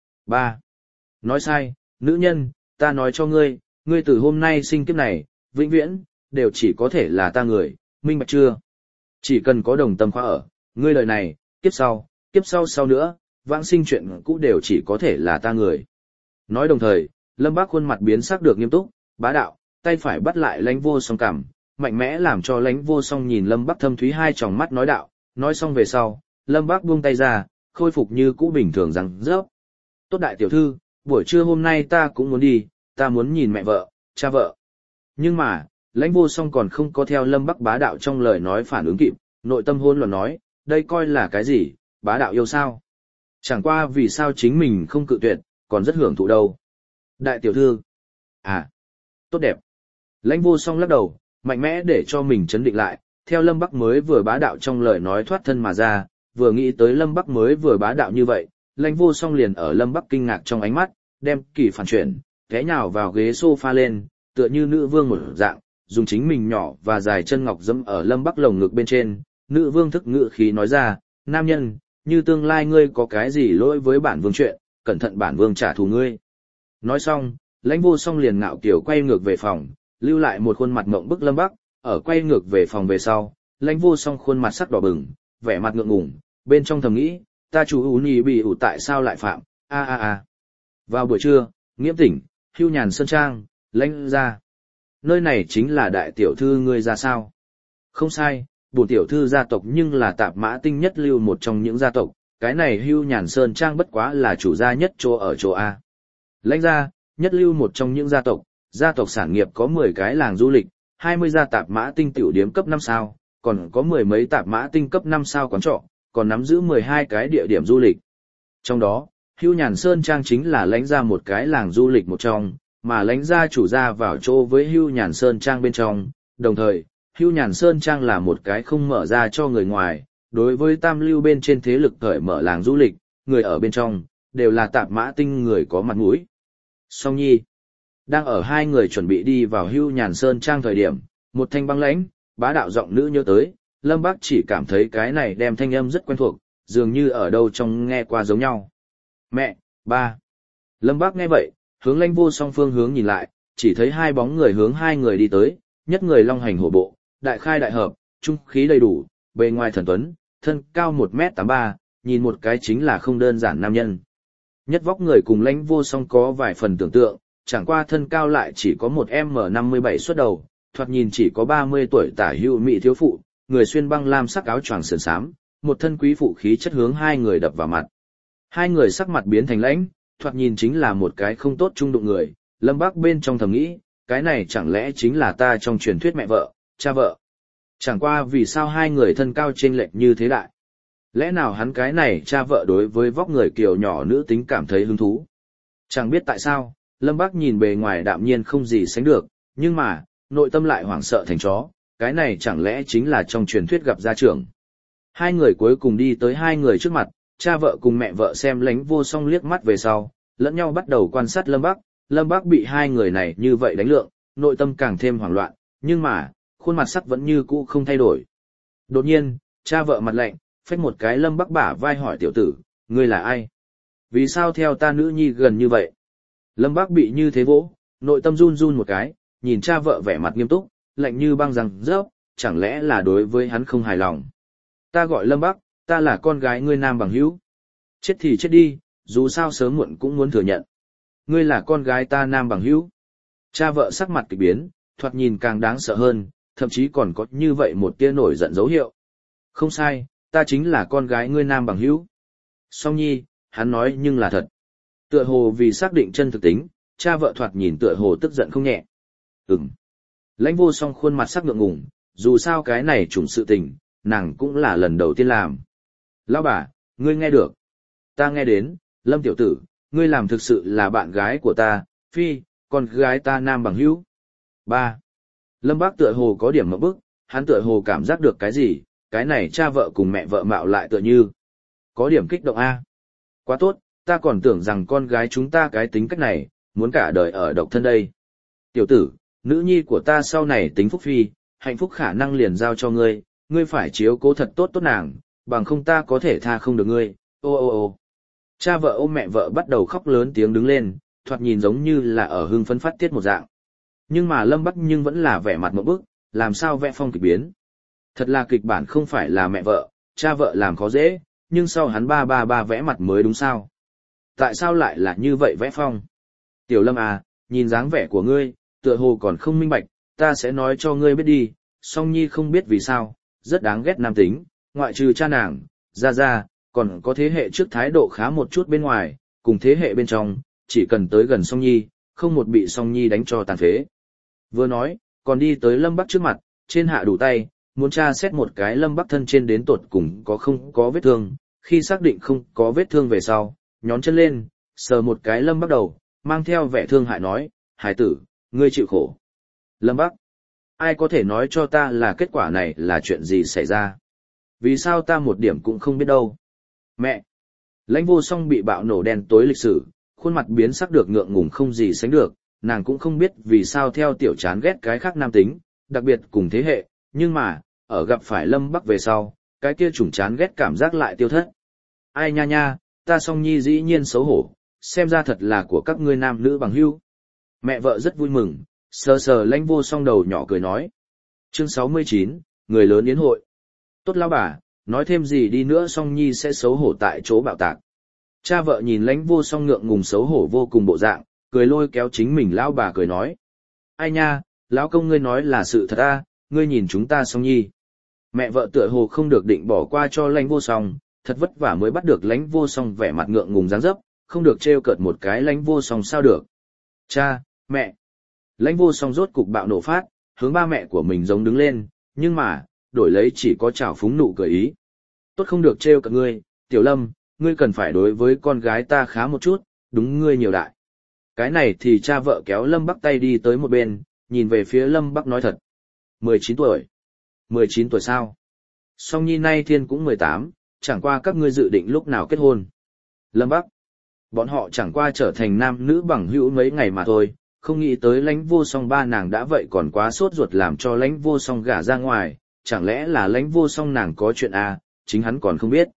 3. Nói sai, nữ nhân, ta nói cho ngươi, ngươi từ hôm nay sinh kiếp này, vĩnh viễn, đều chỉ có thể là ta người, minh bạch chưa? Chỉ cần có đồng tâm khóa ở, ngươi lời này, kiếp sau sau nữa, vãng sinh chuyện cũ đều chỉ có thể là ta người. Nói đồng thời, Lâm Bác khuôn mặt biến sắc được nghiêm túc, bá đạo, tay phải bắt lại Lãnh Vô Song cằm, mạnh mẽ làm cho Lãnh Vô Song nhìn Lâm Bác thâm thúy hai tròng mắt nói đạo, nói xong về sau, Lâm Bác buông tay ra, khôi phục như cũ bình thường rằng rớp. Tốt đại tiểu thư, buổi trưa hôm nay ta cũng muốn đi, ta muốn nhìn mẹ vợ, cha vợ. Nhưng mà, Lãnh Vô Song còn không có theo Lâm Bắc bá đạo trong lời nói phản ứng kịp, nội tâm hỗn loạn nói, đây coi là cái gì, bá đạo yêu sao? Chẳng qua vì sao chính mình không cự tuyệt, còn rất hưởng thụ đâu. Đại tiểu thư, à, tốt đẹp. Lãnh Vô Song lắc đầu, mạnh mẽ để cho mình chấn định lại, theo Lâm Bắc mới vừa bá đạo trong lời nói thoát thân mà ra, vừa nghĩ tới Lâm Bắc mới vừa bá đạo như vậy, Lãnh Vô Song liền ở Lâm Bắc kinh ngạc trong ánh mắt, đem kỳ phản chuyển, té nhào vào ghế sofa lên, tựa như nữ vương một dạng, dùng chính mình nhỏ và dài chân ngọc dẫm ở Lâm Bắc lồng ngực bên trên, nữ vương thức ngự khí nói ra, nam nhân, như tương lai ngươi có cái gì lỗi với bản vương chuyện, cẩn thận bản vương trả thù ngươi. Nói xong, Lãnh Vô Song liền ngạo kiều quay ngược về phòng, lưu lại một khuôn mặt ngộng bức Lâm Bắc, ở quay ngược về phòng về sau, Lãnh Vô Song khuôn mặt sắc đỏ bừng, vẻ mặt ngượng ngùng, bên trong thầm nghĩ, ta chú ú nhì bị ủ tại sao lại phạm, a. Vào buổi trưa, Nghiễm tỉnh, Hưu Nhàn Sơn Trang, Lãnh ra. Nơi này chính là đại tiểu thư ngươi ra sao? Không sai, bổn tiểu thư gia tộc nhưng là tạp mã tinh nhất lưu một trong những gia tộc, cái này Hưu Nhàn Sơn Trang bất quá là chủ gia nhất chỗ ở chỗ A. Lãnh gia, nhất lưu một trong những gia tộc sản nghiệp có 10 cái làng du lịch, 20 gia tạp mã tinh tiểu điếm cấp 5 sao, còn có 10 mấy tạp mã tinh cấp 5 sao quán trọ, còn nắm giữ 12 cái địa điểm du lịch. Trong đó, Hưu Nhàn Sơn Trang chính là Lãnh gia một cái làng du lịch một trong, mà Lãnh gia chủ gia vào chỗ với Hưu Nhàn Sơn Trang bên trong, đồng thời, Hưu Nhàn Sơn Trang là một cái không mở ra cho người ngoài, đối với tam lưu bên trên thế lực cởi mở làng du lịch, người ở bên trong, đều là tạp mã tinh người có mặt mũi. Song Nhi, đang ở hai người chuẩn bị đi vào Hưu Nhàn Sơn Trang thời điểm, một thanh băng lãnh, bá đạo giọng nữ nhớ tới, Lâm Bác chỉ cảm thấy cái này đem thanh âm rất quen thuộc, dường như ở đâu trong nghe qua giống nhau. Mẹ, ba. Lâm Bác nghe vậy, hướng Lãnh Vô Song phương hướng nhìn lại, chỉ thấy hai bóng người hướng hai người đi tới, nhất người long hành hổ bộ, đại khai đại hợp, trung khí đầy đủ, bề ngoài thần tuấn, thân cao 1m83, nhìn một cái chính là không đơn giản nam nhân. Nhất vóc người cùng Lãnh Vô Song có vài phần tưởng tượng, chẳng qua thân cao lại chỉ có 1m57 xuất đầu, thoạt nhìn chỉ có 30 tuổi tả hữu mỹ thiếu phụ, người xuyên băng lam sắc áo choàng sườn xám, một thân quý phụ khí chất hướng hai người đập vào mặt. Hai người sắc mặt biến thành lãnh, thoạt nhìn chính là một cái không tốt trung đụng người, Lâm Bác bên trong thầm nghĩ, cái này chẳng lẽ chính là ta trong truyền thuyết mẹ vợ, cha vợ. Chẳng qua vì sao hai người thân cao chênh lệch như thế đại. Lẽ nào hắn cái này cha vợ đối với vóc người kiều nhỏ nữ tính cảm thấy hứng thú. Chẳng biết tại sao, Lâm Bác nhìn bề ngoài đạm nhiên không gì sánh được, nhưng mà, nội tâm lại hoảng sợ thành chó, cái này chẳng lẽ chính là trong truyền thuyết gặp gia trưởng. Hai người cuối cùng đi tới hai người trước mặt, cha vợ cùng mẹ vợ xem Lãnh Vô Song liếc mắt về sau, lẫn nhau bắt đầu quan sát Lâm Bác bị hai người này như vậy đánh lượng, nội tâm càng thêm hoảng loạn, nhưng mà, khuôn mặt sắc vẫn như cũ không thay đổi. Đột nhiên, cha vợ mặt lạnh, phách một cái Lâm Bác bả vai hỏi tiểu tử, ngươi là ai? Vì sao theo ta nữ nhi gần như vậy? Lâm Bác bị như thế vỗ, nội tâm run run một cái, nhìn cha vợ vẻ mặt nghiêm túc, lạnh như băng rằng rớp, chẳng lẽ là đối với hắn không hài lòng. Ta gọi Lâm Bác, ta là con gái ngươi nam bằng hữu. Chết thì chết đi, dù sao sớm muộn cũng muốn thừa nhận. Ngươi là con gái ta nam bằng hữu. Cha vợ sắc mặt kỳ biến, thoạt nhìn càng đáng sợ hơn, thậm chí còn có như vậy một tia nổi giận dấu hiệu. Không sai, ta chính là con gái ngươi nam bằng hữu. Song Nhi, hắn nói nhưng là thật. Tựa hồ vì xác định chân thực tính, cha vợ thoạt nhìn tựa hồ tức giận không nhẹ. Lãnh Vô Song khuôn mặt sắc ngượng ngùng, dù sao cái này trùng sự tình, nàng cũng là lần đầu tiên làm. Lão bà, ngươi nghe được. Ta nghe đến, Lâm tiểu tử, ngươi làm thực sự là bạn gái của ta, phi, con gái ta nam bằng hữu. 3. Lâm Bác tựa hồ có điểm ngượng bức, hắn tựa hồ cảm giác được cái gì, cái này cha vợ cùng mẹ vợ mạo lại tựa như. Có điểm kích động a. Quá tốt, ta còn tưởng rằng con gái chúng ta cái tính cách này, muốn cả đời ở độc thân đây. Tiểu tử, nữ nhi của ta sau này tính phúc phi, hạnh phúc khả năng liền giao cho ngươi, ngươi phải chiếu cố thật tốt tốt nàng, bằng không ta có thể tha không được ngươi, ô ô ô. Cha vợ ôm mẹ vợ bắt đầu khóc lớn tiếng đứng lên, thoạt nhìn giống như là ở hưng phấn phát tiết một dạng. Nhưng mà Lâm Bắc nhưng vẫn là vẻ mặt một bức, làm sao vẽ phong kịch biến. Thật là kịch bản không phải là mẹ vợ, cha vợ làm khó dễ, nhưng sau hắn ba vẽ mặt mới đúng sao. Tại sao lại là như vậy vẽ phong? Tiểu Lâm à, nhìn dáng vẻ của ngươi, tựa hồ còn không minh bạch, ta sẽ nói cho ngươi biết đi, Song Nhi không biết vì sao, rất đáng ghét nam tính, ngoại trừ cha nàng, ra, còn có thế hệ trước thái độ khá một chút bên ngoài, cùng thế hệ bên trong, chỉ cần tới gần Song Nhi, không một bị Song Nhi đánh cho tàn phế. Vừa nói, còn đi tới Lâm Bắc trước mặt, trên hạ đủ tay, muốn tra xét một cái Lâm Bắc thân trên đến tột cùng có không có vết thương, khi xác định không có vết thương về sau, nhón chân lên, sờ một cái Lâm Bắc đầu, mang theo vẻ thương hại nói, hải tử, ngươi chịu khổ. Lâm Bắc, ai có thể nói cho ta là kết quả này là chuyện gì xảy ra? Vì sao ta một điểm cũng không biết đâu? Mẹ! Lãnh Vô Song bị bạo nổ đen tối lịch sử, khuôn mặt biến sắc được ngượng ngùng không gì sánh được, nàng cũng không biết vì sao theo tiểu chán ghét cái khác nam tính, đặc biệt cùng thế hệ, nhưng mà, ở gặp phải Lâm Bắc về sau, cái kia chủng chán ghét cảm giác lại tiêu thất. Ai nha nha, ta Song Nhi dĩ nhiên xấu hổ, xem ra thật là của các ngươi nam nữ bằng hữu. Mẹ vợ rất vui mừng, sờ sờ Lãnh Vô Song đầu nhỏ cười nói. Chương 69, người lớn yến hội. Tốt lão bà, nói thêm gì đi nữa Song Nhi sẽ xấu hổ tại chỗ bạo tạc. Cha vợ nhìn Lãnh Vô Song ngượng ngùng xấu hổ vô cùng bộ dạng, cười lôi kéo chính mình lão bà cười nói. Ai nha, lão công ngươi nói là sự thật à, ngươi nhìn chúng ta Song Nhi. Mẹ vợ tựa hồ không được định bỏ qua cho Lãnh Vô Song, thật vất vả mới bắt được Lãnh Vô Song vẻ mặt ngượng ngùng dáng dấp, không được trêu cợt một cái Lãnh Vô Song sao được. Cha, mẹ. Lãnh Vô Song rốt cục bạo nổ phát, hướng ba mẹ của mình giống đứng lên, nhưng mà, đổi lấy chỉ có trào phúng nụ cười ý. Tốt không được trêu cợt ngươi, Tiểu Lâm, ngươi cần phải đối với con gái ta khá một chút, đúng ngươi nhiều đại. Cái này thì cha vợ kéo Lâm Bắc tay đi tới một bên, nhìn về phía Lâm Bắc nói thật. 19 tuổi. 19 tuổi sao? Song Nhi nay thiên cũng 18, chẳng qua các ngươi dự định lúc nào kết hôn. Lâm Bắc. Bọn họ chẳng qua trở thành nam nữ bằng hữu mấy ngày mà thôi, không nghĩ tới Lãnh Vô Song ba nàng đã vậy còn quá sốt ruột làm cho Lãnh Vô Song gả ra ngoài, chẳng lẽ là Lãnh Vô Song nàng có chuyện à, chính hắn còn không biết.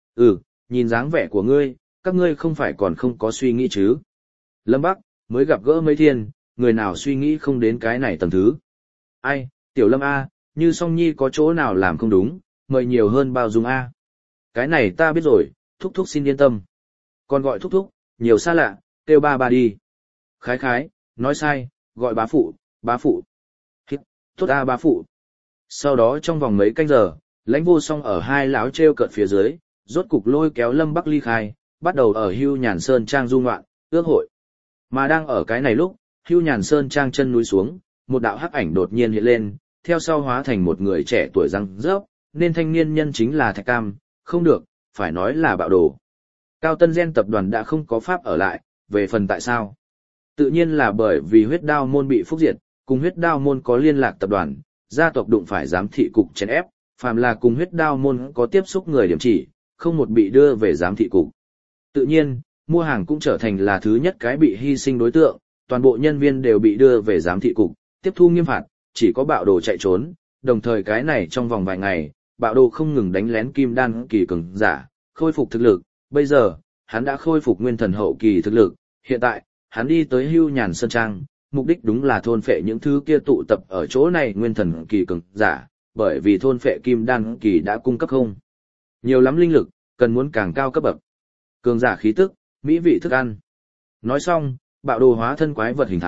Nhìn dáng vẻ của ngươi, các ngươi không phải còn không có suy nghĩ chứ. Lâm Bắc, mới gặp gỡ mấy thiên, người nào suy nghĩ không đến cái này tầng thứ. Ai, Tiểu Lâm A, như Song Nhi có chỗ nào làm không đúng, mời nhiều hơn bao dung A. Cái này ta biết rồi, thúc thúc xin yên tâm. Còn gọi thúc thúc, nhiều xa lạ, kêu ba đi. Khái, nói sai, gọi bá phụ, bá phụ. Hít, tốt A bá phụ. Sau đó trong vòng mấy canh giờ, Lãnh Vô Song ở hai lão treo cợt phía dưới, rốt cục lôi kéo Lâm Bắc ly khai, bắt đầu ở Hưu Nhàn Sơn Trang du ngoạn, ước hội. Mà đang ở cái này lúc, Hưu Nhàn Sơn Trang chân núi xuống, một đạo hắc ảnh đột nhiên hiện lên, theo sau hóa thành một người trẻ tuổi răng rớp, nên thanh niên nhân chính là Thạch Cam, không được, phải nói là bạo đồ. Cao Tân Gen tập đoàn đã không có pháp ở lại, về phần tại sao? Tự nhiên là bởi vì huyết đao môn bị phúc diệt, cùng huyết đao môn có liên lạc tập đoàn, gia tộc đụng phải giám thị cục chèn ép, phàm là cùng huyết đao môn có tiếp xúc người điểm chỉ, không một bị đưa về giám thị cục. Tự nhiên, mua hàng cũng trở thành là thứ nhất cái bị hy sinh đối tượng, toàn bộ nhân viên đều bị đưa về giám thị cục, tiếp thu nghiêm phạt, chỉ có bạo đồ chạy trốn, đồng thời cái này trong vòng vài ngày, bạo đồ không ngừng đánh lén kim đan kỳ cường giả, khôi phục thực lực, bây giờ, hắn đã khôi phục nguyên thần hậu kỳ thực lực, hiện tại, hắn đi tới Hưu Nhàn Sơn Trang, mục đích đúng là thôn phệ những thứ kia tụ tập ở chỗ này nguyên thần kỳ cường giả, bởi vì thôn phệ kim đan kỳ đã cung cấp không nhiều lắm linh lực, cần muốn càng cao cấp bậc. Cường giả khí tức, mỹ vị thức ăn. Nói xong, bạo đồ hóa thân quái vật hình thái,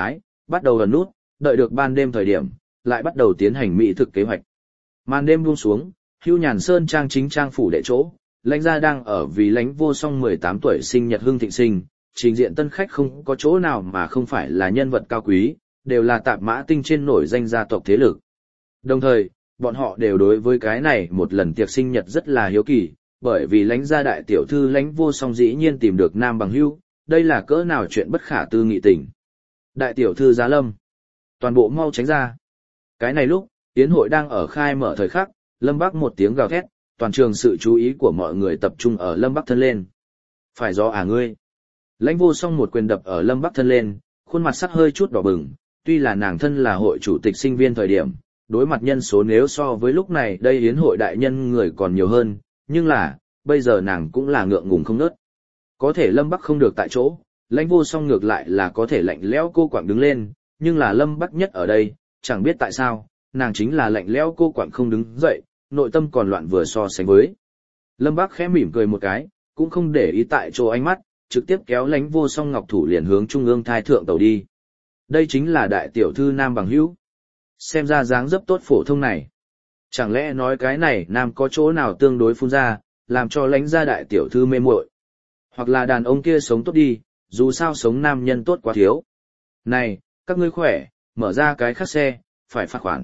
bắt đầu ẩn nút, đợi được ban đêm thời điểm, lại bắt đầu tiến hành mỹ thực kế hoạch. Màn đêm buông xuống, Hưu Nhàn Sơn trang chính trang phủ đệ chỗ, lãnh gia đang ở vì lãnh vô song 18 tuổi sinh nhật hưng thịnh sinh, trình diện tân khách không có chỗ nào mà không phải là nhân vật cao quý, đều là tạp mã tinh trên nổi danh gia tộc thế lực. Đồng thời, bọn họ đều đối với cái này một lần tiệc sinh nhật rất là hiếu kỳ, bởi vì lãnh gia đại tiểu thư lãnh vô song dĩ nhiên tìm được nam bằng hưu, đây là cỡ nào chuyện bất khả tư nghị tình. Đại tiểu thư Giá Lâm, toàn bộ mau tránh ra. Cái này lúc, yến hội đang ở khai mở thời khắc, Lâm Bắc một tiếng gào thét, toàn trường sự chú ý của mọi người tập trung ở Lâm Bắc thân lên. Phải do à ngươi? Lãnh vô song một quyền đập ở Lâm Bắc thân lên, khuôn mặt sắc hơi chút đỏ bừng, tuy là nàng thân là hội chủ tịch sinh viên thời điểm, đối mặt nhân số nếu so với lúc này đây yến hội đại nhân người còn nhiều hơn, nhưng là, bây giờ nàng cũng là ngượng ngùng không nớt. Có thể Lâm Bắc không được tại chỗ, lãnh vô song ngược lại là có thể lạnh lẽo cô quạng đứng lên, nhưng là Lâm Bắc nhất ở đây, chẳng biết tại sao, nàng chính là lạnh lẽo cô quạng không đứng dậy, nội tâm còn loạn vừa so sánh với. Lâm Bắc khẽ mỉm cười một cái, cũng không để ý tại chỗ ánh mắt, trực tiếp kéo lãnh vô song ngọc thủ liền hướng trung ương thai thượng tàu đi. Đây chính là đại tiểu thư nam bằng hữu. Xem ra dáng dấp tốt phổ thông này. Chẳng lẽ nói cái này nam có chỗ nào tương đối phun ra, làm cho lãnh gia đại tiểu thư mê muội. Hoặc là đàn ông kia sống tốt đi, dù sao sống nam nhân tốt quá thiếu. Này, các ngươi khỏe, mở ra cái khắc xe, phải phạt khoản.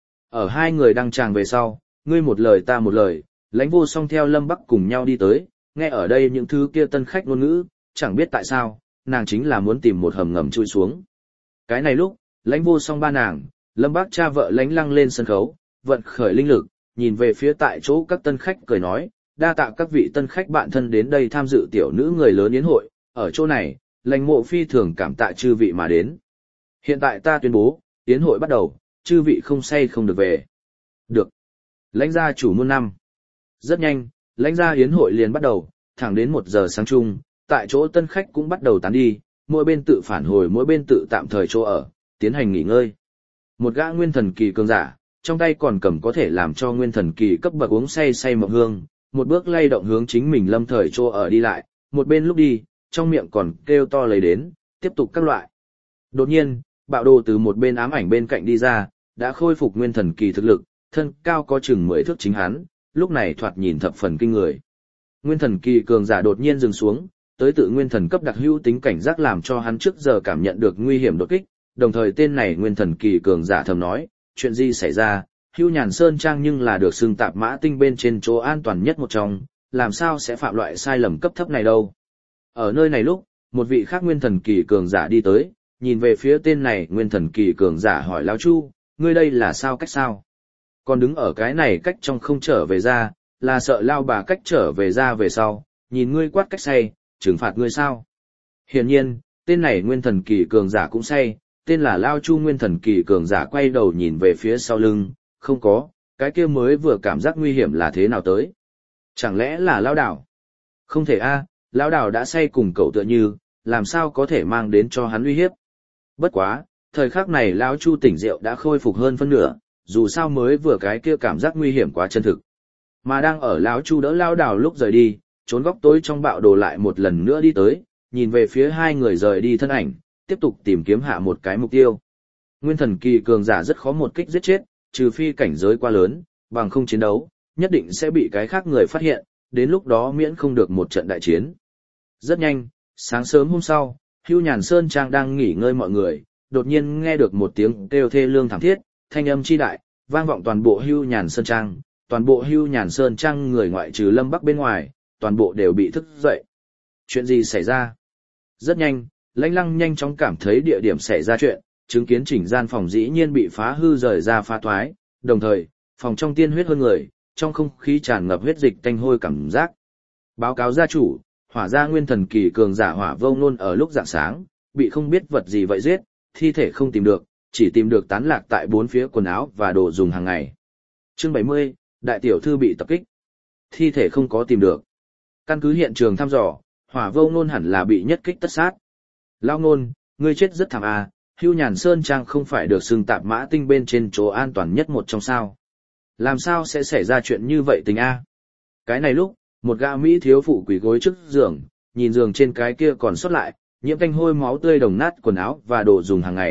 Ở hai người đang tràng về sau, ngươi một lời ta một lời, lãnh vô song theo Lâm Bắc cùng nhau đi tới, nghe ở đây những thứ kia tân khách ngôn ngữ, chẳng biết tại sao, nàng chính là muốn tìm một hầm ngầm chui xuống. Cái này lúc, lãnh vô song ba nàng, Lâm Bắc cha vợ lãnh lăng lên sân khấu, vận khởi linh lực, nhìn về phía tại chỗ các tân khách cười nói, đa tạ các vị tân khách bạn thân đến đây tham dự tiểu nữ người lớn yến hội, ở chỗ này, lãnh mộ phi thường cảm tạ chư vị mà đến. Hiện tại ta tuyên bố, yến hội bắt đầu, chư vị không say không được về. Được. Lãnh gia chủ muôn năm. Rất nhanh, lãnh gia yến hội liền bắt đầu, thẳng đến 1 giờ sáng chung, tại chỗ tân khách cũng bắt đầu tán đi, mỗi bên tự phản hồi mỗi bên tự tạm thời chỗ ở, tiến hành nghỉ ngơi. Một gã nguyên thần kỳ cường giả, trong tay còn cầm có thể làm cho nguyên thần kỳ cấp bậc uống say say mộng hương, một bước lay động hướng chính mình lâm thời chỗ ở đi lại, một bên lúc đi, trong miệng còn kêu to lấy đến, tiếp tục các loại. Đột nhiên, bạo đồ từ một bên ám ảnh bên cạnh đi ra, đã khôi phục nguyên thần kỳ thực lực, thân cao có chừng 10 thước chính hắn, lúc này thoạt nhìn thập phần kinh người. Nguyên thần kỳ cường giả đột nhiên dừng xuống, tới tự nguyên thần cấp đặc hữu tính cảnh giác làm cho hắn trước giờ cảm nhận được nguy hiểm đột kích, đồng thời tên này nguyên thần kỳ cường giả thầm nói, chuyện gì xảy ra, Hưu Nhàn Sơn Trang nhưng là được xưng tạp mã tinh bên trên chỗ an toàn nhất một trong, làm sao sẽ phạm loại sai lầm cấp thấp này đâu. Ở nơi này lúc, một vị khác nguyên thần kỳ cường giả đi tới, nhìn về phía tên này nguyên thần kỳ cường giả hỏi Lão Chu, ngươi đây là sao cách sao? Còn đứng ở cái này cách trong không trở về ra, là sợ lao bà cách trở về ra về sau, nhìn ngươi quát cách say, trừng phạt ngươi sao? Hiển nhiên, tên này nguyên thần kỳ cường giả cũng say, tên là Lao Chu nguyên thần kỳ cường giả quay đầu nhìn về phía sau lưng, không có, cái kia mới vừa cảm giác nguy hiểm là thế nào tới? Chẳng lẽ là Lao Đảo? Không thể a, Lao Đảo đã say cùng cậu tựa như, làm sao có thể mang đến cho hắn uy hiếp? Bất quá, thời khắc này Lao Chu tỉnh rượu đã khôi phục hơn phân nửa, dù sao mới vừa cái kia cảm giác nguy hiểm quá chân thực. Mà đang ở Lão Chu đỡ Lao Đảo lúc rời đi, trốn góc tối trong bạo đồ lại một lần nữa đi tới, nhìn về phía hai người rời đi thân ảnh, tiếp tục tìm kiếm hạ một cái mục tiêu. Nguyên thần kỳ cường giả rất khó một kích giết chết, trừ phi cảnh giới quá lớn, bằng không chiến đấu, nhất định sẽ bị cái khác người phát hiện, đến lúc đó miễn không được một trận đại chiến. Rất nhanh, sáng sớm hôm sau, Hưu Nhàn Sơn Trang đang nghỉ ngơi mọi người, đột nhiên nghe được một tiếng kêu thê lương thảm thiết, thanh âm chi đại, vang vọng toàn bộ Hưu Nhàn Sơn Trang, toàn bộ Hưu Nhàn Sơn Trang người ngoại trừ Lâm Bắc bên ngoài, toàn bộ đều bị thức dậy. Chuyện gì xảy ra? Rất nhanh, Lãnh Lăng nhanh chóng cảm thấy địa điểm xảy ra chuyện, chứng kiến chỉnh gian phòng dĩ nhiên bị phá hư rời ra phá thoái, đồng thời, phòng trong tiên huyết hơn người, trong không khí tràn ngập huyết dịch tanh hôi cảm giác. Báo cáo gia chủ, Hỏa gia nguyên thần kỳ cường giả Hỏa Vô Nôn ở lúc rạng sáng, bị không biết vật gì vậy giết, thi thể không tìm được, chỉ tìm được tán lạc tại bốn phía quần áo và đồ dùng hàng ngày. Chương 70, đại tiểu thư bị tập kích. Thi thể không có tìm được. Căn cứ hiện trường thăm dò, Hỏa Vô Nôn hẳn là bị nhất kích tất sát. Lao Nôn, ngươi chết rất thảm à, Hưu Nhàn Sơn Trang không phải được xưng tạp mã tinh bên trên chỗ an toàn nhất một trong sao. Làm sao sẽ xảy ra chuyện như vậy tình a? Cái này lúc, một gã Mỹ thiếu phụ quỳ gối trước giường, nhìn giường trên cái kia còn sót lại, nhiễm tanh hôi máu tươi đồng nát quần áo và đồ dùng hàng ngày,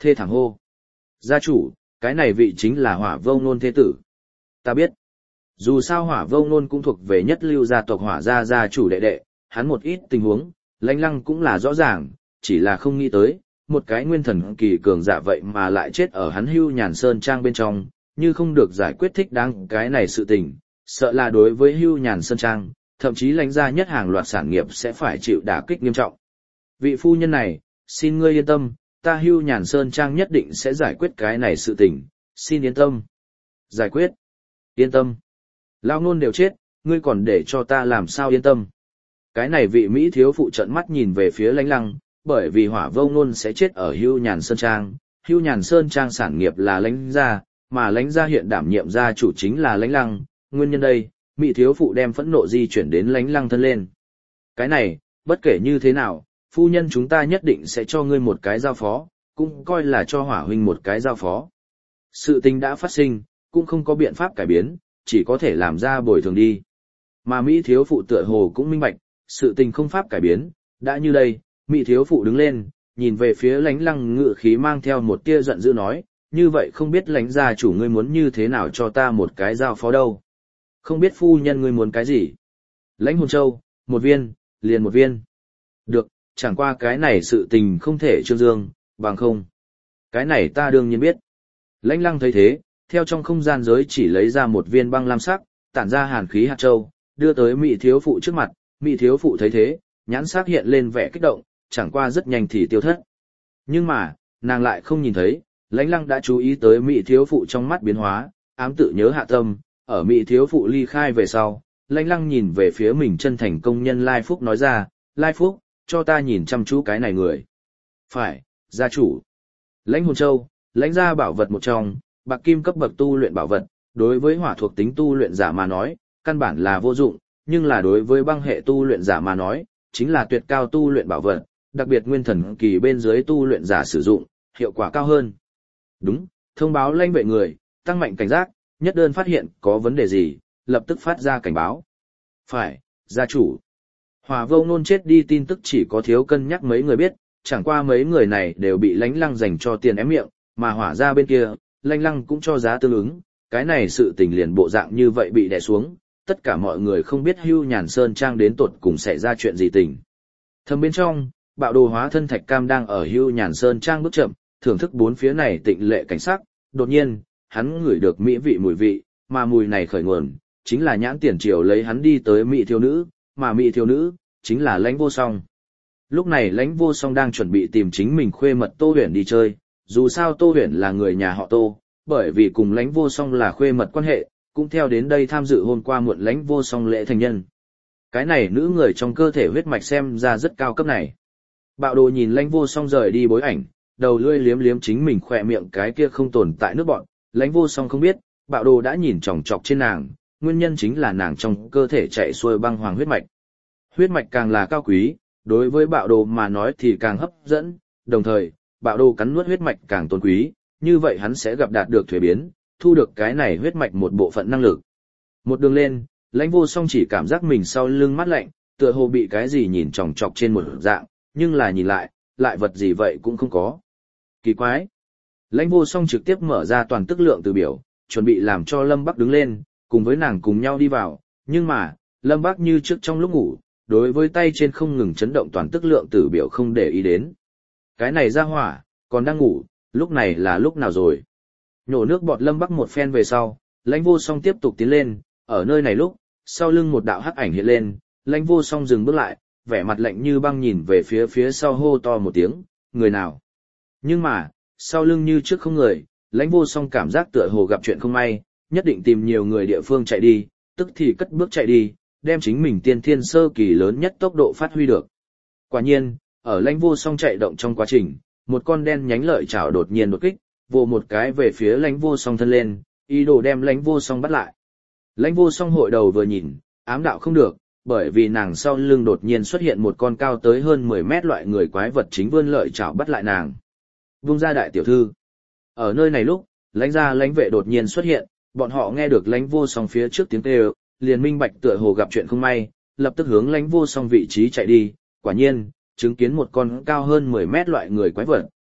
thê thảm hô. Gia chủ, cái này vị chính là Hỏa Vô Ngôn thế tử. Ta biết. Dù sao Hỏa Vô Ngôn cũng thuộc về nhất lưu gia tộc Hỏa gia gia chủ đệ đệ, hắn một ít tình huống, Lãnh Lăng cũng là rõ ràng, chỉ là không nghĩ tới, một cái nguyên thần kỳ cường giả vậy mà lại chết ở hắn Hưu Nhàn Sơn Trang bên trong, như không được giải quyết thích đáng cái này sự tình, sợ là đối với Hưu Nhàn Sơn Trang, thậm chí Lãnh gia nhất hàng loạt sản nghiệp sẽ phải chịu đả kích nghiêm trọng. Vị phu nhân này, xin ngươi yên tâm, ta Hưu Nhàn Sơn Trang nhất định sẽ giải quyết cái này sự tình, xin yên tâm. Giải quyết? Yên tâm. Lao Nôn đều chết, ngươi còn để cho ta làm sao yên tâm? Cái này vị Mỹ thiếu phụ trợn mắt nhìn về phía Lãnh Lăng, bởi vì Hỏa Vô Ngôn sẽ chết ở Hưu Nhàn Sơn Trang. Hưu Nhàn Sơn Trang sản nghiệp là Lãnh gia, mà Lãnh gia hiện đảm nhiệm gia chủ chính là Lãnh Lăng, nguyên nhân đây, Mỹ thiếu phụ đem phẫn nộ di chuyển đến Lãnh Lăng thân lên. Cái này, bất kể như thế nào, phu nhân chúng ta nhất định sẽ cho ngươi một cái giao phó, cũng coi là cho Hỏa huynh một cái giao phó. Sự tình đã phát sinh, cũng không có biện pháp cải biến, chỉ có thể làm ra bồi thường đi. Mà Mỹ thiếu phụ tựa hồ cũng minh bạch, sự tình không pháp cải biến, đã như đây, Mỹ thiếu phụ đứng lên, nhìn về phía Lãnh Lăng, ngự khí mang theo một tia giận dữ nói, như vậy không biết Lãnh gia chủ ngươi muốn như thế nào cho ta một cái giao phó đâu. Không biết phu nhân ngươi muốn cái gì. Lãnh Hồn Châu, một viên, liền một viên. Được, chẳng qua cái này sự tình không thể trương dương, bằng không. Cái này ta đương nhiên biết. Lãnh Lăng thấy thế, theo trong không gian giới chỉ lấy ra một viên băng lam sắc, tản ra hàn khí hạt châu, đưa tới Mỹ thiếu phụ trước mặt. Mỹ thiếu phụ thấy thế, nhãn sắc hiện lên vẻ kích động, chẳng qua rất nhanh thì tiêu thất. Nhưng mà, nàng lại không nhìn thấy, Lãnh Lăng đã chú ý tới Mỹ thiếu phụ trong mắt biến hóa, ám tự nhớ hạ tâm, ở Mỹ thiếu phụ ly khai về sau, Lãnh Lăng nhìn về phía mình chân thành công nhân Lai Phúc nói ra, Lai Phúc, cho ta nhìn chăm chú cái này người. Phải, gia chủ. Lãnh Hồn Châu, lãnh gia bảo vật một trong, bạc kim cấp bậc tu luyện bảo vật, đối với hỏa thuộc tính tu luyện giả mà nói, căn bản là vô dụng, nhưng là đối với băng hệ tu luyện giả mà nói, chính là tuyệt cao tu luyện bảo vật, đặc biệt nguyên thần kỳ bên dưới tu luyện giả sử dụng, hiệu quả cao hơn. Đúng, thông báo lãnh vệ người, tăng mạnh cảnh giác, nhất đơn phát hiện có vấn đề gì, lập tức phát ra cảnh báo. Phải, gia chủ. Hỏa Vô Ngôn chết đi tin tức chỉ có thiếu cân nhắc mấy người biết, chẳng qua mấy người này đều bị Lãnh Lăng dành cho tiền ém miệng, mà Hỏa gia bên kia, Lãnh Lăng cũng cho giá tương ứng, cái này sự tình liền bộ dạng như vậy bị đè xuống, tất cả mọi người không biết Hưu Nhàn Sơn Trang đến tột cùng xảy ra chuyện gì tình. Thầm bên trong, Bạo Đồ hóa thân Thạch Cam đang ở Hưu Nhàn Sơn Trang bước chậm, thưởng thức bốn phía này tịnh lệ cảnh sắc, đột nhiên, hắn ngửi được mỹ vị mùi vị, mà mùi này khởi nguồn, chính là Nhãn Tiền Triều lấy hắn đi tới Mỹ thiếu nữ, mà Mỹ thiếu nữ, chính là Lãnh Vô Song. Lúc này Lãnh Vô Song đang chuẩn bị tìm chính mình khuê mật Tô Huyền đi chơi, dù sao Tô Huyền là người nhà họ Tô, bởi vì cùng Lãnh Vô Song là khuê mật quan hệ, cũng theo đến đây tham dự hôm qua muộn Lãnh Vô Song lễ thành nhân. Cái này nữ người trong cơ thể huyết mạch xem ra rất cao cấp này. Bạo Đồ nhìn Lãnh Vô Song rời đi bối ảnh, đầu lưỡi liếm liếm chính mình khỏe miệng cái kia không tồn tại nước bọn, Lãnh Vô Song không biết, Bạo Đồ đã nhìn chòng chọc trên nàng, nguyên nhân chính là nàng trong cơ thể chạy xuôi băng hoàng huyết mạch. Huyết mạch càng là cao quý, đối với Bạo Đồ mà nói thì càng hấp dẫn, đồng thời, Bạo Đồ cắn nuốt huyết mạch càng tôn quý, như vậy hắn sẽ gặp đạt được thuế biến, thu được cái này huyết mạch một bộ phận năng lực. Một đường lên, Lãnh Vô Song chỉ cảm giác mình sau lưng mát lạnh, tựa hồ bị cái gì nhìn chòng chọc trên một dạng, nhưng là nhìn lại vật gì vậy cũng không có. Kỳ quái. Lãnh Vô Song trực tiếp mở ra toàn tức lượng từ biểu, chuẩn bị làm cho Lâm Bắc đứng lên, cùng với nàng cùng nhau đi vào, nhưng mà, Lâm Bắc như trước trong lúc ngủ, đối với tay trên không ngừng chấn động toàn tức lượng từ biểu không để ý đến. Cái này ra hỏa, còn đang ngủ, lúc này là lúc nào rồi? Nhổ nước bọt Lâm Bắc một phen về sau, Lãnh Vô Song tiếp tục tiến lên, ở nơi này lúc, sau lưng một đạo hắc ảnh hiện lên, Lãnh Vô Song dừng bước lại, vẻ mặt lạnh như băng nhìn về phía sau hô to một tiếng, người nào? Nhưng mà, sau lưng như trước không người, Lãnh Vô Song cảm giác tựa hồ gặp chuyện không may, nhất định tìm nhiều người địa phương chạy đi, tức thì cất bước chạy đi, đem chính mình tiên thiên sơ kỳ lớn nhất tốc độ phát huy được. Quả nhiên, ở Lãnh Vô Song chạy động trong quá trình, một con đen nhánh lợi chảo đột nhiên đột kích, vồ một cái về phía Lãnh Vô Song thân lên, ý đồ đem Lãnh Vô Song bắt lại. Lãnh Vô Song hội đầu vừa nhìn, ám đạo không được, bởi vì nàng sau lưng đột nhiên xuất hiện một con cao tới hơn 10 mét loại người quái vật chính vươn lợi chảo bắt lại nàng. Vung ra đại tiểu thư. Ở nơi này lúc, Lãnh gia lãnh vệ đột nhiên xuất hiện, bọn họ nghe được Lãnh Vô Song phía trước tiếng kêu, liền minh bạch tựa hồ gặp chuyện không may, lập tức hướng Lãnh Vô Song vị trí chạy đi, quả nhiên, chứng kiến một con cao hơn 10 mét loại người quái vật,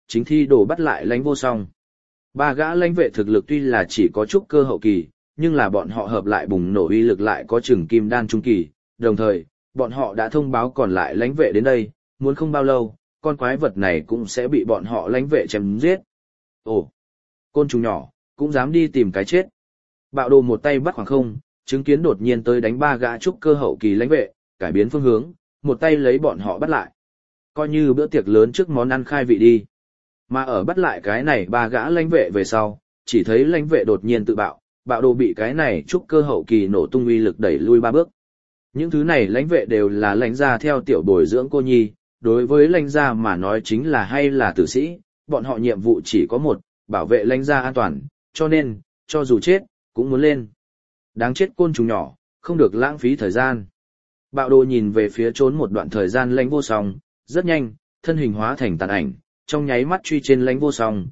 chính thi đồ bắt lại lãnh vô song. Ba gã lãnh vệ thực lực tuy là chỉ có chút cơ hậu kỳ, nhưng là bọn họ hợp lại bùng nổ uy lực lại có chừng kim đan trung kỳ, đồng thời, bọn họ đã thông báo còn lại lãnh vệ đến đây, muốn không bao lâu, con quái vật này cũng sẽ bị bọn họ lãnh vệ chém giết. Ồ, côn trùng nhỏ, cũng dám đi tìm cái chết. Bạo đồ một tay bắt khoảng không, chứng kiến đột nhiên tới đánh ba gã trúc cơ hậu kỳ lãnh vệ, cải biến phương hướng, một tay lấy bọn họ bắt lại. Coi như bữa tiệc lớn trước món ăn khai vị đi. Mà ở bắt lại cái này ba gã lãnh vệ về sau, chỉ thấy lãnh vệ đột nhiên tự bạo, bạo đồ bị cái này trúc cơ hậu kỳ nổ tung uy lực đẩy lui 3 bước. Những thứ này lãnh vệ đều là lãnh gia theo tiểu bồi dưỡng cô nhi, đối với lãnh gia mà nói chính là hay là tử sĩ, bọn họ nhiệm vụ chỉ có một, bảo vệ lãnh gia an toàn, cho nên, cho dù chết, cũng muốn lên. Đáng chết côn trùng nhỏ, không được lãng phí thời gian. Bạo đồ nhìn về phía trốn một đoạn thời gian lãnh vô song, rất nhanh, thân hình hóa thành tàn ảnh, trong nháy mắt truy trên lãnh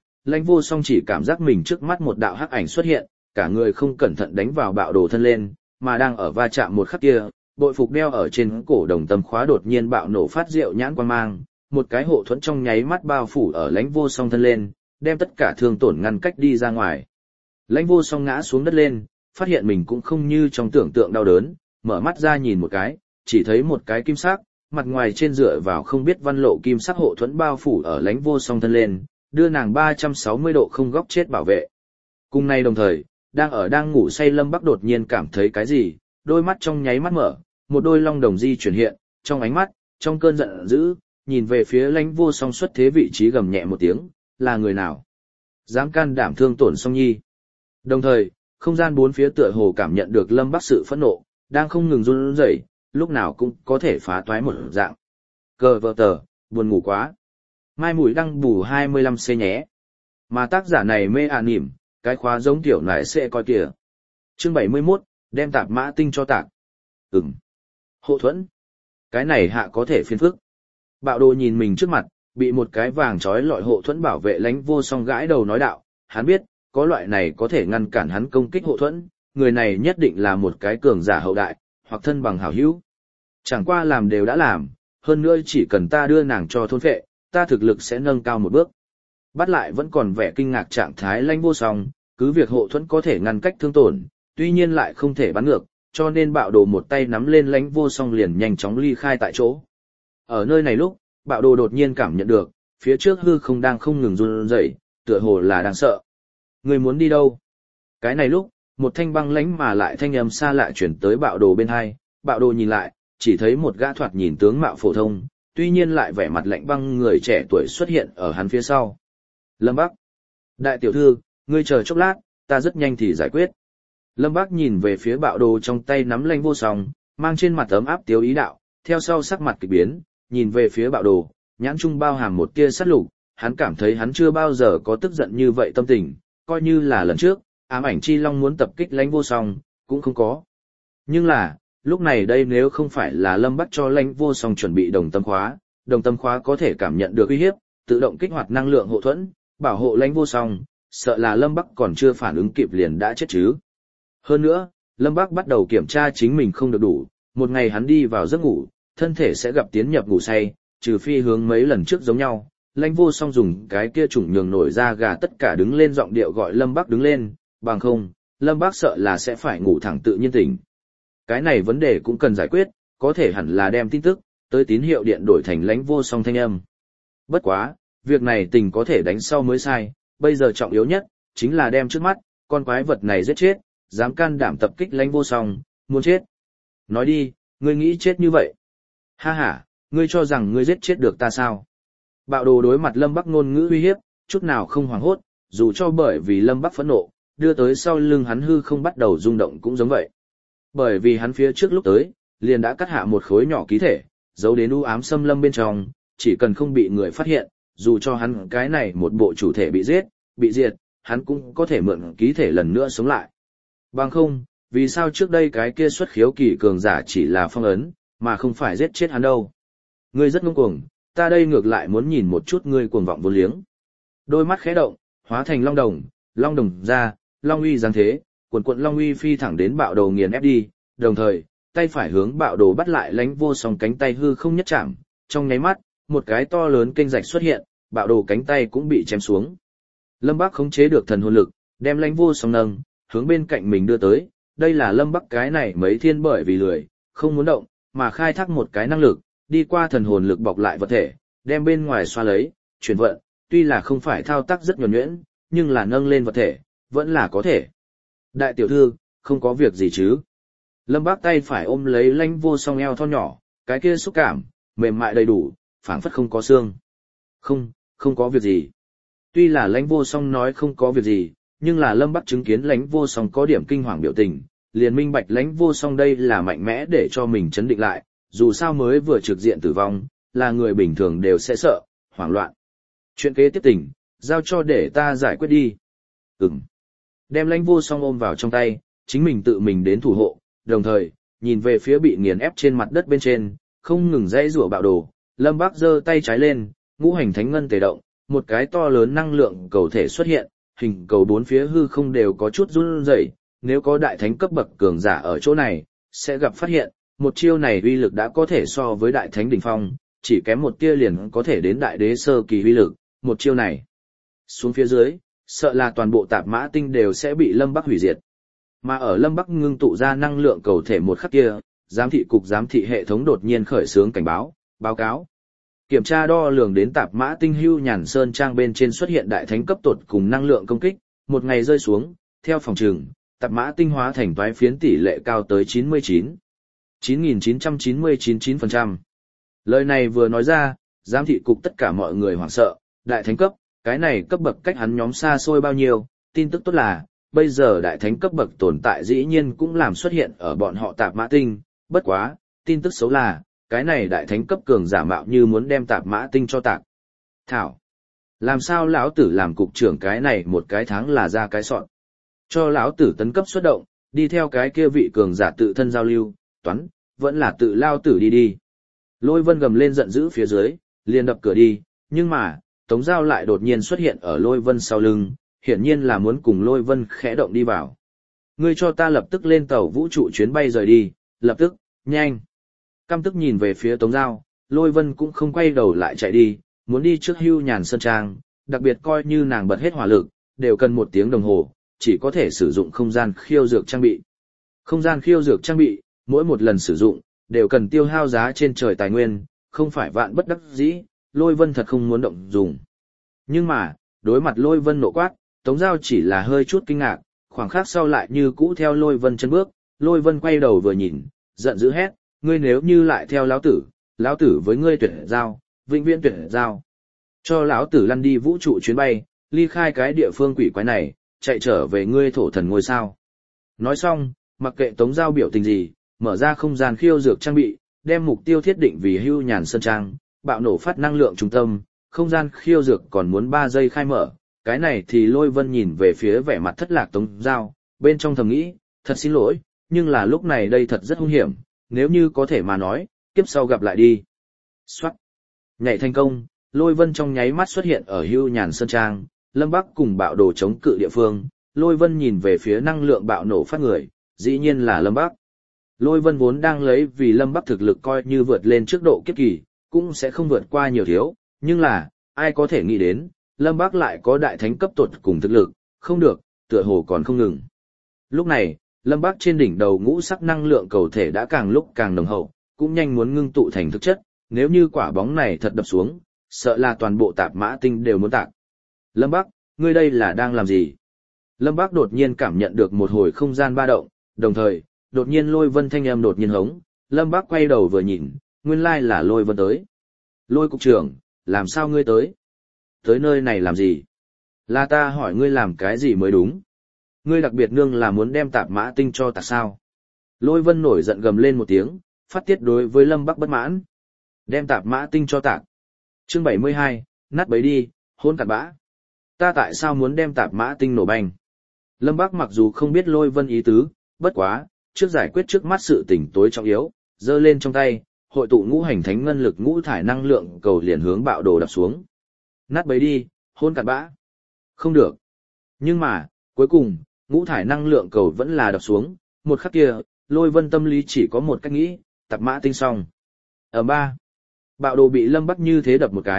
vô song chỉ cảm giác mình trước mắt một đạo hắc ảnh xuất hiện, cả người không cẩn thận đánh vào bạo đồ thân lên, mà đang ở va chạm một khắc kia, bội phục đeo ở trên cổ đồng tâm khóa đột nhiên bạo nổ phát rượu nhãn quang mang, một cái hộ thuẫn trong nháy mắt bao phủ ở lãnh vô song thân lên, đem tất cả thương tổn ngăn cách đi ra ngoài. Lãnh vô song ngã xuống đất lên, phát hiện mình cũng không như trong tưởng tượng đau đớn, mở mắt ra nhìn một cái, chỉ thấy một cái kim sắc, mặt ngoài trên dựa vào không biết văn lộ kim sắc hộ thuẫn bao phủ ở lãnh vô song thân lên, đưa nàng 360 độ không góc chết bảo vệ. Cùng nay đồng thời, đang ngủ say Lâm Bắc đột nhiên cảm thấy cái gì, đôi mắt trong nháy mắt mở, một đôi long đồng di chuyển hiện, trong ánh mắt, trong cơn giận dữ, nhìn về phía lãnh vô song xuất thế vị trí gầm nhẹ một tiếng, là người nào? Dám can đảm thương tổn song nhi. Đồng thời, không gian bốn phía tựa hồ cảm nhận được Lâm Bắc sự phẫn nộ, đang không ngừng run rẩy, lúc nào cũng có thể phá toái một dạng. Cờ vợ tờ, buồn ngủ quá. Mai Mùi đăng bù 25C nhé. Mà tác giả này mê nỉm, cái khóa giống tiểu này sẽ coi kìa. Chương 71, đem tạp mã tinh cho tạc. Hộ thuẫn. Cái này hạ có thể phiền phức. Bạo đồ nhìn mình trước mặt, bị một cái vàng trói lọi hộ thuẫn bảo vệ lãnh vô song gãi đầu nói đạo, hắn biết, có loại này có thể ngăn cản hắn công kích hộ thuẫn, người này nhất định là một cái cường giả hậu đại, hoặc thân bằng hảo hữu. Chẳng qua làm đều đã làm, hơn nữa chỉ cần ta đưa nàng cho thôn phệ, ta thực lực sẽ nâng cao một bước. Bắt lại vẫn còn vẻ kinh ngạc trạng thái lãnh vô song, cứ việc hộ thuẫn có thể ngăn cách thương tổn, tuy nhiên lại không thể bắn ngược, cho nên bạo đồ một tay nắm lên lãnh vô song liền nhanh chóng ly khai tại chỗ. Ở nơi này lúc, bạo đồ đột nhiên cảm nhận được, phía trước hư không đang không ngừng run rẩy, tựa hồ là đang sợ. Người muốn đi đâu? Cái này lúc, một thanh băng lãnh mà lại thanh âm xa lạ chuyển tới bạo đồ bên hai, bạo đồ nhìn lại, chỉ thấy một gã thoạt nhìn tướng mạo phổ thông, tuy nhiên lại vẻ mặt lạnh băng người trẻ tuổi xuất hiện ở hắn phía sau. Lâm Bắc. Đại tiểu thư, ngươi chờ chốc lát, ta rất nhanh thì giải quyết. Lâm Bắc nhìn về phía bạo đồ trong tay nắm lãnh vô song, mang trên mặt ấm áp tiếu ý đạo, theo sau sắc mặt kỳ biến, nhìn về phía bạo đồ, nhãn trung bao hàm một tia sát lục, hắn cảm thấy hắn chưa bao giờ có tức giận như vậy tâm tình, coi như là lần trước, ám ảnh chi long muốn tập kích lãnh vô song, cũng không có. Nhưng là, lúc này đây nếu không phải là Lâm Bắc cho lãnh vô song chuẩn bị đồng tâm khóa có thể cảm nhận được uy hiếp, tự động kích hoạt năng lượng hộ thuẫn, bảo hộ lãnh vô song, sợ là Lâm Bắc còn chưa phản ứng kịp liền đã chết chứ. Hơn nữa, Lâm Bắc bắt đầu kiểm tra chính mình không được đủ, một ngày hắn đi vào giấc ngủ, thân thể sẽ gặp tiến nhập ngủ say, trừ phi hướng mấy lần trước giống nhau. Lãnh vô song dùng cái kia chủng nhường nổi ra gà tất cả đứng lên giọng điệu gọi Lâm Bắc đứng lên, bằng không, Lâm Bắc sợ là sẽ phải ngủ thẳng tự nhiên tỉnh. Cái này vấn đề cũng cần giải quyết, có thể hẳn là đem tin tức tới tín hiệu điện đổi thành lãnh vô song thanh âm. Bất quá, việc này tình có thể đánh sau mới sai, bây giờ trọng yếu nhất chính là đem trước mắt con quái vật này giết chết, dám can đảm tập kích lãnh vô song, muốn chết. Nói đi, ngươi nghĩ chết như vậy? Ha ha, ngươi cho rằng ngươi giết chết được ta sao? Bạo đồ đối mặt Lâm Bắc ngôn ngữ uy hiếp, chút nào không hoảng hốt, dù cho bởi vì Lâm Bắc phẫn nộ, đưa tới sau lưng hắn hư không bắt đầu rung động cũng giống vậy. Bởi vì hắn phía trước lúc tới, liền đã cắt hạ một khối nhỏ ký thể, giấu đến u ám xâm lâm bên trong, chỉ cần không bị người phát hiện, dù cho hắn cái này một bộ chủ thể bị giết, bị diệt, hắn cũng có thể mượn ký thể lần nữa sống lại. Bằng không, vì sao trước đây cái kia xuất khiếu kỳ cường giả chỉ là phong ấn, mà không phải giết chết hắn đâu? Ngươi rất ngông cuồng, ta đây ngược lại muốn nhìn một chút ngươi cuồng vọng vô liếng. Đôi mắt khẽ động, hóa thành long đồng ra, long uy giáng thế, cuộn long uy phi thẳng đến bạo đồ nghiền ép đi, đồng thời, tay phải hướng bạo đồ bắt lại lãnh vô song cánh tay hư không nhất chạm, trong nháy mắt, một cái to lớn kênh rạch xuất hiện, bạo đồ cánh tay cũng bị chém xuống. Lâm Bắc khống chế được thần hồn lực, đem Lãnh Vô Song nâng, hướng bên cạnh mình đưa tới, đây là Lâm Bắc cái này mấy thiên bởi vì lười, không muốn động, mà khai thác một cái năng lực, đi qua thần hồn lực bọc lại vật thể, đem bên ngoài xoa lấy, chuyển vận, tuy là không phải thao tác rất nhuần nhuyễn, nhưng là nâng lên vật thể, vẫn là có thể. Đại tiểu thư, không có việc gì chứ? Lâm Bác tay phải ôm lấy Lãnh Vô Song eo thon nhỏ, cái kia xúc cảm, mềm mại đầy đủ, phảng phất không có xương. Không có việc gì. Tuy là Lãnh Vô Song nói không có việc gì, nhưng là Lâm Bắc chứng kiến Lãnh Vô Song có điểm kinh hoàng biểu tình, liền minh bạch Lãnh Vô Song đây là mạnh mẽ để cho mình chấn định lại, dù sao mới vừa trực diện tử vong, là người bình thường đều sẽ sợ, hoảng loạn. Chuyện kế tiếp tình, giao cho để ta giải quyết đi. Đem Lãnh Vô Song ôm vào trong tay, chính mình tự mình đến thủ hộ, đồng thời, nhìn về phía bị nghiền ép trên mặt đất bên trên, không ngừng dãy rủa bạo đồ, Lâm Bác giơ tay trái lên, ngũ hành thánh ngân tề động, một cái to lớn năng lượng cầu thể xuất hiện, hình cầu bốn phía hư không đều có chút run rẩy, nếu có đại thánh cấp bậc cường giả ở chỗ này, sẽ gặp phát hiện, một chiêu này uy lực đã có thể so với đại thánh đỉnh phong, chỉ kém một tia liền có thể đến đại đế sơ kỳ uy lực, một chiêu này xuống phía dưới, sợ là toàn bộ tạp mã tinh đều sẽ bị Lâm Bắc hủy diệt. Mà ở Lâm Bắc ngưng tụ ra năng lượng cầu thể một khắc kia, giám thị cục giám thị hệ thống đột nhiên khởi xướng cảnh báo, báo cáo. Kiểm tra đo lường đến tạp mã tinh Hưu Nhàn Sơn trang bên trên xuất hiện đại thánh cấp tột cùng năng lượng công kích, một ngày rơi xuống, theo phòng trừng, tạp mã tinh hóa thành toái phiến tỷ lệ cao tới 99,999%. Lời này vừa nói ra, giám thị cục tất cả mọi người hoảng sợ, đại thánh cấp, cái này cấp bậc cách hắn nhóm xa xôi bao nhiêu, tin tức tốt là, bây giờ đại thánh cấp bậc tồn tại dĩ nhiên cũng làm xuất hiện ở bọn họ tạp mã tinh, bất quá, tin tức xấu là, cái này đại thánh cấp cường giả mạo như muốn đem tạp mã tinh cho tạp. Thảo, làm sao lão tử làm cục trưởng cái này một cái tháng là ra cái sọn. Cho lão tử tấn cấp xuất động, đi theo cái kia vị cường giả tự thân giao lưu, toán, vẫn là tự lao tử đi đi. Lôi Vân gầm lên giận dữ phía dưới, liền đập cửa đi, nhưng mà, Tống Giao lại đột nhiên xuất hiện ở Lôi Vân sau lưng, hiển nhiên là muốn cùng Lôi Vân khẽ động đi vào. Ngươi cho ta lập tức lên tàu vũ trụ chuyến bay rời đi, lập tức, nhanh. Căm tức nhìn về phía Tống Giao, Lôi Vân cũng không quay đầu lại chạy đi, muốn đi trước Hưu Nhàn Sơn trang, đặc biệt coi như nàng bật hết hỏa lực, đều cần 1 tiếng đồng hồ, chỉ có thể sử dụng không gian khiêu dược trang bị. Không gian khiêu dược trang bị, mỗi một lần sử dụng, đều cần tiêu hao giá trên trời tài nguyên, không phải vạn bất đắc dĩ, Lôi Vân thật không muốn động dùng. Nhưng mà, đối mặt Lôi Vân nộ quát, Tống Giao chỉ là hơi chút kinh ngạc, khoảng khắc sau lại như cũ theo Lôi Vân chân bước, Lôi Vân quay đầu vừa nhìn, giận dữ hét, ngươi nếu như lại theo lão tử với ngươi tuyệt giao, vĩnh viễn tuyệt giao. Cho lão tử lăn đi vũ trụ chuyến bay, ly khai cái địa phương quỷ quái này, chạy trở về ngươi thổ thần ngôi sao. Nói xong, mặc kệ Tống Giao biểu tình gì, mở ra không gian khiêu dược trang bị, đem mục tiêu thiết định vì Hưu Nhàn Sơn trang, bạo nổ phát năng lượng trung tâm, không gian khiêu dược còn muốn 3 giây khai mở. Cái này thì Lôi Vân nhìn về phía vẻ mặt thất lạc Tống Giao, bên trong thầm nghĩ, thật xin lỗi, nhưng là lúc này đây thật rất hung hiểm, nếu như có thể mà nói, kiếp sau gặp lại đi. Xoát. Nhảy thành công, Lôi Vân trong nháy mắt xuất hiện ở Hưu Nhàn Sơn trang, Lâm Bắc cùng bạo đồ chống cự địa phương, Lôi Vân nhìn về phía năng lượng bạo nổ phát người, dĩ nhiên là Lâm Bắc. Lôi Vân vốn đang lấy vì Lâm Bắc thực lực coi như vượt lên trước độ kiếp kỳ, cũng sẽ không vượt qua nhiều thiếu, nhưng là, ai có thể nghĩ đến, Lâm Bắc lại có đại thánh cấp tột cùng thực lực, không được, tựa hồ còn không ngừng. Lúc này, Lâm Bắc trên đỉnh đầu ngũ sắc năng lượng cầu thể đã càng lúc càng nồng hậu, cũng nhanh muốn ngưng tụ thành thực chất, nếu như quả bóng này thật đập xuống, sợ là toàn bộ tạp mã tinh đều muốn tạc. Lâm Bắc, ngươi đây là đang làm gì? Lâm Bắc đột nhiên cảm nhận được một hồi không gian ba động, đồng thời, đột nhiên Lôi Vân thanh âm đột nhiên hống, Lâm Bắc quay đầu vừa nhìn, nguyên lai là Lôi Vân tới. Lôi cục trưởng, làm sao ngươi tới? Tới nơi này làm gì? Là ta hỏi ngươi làm cái gì mới đúng? Ngươi đặc biệt nương là muốn đem tạp mã tinh cho tạc sao? Lôi Vân nổi giận gầm lên một tiếng, phát tiết đối với Lâm Bắc bất mãn. Đem tạp mã tinh cho tạc. Chương 72, nát bấy đi, hôn cặn bã. Ta tại sao muốn đem tạp mã tinh nổ banh? Lâm Bắc mặc dù không biết Lôi Vân ý tứ, bất quá, trước giải quyết trước mắt sự tình tối trọng yếu, giơ lên trong tay, hội tụ ngũ hành thánh ngân lực ngũ thải năng lượng cầu liền hướng bạo đồ đập xuống. Nát bấy đi, hôn cặn bã. Không được. Nhưng mà, cuối cùng, ngũ thải năng lượng cầu vẫn là đập xuống, một khắc kia, Lôi Vân tâm lý chỉ có một cách nghĩ, tạp mã tinh xong. Ở ba, bạo đồ bị Lâm Bắc như thế đập một cái,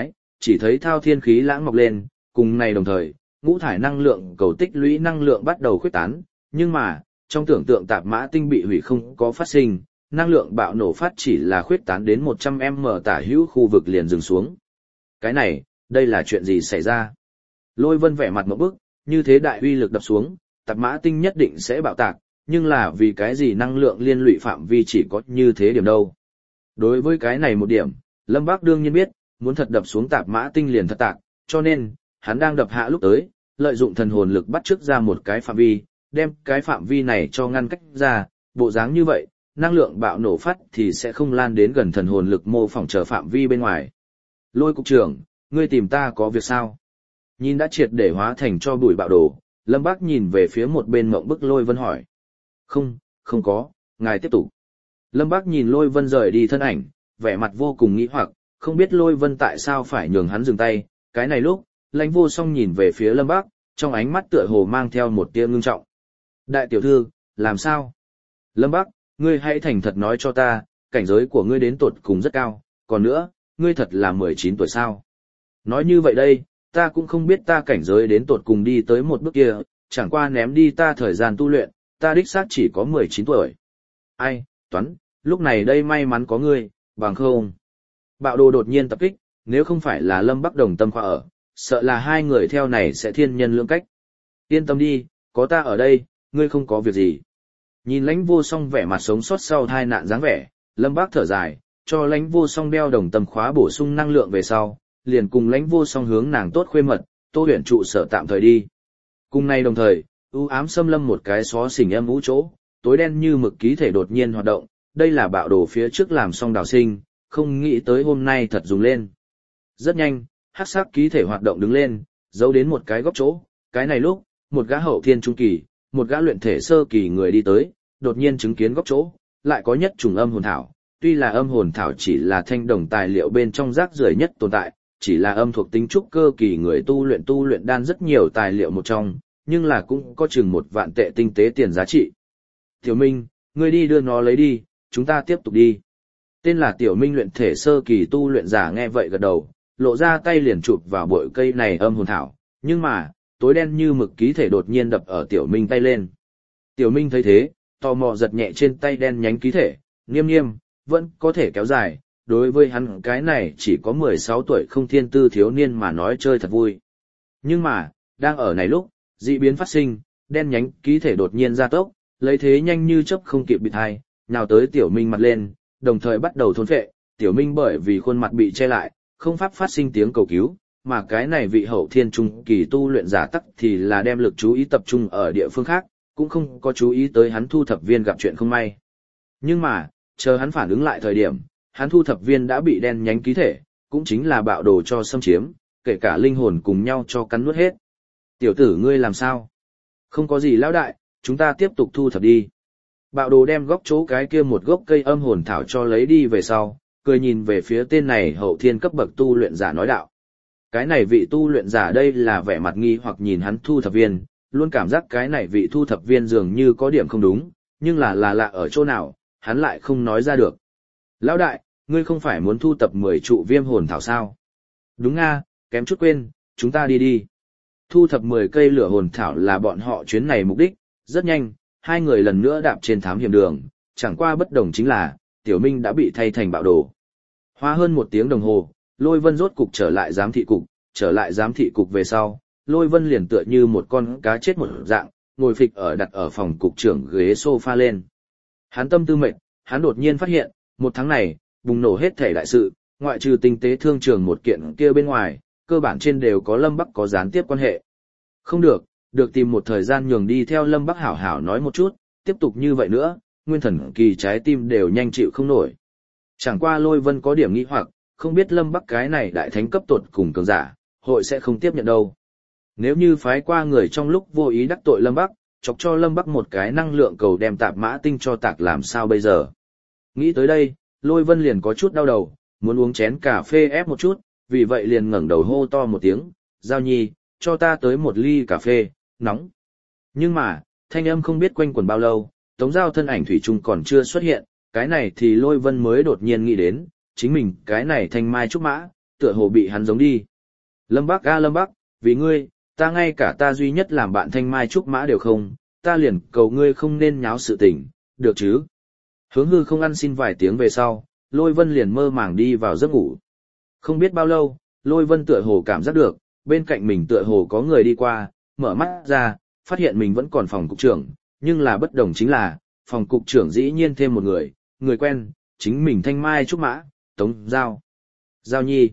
chỉ thấy thao thiên khí lãng mọc lên, cùng này đồng thời, ngũ thải năng lượng cầu tích lũy năng lượng bắt đầu khuếch tán, nhưng mà, trong tưởng tượng tạp mã tinh bị hủy không có phát sinh, năng lượng bạo nổ phát chỉ là khuếch tán đến 100m tả hữu khu vực liền dừng xuống. Cái này, đây là chuyện gì xảy ra? Lôi Vân vẻ mặt ngộp bức, như thế đại uy lực đập xuống, tạp mã tinh nhất định sẽ bạo tạc, nhưng là vì cái gì năng lượng liên lụy phạm vi chỉ có như thế điểm đâu. Đối với cái này một điểm, Lâm Bác đương nhiên biết, muốn thật đập xuống tạp mã tinh liền thật tạc, cho nên, hắn đang đập hạ lúc tới, lợi dụng thần hồn lực bắt chước ra một cái phạm vi, đem cái phạm vi này cho ngăn cách ra, bộ dáng như vậy, năng lượng bạo nổ phát thì sẽ không lan đến gần thần hồn lực mô phỏng chờ phạm vi bên ngoài. Lôi cục trưởng, ngươi tìm ta có việc sao? Nhìn đã triệt để hóa thành cho bụi bạo đồ, Lâm Bác nhìn về phía một bên mộng bức Lôi Vân hỏi. Không có, ngài tiếp tục. Lâm Bác nhìn Lôi Vân rời đi thân ảnh, vẻ mặt vô cùng nghi hoặc, không biết Lôi Vân tại sao phải nhường hắn dừng tay. Cái này lúc, Lãnh Vô Song nhìn về phía Lâm Bác, trong ánh mắt tựa hồ mang theo một tia ngưng trọng. Đại tiểu thư, làm sao? Lâm Bác, ngươi hãy thành thật nói cho ta, cảnh giới của ngươi đến tột cùng rất cao, còn nữa, ngươi thật là 19 tuổi sao? Nói như vậy đây, ta cũng không biết ta cảnh giới đến tột cùng đi tới một bước kia, chẳng qua ném đi ta thời gian tu luyện, ta đích xác chỉ có 19 tuổi. Ai, Toán, lúc này đây may mắn có ngươi, bằng không. Bạo đồ đột nhiên tập kích, nếu không phải là Lâm Bắc đồng tâm khoa ở, sợ là hai người theo này sẽ thiên nhân lưỡng cách. Yên tâm đi, có ta ở đây, ngươi không có việc gì. Nhìn Lãnh Vô Song vẻ mặt sống sót sau tai nạn dáng vẻ, Lâm Bác thở dài, cho Lãnh Vô Song đeo đồng tâm khóa bổ sung năng lượng về sau, liền cùng Lãnh Vô Song hướng nàng tốt khuê mật, Tô Huyền trụ sở tạm thời đi. Cùng nay đồng thời, u ám xâm lâm một cái xó xỉnh âm u chỗ, tối đen như mực ký thể đột nhiên hoạt động, đây là bạo đồ phía trước làm xong đào sinh, không nghĩ tới hôm nay thật dùng lên. Rất nhanh, hắc sắc ký thể hoạt động đứng lên, giấu đến một cái góc chỗ, cái này lúc, một gã hậu thiên trung kỳ, một gã luyện thể sơ kỳ người đi tới, đột nhiên chứng kiến góc chỗ, lại có nhất trùng âm hồn thảo, tuy là âm hồn thảo chỉ là thanh đồng tài liệu bên trong rác rưởi nhất tồn tại, chỉ là âm thuộc tính trúc cơ kỳ người tu luyện đan rất nhiều tài liệu một trong, nhưng là cũng có chừng 1 vạn tệ tinh tế tiền giá trị. Tiểu Minh, ngươi đi đưa nó lấy đi, chúng ta tiếp tục đi. Tên là Tiểu Minh luyện thể sơ kỳ tu luyện giả nghe vậy gật đầu, lộ ra tay liền chụp vào bội cây này âm hồn thảo, nhưng mà, tối đen như mực ký thể đột nhiên đập ở Tiểu Minh tay lên. Tiểu Minh thấy thế, tò mò giật nhẹ trên tay đen nhánh ký thể, nghiêm nghiêm, vẫn có thể kéo dài, đối với hắn cái này chỉ có 16 tuổi không thiên tư thiếu niên mà nói chơi thật vui. Nhưng mà, đang ở này lúc, dị biến phát sinh, đen nhánh ký thể đột nhiên ra tốc, lấy thế nhanh như chớp không kịp bịt hai, nào tới Tiểu Minh mặt lên, đồng thời bắt đầu thôn phệ. Tiểu Minh bởi vì khuôn mặt bị che lại, không pháp phát sinh tiếng cầu cứu, mà cái này vị hậu thiên trung kỳ tu luyện giả tắc thì là đem lực chú ý tập trung ở địa phương khác, cũng không có chú ý tới hắn thu thập viên gặp chuyện không may. Nhưng mà, chờ hắn phản ứng lại thời điểm, hắn thu thập viên đã bị đen nhánh ký thể, cũng chính là bạo đồ cho xâm chiếm, kể cả linh hồn cùng nhau cho cắn nuốt hết. Tiểu tử ngươi làm sao? Không có gì lão đại, chúng ta tiếp tục thu thập đi. Bạo đồ đem góc chỗ cái kia một gốc cây âm hồn thảo cho lấy đi về sau, cười nhìn về phía tên này hậu thiên cấp bậc tu luyện giả nói đạo. Cái này vị tu luyện giả đây là vẻ mặt nghi hoặc nhìn hắn thu thập viên, luôn cảm giác cái này vị thu thập viên dường như có điểm không đúng, nhưng là lạ ở chỗ nào, hắn lại không nói ra được. Lão đại, ngươi không phải muốn thu tập 10 trụ viêm hồn thảo sao? Đúng nga, kém chút quên, chúng ta đi đi. Thu thập 10 cây lửa hồn thảo là bọn họ chuyến này mục đích, rất nhanh, hai người lần nữa đạp trên thám hiểm đường, chẳng qua bất đồng chính là, Tiểu Minh đã bị thay thành bạo đồ. Hoa hơn 1 tiếng đồng hồ, Lôi Vân rốt cục trở lại giám thị cục về sau, Lôi Vân liền tựa như một con cá chết một dạng, ngồi phịch ở đặt ở phòng cục trưởng ghế sofa lên. Hắn tâm tư mệt, hắn đột nhiên phát hiện, 1 tháng này, bùng nổ hết thể đại sự, ngoại trừ tinh tế thương trường một kiện kia bên ngoài, cơ bản trên đều có Lâm Bắc có gián tiếp quan hệ. Không được tìm một thời gian nhường đi theo Lâm Bắc hảo hảo nói một chút, tiếp tục như vậy nữa, nguyên thần kỳ trái tim đều nhanh chịu không nổi. Chẳng qua Lôi Vân có điểm nghi hoặc, không biết Lâm Bắc cái này đại thánh cấp tột cùng cường giả, hội sẽ không tiếp nhận đâu. Nếu như phái qua người trong lúc vô ý đắc tội Lâm Bắc, chọc cho Lâm Bắc một cái năng lượng cầu đem tạp mã tinh cho tạc làm sao bây giờ. Nghĩ tới đây, Lôi Vân liền có chút đau đầu, muốn uống chén cà phê ép một chút, vì vậy liền ngẩng đầu hô to một tiếng, Giao Nhi, cho ta tới 1 ly cà phê, nóng. Nhưng mà, thanh âm không biết quanh quẩn bao lâu, Tống Giao thân ảnh thủy chung còn chưa xuất hiện, cái này thì Lôi Vân mới đột nhiên nghĩ đến, chính mình cái này thanh mai trúc mã, tựa hồ bị hắn giống đi. Lâm Bắc a Lâm Bắc, vì ngươi, ta ngay cả ta duy nhất làm bạn thanh mai trúc mã đều không, ta liền cầu ngươi không nên nháo sự tình, được chứ? Hướng hư không ăn xin vài tiếng về sau, Lôi Vân liền mơ màng đi vào giấc ngủ. Không biết bao lâu, Lôi Vân tựa hồ cảm giác được, bên cạnh mình tựa hồ có người đi qua, mở mắt ra, phát hiện mình vẫn còn phòng cục trưởng, nhưng là bất đồng chính là, phòng cục trưởng dĩ nhiên thêm một người quen, chính mình thanh mai trúc mã, Tống Giao. Giao Nhi.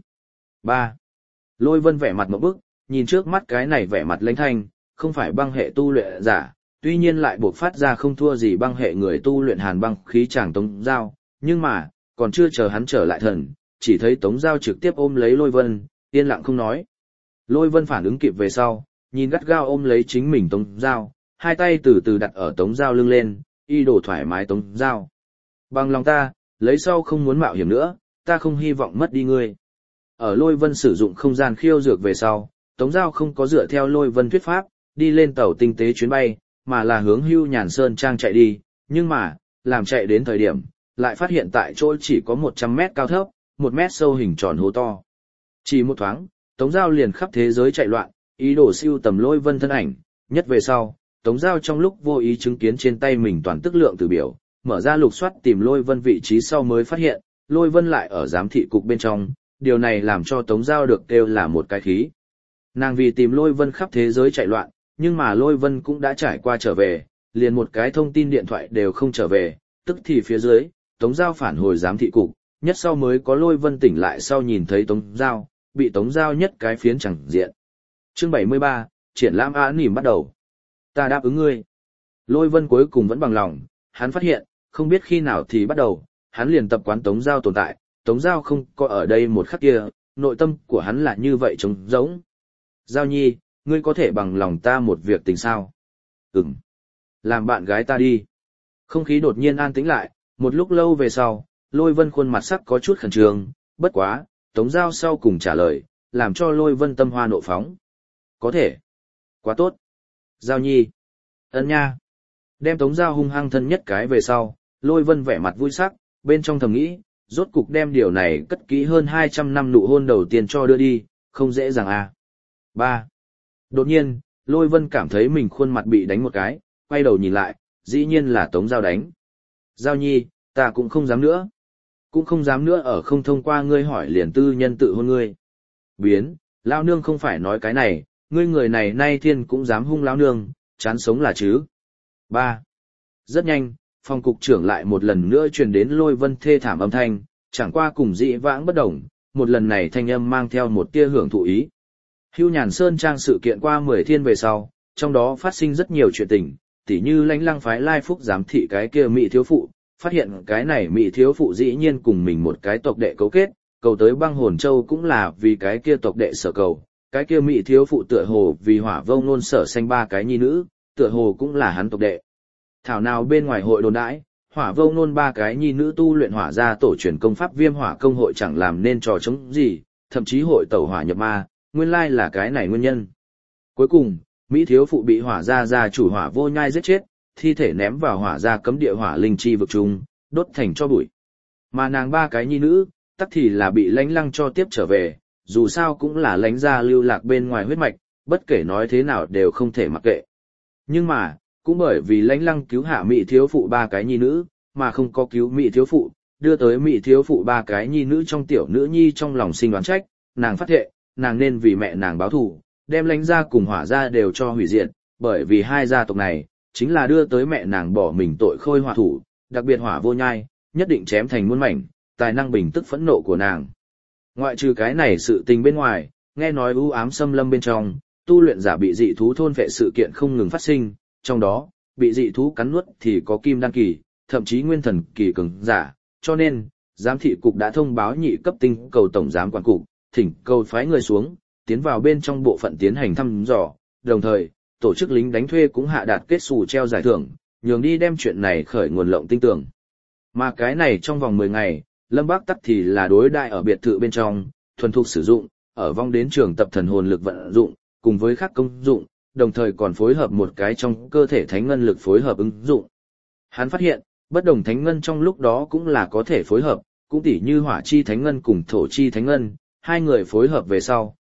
3. Lôi Vân vẻ mặt một bức, nhìn trước mắt cái này vẻ mặt lãnh thanh, không phải băng hệ tu luyện giả, tuy nhiên lại buộc phát ra không thua gì băng hệ người tu luyện hàn băng khí chàng Tống Giao, nhưng mà, còn chưa chờ hắn trở lại thần, chỉ thấy Tống Giao trực tiếp ôm lấy Lôi Vân, yên lặng không nói. Lôi Vân phản ứng kịp về sau, nhìn gắt gao ôm lấy chính mình Tống Giao, hai tay từ từ đặt ở Tống Giao lưng lên, y đổ thoải mái Tống Giao. Bằng lòng ta, lấy sau không muốn mạo hiểm nữa, ta không hy vọng mất đi ngươi. Ở Lôi Vân sử dụng không gian khiêu dược về sau, Tống Giao không có dựa theo Lôi Vân thuyết pháp, đi lên tàu tinh tế chuyến bay, mà là hướng Hưu Nhàn Sơn Trang chạy đi, nhưng mà, làm chạy đến thời điểm, lại phát hiện tại chỗ chỉ có 100 mét cao thấp, 1 mét sâu hình tròn hố to. Chỉ một thoáng, Tống Giao liền khắp thế giới chạy loạn, ý đồ siêu tầm Lôi Vân thân ảnh, nhất về sau, Tống Giao trong lúc vô ý chứng kiến trên tay mình toàn tức lượng từ biểu, mở ra lục soát tìm Lôi Vân vị trí sau mới phát hiện, Lôi Vân lại ở giám thị cục bên trong, điều này làm cho Tống Giao được kêu là một cái khí. Nàng vì tìm Lôi Vân khắp thế giới chạy loạn, nhưng mà Lôi Vân cũng đã trải qua trở về, liền một cái thông tin điện thoại đều không trở về, tức thì phía dưới, Tống Giao phản hồi giám thị cục, nhất sau mới có Lôi Vân tỉnh lại sau nhìn thấy Tống Giao, bị Tống Giao nhất cái phiến chẳng diện. Chương 73, triển lãm án nỉm bắt đầu. Ta đáp ứng ngươi. Lôi Vân cuối cùng vẫn bằng lòng, hắn phát hiện, không biết khi nào thì bắt đầu, hắn liền tập quán Tống Giao tồn tại, Tống Giao không có ở đây một khắc kia, nội tâm của hắn là như vậy trống rỗng. Giao Nhi, ngươi có thể bằng lòng ta một việc tình sao? Ừm. Làm bạn gái ta đi. Không khí đột nhiên an tĩnh lại, một lúc lâu về sau, Lôi Vân khuôn mặt sắc có chút khẩn trương, bất quá, Tống Giao sau cùng trả lời, làm cho Lôi Vân tâm hoa nộ phóng. Có thể. Quá tốt. Giao Nhi. Ân nha. Đem Tống Giao hung hăng thân nhất cái về sau, Lôi Vân vẻ mặt vui sắc, bên trong thầm nghĩ, rốt cục đem điều này cất kỹ hơn 200 năm nụ hôn đầu tiên cho đưa đi, không dễ dàng à. 3. Đột nhiên, Lôi Vân cảm thấy mình khuôn mặt bị đánh một cái, quay đầu nhìn lại, dĩ nhiên là Tống Giao đánh. Giao Nhi, ta cũng không dám nữa. Cũng không dám nữa ở không thông qua ngươi hỏi liền tư nhân tự hôn ngươi. Biến, lao nương không phải nói cái này, ngươi người này nay thiên cũng dám hung lao nương, chán sống là chứ. 3. Rất nhanh, phòng cục trưởng lại một lần nữa truyền đến Lôi Vân thê thảm âm thanh, chẳng qua cùng dị vãng bất đồng, một lần này thanh âm mang theo một tia hưởng thụ ý. Hưu Nhàn Sơn Trang sự kiện qua 10 thiên về sau, trong đó phát sinh rất nhiều chuyện tình, tỉ như Lãnh Lăng phái Lai Phúc giám thị cái kia mỹ thiếu phụ, phát hiện cái này mỹ thiếu phụ dĩ nhiên cùng mình một cái tộc đệ cấu kết, cầu tới Băng Hồn Châu cũng là vì cái kia tộc đệ sở cầu, cái kia mỹ thiếu phụ tựa hồ vì Hỏa Vô Ngôn sở sanh 3 cái nhi nữ, tựa hồ cũng là hắn tộc đệ. Thảo nào bên ngoài hội đồn đãi, Hỏa Vô Ngôn 3 cái nhi nữ tu luyện hỏa gia tổ truyền công pháp Viêm Hỏa công hội chẳng làm nên trò chống gì, thậm chí hội tẩu hỏa nhập ma, nguyên lai là cái này nguyên nhân. Cuối cùng, mỹ thiếu phụ bị hỏa gia chủ Hỏa Vô Nhai giết chết, thi thể ném vào hỏa gia cấm địa hỏa linh chi vực trung, đốt thành cho bụi. Mà nàng 3 cái nhi nữ, tắc thì là bị Lãnh Lăng cho tiếp trở về, dù sao cũng là Lãnh gia lưu lạc bên ngoài huyết mạch, bất kể nói thế nào đều không thể mặc kệ. Nhưng mà, cũng bởi vì Lãnh Lăng cứu hạ mỹ thiếu phụ 3 cái nhi nữ, mà không có cứu mỹ thiếu phụ, đưa tới mỹ thiếu phụ 3 cái nhi nữ trong tiểu nữ nhi trong lòng sinh oán trách, nàng phát thệ, nàng nên vì mẹ nàng báo thù, đem Lãnh gia cùng hỏa gia đều cho hủy diệt, bởi vì hai gia tộc này chính là đưa tới mẹ nàng bỏ mình tội khôi hỏa thủ, đặc biệt Hỏa Vô Nhai, nhất định chém thành muôn mảnh, tài năng bình tức phẫn nộ của nàng. Ngoại trừ cái này sự tình bên ngoài, nghe nói u ám xâm lâm bên trong, tu luyện giả bị dị thú thôn phệ sự kiện không ngừng phát sinh, trong đó, bị dị thú cắn nuốt thì có kim đan kỳ, thậm chí nguyên thần kỳ cường giả, cho nên, giám thị cục đã thông báo nhị cấp tinh cầu tổng giám quản cục, thỉnh cầu phái người xuống, tiến vào bên trong bộ phận tiến hành thăm dò, đồng thời, tổ chức lính đánh thuê cũng hạ đạt kết xù treo giải thưởng, nhường đi đem chuyện này khởi nguồn lộng tinh tường. Mà cái này trong vòng 10 ngày, Lâm Bác Tắc thì là đối đại ở biệt thự bên trong, thuần thục sử dụng, ở vong đến trường tập thần hồn lực vận dụng, cùng với các công dụng, đồng thời còn phối hợp một cái trong cơ thể thánh ngân lực phối hợp ứng dụng. Hắn phát hiện, bất đồng thánh ngân trong lúc đó cũng là có thể phối hợp, cũng tỉ như hỏa chi thánh ngân cùng thổ chi thánh ngân, hai người phối hợp về sau,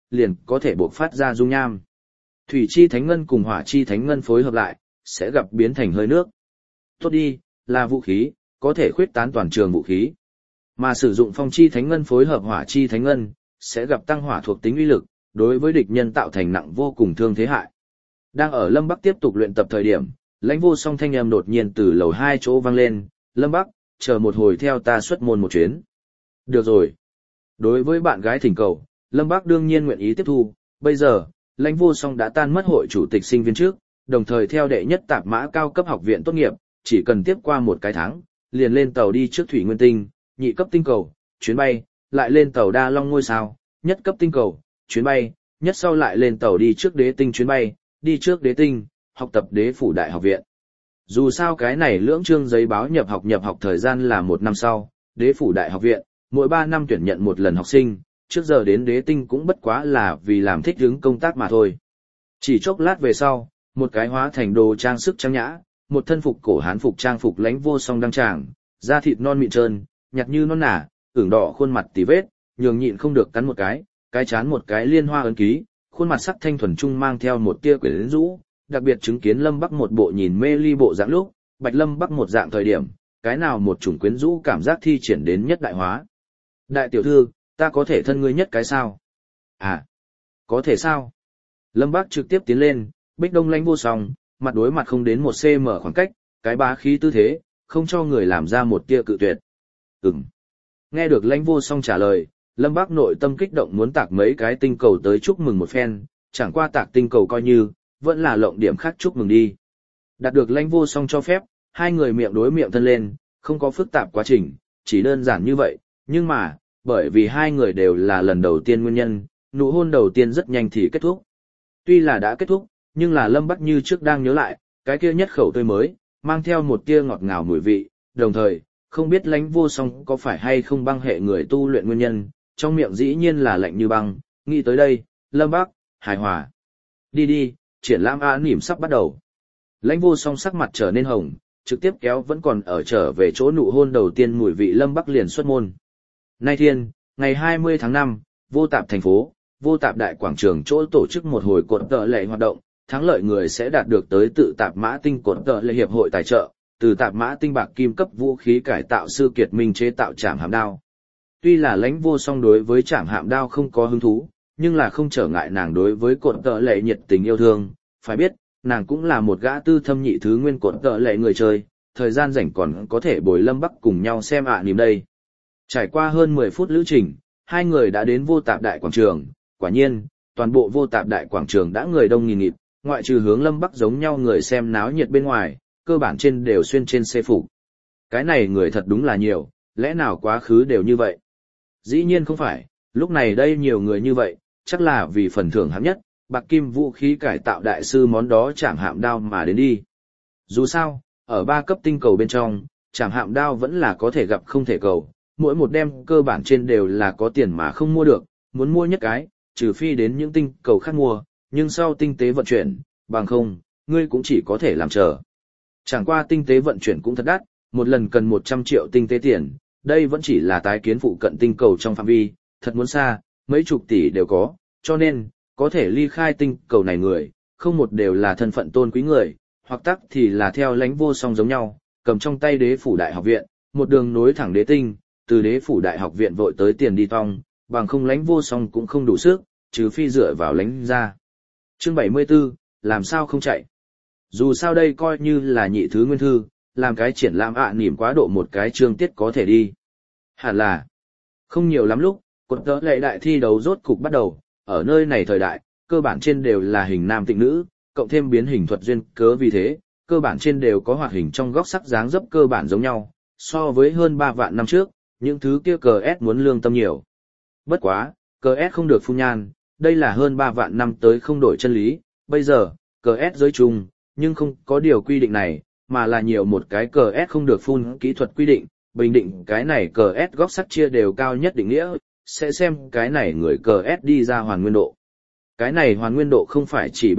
liền có thể bộc phát ra dung nham. Thủy chi thánh ngân cùng hỏa chi thánh ngân phối hợp lại, sẽ gặp biến thành hơi nước. Tốt đi, là vũ khí, có thể khuyết tán toàn trường vũ khí. Mà sử dụng phong chi thánh ngân phối hợp hỏa chi thánh ngân, sẽ gặp tăng hỏa thuộc tính uy lực, đối với địch nhân tạo thành nặng vô cùng thương thế hại. Đang ở Lâm Bắc tiếp tục luyện tập thời điểm, Lãnh Vô Song thanh âm đột nhiên từ lầu 2 chỗ vang lên, "Lâm Bắc, chờ một hồi theo ta xuất môn một chuyến." "Được rồi." Đối với bạn gái thỉnh cầu, Lâm Bắc đương nhiên nguyện ý tiếp thu, bây giờ, Lãnh Vô Song đã tan mất hội chủ tịch sinh viên trước, đồng thời theo đệ nhất tạp mã cao cấp học viện tốt nghiệp, chỉ cần tiếp qua một cái tháng, liền lên tàu đi trước Thủy Nguyên Tinh, nhị cấp tinh cầu, chuyến bay, lại lên tàu Đa Long ngôi sao, nhất cấp tinh cầu, chuyến bay, nhất sau lại lên tàu đi trước Đế Tinh chuyến bay, đi trước Đế Tinh, học tập Đế phủ đại học viện. Dù sao cái này lưỡng chương giấy báo nhập học thời gian là 1 năm sau, Đế phủ đại học viện, mỗi 3 năm tuyển nhận một lần học sinh, trước giờ đến Đế Tinh cũng bất quá là vì làm thích ứng công tác mà thôi. Chỉ chốc lát về sau, một cái hóa thành đồ trang sức trang nhã, một thân phục cổ hán phục trang phục Lãnh Vô Song đăng tràng, da thịt non mịn trơn, nhạt như non nả, ửng đỏ khuôn mặt tì vết, nhường nhịn không được cắn một cái chán một cái liên hoa ấn ký, khuôn mặt sắc thanh thuần trung mang theo một tia quyến rũ, đặc biệt chứng kiến Lâm Bắc một bộ nhìn mê ly bộ dạng lúc, Bạch Lâm Bắc một dạng thời điểm, cái nào một chủng quyến rũ cảm giác thi triển đến nhất đại hóa. "Đại tiểu thư, ta có thể thân ngươi nhất cái sao?" "À, có thể sao?" Lâm Bắc trực tiếp tiến lên, Bích Đông Lãnh Vô Song, mặt đối mặt không đến 1 cm khoảng cách, cái bá khí tư thế, không cho người làm ra một tia cự tuyệt. "Ừm." Nghe được Lãnh Vô Song trả lời, Lâm Bắc nội tâm kích động muốn tạc mấy cái tinh cầu tới chúc mừng một phen, chẳng qua tạc tinh cầu coi như, vẫn là lộng điểm khác chúc mừng đi. Đạt được Lãnh Vô Song cho phép, hai người miệng đối miệng thân lên, không có phức tạp quá trình, chỉ đơn giản như vậy, nhưng mà, bởi vì hai người đều là lần đầu tiên nguyên nhân, nụ hôn đầu tiên rất nhanh thì kết thúc. Tuy là đã kết thúc, nhưng là Lâm Bắc như trước đang nhớ lại, cái kia nhất khẩu tươi mới, mang theo một tia ngọt ngào mùi vị, đồng thời, không biết Lãnh Vô Song có phải hay không băng hệ người tu luyện nguyên nhân, trong miệng dĩ nhiên là lạnh như băng, nghĩ tới đây, Lâm Bắc, hài hòa. Đi đi, triển lãm án nỉm sắp bắt đầu. Lãnh Vô Song sắc mặt trở nên hồng, trực tiếp kéo vẫn còn ở trở về chỗ nụ hôn đầu tiên mùi vị Lâm Bắc liền xuất môn. Nay thiên, ngày 20 tháng 5, Vô Tạp thành phố, Vô Tạp đại quảng trường chỗ tổ chức một hồi cột tợ lệ hoạt động, thắng lợi người sẽ đạt được tới tự Tạp Mã Tinh cột tợ lệ hiệp hội tài trợ, từ Tạp Mã Tinh bạc kim cấp vũ khí cải tạo sư Kiệt Minh chế tạo trảm hàm đao. Tuy là Lãnh Vô Song đối với trảm hạm đao không có hứng thú, nhưng là không trở ngại nàng đối với cột tợ lệ nhiệt tình yêu thương, phải biết, nàng cũng là một gã tư thâm nhị thứ nguyên cột tợ lệ người chơi, thời gian rảnh còn có thể bồi Lâm Bắc cùng nhau xem niềm đây. Trải qua hơn 10 phút lữ trình, hai người đã đến Vô Tạp đại quảng trường, quả nhiên, toàn bộ Vô Tạp đại quảng trường đã người đông nghìn nghịt, ngoại trừ hướng Lâm Bắc giống nhau người xem náo nhiệt bên ngoài, cơ bản trên đều xuyên trên xe phục. Cái này người thật đúng là nhiều, lẽ nào quá khứ đều như vậy? Dĩ nhiên không phải, lúc này đây nhiều người như vậy, chắc là vì phần thưởng hạng nhất, bạc kim vũ khí cải tạo đại sư món đó trảm hạm đao mà đến đi. Dù sao, ở 3 cấp tinh cầu bên trong, trảm hạm đao vẫn là có thể gặp không thể cầu, mỗi một đem cơ bản trên đều là có tiền mà không mua được, muốn mua nhất cái, trừ phi đến những tinh cầu khác mua, nhưng sau tinh tế vận chuyển, bằng không, ngươi cũng chỉ có thể làm chờ. Chẳng qua tinh tế vận chuyển cũng thật đắt, một lần cần 100 triệu tinh tế tiền, đây vẫn chỉ là tái kiến phụ cận tinh cầu trong phạm vi, thật muốn xa, mấy chục tỷ đều có, cho nên, có thể ly khai tinh cầu này người, không một đều là thân phận tôn quý người, hoặc tắc thì là theo Lãnh Vô Song giống nhau, cầm trong tay Đế phủ đại học viện, một đường nối thẳng Đế Tinh, từ Đế phủ đại học viện vội tới tiền đi tong, bằng không Lãnh Vô Song cũng không đủ sức, trừ phi dựa vào Lãnh ra. Chương 74, làm sao không chạy? Dù sao đây coi như là nhị thứ nguyên thư, làm cái triển lãm nỉm quá độ một cái chương tiết có thể đi. Hẳn là, không nhiều lắm lúc, cột tớ lệ đại thi đấu rốt cục bắt đầu, ở nơi này thời đại, cơ bản trên đều là hình nam tịnh nữ, cộng thêm biến hình thuật duyên cớ vì thế, cơ bản trên đều có hoạt hình trong góc sắc dáng dấp cơ bản giống nhau, so với hơn 3 vạn năm trước, những thứ kia cờ S muốn lương tâm nhiều. Bất quá, cờ S không được phun nhan, đây là hơn 3 vạn năm tới không đổi chân lý, bây giờ, cờ S giới chung, nhưng không có điều quy định này, mà là nhiều một cái cờ S không được phun kỹ thuật quy định, bình định cái này cờ S góc sắc chia đều cao nhất định nghĩa, sẽ xem cái này người cờ S đi ra hoàn nguyên độ. Cái này hoàn nguyên độ không phải chỉ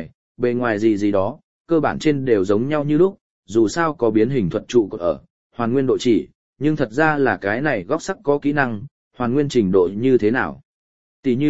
bề ngoài gì gì đó, cơ bản trên đều giống nhau như lúc, dù sao có biến hình thuật trụ ở, hoàn nguyên độ chỉ, nhưng thật ra là cái này góc sắc có kỹ năng, hoàn nguyên trình độ như thế nào. Tỷ như,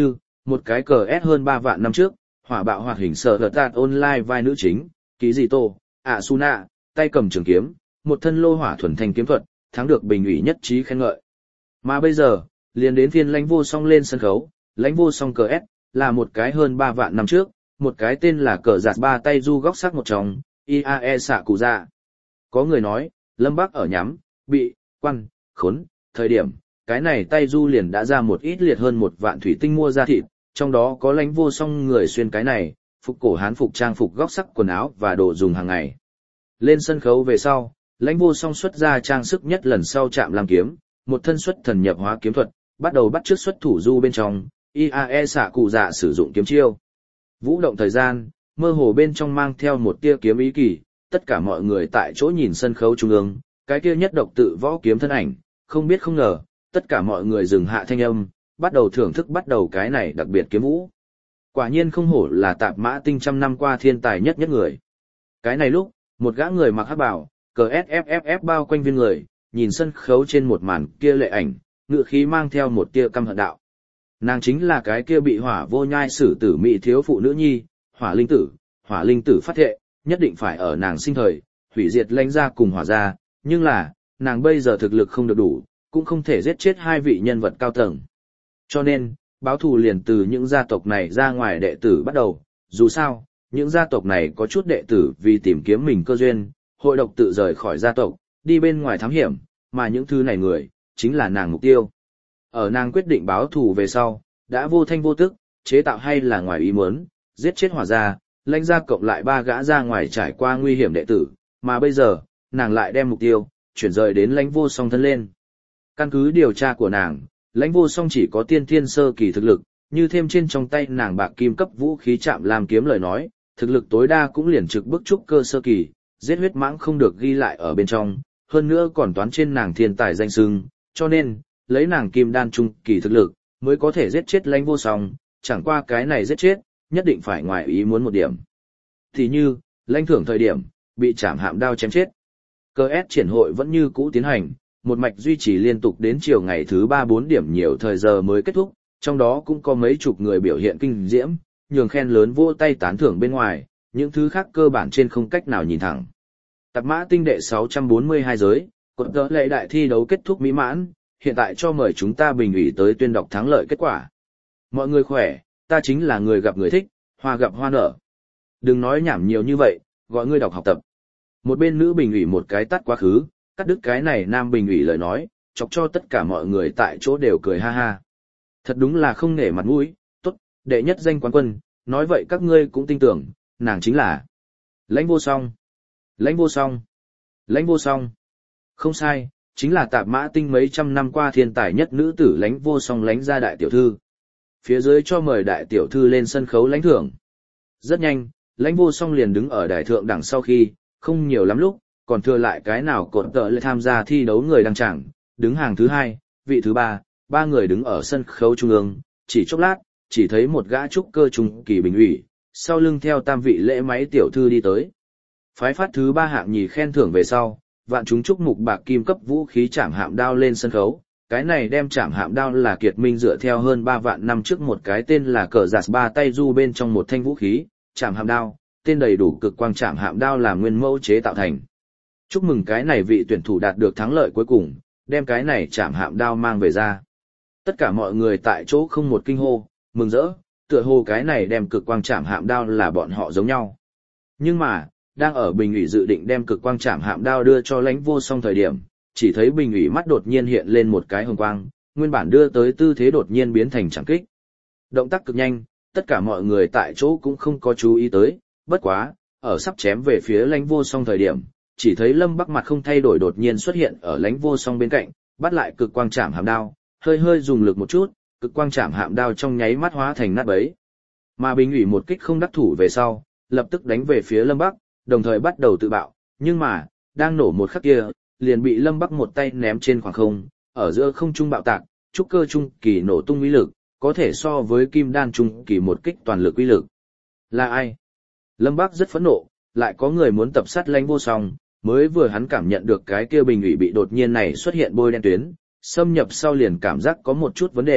một cái cờ S hơn 3 vạn năm trước, hỏa bạo hoạt hình sở tạt online vai nữ chính, Ký Dị Tô, Asuna, tay cầm trường kiếm, một thân lô hỏa thuần thanh kiếm thuật, thắng được bình ủy nhất trí khen ngợi. Mà bây giờ, liền đến phiên Lãnh Vô Song lên sân khấu, Lãnh Vô Song cờ S, là một cái hơn 3 vạn năm trước, một cái tên là cờ giạt ba tay du góc sắc một trong, IAE xạ cụ dạ. Có người nói, Lâm Bắc ở nhắm, bị, quan, khốn, thời điểm, cái này tay du liền đã ra một ít liệt hơn 1 vạn thủy tinh mua ra thịt, trong đó có Lãnh Vô Song người xuyên cái này, phục cổ hán phục trang phục góc sắc quần áo và đồ dùng hàng ngày. Lên sân khấu về sau, Lãnh Vô Song xuất ra trang sức nhất lần sau chạm làm kiếm, một thân xuất thần nhập hóa kiếm thuật, bắt đầu bắt chước xuất thủ du bên trong, IAE xạ cụ dạ sử dụng kiếm chiêu. Vũ động thời gian, mơ hồ bên trong mang theo một tia kiếm ý kỳ, tất cả mọi người tại chỗ nhìn sân khấu trung ương, cái kia nhất độc tự võ kiếm thân ảnh, không biết không ngờ, tất cả mọi người dừng hạ thanh âm, bắt đầu thưởng thức bắt đầu cái này đặc biệt kiếm vũ. Quả nhiên không hổ là Tạp Mã Tinh trăm năm qua thiên tài nhất người. Cái này lúc, một gã người mặc hắc bào, cờ SFFF bao quanh viên người, nhìn sân khấu trên một màn kia lệ ảnh, ngự khí mang theo một tia căm hận đạo. Nàng chính là cái kia bị hỏa vô nhai xử tử mỹ thiếu phụ nữ nhi, hỏa linh tử phát thệ, nhất định phải ở nàng sinh thời, hủy diệt Lãnh gia cùng hỏa gia, nhưng là, nàng bây giờ thực lực không được đủ, cũng không thể giết chết hai vị nhân vật cao tầng. Cho nên, báo thù liền từ những gia tộc này ra ngoài đệ tử bắt đầu, dù sao, những gia tộc này có chút đệ tử vì tìm kiếm mình cơ duyên, hội độc tự rời khỏi gia tộc, đi bên ngoài thám hiểm, mà những thứ này người, chính là nàng mục tiêu. Ở nàng quyết định báo thù về sau, đã vô thanh vô tức, chế tạo hay là ngoài ý muốn, giết chết hỏa gia, Lãnh gia cộng lại 3 gã ra ngoài trải qua nguy hiểm đệ tử, mà bây giờ, nàng lại đem mục tiêu, chuyển rời đến Lãnh Vô Song thân lên. Căn cứ điều tra của nàng, Lãnh Vô Song chỉ có tiên thiên sơ kỳ thực lực, như thêm trên trong tay nàng bạc kim cấp vũ khí chạm làm kiếm lời nói, thực lực tối đa cũng liền trực bức trúc cơ sơ kỳ, giết huyết mãng không được ghi lại ở bên trong, hơn nữa còn toán trên nàng thiên tài danh xưng, cho nên, lấy nàng kim đan trung kỳ thực lực, mới có thể giết chết Lãnh Vô Song, chẳng qua cái này giết chết, nhất định phải ngoài ý muốn một điểm. Thì như, Lãnh Thưởng thời điểm, bị chạm hạm đao chém chết. Cơ S triển hội vẫn như cũ tiến hành, một mạch duy trì liên tục đến chiều ngày thứ 3-4 điểm nhiều thời giờ mới kết thúc, trong đó cũng có mấy chục người biểu hiện kinh diễm, nhường khen lớn vỗ tay tán thưởng bên ngoài, những thứ khác cơ bản trên không cách nào nhìn thẳng. Tạp Mã Tinh đệ 642 giới, cột cỡ lệ đại thi đấu kết thúc mỹ mãn, hiện tại cho mời chúng ta bình ủy tới tuyên đọc thắng lợi kết quả. Mọi người khỏe, ta chính là người gặp người thích, hoa gặp hoa nở. Đừng nói nhảm nhiều như vậy, gọi ngươi đọc học tập. Một bên nữ bình ủy một cái tắt quá khứ, cắt đứt cái này nam bình ủy lời nói, chọc cho tất cả mọi người tại chỗ đều cười ha ha. Thật đúng là không nể mặt mũi, tốt, đệ nhất danh quán quân, nói vậy các ngươi cũng tin tưởng, nàng chính là Lãnh Vô Song. Lãnh Vô Song. Lãnh Vô Song. Không sai, chính là Tạp Mã Tinh mấy trăm năm qua thiên tài nhất nữ tử Lãnh Vô Song Lãnh gia đại tiểu thư. Phía dưới cho mời đại tiểu thư lên sân khấu lãnh thưởng. Rất nhanh, Lãnh Vô Song liền đứng ở đài thượng đằng sau khi, không nhiều lắm lúc, còn thừa lại cái nào cột tợ lại tham gia thi đấu người đăng chẳng, đứng hàng thứ 2, vị thứ 3, 3 người đứng ở sân khấu trung ương, chỉ chốc lát, chỉ thấy một gã trúc cơ trung kỳ bình ủy, sau lưng theo tam vị lễ máy tiểu thư đi tới. Phái phát thứ 3 hạng nhì khen thưởng về sau, vạn chúng chúc mục bạc kim cấp vũ khí chạm hạm đao lên sân khấu. Cái này đem chạm hạm đao là Kiệt Minh dựa theo hơn 3 vạn năm trước một cái tên là cờ giạt ba tay du bên trong một thanh vũ khí, chạm hạm đao, tên đầy đủ cực quang chạm hạm đao là nguyên mẫu chế tạo thành. Chúc mừng cái này vị tuyển thủ đạt được thắng lợi cuối cùng, đem cái này chạm hạm đao mang về ra. Tất cả mọi người tại chỗ không một kinh hô, mừng rỡ, tựa hồ cái này đem cực quang chạm hạm đao là bọn họ giống nhau. Nhưng mà, đang ở bình ủy dự định đem cực quang chạm hạm đao đưa cho Lãnh Vô Song thời điểm, chỉ thấy bình ủy mắt đột nhiên hiện lên một cái hồng quang, nguyên bản đưa tới tư thế đột nhiên biến thành chẳng kích. Động tác cực nhanh, tất cả mọi người tại chỗ cũng không có chú ý tới, bất quá, ở sắp chém về phía Lãnh Vô Song thời điểm, chỉ thấy Lâm Bắc mặt không thay đổi đột nhiên xuất hiện ở Lãnh Vô Song bên cạnh, bắt lại cực quang chạm hạm đao, hơi dùng lực một chút, cực quang chạm hạm đao trong nháy mắt hóa thành nát bấy. Mà bình ủy một kích không đắc thủ về sau, lập tức đánh về phía Lâm Bắc, đồng thời bắt đầu tự bạo, nhưng mà, đang nổ một khắc kia, liền bị Lâm Bắc một tay ném trên khoảng không, ở giữa không trung bạo tạc, trúc cơ trung kỳ nổ tung uy lực, có thể so với kim đan trung kỳ một kích toàn lực uy lực. Là ai? Lâm Bắc rất phẫn nộ, lại có người muốn tập sát Lãnh Vô Song, mới vừa hắn cảm nhận được cái kia bình ủy bị đột nhiên này xuất hiện bôi đen tuyến, xâm nhập sau liền cảm giác có một chút vấn đề,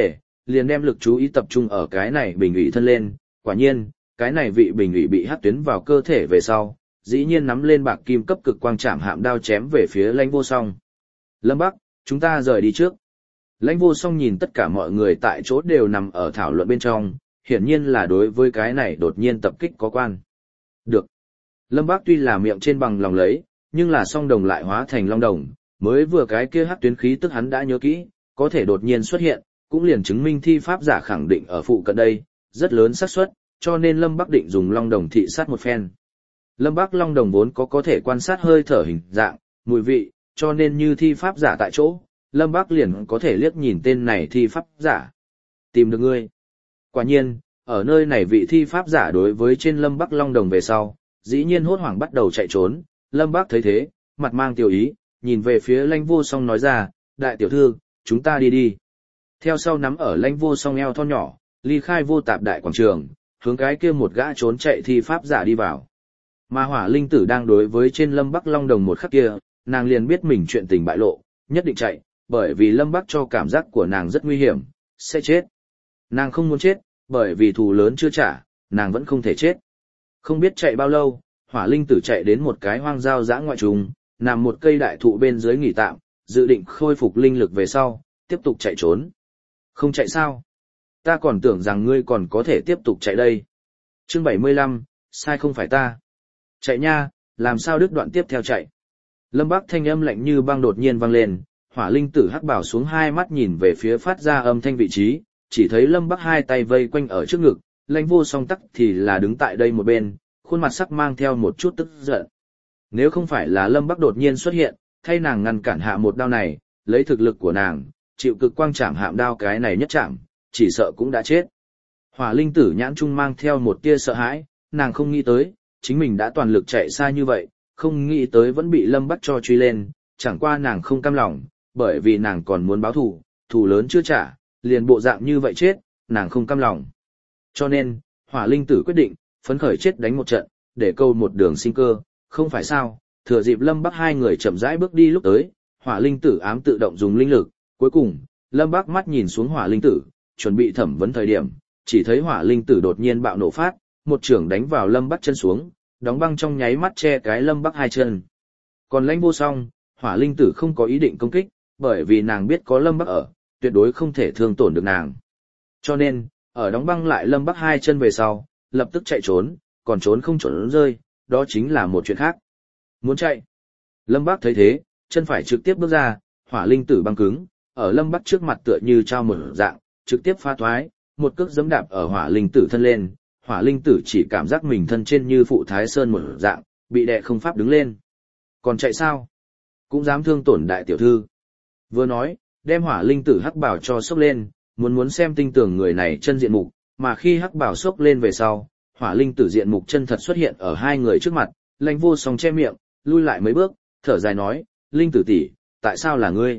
liền đem lực chú ý tập trung ở cái này bình ủy thân lên, quả nhiên, cái này vị bình ủy bị hắc tuyến vào cơ thể về sau, dĩ nhiên nắm lên bạc kim cấp cực quang trảm hạm đao chém về phía Lãnh Vô Song. Lâm Bắc, chúng ta rời đi trước. Lãnh Vô Song nhìn tất cả mọi người tại chỗ đều nằm ở thảo luận bên trong, hiển nhiên là đối với cái này đột nhiên tập kích có quan. Được. Lâm Bắc tuy là miệng trên bằng lòng lấy, nhưng là song đồng lại hóa thành long đồng, mới vừa cái kia hắc tuyến khí tức hắn đã nhớ kỹ, có thể đột nhiên xuất hiện, cũng liền chứng minh thi pháp giả khẳng định ở phụ cận đây, rất lớn xác suất, cho nên Lâm Bắc định dùng long đồng thị sát một phen. Lâm Bắc long đồng vốn có thể quan sát hơi thở hình dạng, mùi vị, cho nên như thi pháp giả tại chỗ, Lâm Bắc liền có thể liếc nhìn tên này thi pháp giả. Tìm được ngươi. Quả nhiên, ở nơi này vị thi pháp giả đối với trên Lâm Bắc long đồng về sau, dĩ nhiên hốt hoảng bắt đầu chạy trốn. Lâm Bắc thấy thế, mặt mang tiêu ý, nhìn về phía Lãnh Vô Song nói ra, đại tiểu thư, chúng ta đi đi. Theo sau nắm ở Lãnh Vô Song eo thon nhỏ, ly khai vô tạp đại quảng trường, hướng cái kia một gã trốn chạy thi pháp giả đi vào. Mà Hỏa Linh Tử đang đối với trên Lâm Bắc long đồng một khắc kia, nàng liền biết mình chuyện tình bại lộ, nhất định chạy, bởi vì Lâm Bắc cho cảm giác của nàng rất nguy hiểm, sẽ chết. Nàng không muốn chết, bởi vì thù lớn chưa trả, nàng vẫn không thể chết. Không biết chạy bao lâu, Hỏa Linh Tử chạy đến một cái hoang giao dã ngoại trùng, nằm một cây đại thụ bên dưới nghỉ tạm, dự định khôi phục linh lực về sau, tiếp tục chạy trốn. Không chạy sao? Ta còn tưởng rằng ngươi còn có thể tiếp tục chạy đây. Chương 75, sai không phải ta. Chạy nha, làm sao đứt đoạn tiếp theo chạy. Lâm Bắc thanh âm lạnh như băng đột nhiên vang lên, Hỏa Linh Tử hắc bảo xuống hai mắt nhìn về phía phát ra âm thanh vị trí, chỉ thấy Lâm Bắc hai tay vây quanh ở trước ngực, Lãnh Vô Song tắc thì là đứng tại đây một bên, khuôn mặt sắc mang theo một chút tức giận. Nếu không phải là Lâm Bắc đột nhiên xuất hiện, thay nàng ngăn cản hạ một đao này, lấy thực lực của nàng, chịu cực quang chạm hạm đao cái này nhất chạm, chỉ sợ cũng đã chết. Hỏa Linh Tử nhãn trung mang theo một tia sợ hãi, nàng không nghĩ tới, chính mình đã toàn lực chạy xa như vậy, không nghĩ tới vẫn bị Lâm Bắc cho truy lên, chẳng qua nàng không cam lòng, bởi vì nàng còn muốn báo thù, thù lớn chưa trả, liền bộ dạng như vậy chết, nàng không cam lòng. Cho nên, Hỏa Linh Tử quyết định, phấn khởi chết đánh một trận, để câu một đường sinh cơ, không phải sao, thừa dịp Lâm Bắc hai người chậm rãi bước đi lúc tới, Hỏa Linh Tử ám tự động dùng linh lực, cuối cùng, Lâm Bắc mắt nhìn xuống Hỏa Linh Tử, chuẩn bị thẩm vấn thời điểm, chỉ thấy Hỏa Linh Tử đột nhiên bạo nổ phát, một chưởng đánh vào Lâm Bắc chân xuống, đóng băng trong nháy mắt che cái Lâm Bắc hai chân. Còn Lãnh Vô Song, Hỏa Linh Tử không có ý định công kích, bởi vì nàng biết có Lâm Bắc ở, tuyệt đối không thể thương tổn được nàng. Cho nên, ở đóng băng lại Lâm Bắc hai chân về sau, lập tức chạy trốn, còn trốn không trốn rơi, đó chính là một chuyện khác. Muốn chạy. Lâm Bắc thấy thế, chân phải trực tiếp bước ra, Hỏa Linh Tử băng cứng, ở Lâm Bắc trước mặt tựa như trao mở dạng, trực tiếp phá thoái, một cước giẫm đạp ở Hỏa Linh Tử thân lên, Hỏa Linh Tử chỉ cảm giác mình thân trên như phụ thái sơn một dạng, bị đè không pháp đứng lên. Còn chạy sao? Cũng dám thương tổn đại tiểu thư. Vừa nói, đem Hỏa Linh Tử hắc bảo cho sốc lên, muốn xem tinh tường người này chân diện mục, mà khi hắc bảo sốc lên về sau, Hỏa Linh Tử diện mục chân thật xuất hiện ở hai người trước mặt, Lãnh Vô Song che miệng, lui lại mấy bước, thở dài nói, Linh Tử tỷ, tại sao là ngươi?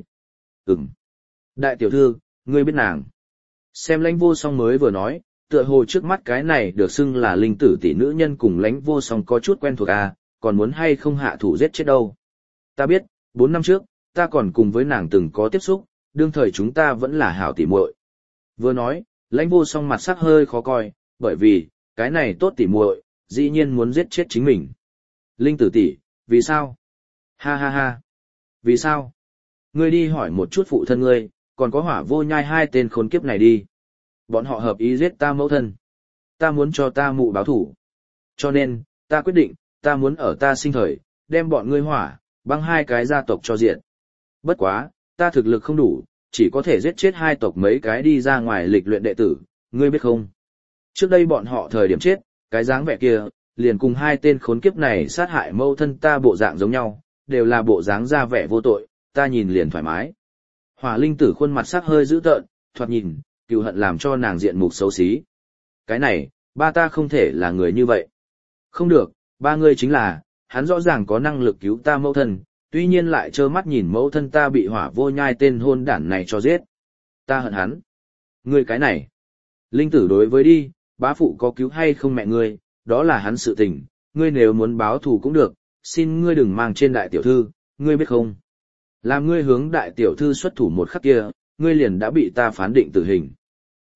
Đại tiểu thư, ngươi biết nàng. Xem Lãnh Vô Song mới vừa nói, tựa hồ trước mắt cái này được xưng là Linh Tử tỷ nữ nhân cùng Lãnh Vô Song có chút quen thuộc à, còn muốn hay không hạ thủ giết chết đâu. Ta biết, 4 năm trước, ta còn cùng với nàng từng có tiếp xúc, đương thời chúng ta vẫn là hảo tỉ muội. Vừa nói, Lãnh Vô Song mặt sắc hơi khó coi, bởi vì, cái này tốt tỉ muội, dĩ nhiên muốn giết chết chính mình. Linh Tử tỷ, vì sao? Ha ha ha. Vì sao? Ngươi đi hỏi một chút phụ thân ngươi, còn có Hỏa Vô Nhai hai tên khốn kiếp này đi. Bọn họ hợp ý giết ta mẫu thân. Ta muốn cho ta mụ báo thủ. Cho nên, ta quyết định, ta muốn ở ta sinh thời, đem bọn ngươi Hỏa, băng hai cái gia tộc cho diện. Bất quá, ta thực lực không đủ, chỉ có thể giết chết hai tộc mấy cái đi ra ngoài lịch luyện đệ tử, ngươi biết không? Trước đây bọn họ thời điểm chết, cái dáng vẻ kia, liền cùng hai tên khốn kiếp này sát hại mẫu thân ta bộ dạng giống nhau, đều là bộ dáng ra vẻ vô tội, ta nhìn liền thoải mái. Hỏa Linh Tử khuôn mặt sắc hơi dữ tợn, thoạt nhìn, cừu hận làm cho nàng diện mục xấu xí. Cái này, ba ta không thể là người như vậy. Không được, ba ngươi chính là, hắn rõ ràng có năng lực cứu ta mẫu thân, tuy nhiên lại trơ mắt nhìn mẫu thân ta bị Hỏa Vô Nhai tên hôn đản này cho giết. Ta hận hắn. Ngươi cái này. Linh Tử đối với đi, bá phụ có cứu hay không mẹ ngươi, đó là hắn sự tình, ngươi nếu muốn báo thù cũng được, xin ngươi đừng mang trên đại tiểu thư, ngươi biết không? Làm ngươi hướng đại tiểu thư xuất thủ một khắc kia, ngươi liền đã bị ta phán định tử hình.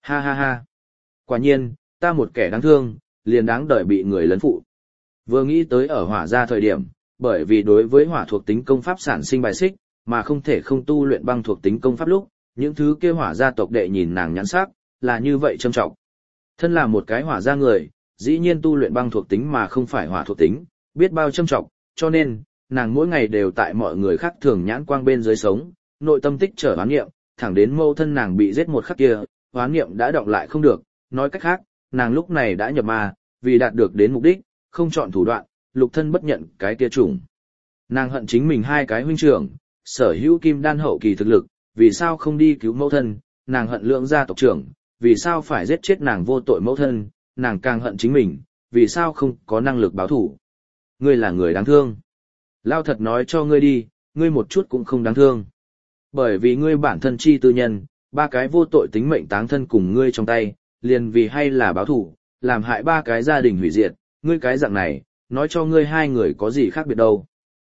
Ha ha ha. Quả nhiên, ta một kẻ đáng thương, liền đáng đợi bị người lấn phụ. Vừa nghĩ tới ở hỏa gia thời điểm, bởi vì đối với hỏa thuộc tính công pháp sản sinh bài xích, mà không thể không tu luyện băng thuộc tính công pháp lúc, những thứ kia hỏa gia tộc đệ nhìn nàng nhãn sắc, là như vậy trâm trọng. Thân là một cái hỏa gia người, dĩ nhiên tu luyện băng thuộc tính mà không phải hỏa thuộc tính, biết bao trâm trọng, cho nên, nàng mỗi ngày đều tại mọi người khác thường nhãn quang bên dưới sống, nội tâm tích trở oán niệm, thẳng đến mâu thân nàng bị giết một khắc kia, oán niệm đã đọng lại không được, nói cách khác, nàng lúc này đã nhập ma, vì đạt được đến mục đích, không chọn thủ đoạn, lục thân bất nhận cái kia chủng. Nàng hận chính mình hai cái huynh trưởng, sở hữu kim đan hậu kỳ thực lực, vì sao không đi cứu mẫu thân, nàng hận lượng gia tộc trưởng, vì sao phải giết chết nàng vô tội mẫu thân, nàng càng hận chính mình, vì sao không có năng lực báo thủ. Ngươi là người đáng thương. Lao thật nói cho ngươi đi, ngươi một chút cũng không đáng thương. Bởi vì ngươi bản thân chi tư nhân, ba cái vô tội tính mệnh táng thân cùng ngươi trong tay, liền vì hay là báo thủ, làm hại ba cái gia đình hủy diệt, ngươi cái dạng này, nói cho ngươi hai người có gì khác biệt đâu.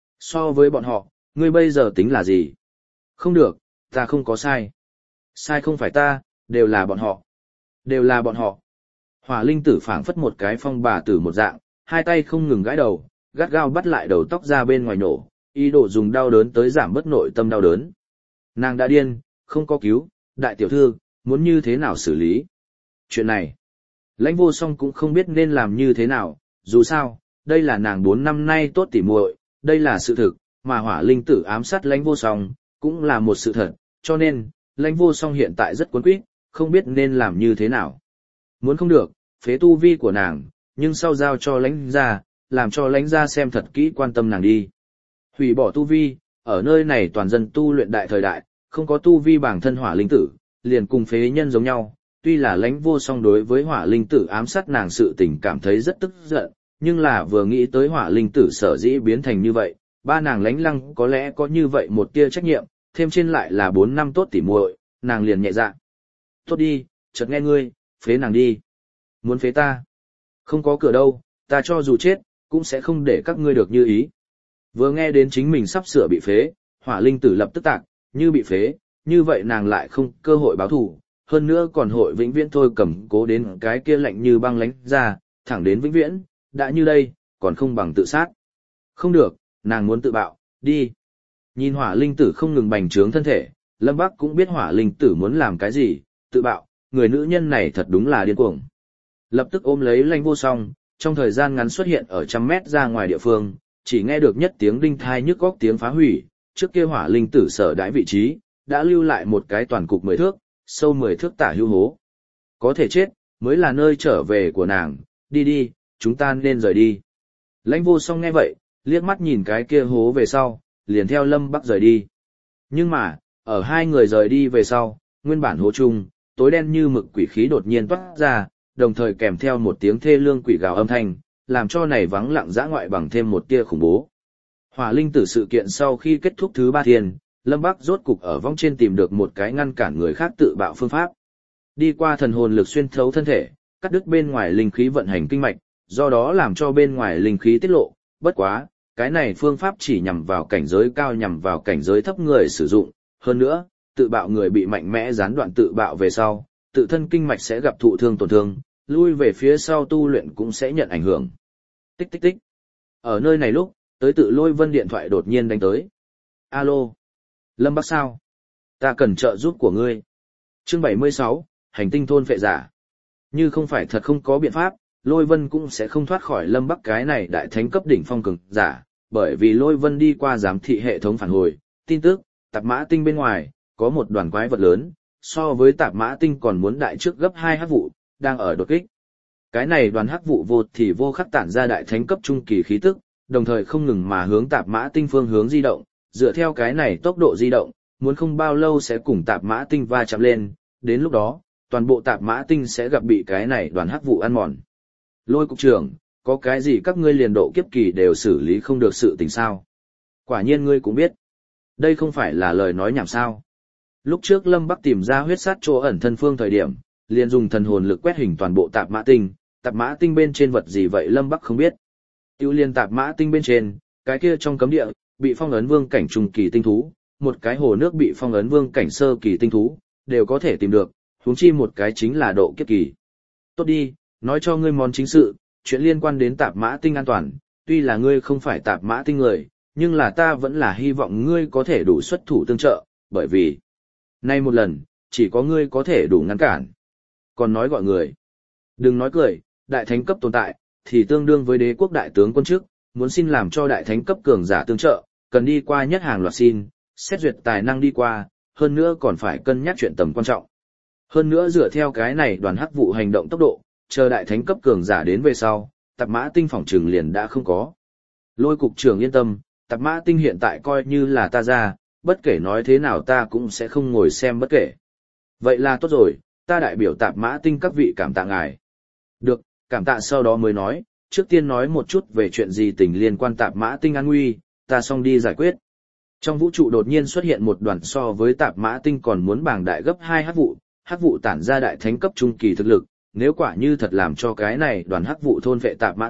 So với bọn họ, ngươi bây giờ tính là gì? Không được, ta không có sai. Sai không phải ta, đều là bọn họ. Đều là bọn họ. Hỏa linh tử phảng phất một cái phong bà tử một dạng, hai tay không ngừng gãi đầu, gắt gao bắt lại đầu tóc ra bên ngoài nổ, ý đồ dùng đau đớn tới giảm bớt nội tâm đau đớn. Nàng đã điên, không có cứu, đại tiểu thư, muốn như thế nào xử lý? Chuyện này, Lãnh Vô Song cũng không biết nên làm như thế nào, dù sao, đây là nàng 4 năm nay tốt tỉ muội, đây là sự thực, mà hỏa linh tử ám sát Lãnh Vô Song, cũng là một sự thật, cho nên, Lãnh Vô Song hiện tại rất cuốn quýt, không biết nên làm như thế nào. Muốn không được, phế tu vi của nàng, nhưng sau giao cho Lãnh gia, làm cho Lãnh gia xem thật kỹ quan tâm nàng đi. Hủy bỏ tu vi, ở nơi này toàn dân tu luyện đại thời đại, không có tu vi bản thân hỏa linh tử, liền cùng phế nhân giống nhau. Tuy là Lãnh Vô Song đối với hỏa linh tử ám sát nàng sự tình cảm thấy rất tức giận, nhưng là vừa nghĩ tới hỏa linh tử sở dĩ biến thành như vậy, ba nàng Lãnh Lăng có lẽ có như vậy một tia trách nhiệm, thêm trên lại là 4 năm tốt tỉ muội, nàng liền nhẹ dạ. Tốt đi, chợt nghe ngươi, phế nàng đi. Muốn phế ta? Không có cửa đâu, ta cho dù chết, cũng sẽ không để các ngươi được như ý. Vừa nghe đến chính mình sắp sửa bị phế, hỏa linh tử lập tức tạc, như bị phế, như vậy nàng lại không cơ hội báo thù, hơn nữa còn hội vĩnh viễn thôi cầm cố đến cái kia lạnh như băng lánh ra, thẳng đến vĩnh viễn, đã như đây, còn không bằng tự sát. Không được, nàng muốn tự bạo, đi. Nhìn hỏa linh tử không ngừng bành trướng thân thể, Lâm Bắc cũng biết hỏa linh tử muốn làm cái gì, tự bạo, người nữ nhân này thật đúng là điên cuồng. Lập tức ôm lấy Lãnh Vô Song, trong thời gian ngắn xuất hiện ở 100 mét ra ngoài địa phương, chỉ nghe được nhất tiếng đinh thai nhức góc tiếng phá hủy, trước kia hỏa linh tử sở đãi vị trí, đã lưu lại một cái toàn cục 10 thước, sâu 10 thước tả hưu hố. Có thể chết, mới là nơi trở về của nàng, đi đi, chúng ta nên rời đi. Lãnh Vô Song nghe vậy, liếc mắt nhìn cái kia hố về sau, liền theo Lâm Bắc rời đi. Nhưng mà, ở hai người rời đi về sau, nguyên bản hố chung, tối đen như mực quỷ khí đột nhiên toát ra, đồng thời kèm theo một tiếng thê lương quỷ gào âm thanh, làm cho này vắng lặng dã ngoại bằng thêm một tia khủng bố. Hỏa linh tử sự kiện sau khi kết thúc thứ 3 thiên, Lâm Bắc rốt cục ở vong trên tìm được một cái ngăn cản người khác tự bạo phương pháp. Đi qua thần hồn lực xuyên thấu thân thể, cắt đứt bên ngoài linh khí vận hành kinh mạch, do đó làm cho bên ngoài linh khí tiết lộ, bất quá, cái này phương pháp chỉ nhằm vào cảnh giới cao nhằm vào cảnh giới thấp người sử dụng, hơn nữa, tự bạo người bị mạnh mẽ gián đoạn tự bạo về sau, tự thân kinh mạch sẽ gặp thụ thương tổn thương, lui về phía sau tu luyện cũng sẽ nhận ảnh hưởng. Tích tích tích. Ở nơi này lúc, tới tự Lôi Vân điện thoại đột nhiên đánh tới. Alo. Lâm Bắc sao? Ta cần trợ giúp của ngươi. Chương 76, hành tinh thôn phệ giả. Như không phải thật không có biện pháp, Lôi Vân cũng sẽ không thoát khỏi Lâm Bắc cái này đại thánh cấp đỉnh phong cường giả, bởi vì Lôi Vân đi qua giám thị hệ thống phản hồi, tin tức, tạp mã tinh bên ngoài, có một đoàn quái vật lớn, so với tạp mã tinh còn muốn đại trước gấp 2 hắc vụ, đang ở đột kích. Cái này đoàn hắc vụ vô thì vô khắc tản ra đại thánh cấp trung kỳ khí tức, đồng thời không ngừng mà hướng tạp mã tinh phương hướng di động, dựa theo cái này tốc độ di động, muốn không bao lâu sẽ cùng tạp mã tinh va chạm lên, đến lúc đó, toàn bộ tạp mã tinh sẽ gặp bị cái này đoàn hắc vụ ăn mòn. Lôi cục trưởng, có cái gì các ngươi liền độ kiếp kỳ đều xử lý không được sự tình sao? Quả nhiên ngươi cũng biết. Đây không phải là lời nói nhảm sao. Lúc trước Lâm Bắc tìm ra huyết sát chỗ ẩn thân phương thời điểm, liền dùng thần hồn lực quét hình toàn bộ tạp mã tinh bên trên vật gì vậy Lâm Bắc không biết. Tiêu liên tạp mã tinh bên trên, cái kia trong cấm địa, bị phong ấn vương cảnh trung kỳ tinh thú, một cái hồ nước bị phong ấn vương cảnh sơ kỳ tinh thú, đều có thể tìm được, huống chi một cái chính là độ kiếp kỳ. Tốt đi, nói cho ngươi món chính sự, chuyện liên quan đến tạp mã tinh an toàn, tuy là ngươi không phải tạp mã tinh người, nhưng là ta vẫn là hy vọng ngươi có thể đủ xuất thủ tương trợ, bởi vì nay một lần, chỉ có ngươi có thể đủ ngăn cản. Còn nói gọi người. Đừng nói cười, đại thánh cấp tồn tại, thì tương đương với đế quốc đại tướng quân chức, muốn xin làm cho đại thánh cấp cường giả tương trợ, cần đi qua nhất hàng loạt xin, xét duyệt tài năng đi qua, hơn nữa còn phải cân nhắc chuyện tầm quan trọng. Hơn nữa dựa theo cái này đoàn hắc vụ hành động tốc độ, chờ đại thánh cấp cường giả đến về sau, tạp mã tinh phòng trường liền đã không có. Lôi cục trưởng yên tâm, tạp mã tinh hiện tại coi như là ta ra, bất kể nói thế nào ta cũng sẽ không ngồi xem bất kể. Vậy là tốt rồi, ta đại biểu tạp mã tinh các vị cảm tạ ngài. Được, cảm tạ sau đó mới nói, trước tiên nói một chút về chuyện gì tình liên quan tạp mã tinh an nguy, ta xong đi giải quyết. Trong vũ trụ đột nhiên xuất hiện một đoàn so với tạp mã tinh còn muốn bảng đại gấp 2 hắc vụ tản ra đại thánh cấp trung kỳ thực lực, nếu quả như thật làm cho cái này đoàn hắc vụ thôn vệ tạp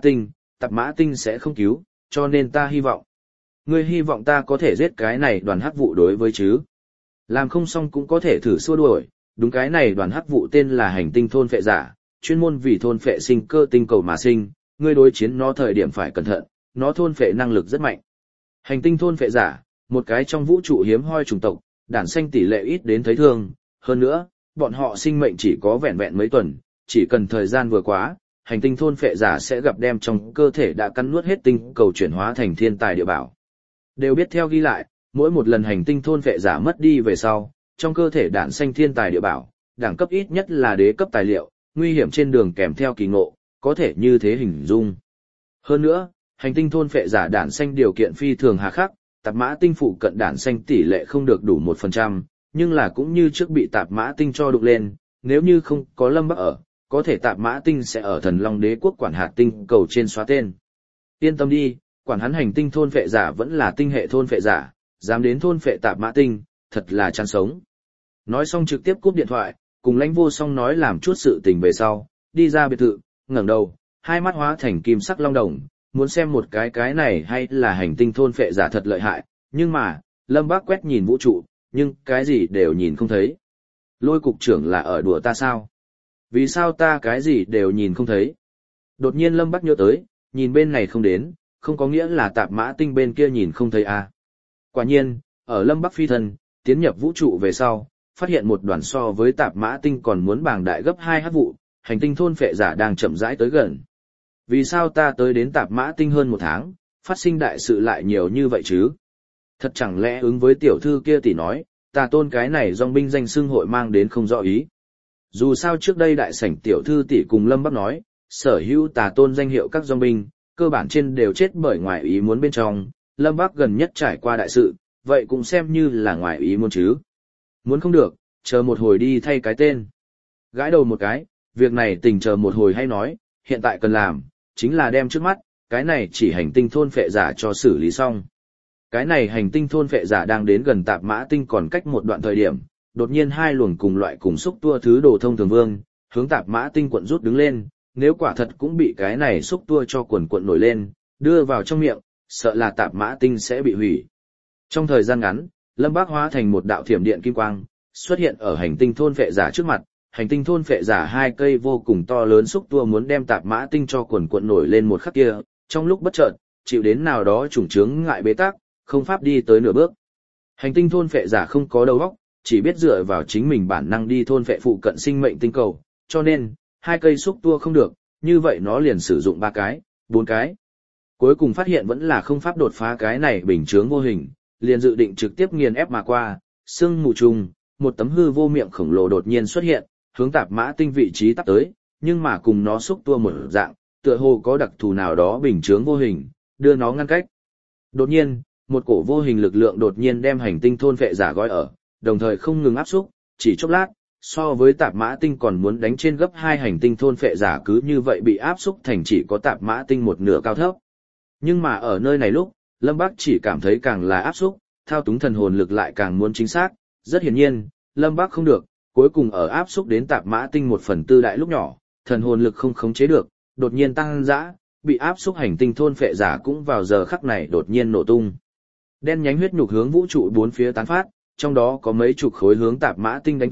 mã tinh sẽ không cứu, cho nên ta hy vọng. Ngươi hy vọng ta có thể giết cái này đoàn hắc vụ đối với chứ. Làm không xong cũng có thể thử xua đuổi, đúng cái này đoàn hắc vụ tên là hành tinh thôn phệ giả, chuyên môn vì thôn phệ sinh cơ tinh cầu mà sinh, ngươi đối chiến nó thời điểm phải cẩn thận, nó thôn phệ năng lực rất mạnh. Hành tinh thôn phệ giả, một cái trong vũ trụ hiếm hoi chủng tộc, đản sanh tỷ lệ ít đến thấy thương, hơn nữa, bọn họ sinh mệnh chỉ có vẹn vẹn mấy tuần, chỉ cần thời gian vừa quá, hành tinh thôn phệ giả sẽ gặp đem trong cơ thể đã cắn nuốt hết tinh cầu chuyển hóa thành thiên tài địa bảo. Đều biết theo ghi lại, mỗi một lần hành tinh thôn phệ giả mất đi về sau, trong cơ thể đản sanh thiên tài địa bảo, đẳng cấp ít nhất là đế cấp tài liệu, nguy hiểm trên đường kèm theo kỳ ngộ, có thể như thế hình dung. Hơn nữa, hành tinh thôn phệ giả đản sanh điều kiện phi thường hà khắc, tạp mã tinh phụ cận đản sanh tỷ lệ không được đủ 1%, nhưng là cũng như trước bị tạp mã tinh cho đục lên, nếu như không có Lâm Bắc ở, có thể tạp mã tinh sẽ ở Thần Long Đế quốc quản hạt tinh cầu trên xóa tên. Yên tâm đi, quản hắn hành tinh thôn phệ giả vẫn là tinh hệ thôn phệ giả, dám đến thôn phệ tạp mã tinh, thật là chán sống. Nói xong trực tiếp cúp điện thoại, cùng Lãnh Vô Song nói làm chút sự tình về sau, đi ra biệt thự, ngẩng đầu, hai mắt hóa thành kim sắc long đồng, muốn xem một cái này hay là hành tinh thôn phệ giả thật lợi hại, nhưng mà, Lâm Bác quét nhìn vũ trụ, nhưng cái gì đều nhìn không thấy. Lôi cục trưởng là ở đùa ta sao? Vì sao ta cái gì đều nhìn không thấy? Đột nhiên Lâm Bác nhớ tới, nhìn bên này không đến, không có nghĩa là tạp mã tinh bên kia nhìn không thấy à. Quả nhiên, ở Lâm Bắc phi thân, tiến nhập vũ trụ về sau, phát hiện một đoàn so với tạp mã tinh còn muốn bàng đại gấp 2 hắc vụ, hành tinh thôn phệ giả đang chậm rãi tới gần. Vì sao ta tới đến tạp mã tinh hơn 1 tháng, phát sinh đại sự lại nhiều như vậy chứ? Thật chẳng lẽ ứng với tiểu thư kia tỷ nói, ta tôn cái này dòng binh danh xưng hội mang đến không rõ ý. Dù sao trước đây đại sảnh tiểu thư tỷ cùng Lâm Bắc nói, sở hữu tà tôn danh hiệu các dòng binh, cơ bản trên đều chết bởi ngoài ý muốn bên trong, Lâm Bắc gần nhất trải qua đại sự, vậy cũng xem như là ngoài ý muốn chứ. Muốn không được, chờ một hồi đi thay cái tên. Gãi đầu một cái, việc này tình chờ một hồi hay nói, hiện tại cần làm, chính là đem trước mắt, cái này chỉ hành tinh thôn phệ giả cho xử lý xong. Cái này hành tinh thôn phệ giả đang đến gần tạp mã tinh còn cách một đoạn thời điểm, đột nhiên hai luồng cùng loại cùng xúc tua thứ đồ thông thường vương, hướng tạp mã tinh quận rút đứng lên, nếu quả thật cũng bị cái này xúc tua cho quần quận nổi lên, đưa vào trong miệng, sợ là tạp mã tinh sẽ bị hủy. Trong thời gian ngắn, Lâm Bác hóa thành một đạo thiểm điện kim quang, xuất hiện ở hành tinh thôn phệ giả trước mặt, hành tinh thôn phệ giả hai cây vô cùng to lớn xúc tua muốn đem tạp mã tinh cho quần quận nổi lên một khắc kia, trong lúc bất chợt, chịu đến nào đó chủng chướng ngại bế tắc, không pháp đi tới nửa bước. Hành tinh thôn phệ giả không có đầu óc, chỉ biết dựa vào chính mình bản năng đi thôn phệ phụ cận sinh mệnh tinh cầu, cho nên, hai cây xúc tua không được, như vậy nó liền sử dụng 3 cái, 4 cái. Cuối cùng phát hiện vẫn là không pháp đột phá cái này bình chướng vô hình, liền dự định trực tiếp nghiền ép mà qua, sương mù trùng, một tấm hư vô miệng khổng lồ đột nhiên xuất hiện, hướng tạp mã tinh vị trí tắp tới, nhưng mà cùng nó xúc tua một dạng, tựa hồ có đặc thù nào đó bình chướng vô hình, đưa nó ngăn cách. Đột nhiên, một cổ vô hình lực lượng đột nhiên đem hành tinh thôn phệ giả gói ở, đồng thời không ngừng áp xúc, chỉ chốc lát, so với tạp mã tinh còn muốn đánh trên gấp 2 hành tinh thôn phệ giả cứ như vậy bị áp xúc thành chỉ có tạp mã tinh một nửa cao thấp. Nhưng mà ở nơi này lúc, Lâm Bác chỉ cảm thấy càng là áp xúc, thao túng thần hồn lực lại càng muốn chính xác, rất hiển nhiên, Lâm Bác không được, cuối cùng ở áp xúc đến tạp mã tinh 1/4 đại lúc nhỏ, thần hồn lực không khống chế được, đột nhiên tăng dã, bị áp xúc hành tinh thôn phệ giả cũng vào giờ khắc này đột nhiên nổ tung. Đen nhánh huyết nhục hướng vũ trụ bốn phía tán phát, trong đó có mấy chục khối hướng tạp mã tinh đánh tới,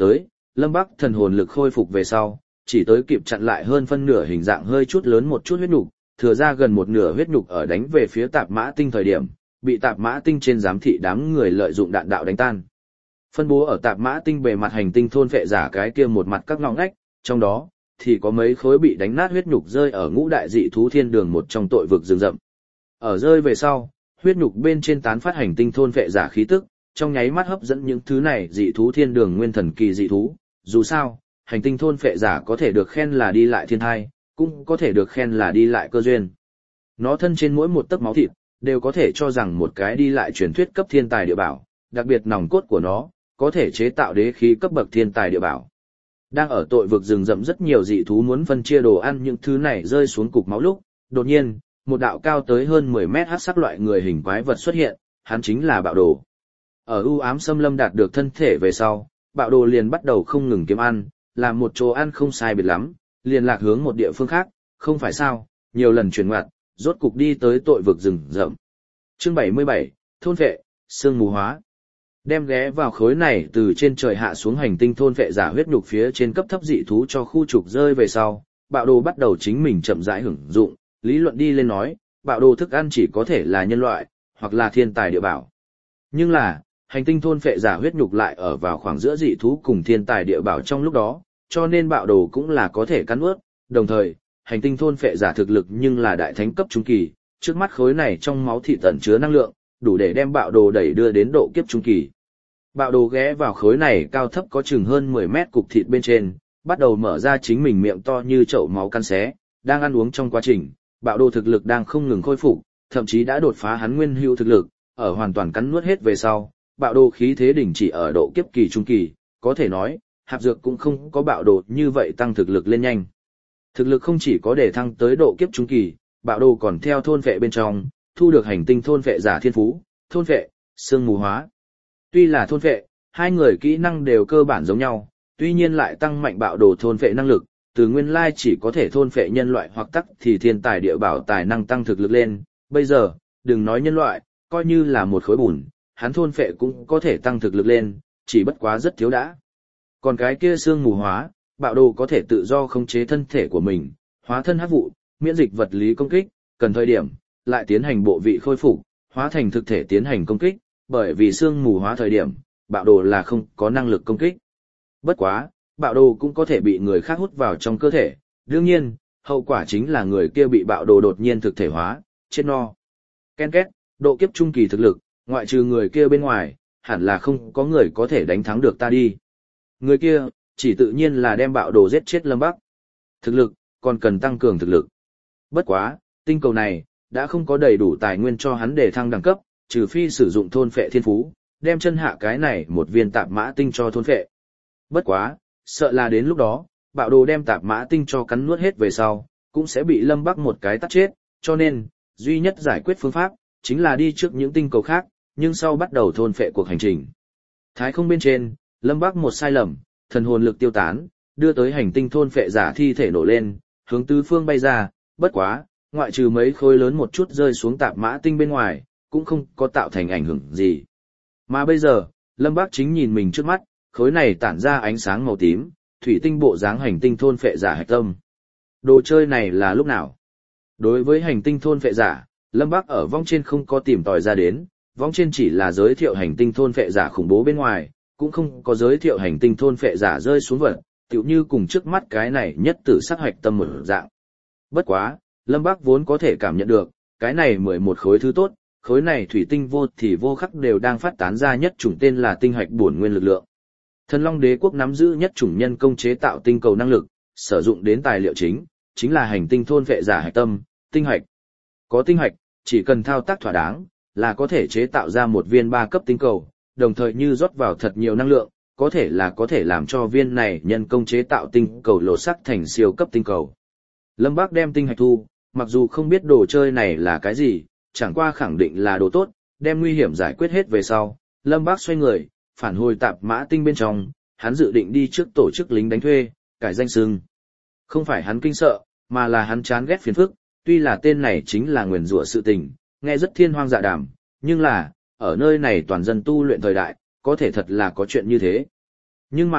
Lâm Bắc thần hồn lực khôi phục về sau, chỉ tới kịp chặn lại hơn phân nửa hình dạng hơi chút lớn một chút huyết nhục, thừa ra gần một nửa huyết nhục ở đánh về phía Tạp Mã Tinh thời điểm, bị Tạp Mã Tinh trên giám thị đám người lợi dụng đạn đạo đánh tan. Phân bố ở Tạp Mã Tinh bề mặt hành tinh thôn vệ giả cái kia một mặt các ngõ ngách, trong đó thì có mấy khối bị đánh nát huyết nhục rơi ở ngũ đại dị thú thiên đường một trong tội vực rừng rậm. Ở rơi về sau, huyết nhục bên trên tán phát hành tinh thôn vệ giả khí tức, trong nháy mắt hấp dẫn những thứ này dị thú thiên đường nguyên thần kỳ dị thú. Dù sao, hành tinh thôn vệ giả có thể được khen là đi lại thiên thai, cũng có thể được khen là đi lại cơ duyên. Nó thân trên mỗi một tấc máu thịt, đều có thể cho rằng một cái đi lại truyền thuyết cấp thiên tài địa bảo, đặc biệt nòng cốt của nó, có thể chế tạo đế khí cấp bậc thiên tài địa bảo. Đang ở tội vực rừng rậm rất nhiều dị thú muốn phân chia đồ ăn những thứ này rơi xuống cục máu lúc, đột nhiên, một đạo cao tới hơn 10 mét hắc sắc loại người hình quái vật xuất hiện, hắn chính là Bạo Đồ. Ở u ám xâm lâm đạt được thân thể về sau, Bạo Đồ liền bắt đầu không ngừng kiếm ăn, làm một chỗ ăn không sai biệt lắm, liền lạc hướng một địa phương khác, không phải sao, nhiều lần chuyển ngoặt, rốt cục đi tới tội vực rừng rậm. Chương 77, thôn vệ, sương mù hóa. Đem ghé vào khối này từ trên trời hạ xuống hành tinh thôn vệ giả huyết nhục phía trên cấp thấp dị thú cho khu trục rơi về sau, Bạo Đồ bắt đầu chính mình chậm rãi hưởng dụng, lý luận đi lên nói, Bạo Đồ thức ăn chỉ có thể là nhân loại, hoặc là thiên tài địa bảo. Nhưng là, hành tinh thôn vệ giả huyết nhục lại ở vào khoảng giữa dị thú cùng thiên tài địa bảo trong lúc đó, cho nên Bạo Đồ cũng là có thể cắn ướt, đồng thời, hành tinh thôn vệ giả thực lực nhưng là đại thánh cấp trung kỳ, trước mắt khối này trong máu thịt tẩn chứa năng lượng, đủ để đem Bạo Đồ đẩy đưa đến độ kiếp trung kỳ. Bạo Đồ ghé vào khối này cao thấp có chừng hơn 10 mét cục thịt bên trên, bắt đầu mở ra chính mình miệng to như chậu máu căn xé, đang ăn uống trong quá trình, Bạo Đồ thực lực đang không ngừng khôi phục, thậm chí đã đột phá hắn nguyên hữu thực lực, ở hoàn toàn cắn nuốt hết về sau, Bạo Đồ khí thế đỉnh chỉ ở độ kiếp kỳ trung kỳ, có thể nói, hạp dược cũng không có Bạo Đồ như vậy tăng thực lực lên nhanh. Thực lực không chỉ có để thăng tới độ kiếp trung kỳ, Bạo Đồ còn theo thôn vệ bên trong, thu được hành tinh thôn vệ giả thiên phú, thôn vệ, sương mù hóa. Tuy là thôn vệ, hai người kỹ năng đều cơ bản giống nhau, tuy nhiên lại tăng mạnh Bạo Đồ thôn vệ năng lực, từ nguyên lai chỉ có thể thôn vệ nhân loại hoặc tắc thì thiên tài địa bảo tài năng tăng thực lực lên, bây giờ, đừng nói nhân loại, coi như là một khối bùn, hắn thôn vệ cũng có thể tăng thực lực lên, chỉ bất quá rất thiếu đã. Còn cái kia sương mù hóa, Bạo Đồ có thể tự do khống chế thân thể của mình, hóa thân hắc vụ, miễn dịch vật lý công kích, cần thời điểm, lại tiến hành bộ vị khôi phục, hóa thành thực thể tiến hành công kích, bởi vì sương mù hóa thời điểm, Bạo Đồ là không có năng lực công kích. Bất quá, Bạo Đồ cũng có thể bị người khác hút vào trong cơ thể, đương nhiên, hậu quả chính là người kia bị Bạo Đồ đột nhiên thực thể hóa, chết no. Ken két, độ kiếp trung kỳ thực lực, ngoại trừ người kia bên ngoài, hẳn là không có người có thể đánh thắng được ta đi. Người kia, chỉ tự nhiên là đem Bạo Đồ giết chết Lâm Bắc. Thực lực, còn cần tăng cường thực lực. Bất quá, tinh cầu này, đã không có đầy đủ tài nguyên cho hắn để thăng đẳng cấp, trừ phi sử dụng thôn phệ thiên phú, đem chân hạ cái này một viên tạp mã tinh cho thôn phệ. Bất quá, sợ là đến lúc đó, Bạo Đồ đem tạp mã tinh cho cắn nuốt hết về sau, cũng sẽ bị Lâm Bắc một cái tắt chết, cho nên, duy nhất giải quyết phương pháp, chính là đi trước những tinh cầu khác, nhưng sau bắt đầu thôn phệ cuộc hành trình. Thái không bên trên, Lâm Bắc một sai lầm, thần hồn lực tiêu tán, đưa tới hành tinh thôn phệ giả thi thể nổ lên, hướng tứ phương bay ra, bất quá, ngoại trừ mấy khối lớn một chút rơi xuống tạp mã tinh bên ngoài, cũng không có tạo thành ảnh hưởng gì. Mà bây giờ, Lâm Bắc chính nhìn mình trước mắt, khối này tản ra ánh sáng màu tím, thủy tinh bộ dáng hành tinh thôn phệ giả hạch tâm. Đồ chơi này là lúc nào? Đối với hành tinh thôn phệ giả, Lâm Bắc ở vong trên không có tìm tòi ra đến, vong trên chỉ là giới thiệu hành tinh thôn phệ giả khủng bố bên ngoài, cũng không có giới thiệu hành tinh thôn phệ giả rơi xuống vật, tựu như cùng trước mắt cái này nhất tử sắc hạch tâm một dạng. Bất quá, Lâm Bắc vốn có thể cảm nhận được, cái này 11 khối thứ tốt, khối này thủy tinh vô thì vô khắc đều đang phát tán ra nhất chủng tên là tinh hạch bổn nguyên lực lượng. Thần Long Đế quốc nắm giữ nhất chủng nhân công chế tạo tinh cầu năng lực, sử dụng đến tài liệu chính là hành tinh thôn vệ giả hạch tâm, tinh hạch. Có tinh hạch, chỉ cần thao tác thỏa đáng, là có thể chế tạo ra một viên 3 cấp tinh cầu, đồng thời như rót vào thật nhiều năng lượng, có thể làm cho viên này nhân công chế tạo tinh cầu lột sắc thành siêu cấp tinh cầu. Lâm Bắc đem tinh hạch thu, mặc dù không biết đồ chơi này là cái gì, chẳng qua khẳng định là đồ tốt, đem nguy hiểm giải quyết hết về sau, Lâm Bắc xoay người, phản hồi tạp mã tinh bên trong, hắn dự định đi trước tổ chức lính đánh thuê, cải danh xưng. Không phải hắn kinh sợ, mà là hắn chán ghét phiền phức, tuy là tên này chính là nguyền rủa sự tình, nghe rất thiên hoang dạ đàm, nhưng là, ở nơi này toàn dân tu luyện thời đại, có thể thật là có chuyện như thế. Nhưng mà,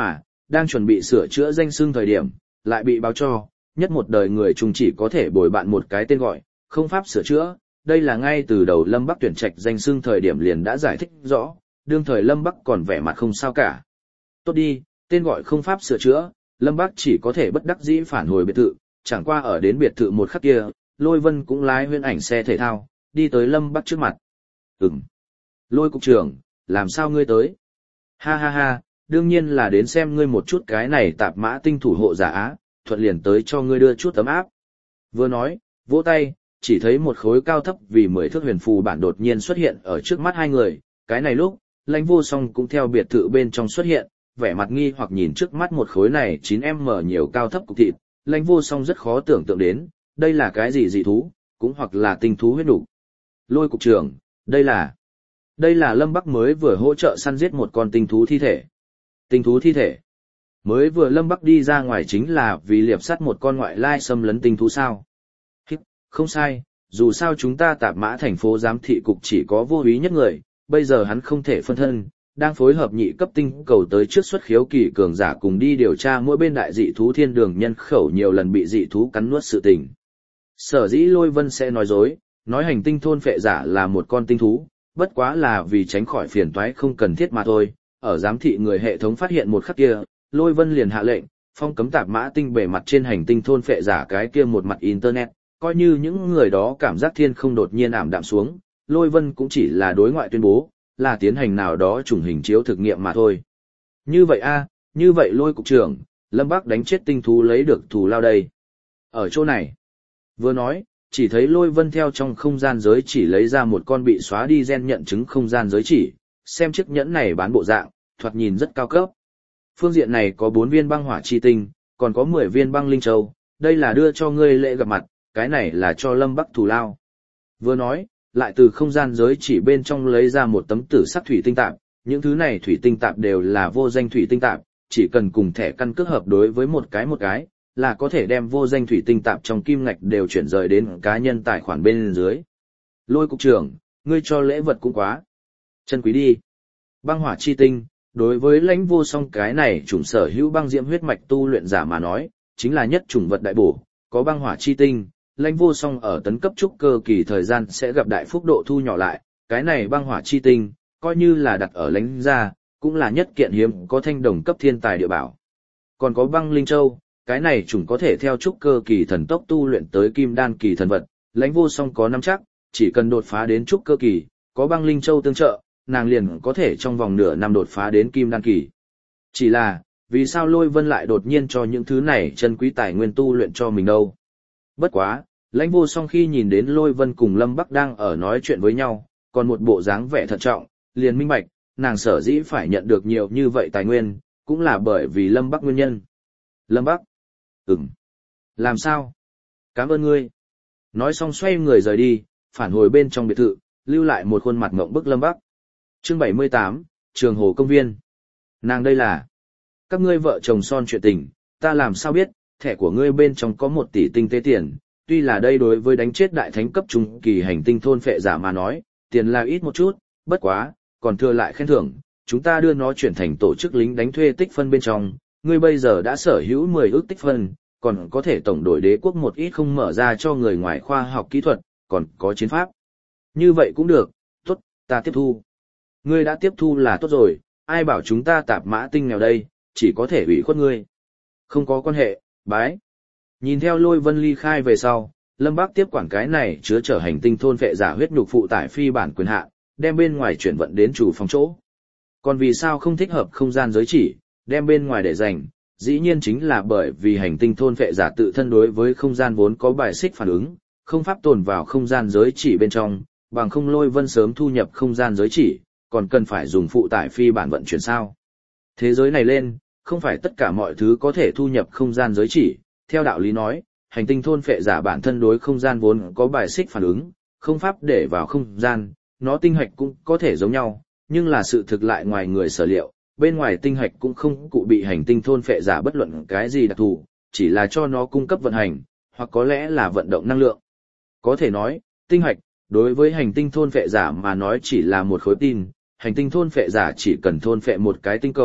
đang chuẩn bị sửa chữa danh xưng thời điểm, lại bị báo cho, nhất một đời người chung chỉ có thể bồi bạn một cái tên gọi, không pháp sửa chữa. Đây là ngay từ đầu Lâm Bắc tuyển trạch danh xưng thời điểm liền đã giải thích rõ, đương thời Lâm Bắc còn vẻ mặt không sao cả. Tốt đi, tên gọi không pháp sửa chữa, Lâm Bắc chỉ có thể bất đắc dĩ phản hồi biệt thự, chẳng qua ở đến biệt thự một khắc kia, Lôi Vân cũng lái huyễn ảnh xe thể thao, đi tới Lâm Bắc trước mặt. Lôi cục trưởng, làm sao ngươi tới? Ha ha ha, đương nhiên là đến xem ngươi một chút cái này tạp mã tinh thủ hộ giả á, thuận liền tới cho ngươi đưa chút tấm áp. Vừa nói, vỗ tay, chỉ thấy một khối cao thấp vì 10 thước huyền phù bản đột nhiên xuất hiện ở trước mắt hai người, cái này lúc, Lãnh Vô Song cũng theo biệt thự bên trong xuất hiện, vẻ mặt nghi hoặc nhìn trước mắt một khối này 9m nhiều cao thấp cục thịt, Lãnh Vô Song rất khó tưởng tượng đến, đây là cái gì dị thú, cũng hoặc là tinh thú huyết đủ. Lôi cục trưởng, đây là Lâm Bắc mới vừa hỗ trợ săn giết một con tinh thú thi thể. Tinh thú thi thể? Mới vừa Lâm Bắc đi ra ngoài chính là vì liệp sắt một con ngoại lai xâm lấn tinh thú sao? Không sai, dù sao chúng ta tạp mã thành phố giám thị cục chỉ có vô úy nhất người, bây giờ hắn không thể phân thân, đang phối hợp nhị cấp tinh cầu tới trước xuất khiếu kỳ cường giả cùng đi điều tra mỗi bên đại dị thú thiên đường nhân khẩu nhiều lần bị dị thú cắn nuốt sự tình. Sở dĩ Lôi Vân sẽ nói dối, nói hành tinh thôn phệ giả là một con tinh thú, bất quá là vì tránh khỏi phiền toái không cần thiết mà thôi. Ở giám thị người hệ thống phát hiện một khắc kia, Lôi Vân liền hạ lệnh, phong cấm tạp mã tinh bề mặt trên hành tinh thôn phệ giả cái kia một mặt internet, coi như những người đó cảm giác thiên không đột nhiên ảm đạm xuống, Lôi Vân cũng chỉ là đối ngoại tuyên bố, là tiến hành nào đó chủng hình chiếu thực nghiệm mà thôi. Như vậy như vậy Lôi cục trưởng, Lâm Bắc đánh chết tinh thú lấy được thù lao đây. Ở chỗ này, vừa nói, chỉ thấy Lôi Vân theo trong không gian giới chỉ lấy ra một con bị xóa đi gen nhận chứng không gian giới chỉ, xem chiếc nhẫn này bán bộ dạng, thoạt nhìn rất cao cấp. Phương diện này có 4 viên băng hỏa chi tinh, còn có 10 viên băng linh châu, đây là đưa cho ngươi lễ gặp mặt, cái này là cho Lâm Bắc thù lao. Vừa nói, lại từ không gian giới chỉ bên trong lấy ra một tấm tử sắc thủy tinh tạp, những thứ này thủy tinh tạp đều là vô danh thủy tinh tạp, chỉ cần cùng thẻ căn cước hợp đối với một cái, là có thể đem vô danh thủy tinh tạp trong kim ngạch đều chuyển rời đến cá nhân tài khoản bên dưới. Lôi cục trưởng, ngươi cho lễ vật cũng quá chân quý đi. Băng hỏa chi tinh, đối với Lãnh Vô Song cái này chủng sở hữu băng diễm huyết mạch tu luyện giả mà nói, chính là nhất chủng vật đại bổ, có băng hỏa chi tinh, Lãnh Vô Song ở tấn cấp trúc cơ kỳ thời gian sẽ gặp đại phúc độ thu nhỏ lại, cái này băng hỏa chi tinh, coi như là đặt ở Lãnh gia, cũng là nhất kiện hiếm có thanh đồng cấp thiên tài địa bảo. Còn có băng linh châu, cái này chủng có thể theo trúc cơ kỳ thần tốc tu luyện tới kim đan kỳ thần vật, Lãnh Vô Song có nắm chắc, chỉ cần đột phá đến trúc cơ kỳ, có băng linh châu tương trợ, nàng liền có thể trong vòng nửa năm đột phá đến kim đan kỳ. Chỉ là, vì sao Lôi Vân lại đột nhiên cho những thứ này chân quý tài nguyên tu luyện cho mình đâu? Bất quá, Lãnh Vô Song khi nhìn đến Lôi Vân cùng Lâm Bắc đang ở nói chuyện với nhau, còn một bộ dáng vẻ thận trọng, liền minh bạch, nàng sở dĩ phải nhận được nhiều như vậy tài nguyên, cũng là bởi vì Lâm Bắc nguyên nhân. Lâm Bắc? Làm sao? Cảm ơn ngươi. Nói xong xoay người rời đi, phản hồi bên trong biệt thự, lưu lại một khuôn mặt ngộng bức Lâm Bắc. Chương 78, Trường Hồ Công Viên. Nàng đây là các ngươi vợ chồng son chuyện tình, ta làm sao biết, thẻ của ngươi bên trong có 1 tỷ tinh tế tiền, tuy là đây đối với đánh chết đại thánh cấp trung kỳ hành tinh thôn phệ giả mà nói, tiền là ít một chút, bất quá, còn thừa lại khen thưởng, chúng ta đưa nó chuyển thành tổ chức lính đánh thuê tích phân bên trong, ngươi bây giờ đã sở hữu 10 ức tích phân, còn có thể tổng đổi đế quốc một ít không mở ra cho người ngoài khoa học kỹ thuật, còn có chiến pháp. Như vậy cũng được, tốt, ta tiếp thu. Ngươi đã tiếp thu là tốt rồi, ai bảo chúng ta tạp mã tinh nghèo đây, chỉ có thể ủy khuất ngươi. Không có quan hệ, bái. Nhìn theo Lôi Vân ly khai về sau, Lâm Bắc tiếp quản cái này chứa chở hành tinh thôn phệ giả huyết nhục phụ tải phi bản quyền hạn, đem bên ngoài chuyển vận đến chủ phòng chỗ. Còn vì sao không thích hợp không gian giới chỉ, đem bên ngoài để dành, dĩ nhiên chính là bởi vì hành tinh thôn phệ giả tự thân đối với không gian vốn có bài xích phản ứng, không pháp tồn vào không gian giới chỉ bên trong, bằng không Lôi Vân sớm thu nhập không gian giới chỉ, còn cần phải dùng phụ tải phi bản vận chuyển sao. Thế giới này lên, không phải tất cả mọi thứ có thể thu nhập không gian giới chỉ, theo đạo lý nói, hành tinh thôn phệ giả bản thân đối không gian vốn có bài xích phản ứng, không pháp để vào không gian, nó tinh hạch cũng có thể giống nhau, nhưng là sự thực lại ngoài người sở liệu, bên ngoài tinh hạch cũng không cụ bị hành tinh thôn phệ giả bất luận cái gì đặc thù, chỉ là cho nó cung cấp vận hành, hoặc có lẽ là vận động năng lượng. Có thể nói, tinh hạch, đối với hành tinh thôn phệ giả mà nói chỉ là một khối tin, hành tinh thôn phệ giả chỉ cần thôn phệ một cái tinh cầu,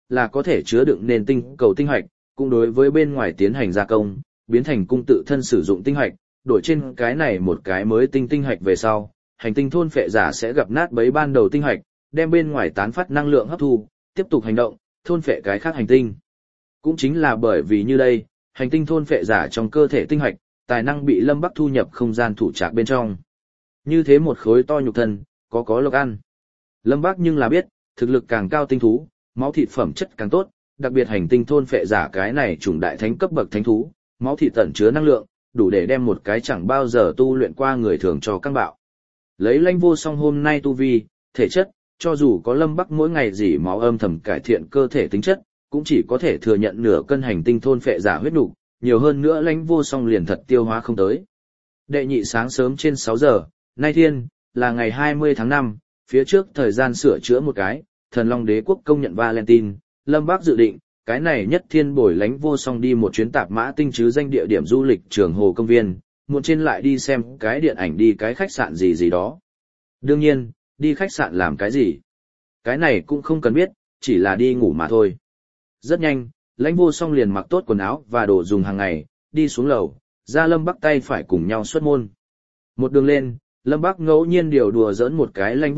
là có thể chứa đựng nền tinh cầu tinh hạch, cũng đối với bên ngoài tiến hành gia công, biến thành cung tự thân sử dụng tinh hạch, đổi trên cái này một cái mới tinh hạch về sau, hành tinh thôn phệ giả sẽ gặp nát bấy ban đầu tinh hạch, đem bên ngoài tán phát năng lượng hấp thu, tiếp tục hành động, thôn phệ cái khác hành tinh. Cũng chính là bởi vì như đây, hành tinh thôn phệ giả trong cơ thể tinh hạch, tài năng bị Lâm Bắc thu nhập không gian thủ trạc bên trong. Như thế một khối to nhục thân, có lộc ăn. Lâm Bắc nhưng là biết, thực lực càng cao tinh thú, máu thịt phẩm chất càng tốt, đặc biệt hành tinh thôn phệ giả cái này chủng đại thánh cấp bậc thánh thú, máu thịt tẩn chứa năng lượng, đủ để đem một cái chẳng bao giờ tu luyện qua người thường cho căng bạo. Lấy Lãnh Vô Song hôm nay tu vi, thể chất, cho dù có Lâm Bắc mỗi ngày dỉ máu âm thầm cải thiện cơ thể tính chất, cũng chỉ có thể thừa nhận nửa cân hành tinh thôn phệ giả huyết nục, nhiều hơn nữa Lãnh Vô Song liền thật tiêu hóa không tới. Đệ nhị sáng sớm trên 6 giờ, nay thiên, là ngày 20 tháng 5, phía trước thời gian sửa chữa một cái, Thần Long Đế quốc công nhận Valentine, Lâm Bắc dự định, cái này nhất thiên bồi Lãnh Vô Song đi một chuyến tạp mã tinh chứ danh địa điểm du lịch Trường Hồ công viên, muộn trên lại đi xem cái điện ảnh đi cái khách sạn gì đó. Đương nhiên, đi khách sạn làm cái gì? Cái này cũng không cần biết, chỉ là đi ngủ mà thôi. Rất nhanh, Lãnh Vô Song liền mặc tốt quần áo và đồ dùng hàng ngày, đi xuống lầu, ra Lâm Bắc tay phải cùng nhau xuất môn. Một đường lên, Lâm Bắc ngẫu nhiên điều đùa giỡn một cái Lãnh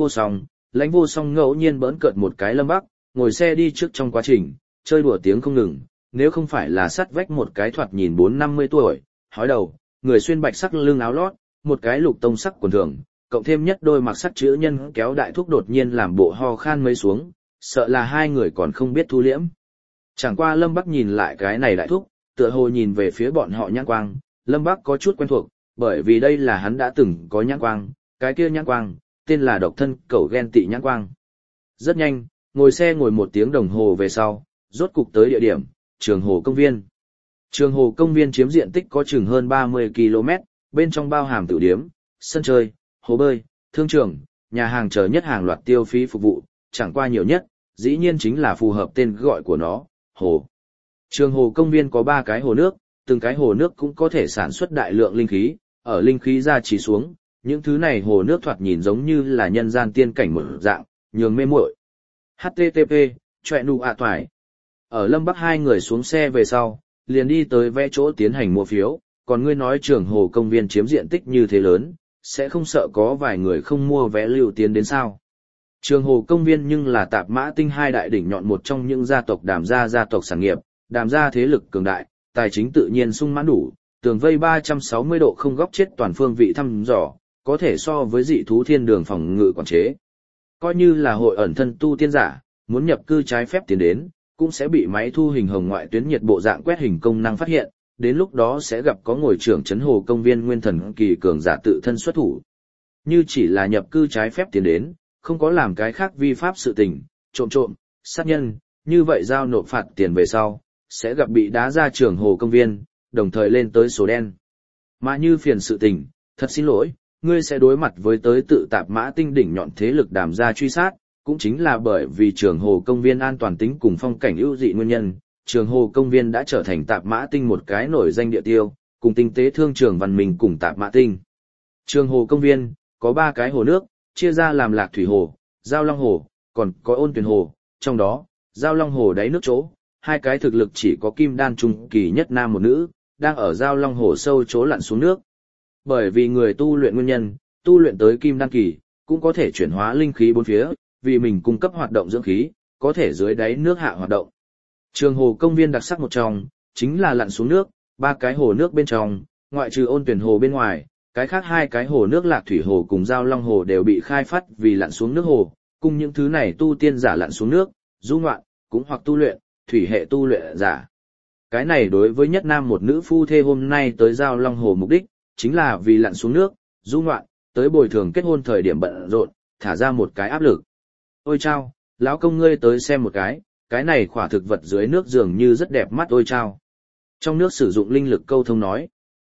Vô Song ngẫu nhiên bỡn cợt một cái Lâm Bắc, ngồi xe đi trước trong quá trình, chơi đùa tiếng không ngừng, nếu không phải là sắt vách một cái thoạt nhìn 4-50 tuổi, hói đầu, người xuyên bạch sắc lưng áo lót, một cái lục tông sắc quần thường, cộng thêm nhất đôi mặc sắc chữ nhân kéo đại thúc đột nhiên làm bộ ho khan mấy xuống, sợ là hai người còn không biết thu liễm. Chẳng qua Lâm Bắc nhìn lại cái này đại thúc, tựa hồ nhìn về phía bọn họ nhãn quang, Lâm Bắc có chút quen thuộc, bởi vì đây là hắn đã từng có nhãn quang, cái kia nhãn quang, tên là độc thân cẩu ghen tị nhãn quang. Rất nhanh, ngồi xe ngồi 1 tiếng đồng hồ về sau, rốt cục tới địa điểm, Trường Hồ công viên. Trường Hồ công viên chiếm diện tích có chừng hơn 30 km, bên trong bao hàm tử điếm, sân chơi, hồ bơi, thương trường, nhà hàng chờ nhất hàng loạt tiêu phí phục vụ, chẳng qua nhiều nhất, dĩ nhiên chính là phù hợp tên gọi của nó, hồ. Trường Hồ công viên có 3 cái hồ nước, từng cái hồ nước cũng có thể sản xuất đại lượng linh khí, ở linh khí ra chỉ xuống, những thứ này hồ nước thoạt nhìn giống như là nhân gian tiên cảnh một dạng, nhường mê muội. HTTP, chọe nụ ạ toải. Ở Lâm Bắc hai người xuống xe về sau, liền đi tới vẽ chỗ tiến hành mua phiếu, còn ngươi nói Trường Hồ công viên chiếm diện tích như thế lớn, sẽ không sợ có vài người không mua vé lưu tiến đến sao. Trường Hồ công viên nhưng là tạp mã tinh hai đại đỉnh nhọn một trong những gia tộc Đàm gia tộc sản nghiệp, Đàm gia thế lực cường đại, tài chính tự nhiên sung mãn đủ, tường vây 360 độ không góc chết toàn phương vị thăm dò, có thể so với dị thú thiên đường phòng ngự quản chế. Coi như là hội ẩn thân tu tiên giả, muốn nhập cư trái phép tiến đến, cũng sẽ bị máy thu hình hồng ngoại tuyến nhiệt bộ dạng quét hình công năng phát hiện, đến lúc đó sẽ gặp có ngồi trưởng trấn hồ công viên nguyên thần kỳ cường giả tự thân xuất thủ. Như chỉ là nhập cư trái phép tiến đến, không có làm cái khác vi pháp sự tình, trộm, sát nhân, như vậy giao nộp phạt tiền về sau, sẽ gặp bị đá ra trường hồ công viên, đồng thời lên tới số đen. Mà như phiền sự tình, thật xin lỗi, ngươi sẽ đối mặt với tới tự tạp mã tinh đỉnh nhọn thế lực Đàm gia truy sát, cũng chính là bởi vì trường hồ công viên an toàn tính cùng phong cảnh ưu dị nguyên nhân, trường hồ công viên đã trở thành tạp mã tinh một cái nổi danh địa tiêu, cùng tinh tế thương trường văn minh cùng tạp mã tinh. Trường hồ công viên, có 3 cái hồ nước, chia ra làm Lạc Thủy Hồ, Giao Long Hồ, còn có Ôn Tuyền Hồ, trong đó, Giao Long Hồ đáy nước chỗ, 2 cái thực lực chỉ có kim đan trung kỳ nhất nam một nữ, đang ở Giao Long Hồ sâu chỗ lặn xuống nước. Bởi vì người tu luyện nguyên nhân, tu luyện tới kim đan kỳ, cũng có thể chuyển hóa linh khí bốn phía, vì mình cung cấp hoạt động dưỡng khí, có thể dưới đáy nước hạ hoạt động. Trường hồ công viên đặc sắc một trong, chính là lặn xuống nước, 3 cái hồ nước bên trong, ngoại trừ Ôn Tuyển Hồ bên ngoài, cái khác 2 cái hồ nước Lạc Thủy Hồ cùng Giao Long Hồ đều bị khai phát vì lặn xuống nước hồ, cùng những thứ này tu tiên giả lặn xuống nước, du ngoạn, cũng hoặc tu luyện, thủy hệ tu luyện giả. Cái này đối với nhất nam một nữ phu thê hôm nay tới Giao Long Hồ mục đích, chính là vì lặn xuống nước, du ngoạn, tới bồi thường kết hôn thời điểm bận rộn, thả ra một cái áp lực. Ôi chao, lão công ngươi tới xem một cái này khỏa thực vật dưới nước dường như rất đẹp mắt ôi chao. Trong nước sử dụng linh lực câu thông nói.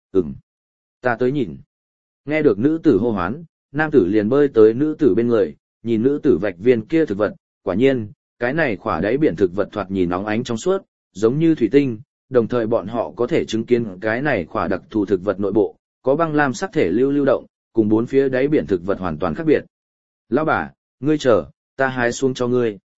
Ta tới nhìn. Nghe được nữ tử hô hoán, nam tử liền bơi tới nữ tử bên người, nhìn nữ tử vạch viên kia thực vật, quả nhiên, cái này khỏa đáy biển thực vật thoạt nhìn nóng ánh trong suốt, giống như thủy tinh, đồng thời bọn họ có thể chứng kiến cái này khỏa đặc thù thực vật nội bộ, có băng lam sắc thể lưu động, cùng bốn phía đáy biển thực vật hoàn toàn khác biệt. Lão bà, ngươi chờ, ta hái xuống cho ngươi.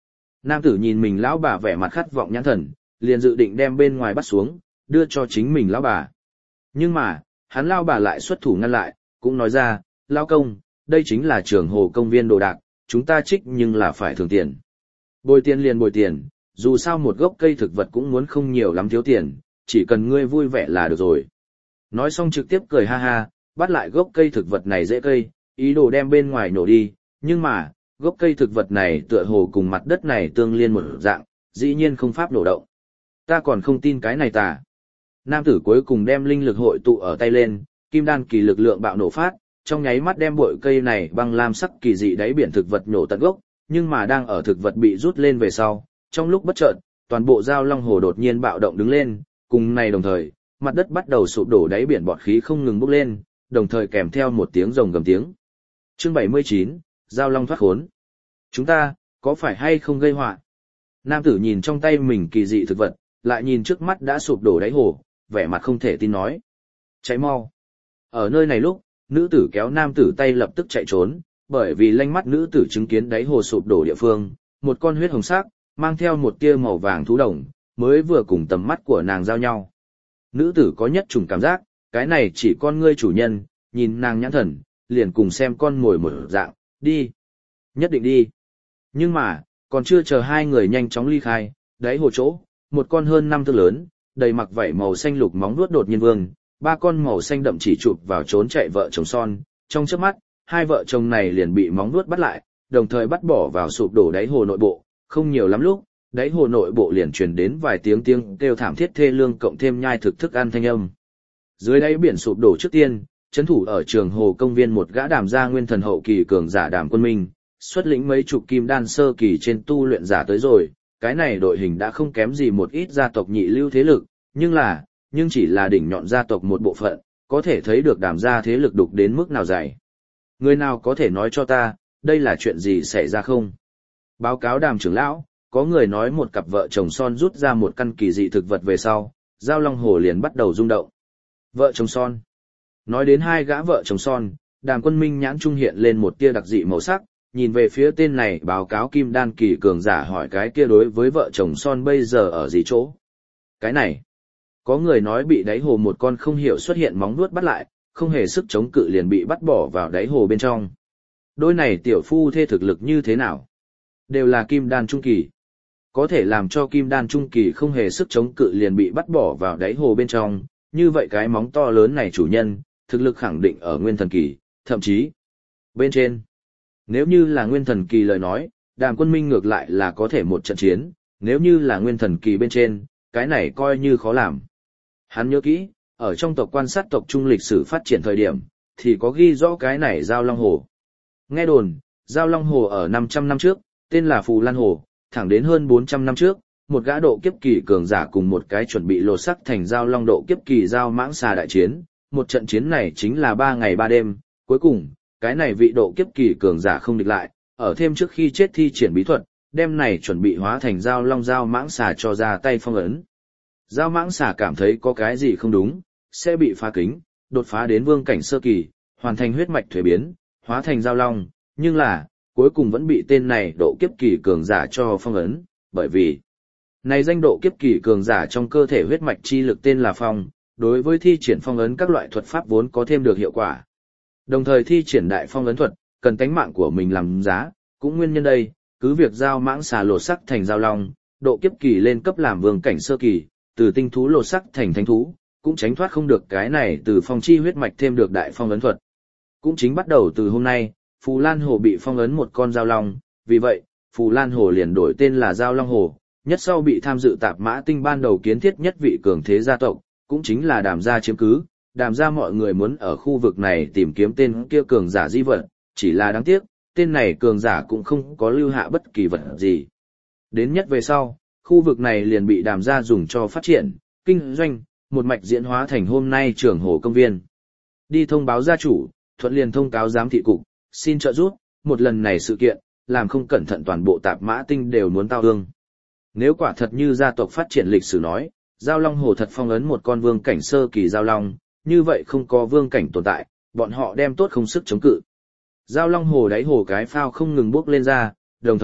Nam tử nhìn mình lão bà vẻ mặt khát vọng nhãn thần, liền dự định đem bên ngoài bắt xuống, đưa cho chính mình lão bà. Nhưng mà, hắn lão bà lại xuất thủ ngăn lại, cũng nói ra, lão công, đây chính là trường hồ công viên đồ đạc, chúng ta trích nhưng là phải thường tiền. Bồi tiền liền bồi tiền, dù sao một gốc cây thực vật cũng muốn không nhiều lắm thiếu tiền, chỉ cần ngươi vui vẻ là được rồi. Nói xong trực tiếp cười ha ha, bắt lại gốc cây thực vật này dễ cây, ý đồ đem bên ngoài nổ đi, nhưng mà, gốc cây thực vật này tựa hồ cùng mặt đất này tương liên một dạng, dĩ nhiên không pháp nổ động. Ta còn không tin cái này tà. Nam tử cuối cùng đem linh lực hội tụ ở tay lên, kim đan kỳ lực lượng bạo nổ phát, trong nháy mắt đem bụi cây này băng lam sắc kỳ dị đáy biển thực vật nổ tận gốc, nhưng mà đang ở thực vật bị rút lên về sau, trong lúc bất chợt, toàn bộ giao long hồ đột nhiên bạo động đứng lên, cùng này đồng thời, mặt đất bắt đầu sụp đổ, đáy biển bọt khí không ngừng bốc lên, đồng thời kèm theo một tiếng rồng gầm tiếng. Chương 79, giao long thoát khốn. Chúng ta, có phải hay không gây họa? Nam tử nhìn trong tay mình kỳ dị thực vật, lại nhìn trước mắt đã sụp đổ đáy hồ, vẻ mặt không thể tin nói. Cháy mau. Ở nơi này lúc, nữ tử kéo nam tử tay lập tức chạy trốn, bởi vì lanh mắt nữ tử chứng kiến đáy hồ sụp đổ địa phương, một con huyết hồng sắc, mang theo một tia màu vàng thú đồng, mới vừa cùng tầm mắt của nàng giao nhau. Nữ tử có nhất trùng cảm giác, cái này chỉ con ngươi chủ nhân, nhìn nàng nhãn thần, liền cùng xem con mồi một dạng, đi. Nhất định đi. Nhưng mà, còn chưa chờ hai người nhanh chóng ly khai, đáy hồ chỗ, một con hơn 5 thước lớn, đầy mặc vảy màu xanh lục móng vuốt đột nhiên vương, ba con màu xanh đậm chỉ chụp vào trốn chạy vợ chồng son, trong chớp mắt, hai vợ chồng này liền bị móng vuốt bắt lại, đồng thời bắt bỏ vào sụp đổ đáy hồ nội bộ, không nhiều lắm lúc, đáy hồ nội bộ liền truyền đến vài tiếng tiếng kêu thảm thiết thê lương cộng thêm nhai thực thức ăn thanh âm. Dưới đáy biển sụp đổ trước tiên, trấn thủ ở trường hồ công viên một gã đàm gia nguyên thần hậu kỳ cường giả Đàm Quân Minh, xuất lĩnh mấy chục kim đan sơ kỳ trên tu luyện giả tới rồi, cái này đội hình đã không kém gì một ít gia tộc nhị lưu thế lực, nhưng chỉ là đỉnh nhọn gia tộc một bộ phận, có thể thấy được Đàm gia thế lực đục đến mức nào dày. Người nào có thể nói cho ta, đây là chuyện gì xảy ra không? Báo cáo Đàm trưởng lão, có người nói một cặp vợ chồng son rút ra một căn kỳ dị thực vật về sau, giao long hồ liền bắt đầu rung động. Vợ chồng son. Nói đến hai gã vợ chồng son, Đàm Quân Minh nhãn trung hiện lên một tia đặc dị màu sắc, nhìn về phía tên này báo cáo kim đan kỳ cường giả hỏi cái kia đối với vợ chồng son bây giờ ở gì chỗ. Cái này, có người nói bị đáy hồ một con không hiểu xuất hiện móng vuốt bắt lại, không hề sức chống cự liền bị bắt bỏ vào đáy hồ bên trong. Đôi này tiểu phu thê thực lực như thế nào? Đều là kim đan trung kỳ. Có thể làm cho kim đan trung kỳ không hề sức chống cự liền bị bắt bỏ vào đáy hồ bên trong, như vậy cái móng to lớn này chủ nhân, thực lực khẳng định ở nguyên thần kỳ, thậm chí bên trên. Nếu như là nguyên thần kỳ lời nói, Đàm Quân Minh ngược lại là có thể một trận chiến, nếu như là nguyên thần kỳ bên trên, cái này coi như khó làm. Hắn nhớ kỹ, ở trong tộc quan sát tộc trung lịch sử phát triển thời điểm, thì có ghi rõ cái này Giao Long Hồ. Nghe đồn, Giao Long Hồ ở 500 năm trước, tên là Phù Lan Hồ, thẳng đến hơn 400 năm trước, một gã độ kiếp kỳ cường giả cùng một cái chuẩn bị lột sắc thành Giao Long độ kiếp kỳ Giao Mãng Xà đại chiến. Một trận chiến này chính là 3 ngày 3 đêm, cuối cùng, cái này vị độ kiếp kỳ cường giả không địch lại, ở thêm trước khi chết thi triển bí thuật, đêm này chuẩn bị hóa thành Giao Long Giao Mãng Xà cho ra tay phong ấn. Giao Mãng Xà cảm thấy có cái gì không đúng, sẽ bị phá kính, đột phá đến vương cảnh sơ kỳ, hoàn thành huyết mạch thuế biến, hóa thành Giao Long, nhưng là, cuối cùng vẫn bị tên này độ kiếp kỳ cường giả cho phong ấn, bởi vì này danh độ kiếp kỳ cường giả trong cơ thể huyết mạch chi lực tên là Phong, đối với thi triển phong ấn các loại thuật pháp vốn có thêm được hiệu quả. Đồng thời thi triển đại phong ấn thuật, cần tánh mạng của mình làm giá, cũng nguyên nhân đây, cứ việc Giao Mãng Xà lột sắc thành Giao Long, độ kiếp kỳ lên cấp làm vương cảnh sơ kỳ, từ tinh thú lột sắc thành thánh thú, cũng tránh thoát không được cái này từ phong chi huyết mạch thêm được đại phong ấn thuật. Cũng chính bắt đầu từ hôm nay, Phù Lan Hồ bị phong ấn một con Giao Long, vì vậy, Phù Lan Hồ liền đổi tên là Giao Long Hồ, nhất sau bị tham dự tạp mã tinh ban đầu kiến thiết nhất vị cường thế gia tộc, cũng chính là Đàm gia chiếm cứ. Đàm gia mọi người muốn ở khu vực này tìm kiếm tên kia cường giả di vật, chỉ là đáng tiếc, tên này cường giả cũng không có lưu hạ bất kỳ vật gì. Đến nhất về sau, khu vực này liền bị Đàm gia dùng cho phát triển, kinh doanh, một mạch diễn hóa thành hôm nay trường hồ công viên. Đi thông báo gia chủ, thuận liền thông cáo giám thị cục, xin trợ giúp, một lần này sự kiện, làm không cẩn thận toàn bộ tạp mã tinh đều muốn tao ương. Nếu quả thật như gia tộc phát triển lịch sử nói, Giao Long Hồ thật phong ấn một con vương cảnh sơ kỳ Giao Long, như vậy không có vương cảnh tồn tại, bọn họ đem tốt không sức chống cự. Giao Long Hồ đáy hồ cái phao không ngừng bốc lên ra, đồng thời,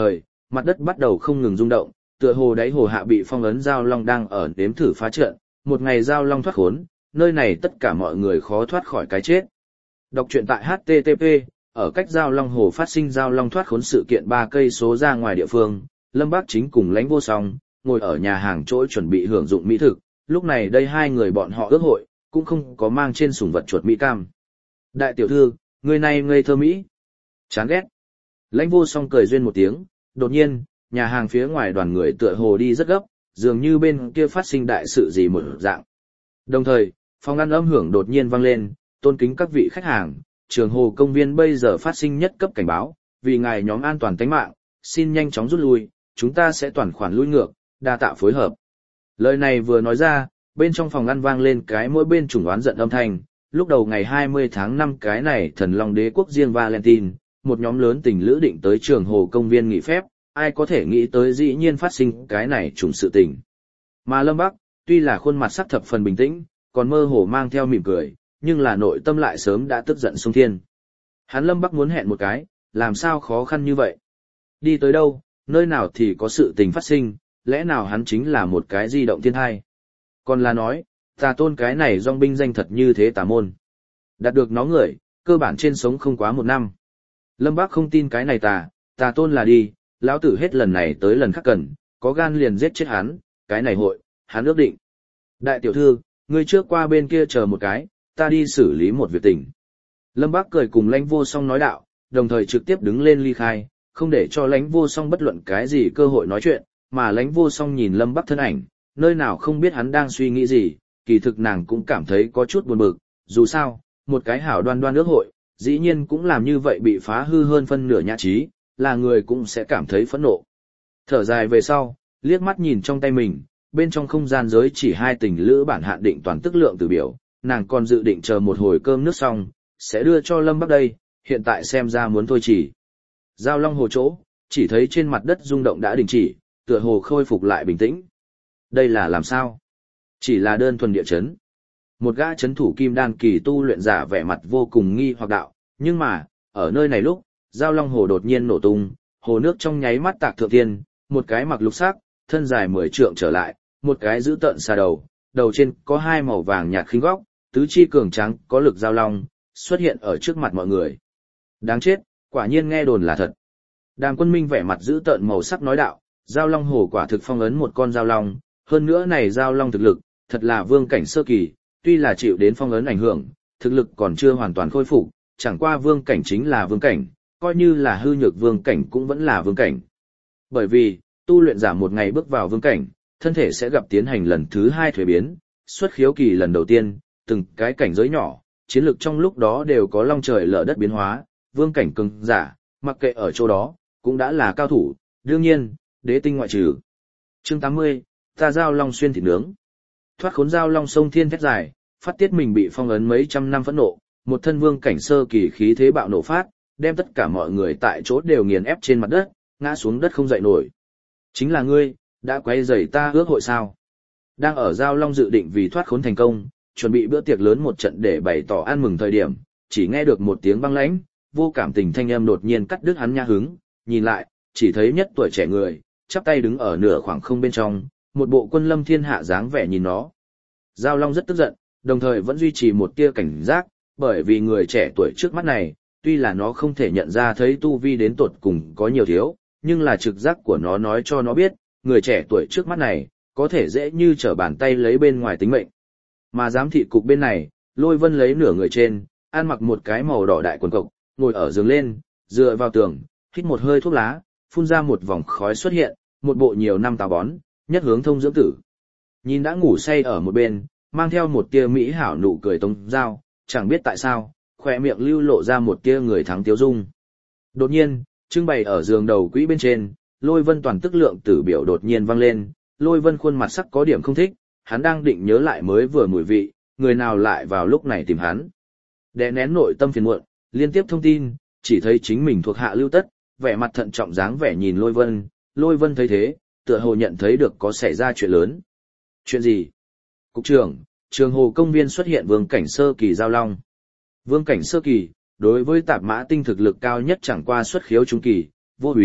mặt đất bắt đầu không ngừng rung động, tựa hồ đáy hồ hạ bị phong ấn giao long đang ở nếm thử phá trận, một ngày giao long thoát khốn, nơi này tất cả mọi người khó thoát khỏi cái chết. Đọc truyện tại http, ở cách giao long hồ phát sinh giao long thoát khốn sự kiện 3 cây số ra ngoài địa phương, Lâm Bác Chính cùng Lãnh Vô Song, ngồi ở nhà hàng chỗ chuẩn bị hưởng dụng mỹ thực, lúc này đây hai người bọn họ ước hội, cũng không có mang trên sủng vật chuột mỹ cam. Đại tiểu thư, người này ngây thơ mỹ. Chán ghét. Lãnh Vô Song cười duyên một tiếng, đột nhiên, nhà hàng phía ngoài đoàn người tựa hồ đi rất gấp, dường như bên kia phát sinh đại sự gì một dạng. Đồng thời, phòng ăn âm hưởng đột nhiên vang lên, tôn kính các vị khách hàng, trường hồ công viên bây giờ phát sinh nhất cấp cảnh báo, vì ngài nhóm an toàn tính mạng, xin nhanh chóng rút lui, chúng ta sẽ toàn khoản lui ngược, đa tạ phối hợp. Lời này vừa nói ra, bên trong phòng ăn vang lên cái mỗi bên chủng oán giận âm thanh, lúc đầu ngày 20 tháng 5 cái này thần long đế quốc riêng Valentine, một nhóm lớn tình lữ định tới trường hồ công viên nghỉ phép, ai có thể nghĩ tới dĩ nhiên phát sinh cái này trùng sự tình. Mà Lâm Bắc, tuy là khuôn mặt sắc thập phần bình tĩnh, còn mơ hồ mang theo mỉm cười, nhưng là nội tâm lại sớm đã tức giận xung thiên. Hắn Lâm Bắc muốn hẹn một cái, làm sao khó khăn như vậy? Đi tới đâu, nơi nào thì có sự tình phát sinh, lẽ nào hắn chính là một cái di động thiên thai? Còn là nói, tà tôn cái này dòng binh danh thật như thế tà môn. Đạt được nó người, cơ bản trên sống không quá 1 năm. Lâm Bác không tin cái này tà tôn là đi, lão tử hết lần này tới lần khác cần, có gan liền giết chết hắn, cái này hội, hắn ước định. Đại tiểu thư, ngươi trước qua bên kia chờ một cái, ta đi xử lý một việc tình. Lâm Bác cười cùng Lãnh Vô Song nói đạo, đồng thời trực tiếp đứng lên ly khai, không để cho Lãnh Vô Song bất luận cái gì cơ hội nói chuyện, mà Lãnh Vô Song nhìn Lâm Bác thân ảnh, nơi nào không biết hắn đang suy nghĩ gì, kỳ thực nàng cũng cảm thấy có chút buồn bực, dù sao, một cái hảo đoan ước hội, dĩ nhiên cũng làm như vậy bị phá hư hơn phân nửa nhã trí, là người cũng sẽ cảm thấy phẫn nộ. Thở dài về sau, liếc mắt nhìn trong tay mình, bên trong không gian giới chỉ 2 tình lữ bản hạn định toàn tức lượng từ biểu, nàng còn dự định chờ một hồi cơm nước xong, sẽ đưa cho Lâm Bắc đây, hiện tại xem ra muốn thôi chỉ. Giao long hồ chỗ, chỉ thấy trên mặt đất rung động đã đình chỉ, tựa hồ khôi phục lại bình tĩnh. Đây là làm sao? Chỉ là đơn thuần địa chấn. Một gã chấn thủ kim đan kỳ tu luyện giả vẻ mặt vô cùng nghi hoặc đạo, nhưng mà, ở nơi này lúc, giao long hồ đột nhiên nổ tung, hồ nước trong nháy mắt tạc thượng thiên, một cái mặc lục sắc, thân dài 10 trượng trở lại, một cái giữ tợn xa đầu, đầu trên có 2 màu vàng nhạt khinh góc, tứ chi cường tráng có lực giao long, xuất hiện ở trước mặt mọi người. Đáng chết, quả nhiên nghe đồn là thật. Đàm Quân Minh vẻ mặt giữ tợn màu sắc nói đạo, giao long hồ quả thực phong ấn một con giao long, hơn nữa này giao long thực lực, thật là vương cảnh sơ kỳ, tuy là chịu đến phong ấn ảnh hưởng, thực lực còn chưa hoàn toàn khôi phục, chẳng qua vương cảnh chính là vương cảnh, coi như là hư nhược vương cảnh cũng vẫn là vương cảnh. Bởi vì, tu luyện giả một ngày bước vào vương cảnh, thân thể sẽ gặp tiến hành lần thứ 2 thuế biến, xuất khiếu kỳ lần đầu tiên, từng cái cảnh giới nhỏ, chiến lược trong lúc đó đều có long trời lở đất biến hóa, vương cảnh cường giả, mặc kệ ở chỗ đó, cũng đã là cao thủ, đương nhiên, đế tinh ngoại trừ. Chương 80, ta giao long xuyên thịt nướng. Thoát khốn giao long sông thiên thét dài, phát tiết mình bị phong ấn mấy trăm năm phẫn nộ, một thân vương cảnh sơ kỳ khí thế bạo nổ phát, đem tất cả mọi người tại chỗ đều nghiền ép trên mặt đất, ngã xuống đất không dậy nổi. Chính là ngươi, đã quay rầy ta ước hội sao? Đang ở giao long dự định vì thoát khốn thành công, chuẩn bị bữa tiệc lớn một trận để bày tỏ ăn mừng thời điểm, chỉ nghe được một tiếng băng lãnh, vô cảm tình thanh âm đột nhiên cắt đứt hắn nha hứng, nhìn lại, chỉ thấy nhất tuổi trẻ người, chắp tay đứng ở nửa khoảng không bên trong, một bộ quân lâm thiên hạ dáng vẻ nhìn nó. Giao long rất tức giận, đồng thời vẫn duy trì một tia cảnh giác, bởi vì người trẻ tuổi trước mắt này, tuy là nó không thể nhận ra thấy tu vi đến tột cùng có nhiều thiếu, nhưng là trực giác của nó nói cho nó biết, người trẻ tuổi trước mắt này, có thể dễ như trở bàn tay lấy bên ngoài tính mệnh. Mà giám thị cục bên này, Lôi Vân lấy nửa người trên, ăn mặc một cái màu đỏ đại quần cộc, ngồi ở giường lên, dựa vào tường, hít một hơi thuốc lá, phun ra một vòng khói xuất hiện, một bộ nhiều năm táo bón, nhất hướng thông dưỡng tử. Nhìn đã ngủ say ở một bên, mang theo một tia mỹ hảo nụ cười Tống Giao, chẳng biết tại sao, khỏe miệng lưu lộ ra một tia người thắng tiếu dung. Đột nhiên, trưng bày ở giường đầu quỹ bên trên, Lôi Vân toàn tức lượng tử biểu đột nhiên vang lên, Lôi Vân khuôn mặt sắc có điểm không thích, hắn đang định nhớ lại mới vừa mùi vị, người nào lại vào lúc này tìm hắn. Đè nén nội tâm phiền muộn, liên tiếp thông tin, chỉ thấy chính mình thuộc hạ Lưu Tất, vẻ mặt thận trọng dáng vẻ nhìn Lôi Vân thấy thế, tựa hồ nhận thấy được có xảy ra chuyện lớn. Chuyện gì? Cục trưởng, trường hồ công viên xuất hiện vương cảnh sơ kỳ giao long. Vương cảnh sơ kỳ, đối với tạp mã tinh thực lực cao nhất chẳng qua xuất khiếu trung kỳ, vô úy,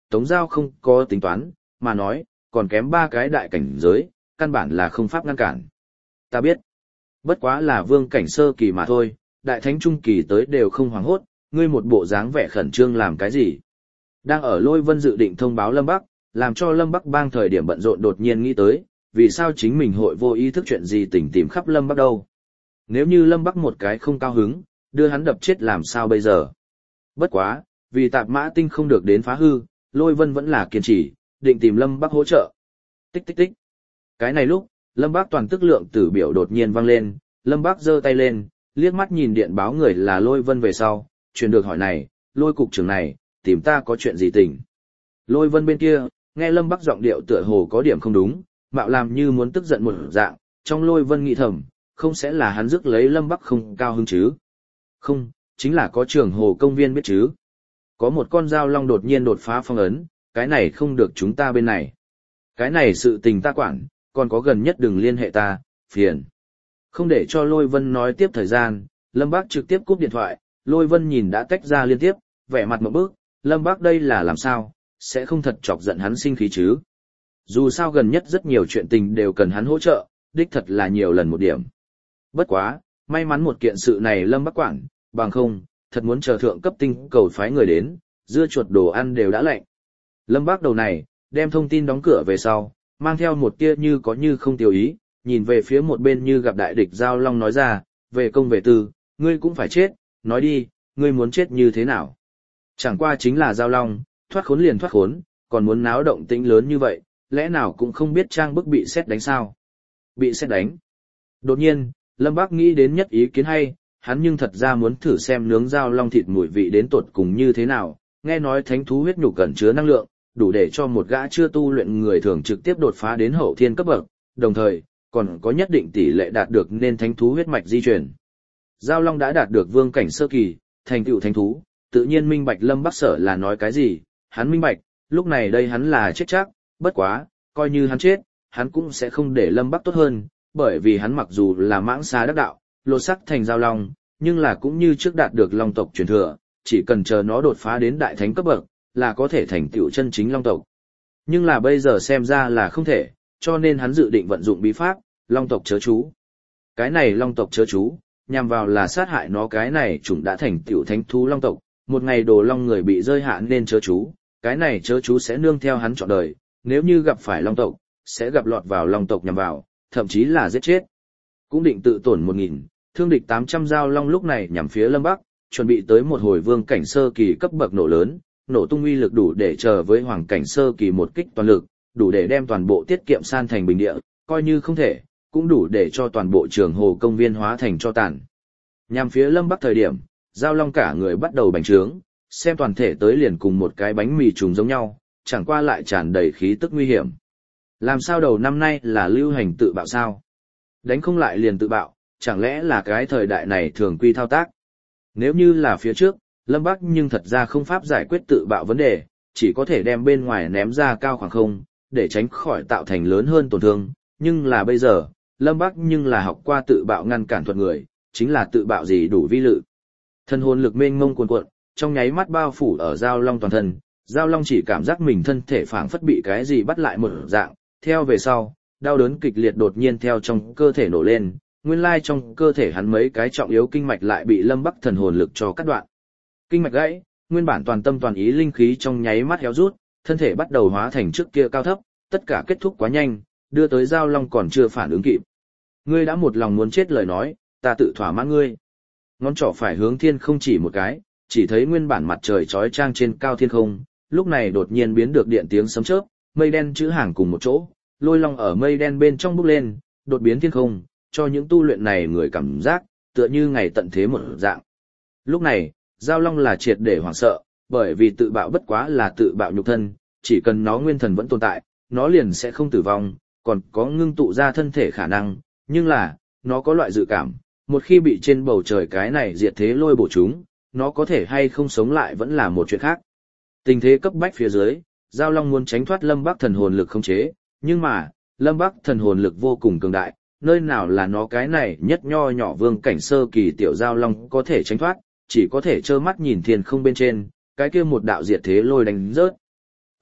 Tống Giao không có tính toán, mà nói, còn kém 3 cái đại cảnh giới, căn bản là không pháp ngăn cản. Ta biết, bất quá là vương cảnh sơ kỳ mà thôi, đại thánh trung kỳ tới đều không hoảng hốt, ngươi một bộ dáng vẻ khẩn trương làm cái gì? Đang ở Lôi Vân dự định thông báo Lâm Bắc, làm cho Lâm Bắc bang thời điểm bận rộn đột nhiên nghĩ tới, vì sao chính mình hội vô ý thức chuyện gì tìm khắp Lâm Bắc đâu. Nếu như Lâm Bắc một cái không cao hứng, đưa hắn đập chết làm sao bây giờ? Bất quá, vì Tạp Mã Tinh không được đến phá hư, Lôi Vân vẫn là kiên trì, định tìm Lâm Bắc hỗ trợ. Tích tích tích. Cái này lúc, Lâm Bắc toàn tức lượng tử biểu đột nhiên vang lên, Lâm Bắc giơ tay lên, liếc mắt nhìn điện báo người là Lôi Vân về sau, truyền được hỏi này, Lôi cục trưởng này, tìm ta có chuyện gì tình? Lôi Vân bên kia, nghe Lâm Bắc giọng điệu tựa hồ có điểm không đúng, mạo làm như muốn tức giận một dạng, trong Lôi Vân nghĩ thầm, không sẽ là hắn rước lấy Lâm Bắc không cao hứng chứ? Không, chính là có trường hồ công viên biết chứ? Có một con dao long đột nhiên đột phá phong ấn, cái này không được chúng ta bên này. Cái này sự tình ta quản, còn có gần nhất đừng liên hệ ta, phiền. Không để cho Lôi Vân nói tiếp thời gian, Lâm Bắc trực tiếp cúp điện thoại, Lôi Vân nhìn đã tách ra liên tiếp, vẻ mặt một bước, Lâm Bắc đây là làm sao, sẽ không thật chọc giận hắn sinh khí chứ. Dù sao gần nhất rất nhiều chuyện tình đều cần hắn hỗ trợ, đích thật là nhiều lần một điểm. Bất quá, may mắn một kiện sự này Lâm Bắc quản, bằng không, thật muốn chờ thượng cấp tinh cầu phái người đến, dưa chuột đồ ăn đều đã lạnh. Lâm Bắc đầu này, đem thông tin đóng cửa về sau, mang theo một tia như có như không tiêu ý, nhìn về phía một bên như gặp đại địch Giao Long nói ra, về công về tư, ngươi cũng phải chết, nói đi, ngươi muốn chết như thế nào? Chẳng qua chính là Giao Long, thoát khốn liền thoát khốn, còn muốn náo động tĩnh lớn như vậy, lẽ nào cũng không biết trang bức bị sét đánh sao? Bị sét đánh. Đột nhiên, Lâm Bắc nghĩ đến nhất ý kiến hay, hắn nhưng thật ra muốn thử xem nướng Giao Long thịt mùi vị đến tột cùng như thế nào, nghe nói thánh thú huyết nhục cẩn chứa năng lượng, đủ để cho một gã chưa tu luyện người thường trực tiếp đột phá đến hậu thiên cấp bậc, đồng thời, còn có nhất định tỷ lệ đạt được nên thánh thú huyết mạch di truyền. Giao Long đã đạt được vương cảnh sơ kỳ, thành tựu thánh thú, tự nhiên minh bạch Lâm Bắc Sở là nói cái gì, hắn minh bạch, lúc này đây hắn là chết chắc, bất quá, coi như hắn chết, hắn cũng sẽ không để Lâm Bắc tốt hơn, bởi vì hắn mặc dù là mãng xà đắc đạo, lột sắc thành Giao Long, nhưng là cũng như trước đạt được Long tộc truyền thừa, chỉ cần chờ nó đột phá đến đại thánh cấp bậc, là có thể thành tựu chân chính Long tộc. Nhưng là bây giờ xem ra là không thể, cho nên hắn dự định vận dụng bí pháp, Long tộc chớ chú. Cái này Long tộc chớ chú, nhằm vào là sát hại nó, cái này chúng đã thành tựu thánh thú Long tộc, một ngày đồ long người bị rơi hạ nên chớ chú, cái này chớ chú sẽ nương theo hắn trọn đời, nếu như gặp phải Long tộc, sẽ gặp lọt vào Long tộc nhằm vào, thậm chí là giết chết. Cũng định tự tổn 1000, thương địch 800 Giao Long lúc này nhằm phía Lâm Bắc, chuẩn bị tới một hồi vương cảnh sơ kỳ cấp bậc nổ lớn, nổ tung uy lực đủ để chờ với hoàng cảnh sơ kỳ một kích toàn lực, đủ để đem toàn bộ tiết kiệm san thành bình địa, coi như không thể, cũng đủ để cho toàn bộ trường hồ công viên hóa thành tro tàn. Nhằm phía Lâm Bắc thời điểm, Giao Long cả người bắt đầu bành trướng, xem toàn thể tới liền cùng một cái bánh mì trùng giống nhau, chẳng qua lại tràn đầy khí tức nguy hiểm. Làm sao đầu năm nay là lưu hành tự bạo sao? Đánh không lại liền tự bạo, chẳng lẽ là cái thời đại này thường quy thao tác? Nếu như là phía trước, Lâm Bắc nhưng thật ra không pháp giải quyết tự bạo vấn đề, chỉ có thể đem bên ngoài ném ra cao khoảng không, để tránh khỏi tạo thành lớn hơn tổn thương, nhưng là bây giờ, Lâm Bắc nhưng là học qua tự bạo ngăn cản thuật người, chính là tự bạo gì đủ vi lự. Thân hồn lực mênh mông cuồn cuộn, trong nháy mắt bao phủ ở Giao Long toàn thân, Giao Long chỉ cảm giác mình thân thể phảng phất bị cái gì bắt lại một dạng, theo về sau, đau đớn kịch liệt đột nhiên theo trong cơ thể nổ lên, nguyên lai trong cơ thể hắn mấy cái trọng yếu kinh mạch lại bị Lâm Bắc thần hồn lực cho cắt đoạn. Kinh mạch gãy, nguyên bản toàn tâm toàn ý linh khí trong nháy mắt héo rút, thân thể bắt đầu hóa thành trước kia cao thấp, tất cả kết thúc quá nhanh, đưa tới Giao Long còn chưa phản ứng kịp. Ngươi đã một lòng muốn chết lời nói, ta tự thỏa mãn ngươi. Ngón trỏ phải hướng thiên không chỉ một cái, chỉ thấy nguyên bản mặt trời chói chang trên cao thiên không, lúc này đột nhiên biến được điện tiếng sấm chớp, mây đen chữ hàng cùng một chỗ, Lôi Long ở mây đen bên trong bốc lên, đột biến thiên không, cho những tu luyện này người cảm giác tựa như ngày tận thế một dạng. Lúc này, Giao Long là triệt để hoảng sợ, bởi vì tự bạo bất quá là tự bạo nhục thân, chỉ cần nó nguyên thần vẫn tồn tại, nó liền sẽ không tử vong, còn có ngưng tụ ra thân thể khả năng, nhưng là, nó có loại dự cảm, một khi bị trên bầu trời cái này diệt thế lôi bổ chúng, nó có thể hay không sống lại vẫn là một chuyện khác. Tình thế cấp bách phía dưới, Giao Long muốn tránh thoát Lâm Bắc thần hồn lực khống chế, nhưng mà, Lâm Bắc thần hồn lực vô cùng cường đại, nơi nào là nó cái này nhất nho nhỏ vương cảnh sơ kỳ tiểu Giao Long có thể tránh thoát, chỉ có thể trơ mắt nhìn thiên không bên trên, cái kia một đạo diệt thế lôi đánh rớt.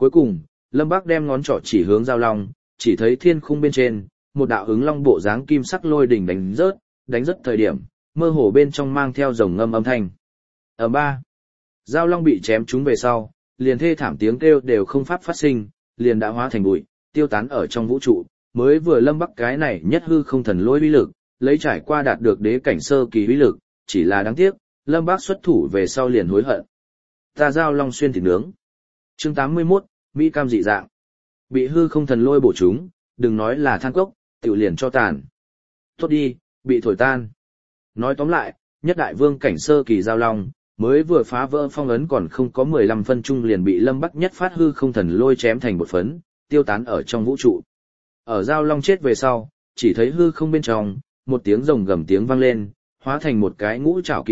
Cuối cùng, Lâm Bác đem ngón trỏ chỉ hướng Giao Long, chỉ thấy thiên khung bên trên, một đạo ứng long bộ dáng kim sắc lôi đỉnh đánh rớt thời điểm, mơ hồ bên trong mang theo rồng ngâm âm thanh. Ở ba, Giao Long bị chém trúng về sau, liền thê thảm tiếng kêu đều không pháp phát sinh, liền đã hóa thành bụi, tiêu tán ở trong vũ trụ, mới vừa Lâm Bắc cái này nhất hư không thần lôi uy lực, lấy trải qua đạt được đế cảnh sơ kỳ uy lực, chỉ là đáng tiếc, Lâm Bắc xuất thủ về sau liền hối hận. Ta Giao Long xuyên thịt nướng. Chương 81, Mỹ cam dị dạng. Bị hư không thần lôi bổ chúng, đừng nói là than cốc, tiểu liền cho tàn. Tốt đi, bị thổi tan. Nói tóm lại, nhất đại vương cảnh sơ kỳ Giao Long, mới vừa phá vỡ phong ấn còn không có 15 phân chung liền bị Lâm Bắc nhất phát hư không thần lôi chém thành bột phấn, tiêu tán ở trong vũ trụ. Ở Giao Long chết về sau, chỉ thấy hư không bên trong, một tiếng rồng gầm tiếng vang lên, hóa thành một cái ngũ trảo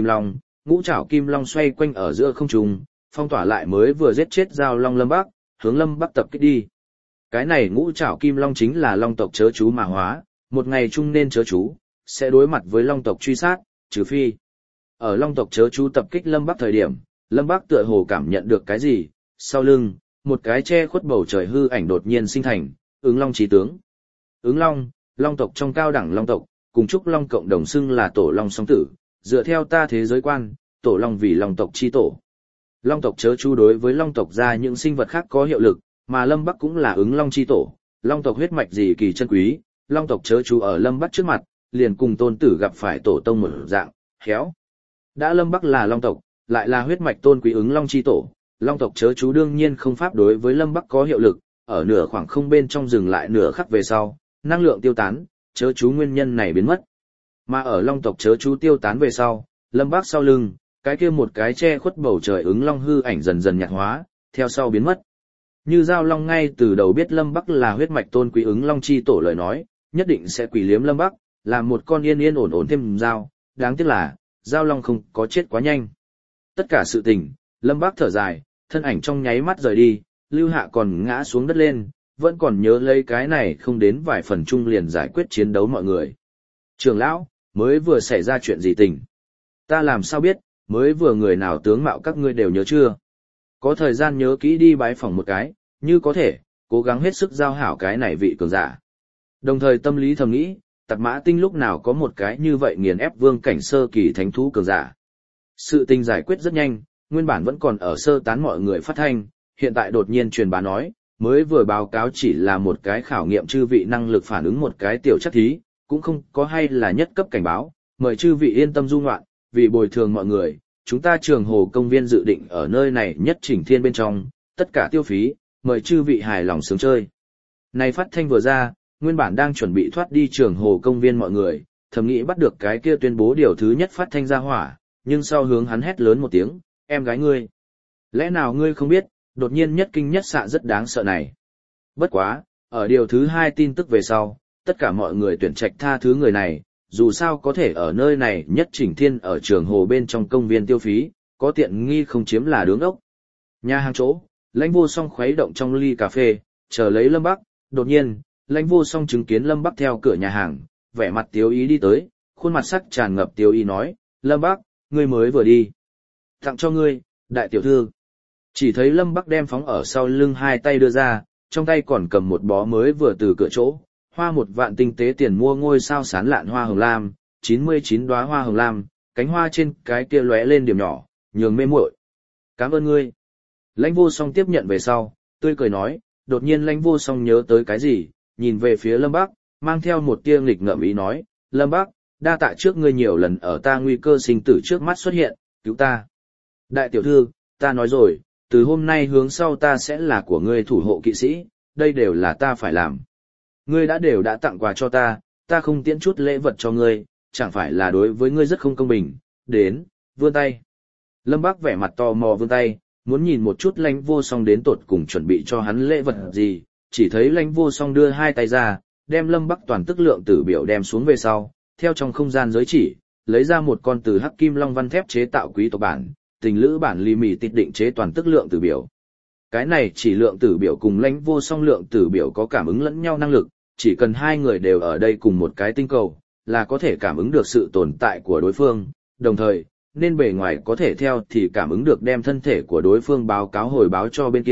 kim long xoay quanh ở giữa không trung, phong tỏa lại mới vừa giết chết Giao Long Lâm Bắc, hướng Lâm Bắc tập kích đi. Cái này ngũ trảo kim long chính là long tộc chớ chú mà hóa, một ngày chung nên chớ chú, sẽ đối mặt với long tộc truy sát, trừ phi. Ở long tộc chớ chú tập kích Lâm Bắc thời điểm, Lâm Bắc tựa hồ cảm nhận được cái gì, sau lưng, một cái che khuất bầu trời hư ảnh đột nhiên sinh thành, ứng long chí tướng. Ứng long, long tộc trong cao đẳng long tộc, cùng trúc long cộng đồng xưng là tổ long song tử, dựa theo ta thế giới quan, tổ long vì long tộc chi tổ. Long tộc chớ chú đối với long tộc ra những sinh vật khác có hiệu lực, mà Lâm Bắc cũng là ứng long chi tổ, long tộc huyết mạch gì kỳ chân quý, long tộc chớ chú ở Lâm Bắc trước mặt, liền cùng tôn tử gặp phải tổ tông một dạng, khéo. Đã Lâm Bắc là long tộc, lại là huyết mạch tôn quý ứng long chi tổ, long tộc chớ chú đương nhiên không pháp đối với Lâm Bắc có hiệu lực, ở nửa khoảng không bên trong dừng lại nửa khắc về sau, năng lượng tiêu tán, chớ chú nguyên nhân này biến mất. Mà ở long tộc chớ chú tiêu tán về sau, Lâm Bắc sau lưng, cái kia một cái che khuất bầu trời ứng long hư ảnh dần dần nhạt hóa, theo sau biến mất. Như Giao Long ngay từ đầu biết Lâm Bắc là huyết mạch tôn quý ứng long chi tổ lời nói, nhất định sẽ quỷ liếm Lâm Bắc, làm một con yên yên ổn ổn thêm dao, đáng tiếc là, Giao Long không có chết quá nhanh. Tất cả sự tình, Lâm Bắc thở dài, thân ảnh trong nháy mắt rời đi, Lưu Hạ còn ngã xuống đất lên, vẫn còn nhớ lấy cái này không đến vài phần chung liền giải quyết chiến đấu mọi người. Trưởng lão, mới vừa xảy ra chuyện gì tình? Ta làm sao biết, mới vừa người nào tướng mạo các ngươi đều nhớ chưa? Có thời gian nhớ kỹ đi bái phỏng một cái, như có thể, cố gắng hết sức giao hảo cái này vị cường giả. Đồng thời tâm lý thầm nghĩ, Tặc Mã Tinh lúc nào có một cái như vậy nghiền ép vương cảnh sơ kỳ thánh thú cường giả. Sự tình giải quyết rất nhanh, nguyên bản vẫn còn ở sơ tán mọi người phát thanh, hiện tại đột nhiên truyền bá nói, mới vừa báo cáo chỉ là một cái khảo nghiệm chư vị năng lực phản ứng một cái tiểu chất thí, cũng không có hay là nhất cấp cảnh báo, mời chư vị yên tâm du ngoạn, vì bồi thường mọi người, chúng ta Trường Hồ công viên dự định ở nơi này nhất chỉnh thiên bên trong, tất cả tiêu phí, mời chư vị hài lòng sướng chơi. Này phát thanh vừa ra, nguyên bản đang chuẩn bị thoát đi Trường Hồ công viên mọi người, thầm nghĩ bắt được cái kia tuyên bố điều thứ nhất phát thanh ra hỏa, nhưng sau hướng hắn hét lớn một tiếng, em gái ngươi. Lẽ nào ngươi không biết, đột nhiên nhất kinh nhất xạ rất đáng sợ này. Bất quá, ở điều thứ hai tin tức về sau, tất cả mọi người tuyển trạch tha thứ người này, dù sao có thể ở nơi này nhất chỉnh thiên ở Trường Hồ bên trong công viên tiêu phí, có tiện nghi không chiếm là đứng ốc. Nhà hàng chỗ, Lãnh Vô Song khuấy động trong ly cà phê, chờ lấy Lâm Bắc, đột nhiên, Lãnh Vô Song chứng kiến Lâm Bắc theo cửa nhà hàng, vẻ mặt tiếu ý đi tới, khuôn mặt sắc tràn ngập tiếu ý nói, Lâm Bắc, ngươi mới vừa đi. Tặng cho ngươi, đại tiểu thư. Chỉ thấy Lâm Bắc đem phóng ở sau lưng hai tay đưa ra, trong tay còn cầm một bó mới vừa từ cửa chỗ, hoa 1 vạn tinh tế tiền mua ngôi sao sán lạn hoa hồng lam, 99 đóa hoa hồng lam, cánh hoa trên cái kia lóe lên điểm nhỏ, nhường mê muội. Cảm ơn ngươi. Lãnh Vô Song tiếp nhận về sau, tươi cười nói, đột nhiên Lãnh Vô Song nhớ tới cái gì, nhìn về phía Lâm Bắc, mang theo một tia nghịch ngợm ý nói, Lâm Bắc, đa tạ trước ngươi nhiều lần ở ta nguy cơ sinh tử trước mắt xuất hiện, cứu ta. Đại tiểu thư, ta nói rồi, từ hôm nay hướng sau ta sẽ là của ngươi thủ hộ kỵ sĩ, đây đều là ta phải làm. Ngươi đều đã tặng quà cho ta không tiễn chút lễ vật cho ngươi, chẳng phải là đối với ngươi rất không công bình, đến, vươn tay. Lâm Bắc vẻ mặt tò mò vươn tay, muốn nhìn một chút Lãnh Vô Song đến tột cùng chuẩn bị cho hắn lễ vật gì, chỉ thấy Lãnh Vô Song đưa hai tay ra, đem Lâm Bắc toàn tức lượng tử biểu đem xuống về sau, theo trong không gian giới chỉ, lấy ra một con từ hắc kim long văn thép chế tạo quý tộc bản, tình lữ bản ly mì tịt định chế toàn tức lượng tử biểu. Cái này chỉ lượng tử biểu cùng Lãnh Vô Song lượng tử biểu có cảm ứng lẫn nhau năng lực, chỉ cần hai người đều ở đây cùng một cái tinh cầu, là có thể cảm ứng được sự tồn tại của đối phương, đồng thời, nên bề ngoài có thể theo thì cảm ứng được đem thân thể của đối phương báo cáo hồi báo cho bên kia,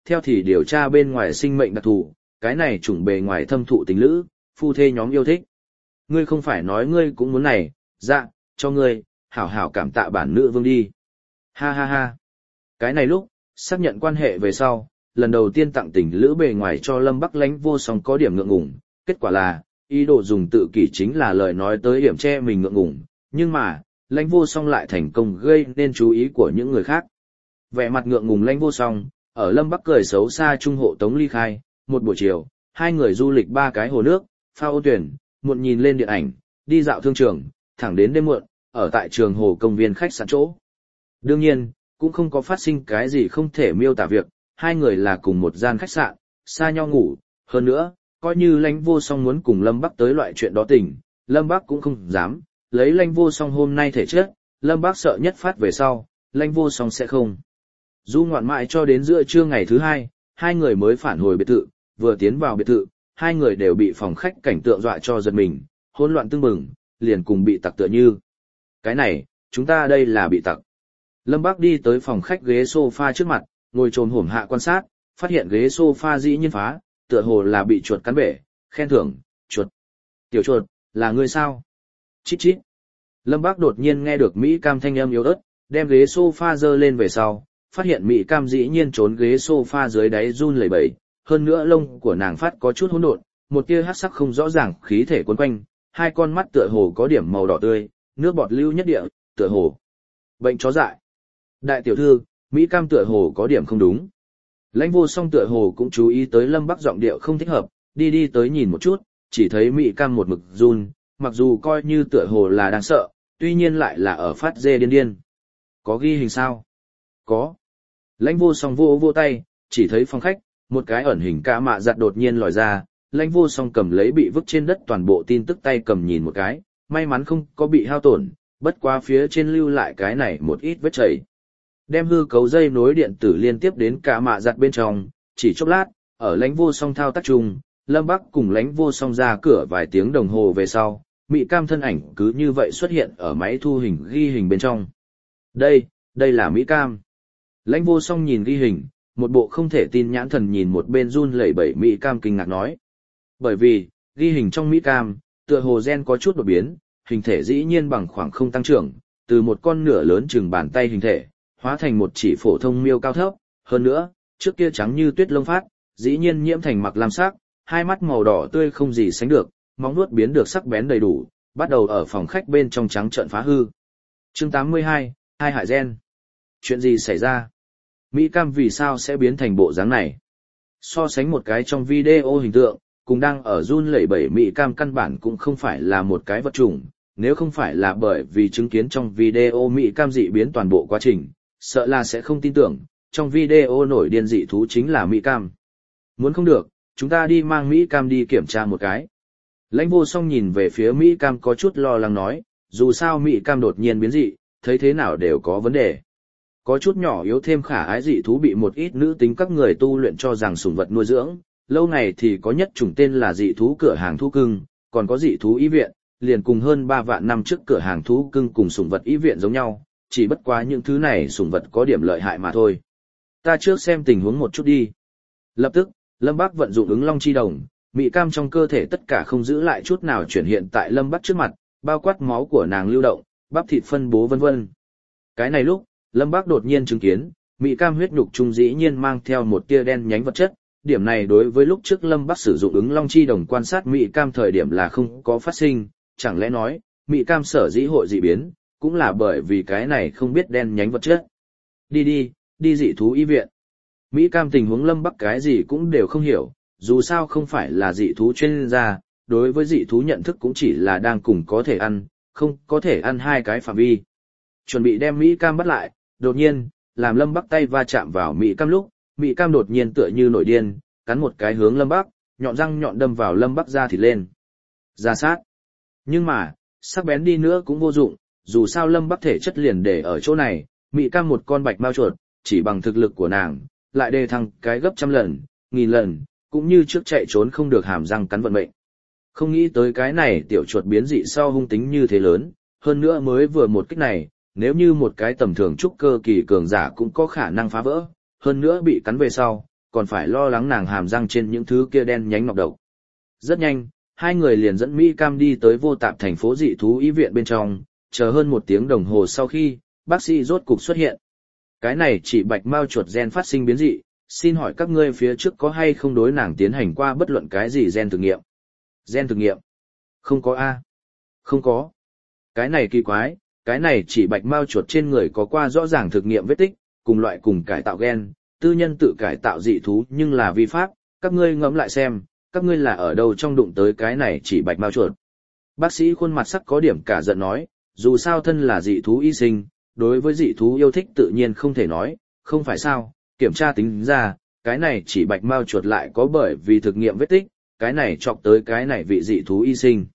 theo thì điều tra bên ngoài sinh mệnh đặc thù, cái này chủng bề ngoài thâm thụ tình lữ, phu thê nhóm yêu thích. Ngươi không phải nói ngươi cũng muốn này, dạ, cho ngươi, hảo hảo cảm tạ bản nữ vương đi. Ha ha ha. Cái này lúc, xác nhận quan hệ về sau, lần đầu tiên tặng tình lữ bề ngoài cho Lâm Bắc Lãnh Vô Song có điểm ngượng ngùng, kết quả là, ý đồ dùng tự kỷ chính là lời nói tới điểm che mình ngượng ngùng, nhưng mà, Lãnh Vô Song lại thành công gây nên chú ý của những người khác. Vẻ mặt ngượng ngùng Lãnh Vô Song, ở Lâm Bắc cười xấu xa trung hộ tống ly khai, một buổi chiều, hai người du lịch 3 cái hồ nước, phao ô tuyển, muộn nhìn lên điện ảnh, đi dạo thương trường, thẳng đến đêm muộn, ở tại trường hồ công viên khách sạn chỗ. Đương nhiên, cũng không có phát sinh cái gì không thể miêu tả việc, hai người là cùng một gian khách sạn, xa nhau ngủ, hơn nữa, coi như Lãnh Vô Song muốn cùng Lâm Bắc tới loại chuyện đó tình, Lâm Bắc cũng không dám, lấy Lãnh Vô Song hôm nay thể chất, Lâm Bắc sợ nhất phát về sau, Lãnh Vô Song sẽ không. Du ngoạn mãi cho đến giữa trưa ngày thứ hai, hai người mới phản hồi biệt thự, vừa tiến vào biệt thự, hai người đều bị phòng khách cảnh tượng dọa cho giật mình, hỗn loạn tưng bừng, liền cùng bị tặc tựa như. Cái này, chúng ta đây là bị tặc. Lâm Bác đi tới phòng khách ghế sofa trước mặt, ngồi chồm hổm hạ quan sát, phát hiện ghế sofa dĩ nhiên phá, tựa hồ là bị chuột cắn bể, khen thưởng, chuột. Tiểu chuột, là ngươi sao? Chít chít. Lâm Bác đột nhiên nghe được Mỹ Cam thanh âm yếu ớt, đem ghế sofa dơ lên về sau, phát hiện Mỹ Cam dĩ nhiên trốn ghế sofa dưới đáy run lẩy bẩy, hơn nữa lông của nàng phát có chút hỗn độn, một tia hắc sắc không rõ ràng khí thể quấn quanh, hai con mắt tựa hồ có điểm màu đỏ tươi, nước bọt lưu nhất địa, tựa hồ bệnh chó dại. Đại tiểu thư, Mỹ Cam tựa hồ có điểm không đúng. Lãnh Vô Song tựa hồ cũng chú ý tới Lâm Bắc giọng điệu không thích hợp, đi tới nhìn một chút, chỉ thấy Mỹ Cam một mực run, mặc dù coi như tựa hồ là đang sợ, tuy nhiên lại là ở phát dê điên điên. Có ghi hình sao? Có. Lãnh Vô Song vô tay, chỉ thấy phòng khách, một cái ẩn hình cả mạ giặt đột nhiên lòi ra, Lãnh Vô Song cầm lấy bị vứt trên đất toàn bộ tin tức tay cầm nhìn một cái, may mắn không có bị hao tổn, bất quá phía trên lưu lại cái này một ít vết chảy. Đem hư cấu dây nối điện tử liên tiếp đến cả mạ giặt bên trong, chỉ chốc lát, ở Lãnh Vô Song thao tác chung, Lâm Bắc cùng Lãnh Vô Song ra cửa vài tiếng đồng hồ về sau, Mỹ Cam thân ảnh cứ như vậy xuất hiện ở máy thu hình ghi hình bên trong. Đây là Mỹ Cam. Lãnh Vô Song nhìn ghi hình, một bộ không thể tin nhãn thần nhìn một bên run lẩy bẩy Mỹ Cam kinh ngạc nói. Bởi vì, ghi hình trong Mỹ Cam, tựa hồ gen có chút đột biến, hình thể dĩ nhiên bằng khoảng không tăng trưởng, từ một con nửa lớn chừng bàn tay hình thể, hóa thành một chỉ phổ thông miêu cao thấp, hơn nữa, trước kia trắng như tuyết lông phát, dĩ nhiên nhiễm thành mặc lam sắc, hai mắt màu đỏ tươi không gì sánh được, móng vuốt biến được sắc bén đầy đủ, bắt đầu ở phòng khách bên trong trắng trợn phá hư. Chương 82, hai hại gen. Chuyện gì xảy ra? Mỹ Cam vì sao sẽ biến thành bộ dáng này? So sánh một cái trong video hình tượng, cùng đang ở run lẩy bẩy Mỹ Cam căn bản cũng không phải là một cái vật chủng, nếu không phải là bởi vì chứng kiến trong video Mỹ Cam dị biến toàn bộ quá trình, sợ là sẽ không tin tưởng, trong video nổi điên dị thú chính là Mỹ Cam. Muốn không được, chúng ta đi mang Mỹ Cam đi kiểm tra một cái. Lãnh Vô Song nhìn về phía Mỹ Cam có chút lo lắng nói, dù sao Mỹ Cam đột nhiên biến dị, thấy thế nào đều có vấn đề. Có chút nhỏ yếu thêm khả ái dị thú bị một ít nữ tính các người tu luyện cho rằng sủng vật nuôi dưỡng, lâu ngày thì có nhất chủng tên là dị thú cửa hàng thú cưng, còn có dị thú y viện, liền cùng hơn 3 vạn năm trước cửa hàng thú cưng cùng sủng vật y viện giống nhau, chỉ bất quá những thứ này sủng vật có điểm lợi hại mà thôi. Ta trước xem tình huống một chút đi. Lập tức, Lâm Bắc vận dụng ứng long chi đồng, Mỹ Cam trong cơ thể tất cả không giữ lại chút nào chuyển hiện tại Lâm Bắc trước mặt, bao quát máu của nàng lưu động, bắp thịt phân bố vân vân. Cái này lúc, Lâm Bắc đột nhiên chứng kiến, Mỹ Cam huyết nhục trung dĩ nhiên mang theo một tia đen nhánh vật chất, điểm này đối với lúc trước Lâm Bắc sử dụng ứng long chi đồng quan sát Mỹ Cam thời điểm là không có phát sinh, chẳng lẽ nói, Mỹ Cam sở dĩ hội dị biến, cũng là bởi vì cái này không biết đen nhánh vật chất. Đi dị thú y viện. Mỹ Cam tình huống Lâm Bắc cái gì cũng đều không hiểu, dù sao không phải là dị thú chuyên gia, đối với dị thú nhận thức cũng chỉ là đang cùng có thể ăn, không có thể ăn hai cái phạm vi. Chuẩn bị đem Mỹ Cam bắt lại, đột nhiên, làm Lâm Bắc tay va chạm vào Mỹ Cam lúc, Mỹ Cam đột nhiên tựa như nổi điên, cắn một cái hướng Lâm Bắc, nhọn răng nhọn đâm vào Lâm Bắc da thịt lên. Ra sát. Nhưng mà, sắc bén đi nữa cũng vô dụng, dù sao Lâm Bắc thể chất liền để ở chỗ này, Mỹ Cam một con bạch mao chuột, chỉ bằng thực lực của nàng, lại đề thăng cái gấp trăm lần, nghìn lần, cũng như trước chạy trốn không được hàm răng cắn vận mệnh. Không nghĩ tới cái này tiểu chuột biến dị sau hung tính như thế lớn, hơn nữa mới vừa một kích này, nếu như một cái tầm thường trúc cơ kỳ cường giả cũng có khả năng phá vỡ, hơn nữa bị cắn về sau, còn phải lo lắng nàng hàm răng trên những thứ kia đen nhánh ngọc độc. Rất nhanh, hai người liền dẫn Mỹ Cam đi tới Vô Tạp thành phố dị thú y viện bên trong, chờ hơn 1 tiếng đồng hồ sau khi, bác sĩ rốt cục xuất hiện. Cái này chỉ bạch mao chuột gen phát sinh biến dị, xin hỏi các ngươi phía trước có hay không đối nàng tiến hành qua bất luận cái gì gen thử nghiệm? Gen thử nghiệm? Không có a. Không có. Cái này kỳ quái, cái này chỉ bạch mao chuột trên người có qua rõ ràng thực nghiệm vết tích, cùng loại cùng cải tạo gen, tư nhân tự cải tạo dị thú nhưng là vi pháp, các ngươi ngẫm lại xem, các ngươi là ở đâu trong đụng tới cái này chỉ bạch mao chuột. Bác sĩ khuôn mặt sắc có điểm cả giận nói, dù sao thân là dị thú y sinh, đối với dị thú yêu thích tự nhiên không thể nói, không phải sao, kiểm tra tính ra, cái này chỉ bạch mao chuột lại có bởi vì thực nghiệm vết tích, cái này chọc tới cái này vị dị thú y sinh.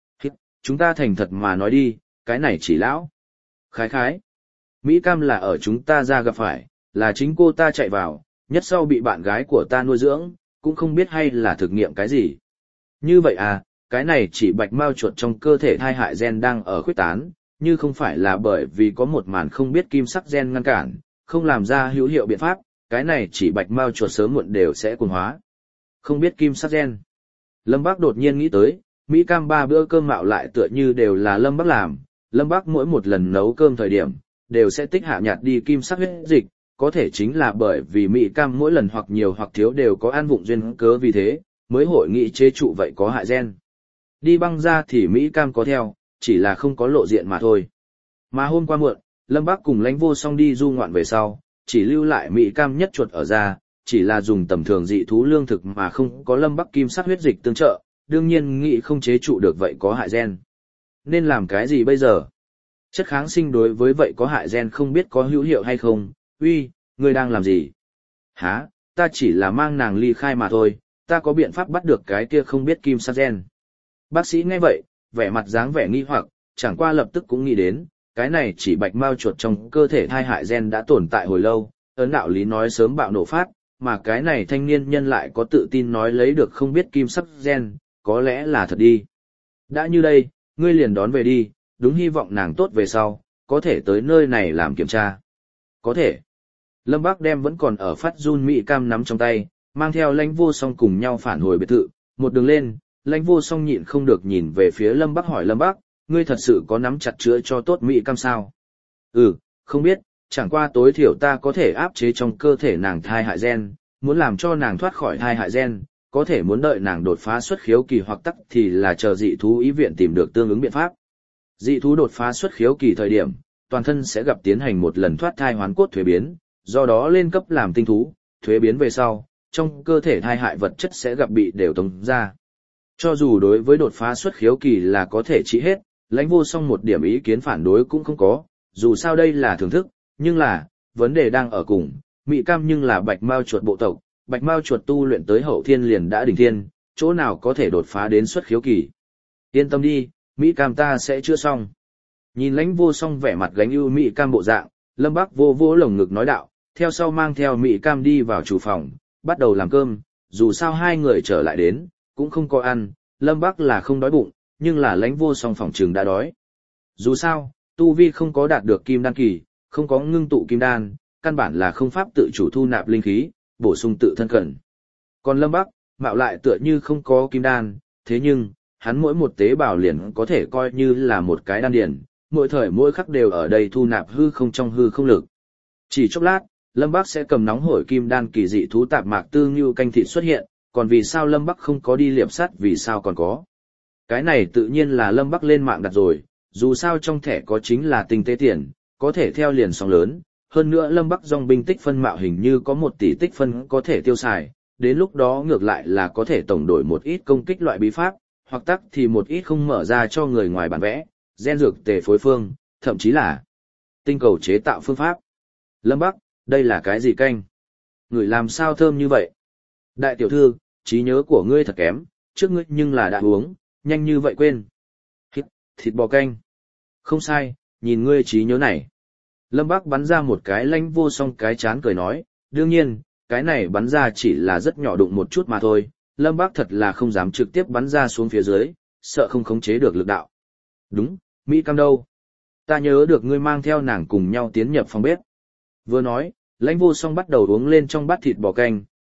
Chúng ta thành thật mà nói đi, cái này chỉ lão. Khái khái. Mỹ Cam là ở chúng ta ra gặp phải, là chính cô ta chạy vào, nhất sau bị bạn gái của ta nuôi dưỡng, cũng không biết hay là thực nghiệm cái gì. Như vậy à, cái này chỉ bạch mao chuột trong cơ thể thai hại gen đang ở khuếch tán, như không phải là bởi vì có một màn không biết kim sắc gen ngăn cản, không làm ra hữu hiệu biện pháp, cái này chỉ bạch mao chuột sớm muộn đều sẽ cuồng hóa. Không biết kim sắc gen. Lâm Bác đột nhiên nghĩ tới, Mỹ Cam 3 bữa cơm mạo lại tựa như đều là Lâm Bác làm, Lâm Bác mỗi một lần nấu cơm thời điểm, đều sẽ tích hạ nhạt đi kim sắc huyết dịch, có thể chính là bởi vì Mỹ Cam mỗi lần hoặc nhiều hoặc thiếu đều có ăn vụng duyên cớ vì thế, mới hội nghị chế trụ vậy có hại gen. Đi băng ra thì Mỹ Cam có theo, chỉ là không có lộ diện mà thôi. Mà hôm qua muộn, Lâm Bác cùng Lãnh Vô Song đi du ngoạn về sau, chỉ lưu lại Mỹ Cam nhất chuột ở ra, chỉ là dùng tầm thường dị thú lương thực mà không có Lâm Bắc kim sắc huyết dịch tương trợ, đương nhiên nghĩ không chế trụ được vậy có hại gen. Nên làm cái gì bây giờ? Chất kháng sinh đối với vậy có hại gen không biết có hữu hiệu hay không, uy, ngươi đang làm gì? Hả, ta chỉ là mang nàng ly khai mà thôi, ta có biện pháp bắt được cái kia không biết kim sắc gen. Bác sĩ nghe vậy, vẻ mặt dáng vẻ nghi hoặc, chẳng qua lập tức cũng nghĩ đến, cái này chỉ bạch mao chuột trong cơ thể thai hại gen đã tồn tại hồi lâu, ấn đạo lý nói sớm bạo nổ phát, mà cái này thanh niên nhân lại có tự tin nói lấy được không biết kim sắc gen, có lẽ là thật đi. Đã như đây, ngươi liền đón về đi, đúng hy vọng nàng tốt về sau, có thể tới nơi này làm kiểm tra. Có thể. Lâm Bác đem vẫn còn ở phát run Mỹ Cam nắm trong tay, mang theo Lãnh Vô Song cùng nhau phản hồi biệt thự, một đường lên, Lãnh Vô Song nhịn không được nhìn về phía Lâm Bác hỏi Lâm Bác, ngươi thật sự có nắm chặt chữa cho tốt Mỹ Cam sao? Ừ, không biết, chẳng qua tối thiểu ta có thể áp chế trong cơ thể nàng thai hại gen, muốn làm cho nàng thoát khỏi thai hại gen, có thể muốn đợi nàng đột phá xuất khiếu kỳ hoặc tắc thì là chờ dị thú ý viện tìm được tương ứng biện pháp. Dị thú đột phá xuất khiếu kỳ thời điểm, toàn thân sẽ gặp tiến hành một lần thoát thai hoán cốt thuế biến, do đó lên cấp làm tinh thú, thuế biến về sau, trong cơ thể thai hại vật chất sẽ gặp bị đều tống ra. Cho dù đối với đột phá xuất khiếu kỳ là có thể trị hết, Lãnh Vô Song một điểm ý kiến phản đối cũng không có, dù sao đây là thưởng thức, nhưng là, vấn đề đang ở cùng, Mỹ Cam nhưng là bạch mao chuột bộ tộc, bạch mao chuột tu luyện tới hậu thiên liền đã đỉnh thiên, chỗ nào có thể đột phá đến xuất khiếu kỳ. Yên tâm đi, Mỹ Cam ta sẽ chữa xong. Nhìn Lãnh Vô Song vẻ mặt gánh ưu Mỹ Cam bộ dạng, Lâm Bác vô vô lồng ngực nói đạo, theo sau mang theo Mỹ Cam đi vào chủ phòng, bắt đầu làm cơm, dù sao hai người trở lại đến, cũng không có ăn, Lâm Bác là không đói bụng, nhưng là Lãnh Vô Song phòng trừng đã đói. Dù sao, tu vi không có đạt được kim đan kỳ, không có ngưng tụ kim đan, căn bản là không pháp tự chủ thu nạp linh khí, bổ sung tự thân cần. Còn Lâm Bắc, mạo lại tựa như không có kim đan, thế nhưng, hắn mỗi một tế bào liền có thể coi như là một cái đan điển, mỗi thời mỗi khắc đều ở đây thu nạp hư không trong hư không lực. Chỉ chốc lát, Lâm Bắc sẽ cầm nóng hổi kim đan kỳ dị thú tạp mạc tư như canh thịt xuất hiện, còn vì sao Lâm Bắc không có đi liệp sắt vì sao còn có. Cái này tự nhiên là Lâm Bắc lên mạng đặt rồi, dù sao trong thẻ có chính là tinh tế tiền, có thể theo liền sóng lớn, hơn nữa Lâm Bắc dòng binh tích phân mạo hình như có 1 tỷ tích phân có thể tiêu xài, đến lúc đó ngược lại là có thể tổng đổi một ít công kích loại bí pháp, hoặc tắc thì một ít không mở ra cho người ngoài bản vẽ, gen dược tề phối phương, thậm chí là tinh cầu chế tạo phương pháp. Lâm Bắc, đây là cái gì canh? Người làm sao thơm như vậy? Đại tiểu thư, trí nhớ của ngươi thật kém, trước ngươi nhưng là đã uống, nhanh như vậy quên. Thịt bò canh. Không sai, nhìn ngươi trí nhớ này. Lâm Bắc bắn ra một cái Lãnh Vô Song cái chán cười nói, đương nhiên, cái này bắn ra chỉ là rất nhỏ đụng một chút mà thôi, Lâm Bắc thật là không dám trực tiếp bắn ra xuống phía dưới, sợ không khống chế được lực đạo. Đúng, Mỹ Cam đâu? Ta nhớ được ngươi mang theo nàng cùng nhau tiến nhập phòng bếp. Vừa nói, Lãnh Vô Song bắt đầu uống lên trong bát thịt bò canh,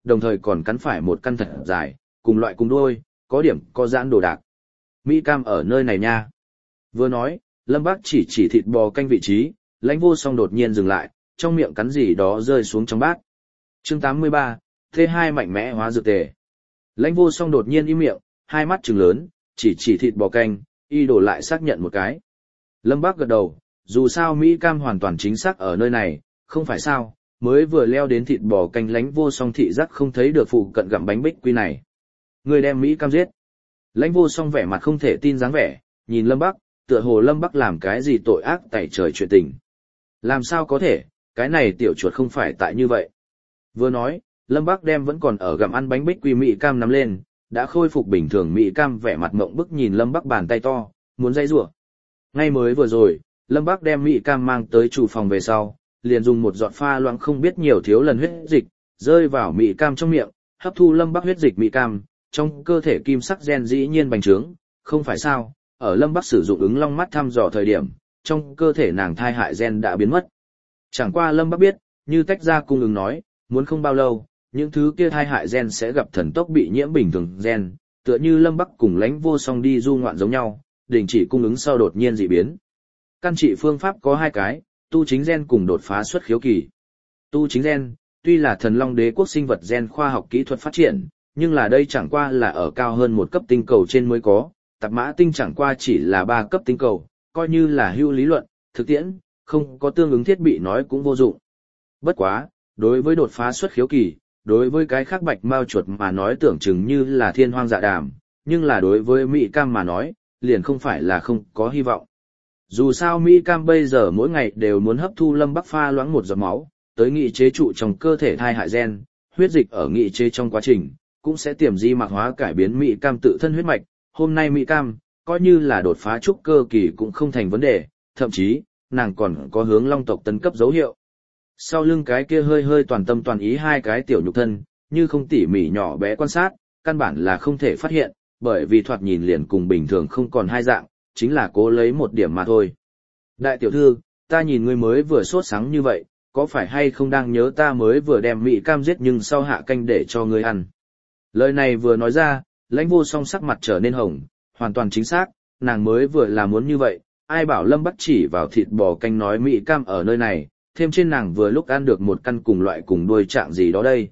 đồng thời còn cắn phải một căn thật dài, cùng loại cùng đuôi, có điểm có giãn đồ đạc. Mỹ Cam ở nơi này nha. Vừa nói, Lâm Bác chỉ thịt bò canh vị trí, Lãnh Vô Song đột nhiên dừng lại, trong miệng cắn gì đó rơi xuống trong bát. Chương 83, T2 mạnh mẽ hóa dược tề. Lãnh Vô Song đột nhiên im miệng, hai mắt trừng lớn, chỉ thịt bò canh, y đổ lại xác nhận một cái. Lâm Bác gật đầu, dù sao Mỹ Cam hoàn toàn chính xác ở nơi này, không phải sao, mới vừa leo đến thịt bò canh Lãnh Vô Song thị giác không thấy được phụ cận gặm bánh bích quy này. Người đem Mỹ Cam giết. Lãnh Vô Song vẻ mặt không thể tin dáng vẻ, nhìn Lâm Bắc, tựa hồ Lâm Bắc làm cái gì tội ác tày trời chuyện tình. Làm sao có thể, cái này tiểu chuột không phải tại như vậy. Vừa nói, Lâm Bắc đem vẫn còn ở gặm ăn bánh bích quy Mỹ Cam nắm lên, đã khôi phục bình thường Mỹ Cam vẻ mặt ngộng bức nhìn Lâm Bắc bàn tay to, muốn dây rủa. Ngay mới vừa rồi, Lâm Bắc đem Mỹ Cam mang tới chủ phòng về sau, liền dùng một giọt pha loãng không biết nhiều thiếu lần huyết dịch, rơi vào Mỹ Cam trong miệng, hấp thu Lâm Bắc huyết dịch Mỹ Cam, trong cơ thể kim sắc gen dĩ nhiên bành trướng, không phải sao, ở Lâm Bắc sử dụng ứng long mắt thăm dò thời điểm, trong cơ thể nàng thai hại gen đã biến mất. Chẳng qua Lâm Bắc biết, như tách ra cung ứng nói, muốn không bao lâu, những thứ kia thai hại gen sẽ gặp thần tốc bị nhiễm bình thường gen, tựa như Lâm Bắc cùng Lãnh Vô Song đi du ngoạn giống nhau, đình chỉ cung ứng sau đột nhiên dị biến. Căn trị phương pháp có hai cái, tu chính gen cùng đột phá xuất khiếu kỳ. Tu chính gen, tuy là thần long đế quốc sinh vật gen khoa học kỹ thuật phát triển, nhưng là đây chẳng qua là ở cao hơn một cấp tinh cầu trên mới có, tạp mã tinh chẳng qua chỉ là 3 cấp tinh cầu, coi như là hữu lý luận, thực tiễn, không có tương ứng thiết bị nói cũng vô dụng. Bất quá, đối với đột phá xuất khiếu kỳ, đối với cái khác bạch mao chuột mà nói tưởng chừng như là thiên hoang dạ đàm, nhưng là đối với Mỹ Cam mà nói, liền không phải là không có hy vọng. Dù sao Mỹ Cam bây giờ mỗi ngày đều muốn hấp thu Lâm Bắc pha loãng một giọt máu, tới nghị chế trụ trong cơ thể thai hại gen, huyết dịch ở nghị chế trong quá trình, cũng sẽ tiềm di mạc hóa cải biến Mỹ Cam tự thân huyết mạch. Hôm nay Mỹ Cam, coi như là đột phá trúc cơ kỳ cũng không thành vấn đề, thậm chí, nàng còn có hướng long tộc tấn cấp dấu hiệu. Sau lưng cái kia hơi hơi toàn tâm toàn ý hai cái tiểu nhục thân, như không tỉ mỉ nhỏ bé quan sát, căn bản là không thể phát hiện, bởi vì thoạt nhìn liền cùng bình thường không còn hai dạng, chính là cố lấy một điểm mà thôi. Đại tiểu thư, ta nhìn ngươi mới vừa sốt sắng như vậy, có phải hay không đang nhớ ta mới vừa đem Mỹ Cam giết nhưng sau hạ canh để cho ngươi ăn. Lời này vừa nói ra, Lãnh Vô Song sắc mặt trở nên hồng, hoàn toàn chính xác, nàng mới vừa là muốn như vậy, ai bảo Lâm Bắc chỉ vào thịt bò canh nói Mỹ Cam ở nơi này, thêm trên nàng vừa lúc ăn được một căn cùng loại cùng đuôi trạng gì đó đây.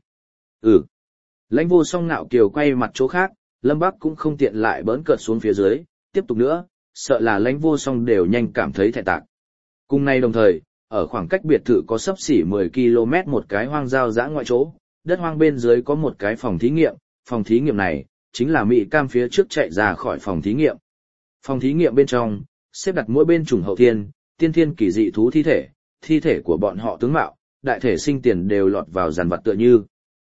Lãnh Vô Song ngạo kiều quay mặt chỗ khác, Lâm Bắc cũng không tiện lại bỡn cợt xuống phía dưới, tiếp tục nữa, sợ là Lãnh Vô Song đều nhanh cảm thấy thẹn tạc. Cùng nay đồng thời, ở khoảng cách biệt thự có xấp xỉ 10 km một cái hoang giao dã ngoại chỗ, đất hoang bên dưới có một cái phòng thí nghiệm này, chính là Mỹ Cam phía trước chạy ra khỏi phòng thí nghiệm. Phòng thí nghiệm bên trong, xếp đặt mỗi bên chủng hậu thiên, tiên thiên kỳ dị thú thi thể của bọn họ tướng mạo, đại thể sinh tiền đều lọt vào giàn vật tựa như.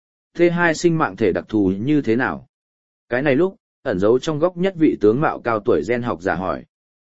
T2 sinh mạng thể đặc thù như thế nào? Cái này lúc, ẩn giấu trong góc nhất vị tướng mạo cao tuổi gen học giả hỏi.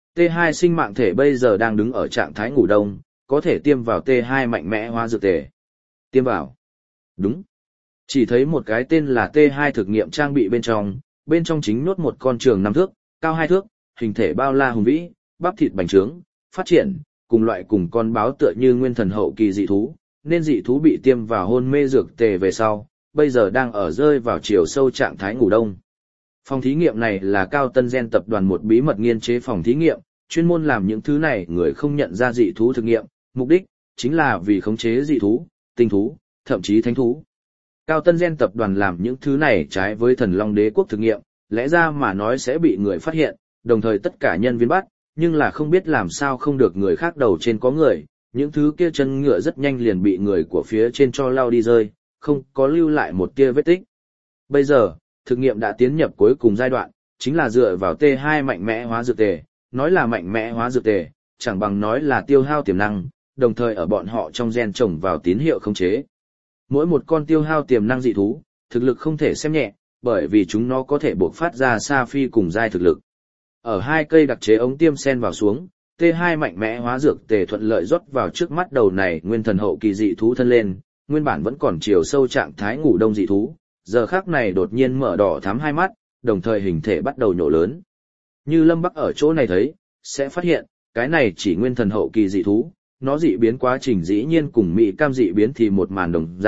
T2 sinh mạng thể bây giờ đang đứng ở trạng thái ngủ đông, có thể tiêm vào T2 mạnh mẽ hóa dược tề. Tiêm vào. Đúng. Chỉ thấy một cái tên là T2 thực nghiệm trang bị bên trong chính nuốt một con trường 5 thước, cao 2 thước, hình thể bao la hùng vĩ, bắp thịt bành trướng, phát triển, cùng loại cùng con báo tựa như nguyên thần hậu kỳ dị thú, nên dị thú bị tiêm vào hôn mê dược tề về sau, bây giờ đang ở rơi vào chiều sâu trạng thái ngủ đông. Phòng thí nghiệm này là Cao Tân Gen tập đoàn một bí mật nghiên chế phòng thí nghiệm, chuyên môn làm những thứ này người không nhận ra dị thú thực nghiệm, mục đích chính là vì khống chế dị thú, tinh thú, thậm chí thánh thú. Cao Tân Gen tập đoàn làm những thứ này trái với thần long đế quốc thực nghiệm, lẽ ra mà nói sẽ bị người phát hiện, đồng thời tất cả nhân viên bắt, nhưng là không biết làm sao không được người khác đầu trên có người, những thứ kia chân ngựa rất nhanh liền bị người của phía trên cho lao đi rơi, không có lưu lại một tia vết tích. Bây giờ, thực nghiệm đã tiến nhập cuối cùng giai đoạn, chính là dựa vào T2 mạnh mẽ hóa dược tề, nói là mạnh mẽ hóa dược tề, chẳng bằng nói là tiêu hao tiềm năng, đồng thời ở bọn họ trong gen trồng vào tín hiệu khống chế. Mỗi một con tiêu hao tiềm năng dị thú, thực lực không thể xem nhẹ, bởi vì chúng nó có thể bộc phát ra xa phi cùng giai thực lực. Ở hai cây đặc chế ống tiêm sen vào xuống, T2 mạnh mẽ hóa dược tề thuận lợi rót vào trước mắt đầu này nguyên thần hậu kỳ dị thú thân lên, nguyên bản vẫn còn chiều sâu trạng thái ngủ đông dị thú, giờ khắc này đột nhiên mở đỏ thắm hai mắt, đồng thời hình thể bắt đầu nhổ lớn. Như Lâm Bắc ở chỗ này thấy, sẽ phát hiện, cái này chỉ nguyên thần hậu kỳ dị thú, nó dị biến quá trình dĩ nhiên cùng Mỹ Cam dị biến thì một màn đồng dạng,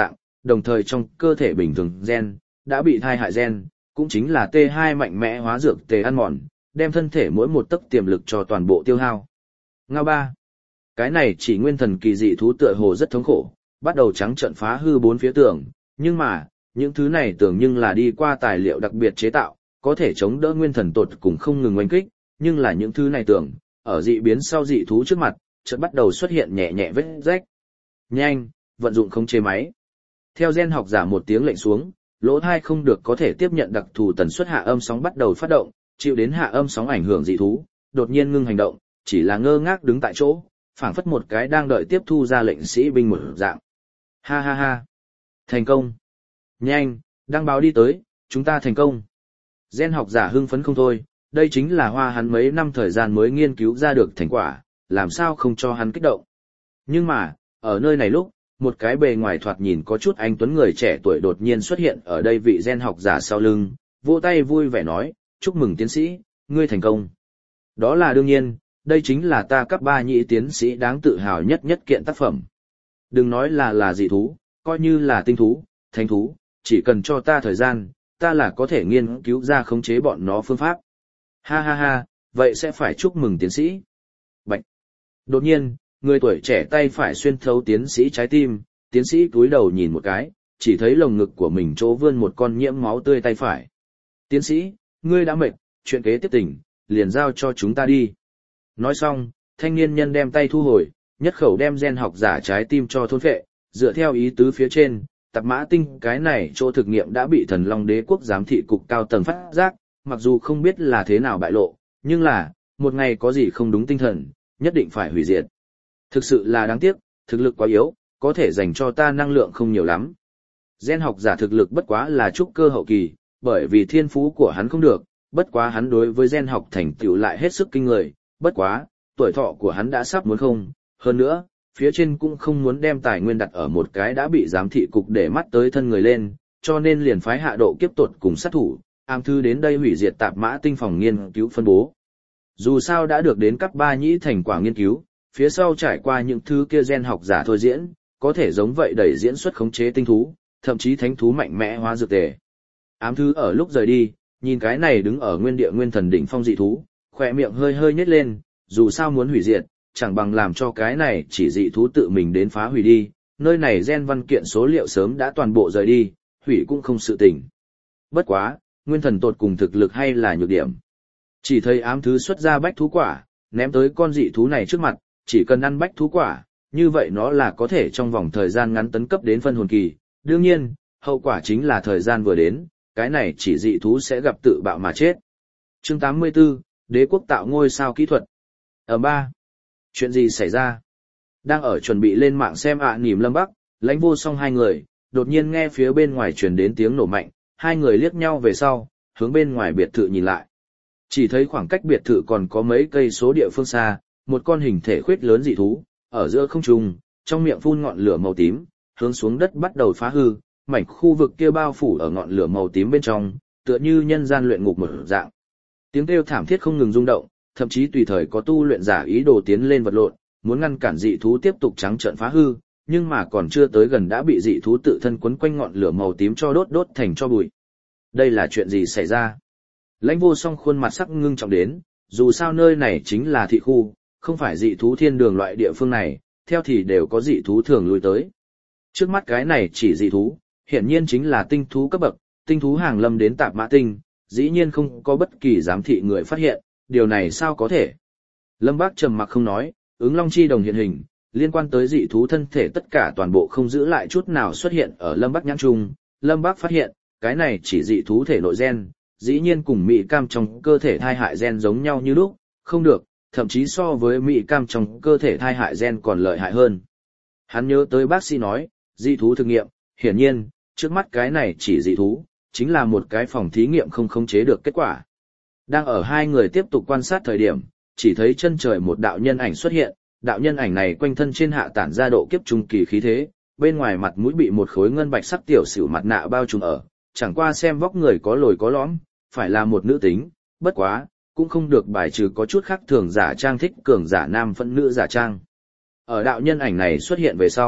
đồng thời trong cơ thể bình thường gen, đã bị thai hại gen, cũng chính là T2 mạnh mẽ hóa dược tề ăn mòn, đem thân thể mỗi một tấc tiềm lực cho toàn bộ tiêu hao. Ngao ba. Cái này chỉ nguyên thần kỳ dị thú tựa hồ rất thống khổ, bắt đầu trắng trợn phá hư bốn phía tường, nhưng mà, những thứ này tưởng nhưng là đi qua tài liệu đặc biệt chế tạo, có thể chống đỡ nguyên thần tột cùng không ngừng oanh kích, nhưng là những thứ này tưởng, ở dị biến sau dị thú trước mặt, chợt bắt đầu xuất hiện nhẹ nhẹ vết rách. Nhanh, vận dụng khống chế máy. Theo gen học giả một tiếng lệnh xuống, lỗ thai không được có thể tiếp nhận đặc thù tần suất hạ âm sóng bắt đầu phát động, chịu đến hạ âm sóng ảnh hưởng dị thú, đột nhiên ngưng hành động, chỉ là ngơ ngác đứng tại chỗ, phảng phất một cái đang đợi tiếp thu ra lệnh sĩ binh một dạng. Ha ha ha. Thành công. Nhanh, đăng báo đi tới, chúng ta thành công. Gen học giả hưng phấn không thôi, đây chính là hoa hắn mấy năm thời gian mới nghiên cứu ra được thành quả, làm sao không cho hắn kích động. Nhưng mà, ở nơi này lúc, một cái bề ngoài thoạt nhìn có chút anh tuấn người trẻ tuổi đột nhiên xuất hiện ở đây vị gen học giả sau lưng, vỗ tay vui vẻ nói, chúc mừng tiến sĩ, ngươi thành công. Đó là đương nhiên, đây chính là ta cấp 3 nhị tiến sĩ đáng tự hào nhất kiện tác phẩm. Đừng nói là dị thú, coi như là tinh thú, thánh thú, chỉ cần cho ta thời gian, ta là có thể nghiên cứu ra khống chế bọn nó phương pháp. Ha ha ha, vậy sẽ phải chúc mừng tiến sĩ. Bạch. Đột nhiên, người tuổi trẻ tay phải xuyên thấu tiến sĩ trái tim, tiến sĩ cúi đầu nhìn một cái, chỉ thấy lồng ngực của mình chỗ vươn một con nhiễm máu tươi tay phải. Tiến sĩ, ngươi đã mệt, chuyện kế tiếp tỉnh, liền giao cho chúng ta đi. Nói xong, thanh niên nhân đem tay thu hồi, nhất khẩu đem gen học giả trái tim cho thôn phệ, dựa theo ý tứ phía trên, tạp mã tinh cái này chỗ thực nghiệm đã bị thần long đế quốc giám thị cục cao tầng phát giác, mặc dù không biết là thế nào bại lộ, nhưng là, một ngày có gì không đúng tinh thần, nhất định phải hủy diệt. Thực sự là đáng tiếc, thực lực quá yếu, có thể dành cho ta năng lượng không nhiều lắm. Gen học giả thực lực bất quá là trúc cơ hậu kỳ, bởi vì thiên phú của hắn không được, bất quá hắn đối với gen học thành tựu lại hết sức kinh người, bất quá, tuổi thọ của hắn đã sắp muốn không, hơn nữa, phía trên cũng không muốn đem tài nguyên đặt ở một cái đã bị giám thị cục để mắt tới thân người lên, cho nên liền phái hạ độ kiếp tột cùng sát thủ, ám thư đến đây hủy diệt tạp mã tinh phòng nghiên cứu phân bố. Dù sao đã được đến cấp 3 nhĩ thành quả nghiên cứu, phía sau trải qua những thứ kia gen học giả thôi diễn, có thể giống vậy đẩy diễn xuất khống chế tinh thú, thậm chí thánh thú mạnh mẽ hóa dược tề. Ám thư ở lúc rời đi, nhìn cái này đứng ở nguyên địa nguyên thần đỉnh phong dị thú, khỏe miệng hơi hơi nhếch lên, dù sao muốn hủy diệt, chẳng bằng làm cho cái này chỉ dị thú tự mình đến phá hủy đi, nơi này gen văn kiện số liệu sớm đã toàn bộ rời đi, hủy cũng không sự tình. Bất quá, nguyên thần tột cùng thực lực hay là nhược điểm. Chỉ thấy ám thứ xuất ra bách thú quả, ném tới con dị thú này trước mặt, chỉ cần ăn bách thú quả, như vậy nó là có thể trong vòng thời gian ngắn tấn cấp đến phân hồn kỳ. Đương nhiên, hậu quả chính là thời gian vừa đến, cái này chỉ dị thú sẽ gặp tự bạo mà chết. Chương 84, Đế quốc tạo ngôi sao kỹ thuật. Ở 3. Chuyện gì xảy ra? Đang ở chuẩn bị lên mạng xem nỉm Lâm Bắc, Lãnh Vô Song hai người, đột nhiên nghe phía bên ngoài truyền đến tiếng nổ mạnh, hai người liếc nhau về sau, hướng bên ngoài biệt thự nhìn lại. Chỉ thấy khoảng cách biệt thự còn có mấy cây số địa phương xa, một con hình thể khuyết lớn dị thú, ở giữa không trung, trong miệng phun ngọn lửa màu tím, hướng xuống đất bắt đầu phá hư, mảnh khu vực kia bao phủ ở ngọn lửa màu tím bên trong, tựa như nhân gian luyện ngục một dạng. Tiếng kêu thảm thiết không ngừng rung động, thậm chí tùy thời có tu luyện giả ý đồ tiến lên vật lộn, muốn ngăn cản dị thú tiếp tục trắng trợn phá hư, nhưng mà còn chưa tới gần đã bị dị thú tự thân quấn quanh ngọn lửa màu tím cho đốt thành tro bụi. Đây là chuyện gì xảy ra? Lãnh Vô Song khuôn mặt sắc ngưng trọng đến, dù sao nơi này chính là thị khu, không phải dị thú thiên đường loại địa phương này, theo thì đều có dị thú thường lui tới. Trước mắt cái này chỉ dị thú, hiển nhiên chính là tinh thú cấp bậc, tinh thú hàng lâm đến Tạp Mã Tinh, dĩ nhiên không có bất kỳ giám thị người phát hiện, điều này sao có thể? Lâm Bác trầm mặc không nói, ứng long chi đồng hiện hình, liên quan tới dị thú thân thể tất cả toàn bộ không giữ lại chút nào xuất hiện ở Lâm Bác nhãn trung. Lâm Bác phát hiện, cái này chỉ dị thú thể nội gen, dĩ nhiên cùng mị cam trong cơ thể thai hại gen giống nhau như lúc, không được, thậm chí so với mị cam trong cơ thể thai hại gen còn lợi hại hơn. Hắn nhớ tới bác sĩ nói, dị thú thực nghiệm, hiển nhiên, trước mắt cái này chỉ dị thú, chính là một cái phòng thí nghiệm không khống chế được kết quả. Đang ở hai người tiếp tục quan sát thời điểm, chỉ thấy chân trời một đạo nhân ảnh xuất hiện, đạo nhân ảnh này quanh thân trên hạ tản ra độ kiếp trung kỳ khí thế, bên ngoài mặt mũi bị một khối ngân bạch sắc tiểu xỉu mặt nạ bao trùm ở, chẳng qua xem vóc người có lồi có lõm, phải là một nữ tính, bất quá, cũng không được bài trừ có chút khác thường giả trang thích cường giả nam phẫn nữ giả trang. Ở đạo nhân ảnh này xuất hiện về sau,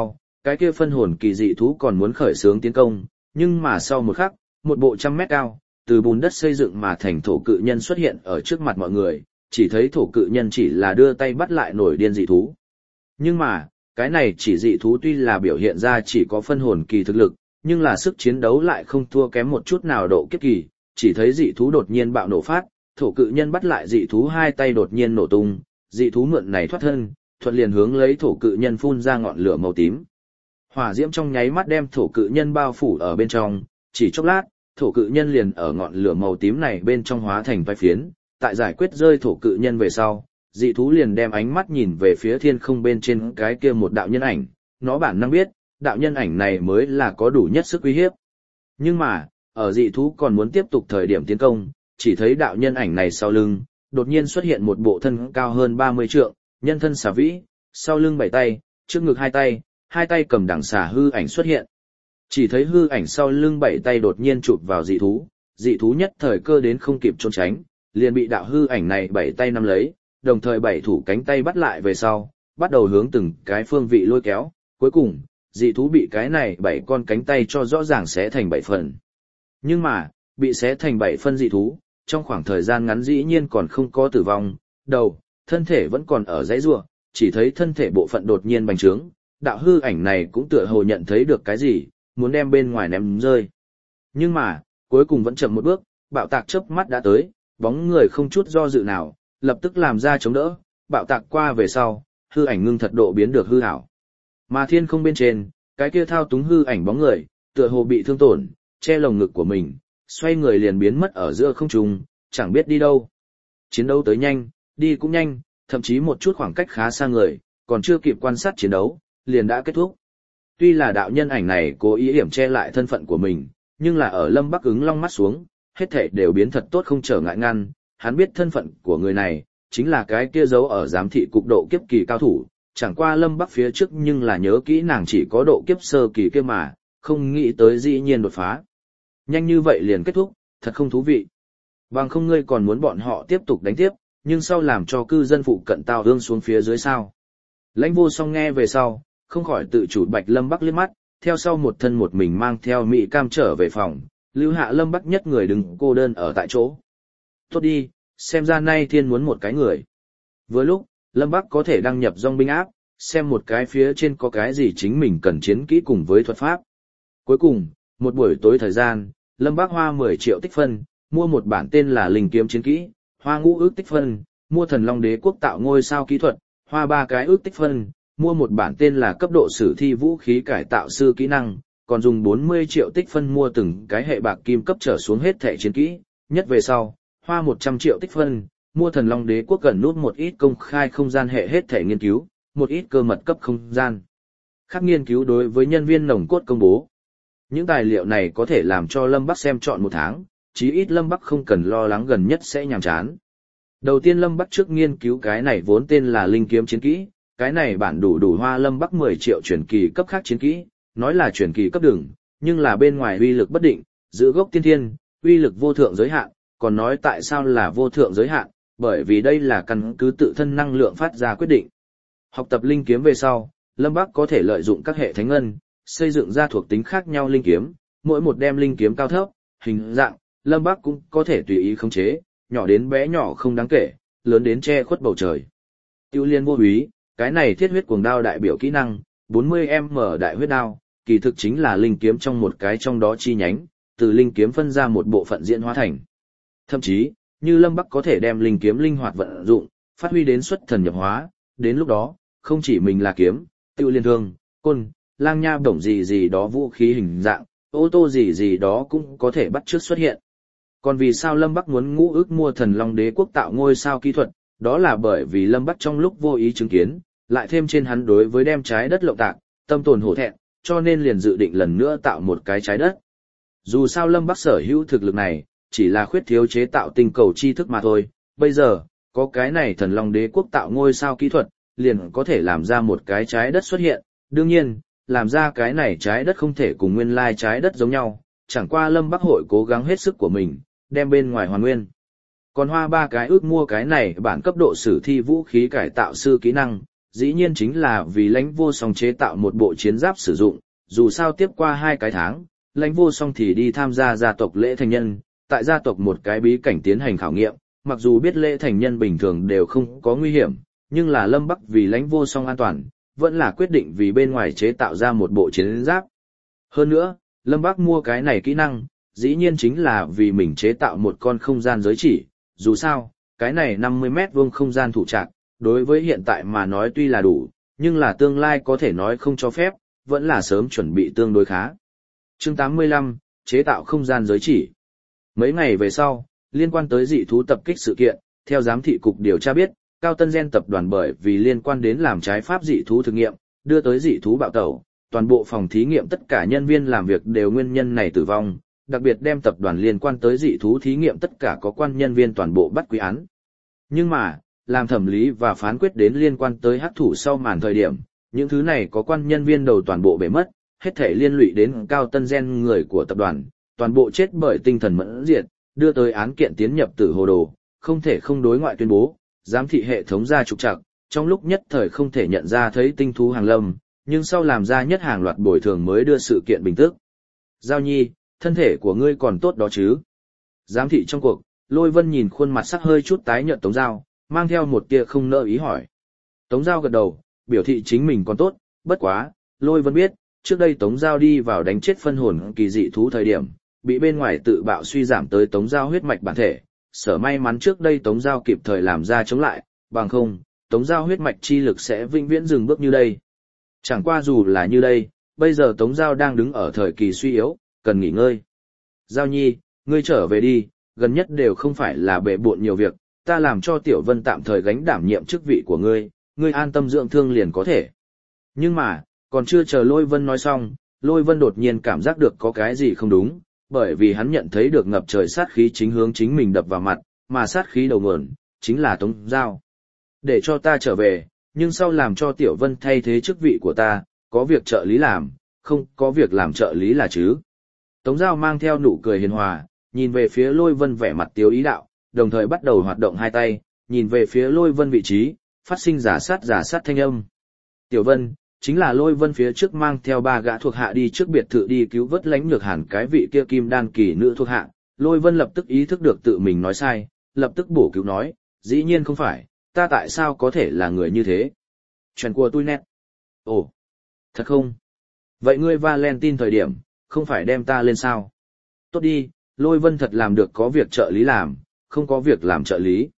cái kia phân hồn kỳ dị thú còn muốn khởi xướng tiến công, nhưng mà sau một khắc, một bộ 100 mét cao, từ bùn đất xây dựng mà thành thổ cự nhân xuất hiện ở trước mặt mọi người, chỉ thấy thổ cự nhân chỉ là đưa tay bắt lại nổi điên dị thú. Nhưng mà, cái này chỉ dị thú tuy là biểu hiện ra chỉ có phân hồn kỳ thực lực, nhưng là sức chiến đấu lại không thua kém một chút nào độ kiếp kỳ, chỉ thấy dị thú đột nhiên bạo nổ phát, thổ cự nhân bắt lại dị thú hai tay đột nhiên nổ tung, dị thú mượn này thoát thân, thuận liền hướng lấy thổ cự nhân phun ra ngọn lửa màu tím. Hỏa diễm trong nháy mắt đem thổ cự nhân bao phủ ở bên trong, chỉ chốc lát, thổ cự nhân liền ở ngọn lửa màu tím này bên trong hóa thành vai phiến, tại giải quyết rơi thổ cự nhân về sau, dị thú liền đem ánh mắt nhìn về phía thiên không bên trên cái kia một đạo nhân ảnh, nó bản năng biết, đạo nhân ảnh này mới là có đủ nhất sức uy hiếp. Nhưng mà, ở dị thú còn muốn tiếp tục thời điểm tiến công, chỉ thấy đạo nhân ảnh này sau lưng, đột nhiên xuất hiện một bộ thân cao hơn 30 trượng, nhân thân xà vĩ, sau lưng 7 tay, trước ngực hai tay cầm đằng xà hư ảnh xuất hiện. Chỉ thấy hư ảnh sau lưng 7 tay đột nhiên chụp vào dị thú nhất thời cơ đến không kịp trốn tránh, liền bị đạo hư ảnh này 7 tay nắm lấy, đồng thời 7 thủ cánh tay bắt lại về sau, bắt đầu hướng từng cái phương vị lôi kéo, cuối cùng, dị thú bị cái này 7 con cánh tay cho rõ ràng xé thành 7 phần. Nhưng mà, bị xé thành 7 phân dị thú, trong khoảng thời gian ngắn dĩ nhiên còn không có tử vong, đầu, thân thể vẫn còn ở dãy rua, chỉ thấy thân thể bộ phận đột nhiên bành trướng, đạo hư ảnh này cũng tựa hồ nhận thấy được cái gì, muốn đem bên ngoài ném rơi. Nhưng mà, cuối cùng vẫn chậm một bước, bạo tạc chớp mắt đã tới, bóng người không chút do dự nào, lập tức làm ra chống đỡ, bạo tạc qua về sau, hư ảnh ngưng thật độ biến được hư ảo. Mà thiên không bên trên, cái kia thao túng hư ảnh bóng người, tựa hồ bị thương tổn, che lồng ngực của mình, xoay người liền biến mất ở giữa không trung, chẳng biết đi đâu. Chiến đấu tới nhanh, đi cũng nhanh, thậm chí một chút khoảng cách khá xa người, còn chưa kịp quan sát chiến đấu, liền đã kết thúc. Tuy là đạo nhân ảnh này cố ý hiểm che lại thân phận của mình, nhưng là ở Lâm Bắc ứng long mắt xuống, hết thảy đều biến thật tốt không trở ngại ngăn, hắn biết thân phận của người này, chính là cái kia giấu ở giám thị cục độ kiếp kỳ cao thủ, chẳng qua Lâm Bắc phía trước nhưng là nhớ kỹ nàng chỉ có độ kiếp sơ kỳ kia mà, không nghĩ tới dĩ nhiên đột phá. Nhanh như vậy liền kết thúc, thật không thú vị. Bằng không ngươi còn muốn bọn họ tiếp tục đánh tiếp, nhưng sau làm cho cư dân phụ cận tao hương xuống phía dưới sao. Lãnh Vô Song nghe về sau, không khỏi tự chủ Bạch Lâm Bắc liếc mắt, theo sau một thân một mình mang theo Mỹ Cam trở về phòng, lưu hạ Lâm Bắc nhất người đứng cô đơn ở tại chỗ. Tốt đi, xem ra nay thiên muốn một cái người. Vừa lúc, Lâm Bắc có thể đăng nhập dòng binh áp, xem một cái phía trên có cái gì chính mình cần chiến kỹ cùng với thuật pháp. Cuối cùng, một buổi tối thời gian, Lâm Bắc hoa 10 triệu tích phân, mua một bản tên là Linh Kiếm Chiến Kỹ, hoa ngũ ước tích phân, mua Thần Long Đế Quốc tạo ngôi sao kỹ thuật, hoa 3 cái ước tích phân, mua một bản tên là cấp độ sử thi vũ khí cải tạo sư kỹ năng, còn dùng 40 triệu tích phân mua từng cái hệ bạc kim cấp trở xuống hết thẻ chiến kỹ, nhất về sau, hoa 100 triệu tích phân, mua Thần Long Đế Quốc gần nút một ít công khai không gian hệ hết thẻ nghiên cứu, một ít cơ mật cấp không gian. Khác nghiên cứu đối với nhân viên nồng cốt công bố. Những tài liệu này có thể làm cho Lâm Bắc xem chọn một tháng, chí ít Lâm Bắc không cần lo lắng gần nhất sẽ nhàm chán. Đầu tiên Lâm Bắc trước nghiên cứu cái này vốn tên là Linh Kiếm Chiến Kỹ, cái này bản đủ hoa Lâm Bắc 10 triệu chuyển kỳ cấp khác chiến kỹ, nói là chuyển kỳ cấp đường, nhưng là bên ngoài uy lực bất định, giữ gốc tiên thiên, uy lực vô thượng giới hạn, còn nói tại sao là vô thượng giới hạn, bởi vì đây là căn cứ tự thân năng lượng phát ra quyết định. Học tập linh kiếm về sau, Lâm Bắc có thể lợi dụng các hệ thánh ngân, xây dựng ra thuộc tính khác nhau linh kiếm, mỗi một đem linh kiếm cao thấp, hình dạng, Lâm Bắc cũng có thể tùy ý khống chế, nhỏ đến bé nhỏ không đáng kể, lớn đến che khuất bầu trời. Tiêu liên vô úy, cái này thiết huyết cuồng đao đại biểu kỹ năng, 40m đại huyết đao, kỳ thực chính là linh kiếm trong một cái trong đó chi nhánh, từ linh kiếm phân ra một bộ phận diễn hóa thành. Thậm chí, như Lâm Bắc có thể đem linh kiếm linh hoạt vận dụng, phát huy đến xuất thần nhập hóa, đến lúc đó, không chỉ mình là kiếm, tiêu liên thương, côn, lang nha bổng gì đó vũ khí hình dạng, ô tô gì đó cũng có thể bắt chước xuất hiện. Còn vì sao Lâm Bắc muốn ngũ ước mua Thần Long Đế Quốc tạo ngôi sao kỹ thuật, đó là bởi vì Lâm Bắc trong lúc vô ý chứng kiến, lại thêm trên hắn đối với đem trái đất lộng tạc, tâm tồn hổ thẹn, cho nên liền dự định lần nữa tạo một cái trái đất. Dù sao Lâm Bắc sở hữu thực lực này, chỉ là khuyết thiếu chế tạo tinh cầu tri thức mà thôi, bây giờ, có cái này Thần Long Đế Quốc tạo ngôi sao kỹ thuật, liền có thể làm ra một cái trái đất xuất hiện, đương nhiên, làm ra cái này trái đất không thể cùng nguyên lai trái đất giống nhau, chẳng qua Lâm Bắc hội cố gắng hết sức của mình, đem bên ngoài hoàn nguyên. Còn hoa 3 cái ước mua cái này bản cấp độ sử thi vũ khí cải tạo sư kỹ năng, dĩ nhiên chính là vì Lãnh Vô Song chế tạo một bộ chiến giáp sử dụng, dù sao tiếp qua 2 cái tháng, Lãnh Vô Song thì đi tham gia gia tộc lễ thành nhân, tại gia tộc một cái bí cảnh tiến hành khảo nghiệm, mặc dù biết lễ thành nhân bình thường đều không có nguy hiểm, nhưng là Lâm Bắc vì Lãnh Vô Song an toàn, vẫn là quyết định vì bên ngoài chế tạo ra một bộ chiến giáp. Hơn nữa, Lâm Bắc mua cái này kỹ năng, dĩ nhiên chính là vì mình chế tạo một con không gian giới chỉ, dù sao, cái này 50 mét vuông không gian thủ trạc, đối với hiện tại mà nói tuy là đủ, nhưng là tương lai có thể nói không cho phép, vẫn là sớm chuẩn bị tương đối khá. Chương 85, chế tạo không gian giới chỉ. Mấy ngày về sau, liên quan tới dị thú tập kích sự kiện, theo giám thị cục điều tra biết, Cao Tân Gen tập đoàn bởi vì liên quan đến làm trái pháp dị thú thực nghiệm, đưa tới dị thú bạo tẩu, toàn bộ phòng thí nghiệm tất cả nhân viên làm việc đều nguyên nhân này tử vong, đặc biệt đem tập đoàn liên quan tới dị thú thí nghiệm tất cả có quan nhân viên toàn bộ bắt quy án. Nhưng mà, làm thẩm lý và phán quyết đến liên quan tới hắc thủ sau màn thời điểm, những thứ này có quan nhân viên đầu toàn bộ bể mất, hết thể liên lụy đến Cao Tân Gen người của tập đoàn, toàn bộ chết bởi tinh thần mẫn diệt, đưa tới án kiện tiến nhập tử hồ đồ, không thể không đối ngoại tuyên bố, giám thị hệ thống ra trục trặc, trong lúc nhất thời không thể nhận ra thấy tinh thú hàng lâm, nhưng sau làm ra nhất hàng loạt bồi thường mới đưa sự kiện bình tức. Giao Nhi, thân thể của ngươi còn tốt đó chứ? Giám thị trong cuộc, Lôi Vân nhìn khuôn mặt sắc hơi chút tái nhợt Tống Giao, mang theo một tia không nỡ ý hỏi. Tống Giao gật đầu, biểu thị chính mình còn tốt, bất quá, Lôi Vân biết, trước đây Tống Giao đi vào đánh chết phân hồn kỳ dị thú thời điểm, bị bên ngoài tự bạo suy giảm tới Tống Giao huyết mạch bản thể, sở may mắn trước đây Tống Giao kịp thời làm ra chống lại, bằng không, Tống Giao huyết mạch chi lực sẽ vĩnh viễn dừng bước như đây. Chẳng qua dù là như đây, bây giờ Tống Giao đang đứng ở thời kỳ suy yếu, cần nghỉ ngơi. Giao Nhi, ngươi trở về đi, gần nhất đều không phải là bệ bộn nhiều việc, ta làm cho Tiểu Vân tạm thời gánh đảm nhiệm chức vị của ngươi, ngươi an tâm dưỡng thương liền có thể. Nhưng mà, còn chưa chờ Lôi Vân nói xong, Lôi Vân đột nhiên cảm giác được có cái gì không đúng, bởi vì hắn nhận thấy được ngập trời sát khí chính hướng chính mình đập vào mặt, mà sát khí đầu nguồn chính là Tống Giao. Để cho ta trở về, nhưng sau làm cho Tiểu Vân thay thế chức vị của ta, có việc trợ lý làm, không có việc làm trợ lý là chứ. Tống Giao mang theo nụ cười hiền hòa, nhìn về phía Lôi Vân vẻ mặt tiếu ý đạo, đồng thời bắt đầu hoạt động hai tay, nhìn về phía Lôi Vân vị trí, phát sinh giả sát thanh âm. Tiểu Vân, chính là Lôi Vân phía trước mang theo 3 gã thuộc hạ đi trước biệt thự đi cứu vớt Lãnh Nhược Hàn cái vị kia kim đan kỳ nữ thuộc hạ. Lôi Vân lập tức ý thức được tự mình nói sai, lập tức bổ cứu nói, dĩ nhiên không phải, ta tại sao có thể là người như thế? Chuyện của tôi nét. Ồ, thật không? Vậy ngươi Valentine thời điểm, không phải đem ta lên sao? Tốt đi, Lôi Vân thật làm được có việc trợ lý làm, không có việc làm trợ lý.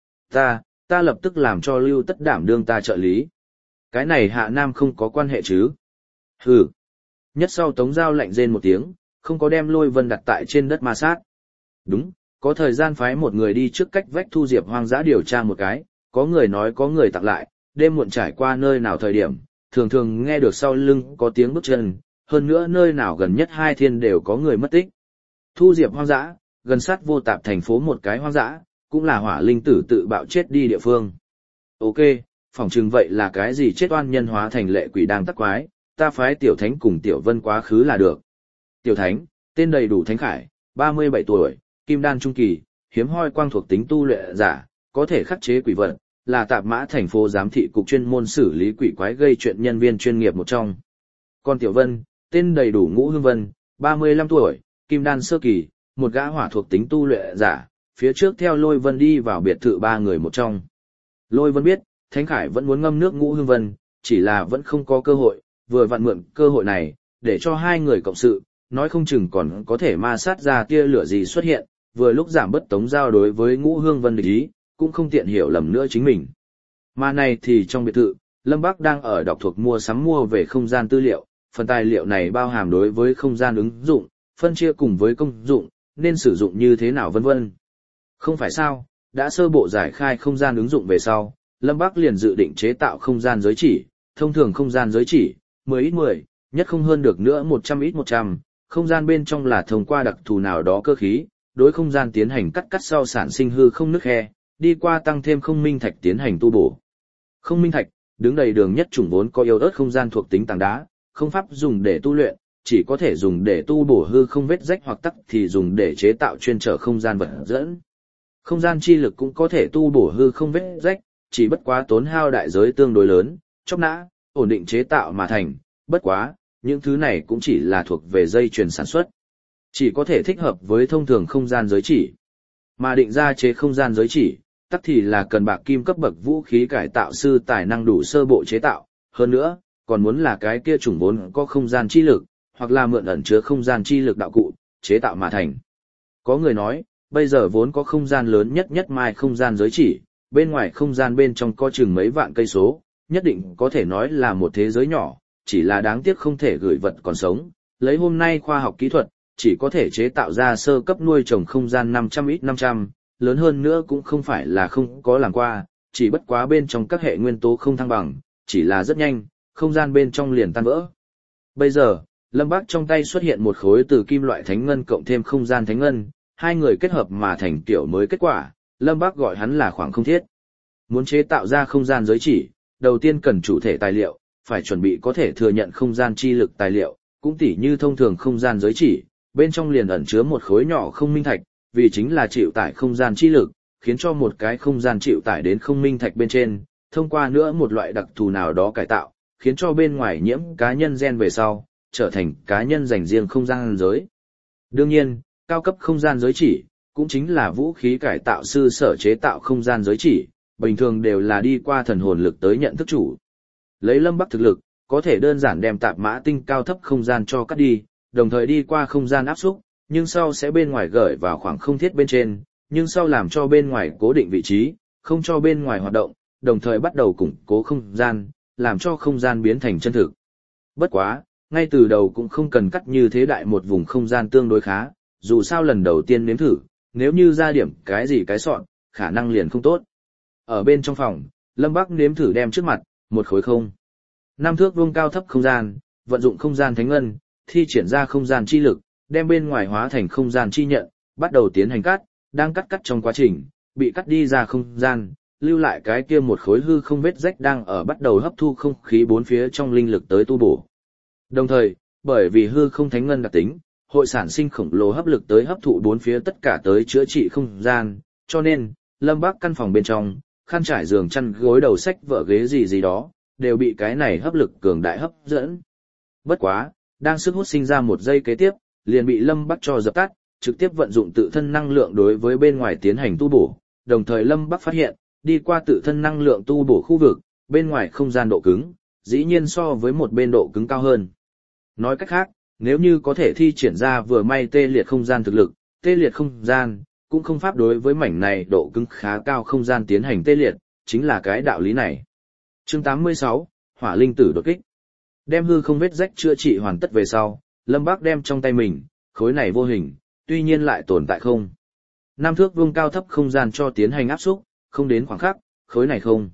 Ta lập tức làm cho Lưu Tất đảm đương ta trợ lý. Cái này Hạ Nam không có quan hệ chứ? Hừ. Nhất sau Tống Giao lạnh rên một tiếng, không có đem Lôi Vân đặt tại trên đất ma sát. Đúng, có thời gian phái một người đi trước cách vách Thu Diệp hoang dã điều tra một cái, có người nói có người tặng lại, đêm muộn trải qua nơi nào thời điểm, thường thường nghe được sau lưng có tiếng bước chân, hơn nữa nơi nào gần nhất 2 thiên đều có người mất tích. Thu Diệp hoang dã, gần sát Vô Tạp thành phố một cái hoang dã, cũng là hỏa linh tử tự bạo chết đi địa phương. Ok, phỏng chừng vậy là cái gì chết oan nhân hóa thành lệ quỷ đang tắc quái, ta phái Tiểu Thánh cùng Tiểu Vân quá khứ là được. Tiểu Thánh, tên đầy đủ Thánh Khải, 37 tuổi, kim đan trung kỳ, hiếm hoi quang thuộc tính tu luyện giả, có thể khắc chế quỷ vật, là Tạp Mã thành phố giám thị cục chuyên môn xử lý quỷ quái gây chuyện nhân viên chuyên nghiệp một trong. Còn Tiểu Vân, tên đầy đủ Ngũ Hương Vân, 35 tuổi, kim đan sơ kỳ, một gã hỏa thuộc tính tu luyện giả, phía trước theo Lôi Vân đi vào biệt thự 3 người một trong. Lôi Vân biết, Thánh Khải vẫn muốn ngâm nước Ngũ Hương Vân, chỉ là vẫn không có cơ hội, vừa vặn mượn cơ hội này, để cho 2 người cộng sự, nói không chừng còn có thể ma sát ra tia lửa gì xuất hiện, vừa lúc giảm bất Tống Giao đối với Ngũ Hương Vân địch ý, cũng không tiện hiểu lầm nữa chính mình. Mà này thì trong biệt thự, Lâm Bắc đang ở đọc thuộc mua sắm mua về không gian tư liệu, phần tài liệu này bao hàm đối với không gian ứng dụng, phân chia cùng với công dụng, nên sử dụng như thế nào vân vân. Không phải sao, đã sơ bộ giải khai không gian ứng dụng về sau, Lâm Bắc liền dự định chế tạo không gian giới chỉ, thông thường không gian giới chỉ, 10x10, nhất không hơn được nữa 100x100, không gian bên trong là thông qua đặc thù nào đó cơ khí, đối không gian tiến hành cắt sau sản sinh hư không nứt khe, đi qua tăng thêm không minh thạch tiến hành tu bổ. Không minh thạch, đứng đầy đường nhất chủng vốn có yếu ớt không gian thuộc tính tảng đá, không pháp dùng để tu luyện, chỉ có thể dùng để tu bổ hư không vết rách hoặc tắc thì dùng để chế tạo chuyên trở không gian vật dẫn. Không gian chi lực cũng có thể tu bổ hư không vết rách, chỉ bất quá tốn hao đại giới tương đối lớn, chóc nã, ổn định chế tạo mà thành, bất quá, những thứ này cũng chỉ là thuộc về dây chuyền sản xuất. Chỉ có thể thích hợp với thông thường không gian giới chỉ. Mà định ra chế không gian giới chỉ, tắc thì là cần bạc kim cấp bậc vũ khí cải tạo sư tài năng đủ sơ bộ chế tạo, hơn nữa, còn muốn là cái kia chủng vốn có không gian chi lực, hoặc là mượn ẩn chứa không gian chi lực đạo cụ, chế tạo mà thành. Có người nói, bây giờ vốn có không gian lớn nhất mai không gian giới chỉ, bên ngoài không gian bên trong có chừng mấy vạn cây số, nhất định có thể nói là một thế giới nhỏ, chỉ là đáng tiếc không thể gửi vật còn sống. Lấy hôm nay khoa học kỹ thuật, chỉ có thể chế tạo ra sơ cấp nuôi trồng không gian 500x500, lớn hơn nữa cũng không phải là không có làm qua, chỉ bất quá bên trong các hệ nguyên tố không thăng bằng, chỉ là rất nhanh, không gian bên trong liền tan vỡ. Bây giờ, Lâm Bác trong tay xuất hiện một khối từ kim loại thánh ngân cộng thêm không gian thánh ngân, hai người kết hợp mà thành kiểu mới kết quả, Lâm Bác gọi hắn là khoảng không thiết. Muốn chế tạo ra không gian giới chỉ, đầu tiên cần chủ thể tài liệu, phải chuẩn bị có thể thừa nhận không gian chi lực tài liệu, cũng tỉ như thông thường không gian giới chỉ, bên trong liền ẩn chứa một khối nhỏ không minh thạch, vì chính là chịu tải không gian chi lực, khiến cho một cái không gian chịu tải đến không minh thạch bên trên, thông qua nữa một loại đặc thù nào đó cải tạo, khiến cho bên ngoài nhiễm cá nhân gen về sau, trở thành cá nhân dành riêng không gian giới. Đương nhiên, cao cấp không gian giới chỉ, cũng chính là vũ khí cải tạo sư sở chế tạo không gian giới chỉ, bình thường đều là đi qua thần hồn lực tới nhận thức chủ. Lấy Lâm Bắc thực lực, có thể đơn giản đem tạp mã tinh cao thấp không gian cho cắt đi, đồng thời đi qua không gian áp xúc, nhưng sau sẽ bên ngoài gửi vào khoảng không thiết bên trên, nhưng sau làm cho bên ngoài cố định vị trí, không cho bên ngoài hoạt động, đồng thời bắt đầu củng cố không gian, làm cho không gian biến thành chân thực. Bất quá, ngay từ đầu cũng không cần cắt như thế đại một vùng không gian tương đối khá, dù sao lần đầu tiên nếm thử, nếu như ra điểm cái gì cái sọn, khả năng liền không tốt. Ở bên trong phòng, Lâm Bắc nếm thử đem trước mặt, một khối không. 5 thước vuông cao thấp không gian, vận dụng không gian thánh ngân, thi triển ra không gian chi lực, đem bên ngoài hóa thành không gian chi nhận, bắt đầu tiến hành cắt, đang cắt trong quá trình, bị cắt đi ra không gian, lưu lại cái kia một khối hư không vết rách đang ở bắt đầu hấp thu không khí bốn phía trong linh lực tới tu bổ. Đồng thời, bởi vì hư không thánh ngân đặc tính, hội sản sinh khổng lồ hấp lực tới hấp thụ bốn phía tất cả tới chữa trị không gian, cho nên, Lâm Bắc căn phòng bên trong, khăn trải giường chăn gối đầu sách vở ghế gì đó, đều bị cái này hấp lực cường đại hấp dẫn. Bất quá, đang sức hút sinh ra một giây kế tiếp, liền bị Lâm Bắc cho dập tắt, trực tiếp vận dụng tự thân năng lượng đối với bên ngoài tiến hành tu bổ, đồng thời Lâm Bắc phát hiện, đi qua tự thân năng lượng tu bổ khu vực, bên ngoài không gian độ cứng, dĩ nhiên so với một bên độ cứng cao hơn. Nói cách khác, nếu như có thể thi triển ra vừa may tê liệt không gian thực lực, tê liệt không gian, cũng không pháp đối với mảnh này độ cứng khá cao không gian tiến hành tê liệt, chính là cái đạo lý này. Chương 86, Hỏa Linh Tử đột kích. Đem hư không vết rách chữa trị hoàn tất về sau, Lâm Bác đem trong tay mình, khối này vô hình, tuy nhiên lại tồn tại không. 5 thước vuông cao thấp không gian cho tiến hành áp xúc, không đến khoảng khắc, khối này không.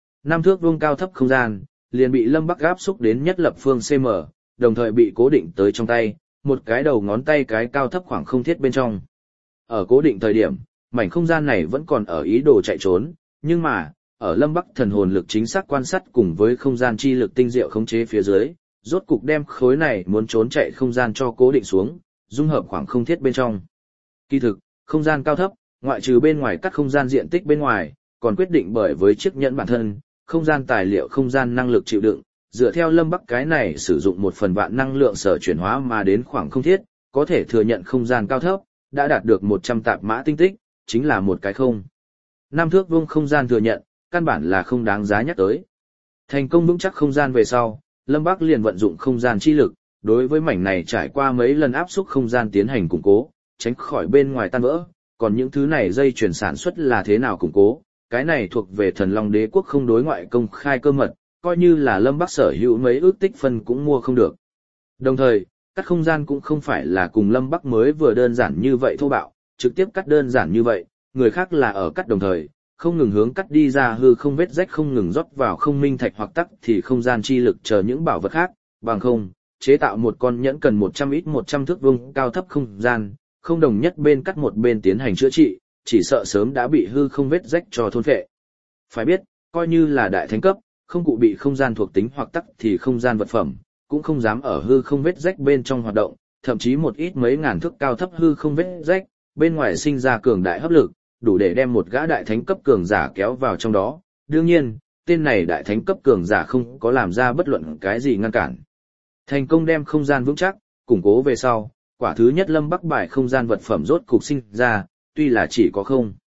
5 thước vuông cao thấp không gian, liền bị Lâm Bắc áp xúc đến nhất lập phương cm, đồng thời bị cố định tới trong tay, một cái đầu ngón tay cái cao thấp khoảng không thiết bên trong. Ở cố định thời điểm, mảnh không gian này vẫn còn ở ý đồ chạy trốn, nhưng mà, ở Lâm Bắc thần hồn lực chính xác quan sát cùng với không gian chi lực tinh diệu khống chế phía dưới, rốt cục đem khối này muốn trốn chạy không gian cho cố định xuống, dung hợp khoảng không thiết bên trong. Kỳ thực, không gian cao thấp, ngoại trừ bên ngoài cắt không gian diện tích bên ngoài, còn quyết định bởi với chiếc nhẫn bản thân, không gian tài liệu không gian năng lực chịu đựng, dựa theo Lâm Bắc cái này sử dụng 1/vạn năng lượng sở chuyển hóa mà đến khoảng không thiết, có thể thừa nhận không gian cao thấp, đã đạt được 100 tạp mã tinh tích, chính là một cái không. 5 thước vuông không gian thừa nhận, căn bản là không đáng giá nhắc tới. Thành công vững chắc không gian về sau, Lâm Bắc liền vận dụng không gian chi lực, đối với mảnh này trải qua mấy lần áp xúc không gian tiến hành củng cố, tránh khỏi bên ngoài tan vỡ, còn những thứ này dây chuyển sản xuất là thế nào củng cố, cái này thuộc về Thần Long Đế quốc không đối ngoại công khai cơ mật, coi như là Lâm Bắc sở hữu mấy ước tích phân cũng mua không được. Đồng thời, cắt không gian cũng không phải là cùng Lâm Bắc mới vừa đơn giản như vậy thô bạo, trực tiếp cắt đơn giản như vậy, người khác là ở cắt đồng thời, không ngừng hướng cắt đi ra hư không vết rách không ngừng rót vào không minh thạch hoặc tắc thì không gian chi lực chờ những bảo vật khác, bằng không, chế tạo một con nhẫn cần 100 thước vuông cao thấp không gian, không đồng nhất bên cắt một bên tiến hành chữa trị, chỉ sợ sớm đã bị hư không vết rách cho thôn phệ. Phải biết, coi như là đại thánh cấp, không cụ bị không gian thuộc tính hoặc tắc thì không gian vật phẩm, cũng không dám ở hư không vết rách bên trong hoạt động, thậm chí một ít mấy ngàn thước cao thấp hư không vết rách, bên ngoài sinh ra cường đại hấp lực, đủ để đem một gã đại thánh cấp cường giả kéo vào trong đó. Đương nhiên, tên này đại thánh cấp cường giả không có làm ra bất luận cái gì ngăn cản. Thành công đem không gian vững chắc, củng cố về sau, quả thứ nhất Lâm Bắc bài không gian vật phẩm rốt cục sinh ra, tuy là chỉ có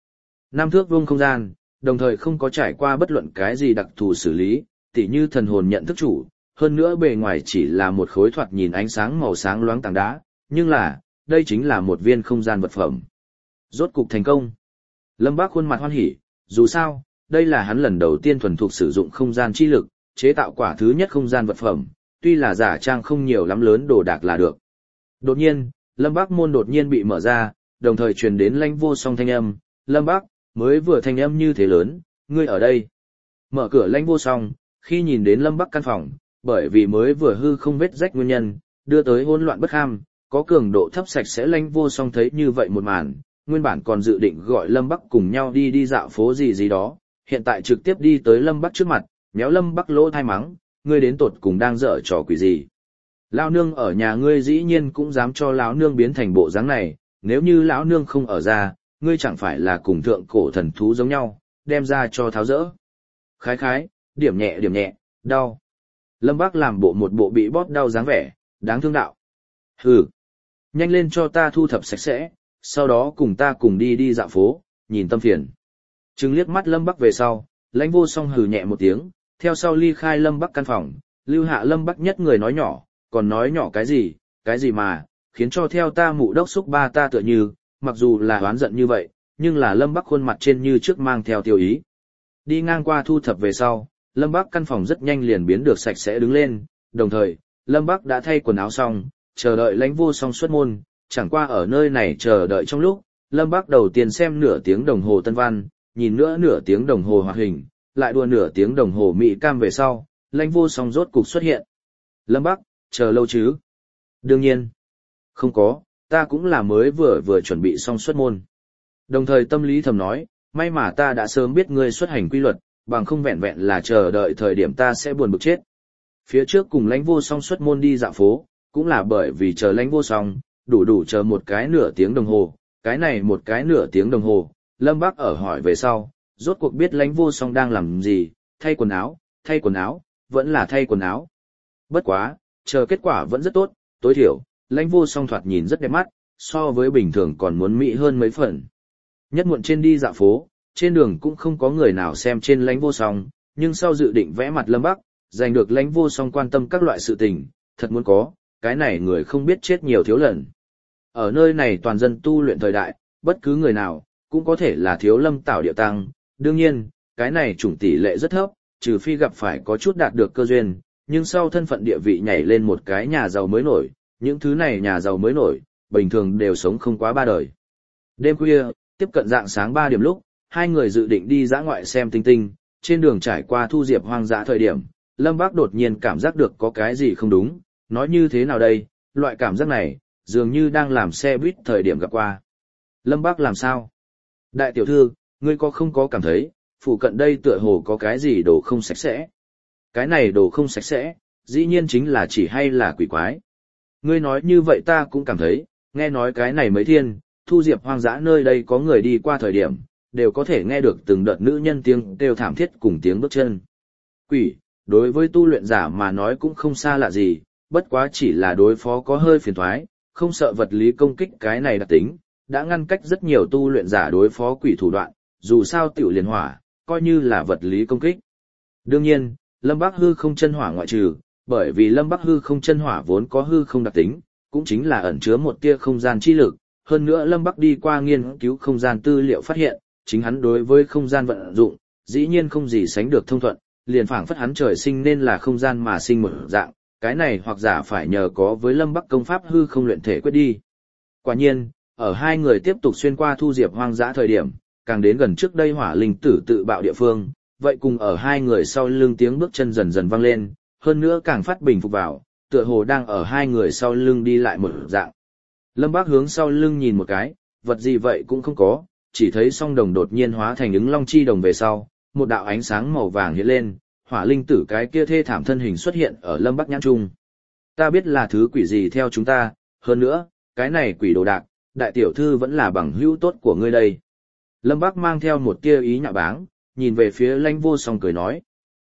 5 thước vuông không gian, đồng thời không có trải qua bất luận cái gì đặc thù xử lý, tỉ như thần hồn nhận thức chủ, hơn nữa bề ngoài chỉ là một khối thoạt nhìn ánh sáng màu sáng loáng tảng đá, nhưng là, đây chính là một viên không gian vật phẩm. Rốt cục thành công. Lâm Bác khuôn mặt hoan hỉ, dù sao, đây là hắn lần đầu tiên thuần thục sử dụng không gian chi lực, chế tạo quả thứ nhất không gian vật phẩm, tuy là giả trang không nhiều lắm lớn đồ đạc là được. Đột nhiên, Lâm Bác môn đột nhiên bị mở ra, đồng thời truyền đến Lãnh Vô Song thanh âm, Lâm Bác, mới vừa thanh âm như thế lớn, ngươi ở đây. Mở cửa Lãnh Vô Song, khi nhìn đến Lâm Bắc căn phòng, bởi vì mới vừa hư không vết rách nguyên nhân, đưa tới hỗn loạn bất ham, có cường độ thấp sạch sẽ Lãnh Vô Song thấy như vậy một màn, nguyên bản còn dự định gọi Lâm Bắc cùng nhau đi dạo phố gì đó, hiện tại trực tiếp đi tới Lâm Bắc trước mặt, méo Lâm Bắc lỗ thai mắng, ngươi đến tột cùng đang dở trò quỷ gì. Lão nương ở nhà ngươi dĩ nhiên cũng dám cho lão nương biến thành bộ dáng này, nếu như lão nương không ở ra, ngươi chẳng phải là cùng thượng cổ thần thú giống nhau, đem ra cho tháo rỡ. Khái khái, điểm nhẹ, đau. Lâm Bác làm một bộ bị bóp đau dáng vẻ, đáng thương đạo. Hừ, nhanh lên cho ta thu thập sạch sẽ, sau đó cùng ta cùng đi dạo phố, nhìn tâm phiền. Trừng liếc mắt Lâm Bắc về sau, Lãnh Vô Song hừ nhẹ một tiếng, theo sau ly khai Lâm Bắc căn phòng, lưu hạ Lâm Bắc nhất người nói nhỏ, còn nói nhỏ cái gì mà, khiến cho theo ta mụ đốc xúc ba ta tựa như, mặc dù là oán giận như vậy, nhưng là Lâm Bắc khuôn mặt trên như trước mang theo tiêu ý. Đi ngang qua thu thập về sau, Lâm Bắc căn phòng rất nhanh liền biến được sạch sẽ đứng lên, đồng thời, Lâm Bắc đã thay quần áo xong, chờ đợi Lãnh Vô Song xuất môn, chẳng qua ở nơi này chờ đợi trong lúc, Lâm Bắc đầu tiên xem nửa tiếng đồng hồ tân văn, nhìn nữa nửa tiếng đồng hồ hoạt hình, lại đua nửa tiếng đồng hồ mỹ cam về sau, Lãnh Vô Song rốt cục xuất hiện. Lâm Bắc, chờ lâu chứ? Đương nhiên. Không có, ta cũng là mới vừa chuẩn bị xong xuất môn. Đồng thời tâm lý thầm nói, may mà ta đã sớm biết ngươi xuất hành quy luật, bằng không vẹn vẹn là chờ đợi thời điểm ta sẽ buồn bực chết. Phía trước cùng Lãnh Vô Song xuất môn đi dạo phố, cũng là bởi vì chờ Lãnh Vô Song, đủ chờ một cái nửa tiếng đồng hồ, cái này một cái nửa tiếng đồng hồ, Lâm Bác ở hỏi về sau, rốt cuộc biết Lãnh Vô Song đang làm gì, thay quần áo, vẫn là thay quần áo. Bất quá, chờ kết quả vẫn rất tốt, tối thiểu, Lãnh Vô Song thoạt nhìn rất đẹp mắt, so với bình thường còn muốn mỹ hơn mấy phần. Nhất muộn trên đi dạo phố, trên đường cũng không có người nào xem trên Lãnh Vô Song, nhưng sau dự định vẽ mặt Lâm Bắc, giành được Lãnh Vô Song quan tâm các loại sự tình, thật muốn có, cái này người không biết chết nhiều thiếu lần. Ở nơi này toàn dân tu luyện thời đại, bất cứ người nào, cũng có thể là thiếu lâm tảo điệu tăng, đương nhiên, cái này chủng tỷ lệ rất thấp, trừ phi gặp phải có chút đạt được cơ duyên, nhưng sau thân phận địa vị nhảy lên một cái nhà giàu mới nổi, những thứ này nhà giàu mới nổi, bình thường đều sống không quá 3 đời. Đêm khuya, tiếp cận rạng sáng 3 điểm lúc, hai người dự định đi dã ngoại xem tinh tinh, trên đường trải qua thu diệp hoang dã thời điểm, Lâm Bác đột nhiên cảm giác được có cái gì không đúng, nói như thế nào đây, loại cảm giác này, dường như đang làm xe buýt thời điểm gặp qua. Lâm Bác làm sao? Đại tiểu thư, ngươi không có cảm thấy, phụ cận đây tựa hồ có cái gì đồ không sạch sẽ. Cái này đồ không sạch sẽ, dĩ nhiên chính là chỉ hay là quỷ quái. Ngươi nói như vậy ta cũng cảm thấy, nghe nói cái này mấy thiên, thu diệp hoang dã nơi đây có người đi qua thời điểm, đều có thể nghe được từng đợt nữ nhân tiếng kêu thảm thiết cùng tiếng bước chân. Quỷ, đối với tu luyện giả mà nói cũng không xa lạ gì, bất quá chỉ là đối phó có hơi phiền toái, không sợ vật lý công kích cái này đặc tính, đã ngăn cách rất nhiều tu luyện giả đối phó quỷ thủ đoạn, dù sao tiểu liền hỏa, coi như là vật lý công kích. Đương nhiên, Lâm Bắc hư không chân hỏa ngoại trừ, bởi vì Lâm Bắc hư không chân hỏa vốn có hư không đặc tính, cũng chính là ẩn chứa một tia không gian chi lực, hơn nữa Lâm Bắc đi qua nghiên cứu không gian tư liệu phát hiện, chính hắn đối với không gian vận dụng, dĩ nhiên không gì sánh được thông thuận, liền phảng phất hắn trời sinh nên là không gian mà sinh một dạng, cái này hoặc giả phải nhờ có với Lâm Bắc công pháp hư không luyện thể quyết đi. Quả nhiên, ở hai người tiếp tục xuyên qua thu diệp hoang dã thời điểm, càng đến gần trước đây hỏa linh tử tự bạo địa phương, vậy cùng ở hai người sau lưng tiếng bước chân dần dần vang lên, hơn nữa càng phát bình phục vào, tựa hồ đang ở hai người sau lưng đi lại một dạng. Lâm Bác hướng sau lưng nhìn một cái, vật gì vậy cũng không có, chỉ thấy song đồng đột nhiên hóa thành ứng long chi đồng về sau, một đạo ánh sáng màu vàng hiện lên, hỏa linh tử cái kia thê thảm thân hình xuất hiện ở Lâm Bắc nhãn trung. Ta biết là thứ quỷ gì theo chúng ta, hơn nữa, cái này quỷ đồ đạc, đại tiểu thư vẫn là bằng hữu tốt của ngươi đây. Lâm Bắc mang theo một tia ý nhạo báng, nhìn về phía Lãnh Vô Song cười nói.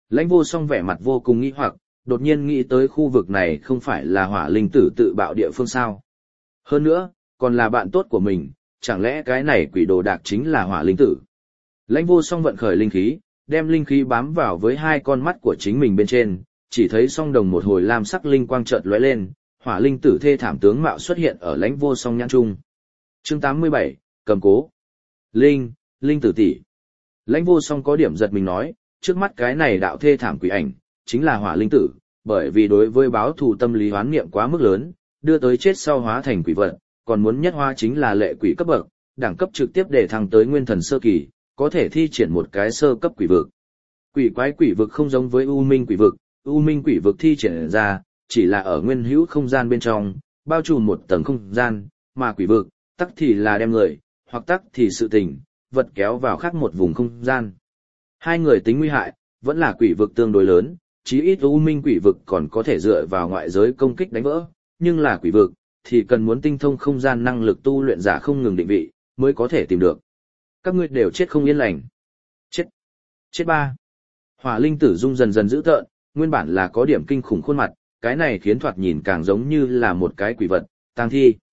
Lãnh Vô Song vẻ mặt vô cùng nghi hoặc, đột nhiên nghĩ tới khu vực này không phải là hỏa linh tử tự bạo địa phương sao. Hơn nữa, còn là bạn tốt của mình, chẳng lẽ cái này quỷ đồ đạc chính là hỏa linh tử. Lãnh Vô Song vận khởi linh khí, đem linh khí bám vào với hai con mắt của chính mình bên trên, chỉ thấy song đồng một hồi lam sắc linh quang chợt lóe lên, hỏa linh tử thê thảm tướng mạo xuất hiện ở Lãnh Vô Song nhãn trung. Chương 87, cầm cố. Linh tử tỷ. Lãnh Vô Song có điểm giật mình nói, trước mắt cái này đạo thê thảm quỷ ảnh, chính là hỏa linh tử, bởi vì đối với báo thù tâm lý hoán niệm quá mức lớn, đưa tới chết sau hóa thành quỷ vật, còn muốn nhất hóa chính là lệ quỷ cấp bậc, đẳng cấp trực tiếp để thăng tới nguyên thần sơ kỳ, có thể thi triển một cái sơ cấp quỷ vực. Quỷ quái quỷ vực không giống với u minh quỷ vực thi triển ra, chỉ là ở nguyên hữu không gian bên trong, bao trùm một tầng không gian, mà quỷ vực, tắc thì là đem người, hoặc tắc thì sự tình, vật kéo vào khác một vùng không gian. Hai người tính nguy hại, vẫn là quỷ vực tương đối lớn, chí ít u minh quỷ vực còn có thể dựa vào ngoại giới công kích đánh vỡ, nhưng là quỷ vực, thì cần muốn tinh thông không gian năng lực tu luyện giả không ngừng định vị, mới có thể tìm được. Các ngươi đều chết không yên lành. Chết ba. Hỏa linh tử dung dần dần dữ tợn, nguyên bản là có điểm kinh khủng khuôn mặt, cái này khiến thoạt nhìn càng giống như là một cái quỷ vật, tang thi.